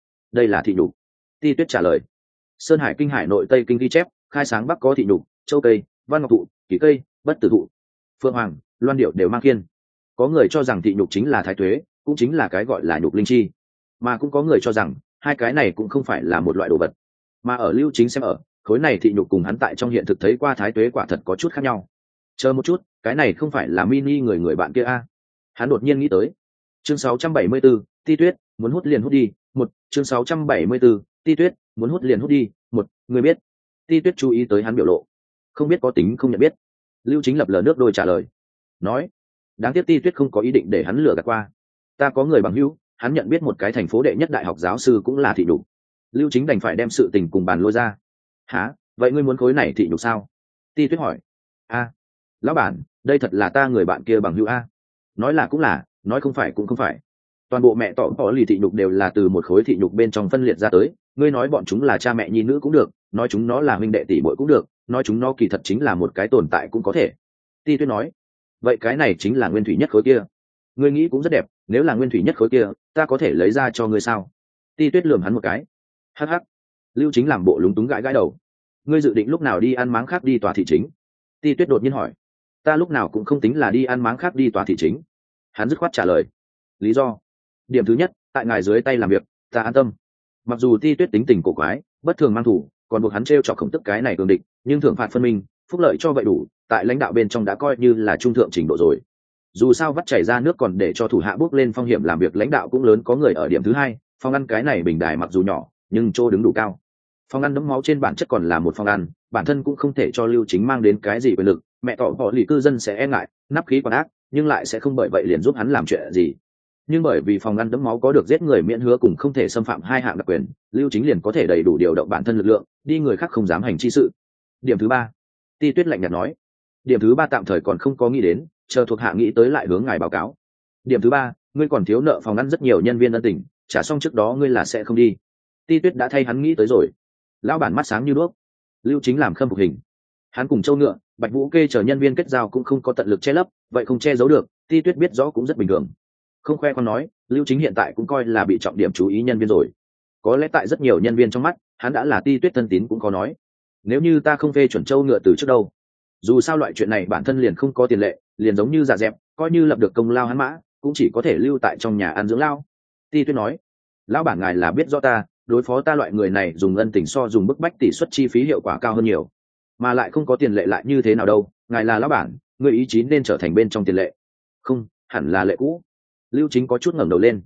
là thị nhục. Ti Tuyết trả lời. Sơn Hải Kinh Hải Nội Tây Kinh ghi chép, khai sáng Bắc có thị nhục, châu cây, văn ngọc thụ, kỳ cây, bất tử thụ, phượng hoàng, loan điệu đều mang kiên. Có người cho rằng thị nhục chính là thái tuế, cũng chính là cái gọi là nhục linh chi, mà cũng có người cho rằng hai cái này cũng không phải là một loại đồ vật. Mà ở Lưu Chính xem ở, khối này thị nhục cùng hắn tại trong hiện thực thấy qua thái tuế quả thật có chút khác nhau. Chờ một chút, cái này không phải là mini người bạn kia a? Hắn đột nhiên nghĩ tới. Chương 674, Ti Tuyết, muốn hút liền hút đi. Chương 674, Ti Tuyết, muốn hút liền hút đi. Người biết. Ti Tuyết chú ý tới hắn biểu lộ. Không biết có tính không nhận biết. Lưu Chính lập lờ nước đôi trả lời. Nói. Đáng tiếc Ti Tuyết không có ý định để hắn lừa gạt qua. Ta có người bằng hữu, hắn nhận biết một cái thành phố đệ nhất đại học giáo sư cũng là thị nhục. Lưu Chính đành phải đem sự tình cùng bàn lôi ra. Hả? Vậy ngươi muốn khối này thị nhục sao? Ti Tuyết hỏi. A, lão bản, đây thật là ta người bạn kia bằng hữu a. Nói là cũng là, nói không phải cũng không phải. Toàn bộ mẹ tỏ có lì thị nhục đều là từ một khối thị nhục bên trong phân liệt ra tới. Ngươi nói bọn chúng là cha mẹ nhi nữ cũng được, nói chúng nó là huynh đệ tỷ muội cũng được, nói chúng nó kỳ thật chính là một cái tồn tại cũng có thể. Ti Tuyết nói. Vậy cái này chính là nguyên thủy nhất khối kia. Ngươi nghĩ cũng rất đẹp, nếu là nguyên thủy nhất khối kia, ta có thể lấy ra cho ngươi sao? Ti Tuyết lườm hắn một cái. Hắc hắc. Lưu Chính làm bộ lúng túng gãi gãi đầu. Ngươi dự định lúc nào đi ăn máng khác đi tòa thị chính? Ti Tuyết đột nhiên hỏi. Ta lúc nào cũng không tính là đi ăn máng khác đi tòa thị chính. Hắn dứt khoát trả lời. Lý do? Điểm thứ nhất, tại ngài dưới tay làm việc, ta an tâm. Mặc dù Ti Tuyết tính tình cổ quái, bất thường mang thủ, còn buộc hắn trêu chọc Khổng Tức cái này cường địch, nhưng thưởng phạt phân minh, phúc lợi cho vậy đủ, tại lãnh đạo bên trong đã coi như là trung thượng trình độ rồi. Dù sao vắt chảy ra nước còn để cho thủ hạ bước lên phong hiểm làm việc lãnh đạo cũng lớn có người ở điểm thứ hai, phòng ăn cái này bình đài mặc dù nhỏ, nhưng chỗ đứng đủ cao. Phòng ăn đẫm máu trên bản chất còn là một phòng ăn, bản thân cũng không thể cho Lưu Chính mang đến cái gì quyền lực, mẹ tỏ họ lì cư dân sẽ e ngại, nắp khí còn ác, nhưng lại sẽ không bởi vậy liền giúp hắn làm chuyện gì. Nhưng bởi vì phòng ăn đẫm máu có được giết người miễn hứa cùng không thể xâm phạm hai hạng đặc quyền, Lưu Chính liền có thể đầy đủ điều động bản thân lực lượng, đi người khác không dám hành chi sự. Điểm thứ ba. Ti Tuyết lạnh nhạt nói. Điểm thứ ba tạm thời còn không có nghĩ đến, chờ thuộc hạ nghĩ tới lại hướng ngài báo cáo. Điểm thứ ba, ngươi còn thiếu nợ phòng ăn rất nhiều nhân viên ân tình, trả xong trước đó ngươi là sẽ không đi. Ti Tuyết đã thay hắn nghĩ tới rồi. Lão bản mắt sáng như đuốc. Lưu Chính làm khâm phục hình. Hắn cùng Châu Ngựa, Bạch Vũ Kê chờ nhân viên kết giao cũng không có tận lực che lấp, vậy không che giấu được, Ti Tuyết biết rõ cũng rất bình thường. Không khoe con nói, Lưu Chính hiện tại cũng coi là bị trọng điểm chú ý nhân viên rồi. Có lẽ tại rất nhiều nhân viên trong mắt, hắn đã là Ti Tuyết thân tín cũng có nói. Nếu như ta không phê chuẩn Châu Ngựa từ trước đâu, dù sao loại chuyện này bản thân liền không có tiền lệ, liền giống như giả dẹp, coi như lập được công lao hắn mã, cũng chỉ có thể lưu tại trong nhà ăn dưỡng lao. Ti Tuyết nói. Lão bản ngài là biết rõ ta, đối phó ta loại người này dùng ân tình so dùng bức bách tỷ suất chi phí hiệu quả cao hơn nhiều, mà lại không có tiền lệ lại như thế nào đâu. Ngài là lão bản, người ý chí nên trở thành bên trong tiền lệ, không hẳn là lệ cũ. Lưu Chính có chút ngẩng đầu lên.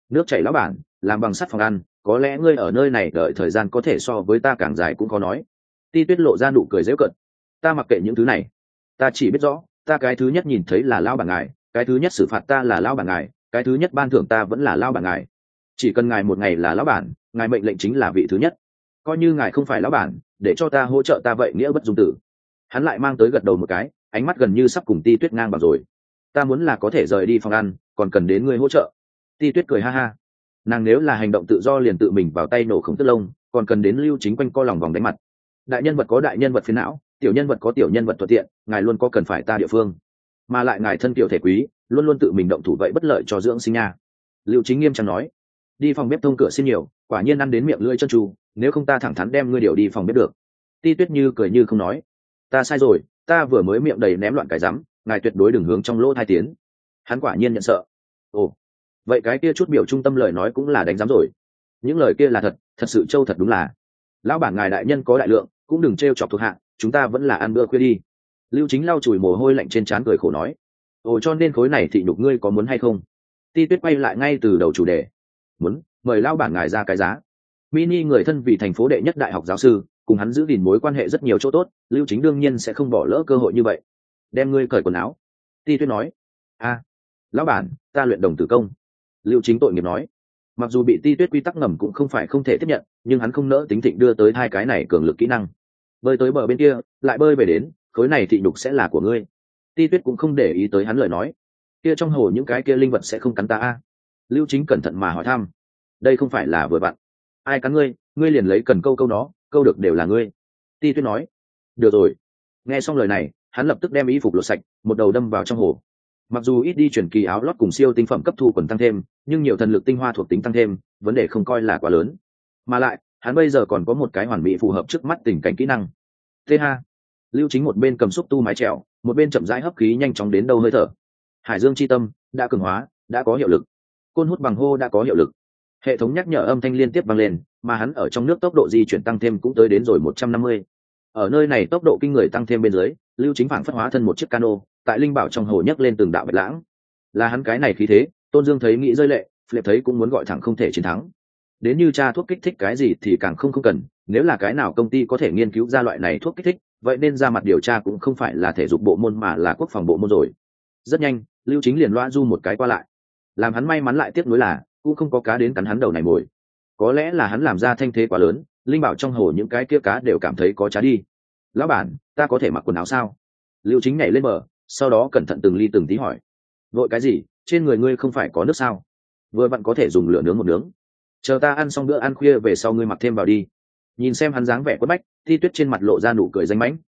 Nước chảy lão bản, làm bằng sắt phòng ăn, có lẽ ngươi ở nơi này đợi thời gian có thể so với ta càng dài cũng khó nói. Ti Tuyết lộ ra nụ cười giễu cợt. Ta mặc kệ những thứ này, ta chỉ biết rõ, ta cái thứ nhất nhìn thấy là lão bản ngài, cái thứ nhất xử phạt ta là lão bản ngài, cái thứ nhất ban thưởng ta vẫn là lão bản ngài. Chỉ cần ngài một ngày là lão bản, ngài mệnh lệnh chính là vị thứ nhất. Coi như ngài không phải lão bản, để cho ta hỗ trợ ta vậy nghĩa bất dung tử. Hắn lại mang tới gật đầu một cái, ánh mắt gần như sắp cùng Ti Tuyết ngang bằng rồi. Ta muốn là có thể rời đi phòng ăn, còn cần đến ngươi hỗ trợ. Ti Tuyết cười ha ha. Nàng nếu là hành động tự do liền tự mình vào tay nổ khổng tức lông, còn cần đến Lưu Chính quanh co lòng vòng đánh mặt. Đại nhân vật có đại nhân vật phiền não, tiểu nhân vật có tiểu nhân vật thuận tiện, ngài luôn có cần phải ta địa phương. Mà lại ngài thân tiểu thể quý, luôn luôn tự mình động thủ vậy bất lợi cho dưỡng sinh nha. Lưu Chính nghiêm trang nói. Đi phòng bếp thông cửa xin nhiều, quả nhiên ăn đến miệng lưỡi chân tru, nếu không ta thẳng thắn đem ngươi điều đi phòng bếp được. Ti Tuyết như cười như không nói. Ta sai rồi, ta vừa mới miệng đầy ném loạn cái rắm, ngài tuyệt đối đừng hướng trong lỗ thai tiến. Hắn quả nhiên nhận sợ. Ồ, vậy cái kia chút biểu trung tâm lời nói cũng là đánh giám rồi. Những lời kia là thật, thật sự trâu thật đúng là. Lão bản ngài đại nhân có đại lượng, cũng đừng trêu chọc thuộc hạ, chúng ta vẫn là ăn bữa khuya đi. Lưu Chính lau chùi mồ hôi lạnh trên trán cười khổ nói. Ồ, cho nên khối này thị nhục ngươi có muốn hay không? Ti Tuyết quay lại ngay từ đầu chủ đề. Muốn, mời lão bản ngài ra cái giá. Mini người thân vì thành phố đệ nhất đại học giáo sư, cùng hắn giữ gìn mối quan hệ rất nhiều chỗ tốt, Lưu Chính đương nhiên sẽ không bỏ lỡ cơ hội như vậy. Đem ngươi cởi quần áo. Ti Tuyết nói. A, lão bản, ta luyện đồng tử công. Lưu Chính tội nghiệp nói. Mặc dù bị Ti Tuyết quy tắc ngầm cũng không phải không thể tiếp nhận, nhưng hắn không nỡ tính thịnh đưa tới hai cái này cường lực kỹ năng. Bơi tới bờ bên kia, lại bơi về đến, khối này thị nhục sẽ là của ngươi. Ti Tuyết cũng không để ý tới hắn lời nói. Kia trong hồ những cái kia linh vật sẽ không cắn ta a? Lưu Chính cẩn thận mà hỏi thăm. Đây không phải là vừa vặn. Ai cắn ngươi, ngươi liền lấy cần câu nó, câu được đều là ngươi. Ti Tuyết nói. Được rồi. Nghe xong lời này, hắn lập tức đem y phục lột sạch, một đầu đâm vào trong hồ. Mặc dù ít đi chuyển kỳ áo lót cùng siêu tinh phẩm cấp thu quần tăng thêm, nhưng nhiều thần lực tinh hoa thuộc tính tăng thêm, vấn đề không coi là quá lớn. Mà lại, hắn bây giờ còn có một cái hoàn mỹ phù hợp trước mắt tình cảnh kỹ năng. Thế ha. Lưu Chính một bên cầm xúc tu mái trèo, một bên chậm rãi hấp khí nhanh chóng đến đâu hơi thở. Hải Dương chi tâm đã cường hóa, đã có hiệu lực. Côn hút bằng hô đã có hiệu lực. Hệ thống nhắc nhở âm thanh liên tiếp vang lên, mà hắn ở trong nước tốc độ di chuyển tăng thêm cũng tới đến rồi 150. Ở nơi này tốc độ kinh người tăng thêm bên dưới, Lưu Chính phảng phất hóa thân một chiếc cano, tại linh bảo trong hồ nhấc lên từng đạo bạch lãng. Là hắn cái này khí thế, Tôn Dương thấy nghĩ rơi lệ, Philip thấy cũng muốn gọi thẳng không thể chiến thắng. Đến như tra thuốc kích thích cái gì thì càng không cần, nếu là cái nào công ty có thể nghiên cứu ra loại này thuốc kích thích, vậy nên ra mặt điều tra cũng không phải là thể dục bộ môn mà là quốc phòng bộ môn rồi. Rất nhanh, Lưu Chính liền loa du một cái qua lại. Làm hắn may mắn lại tiếc nuối là, cũng không có cá đến cắn hắn đầu này mồi. Có lẽ là hắn làm ra thanh thế quá lớn, linh bảo trong hồ những cái kia cá đều cảm thấy có trá đi. Lão bản, ta có thể mặc quần áo sao? Lưu Chính nhảy lên bờ, sau đó cẩn thận từng ly từng tí hỏi. Vội cái gì, trên người ngươi không phải có nước sao? Vừa vặn có thể dùng lửa nướng một nướng. Chờ ta ăn xong bữa ăn khuya về sau ngươi mặc thêm vào đi. Nhìn xem hắn dáng vẻ quất bách, Ti Tuyết trên mặt lộ ra nụ cười danh mãnh,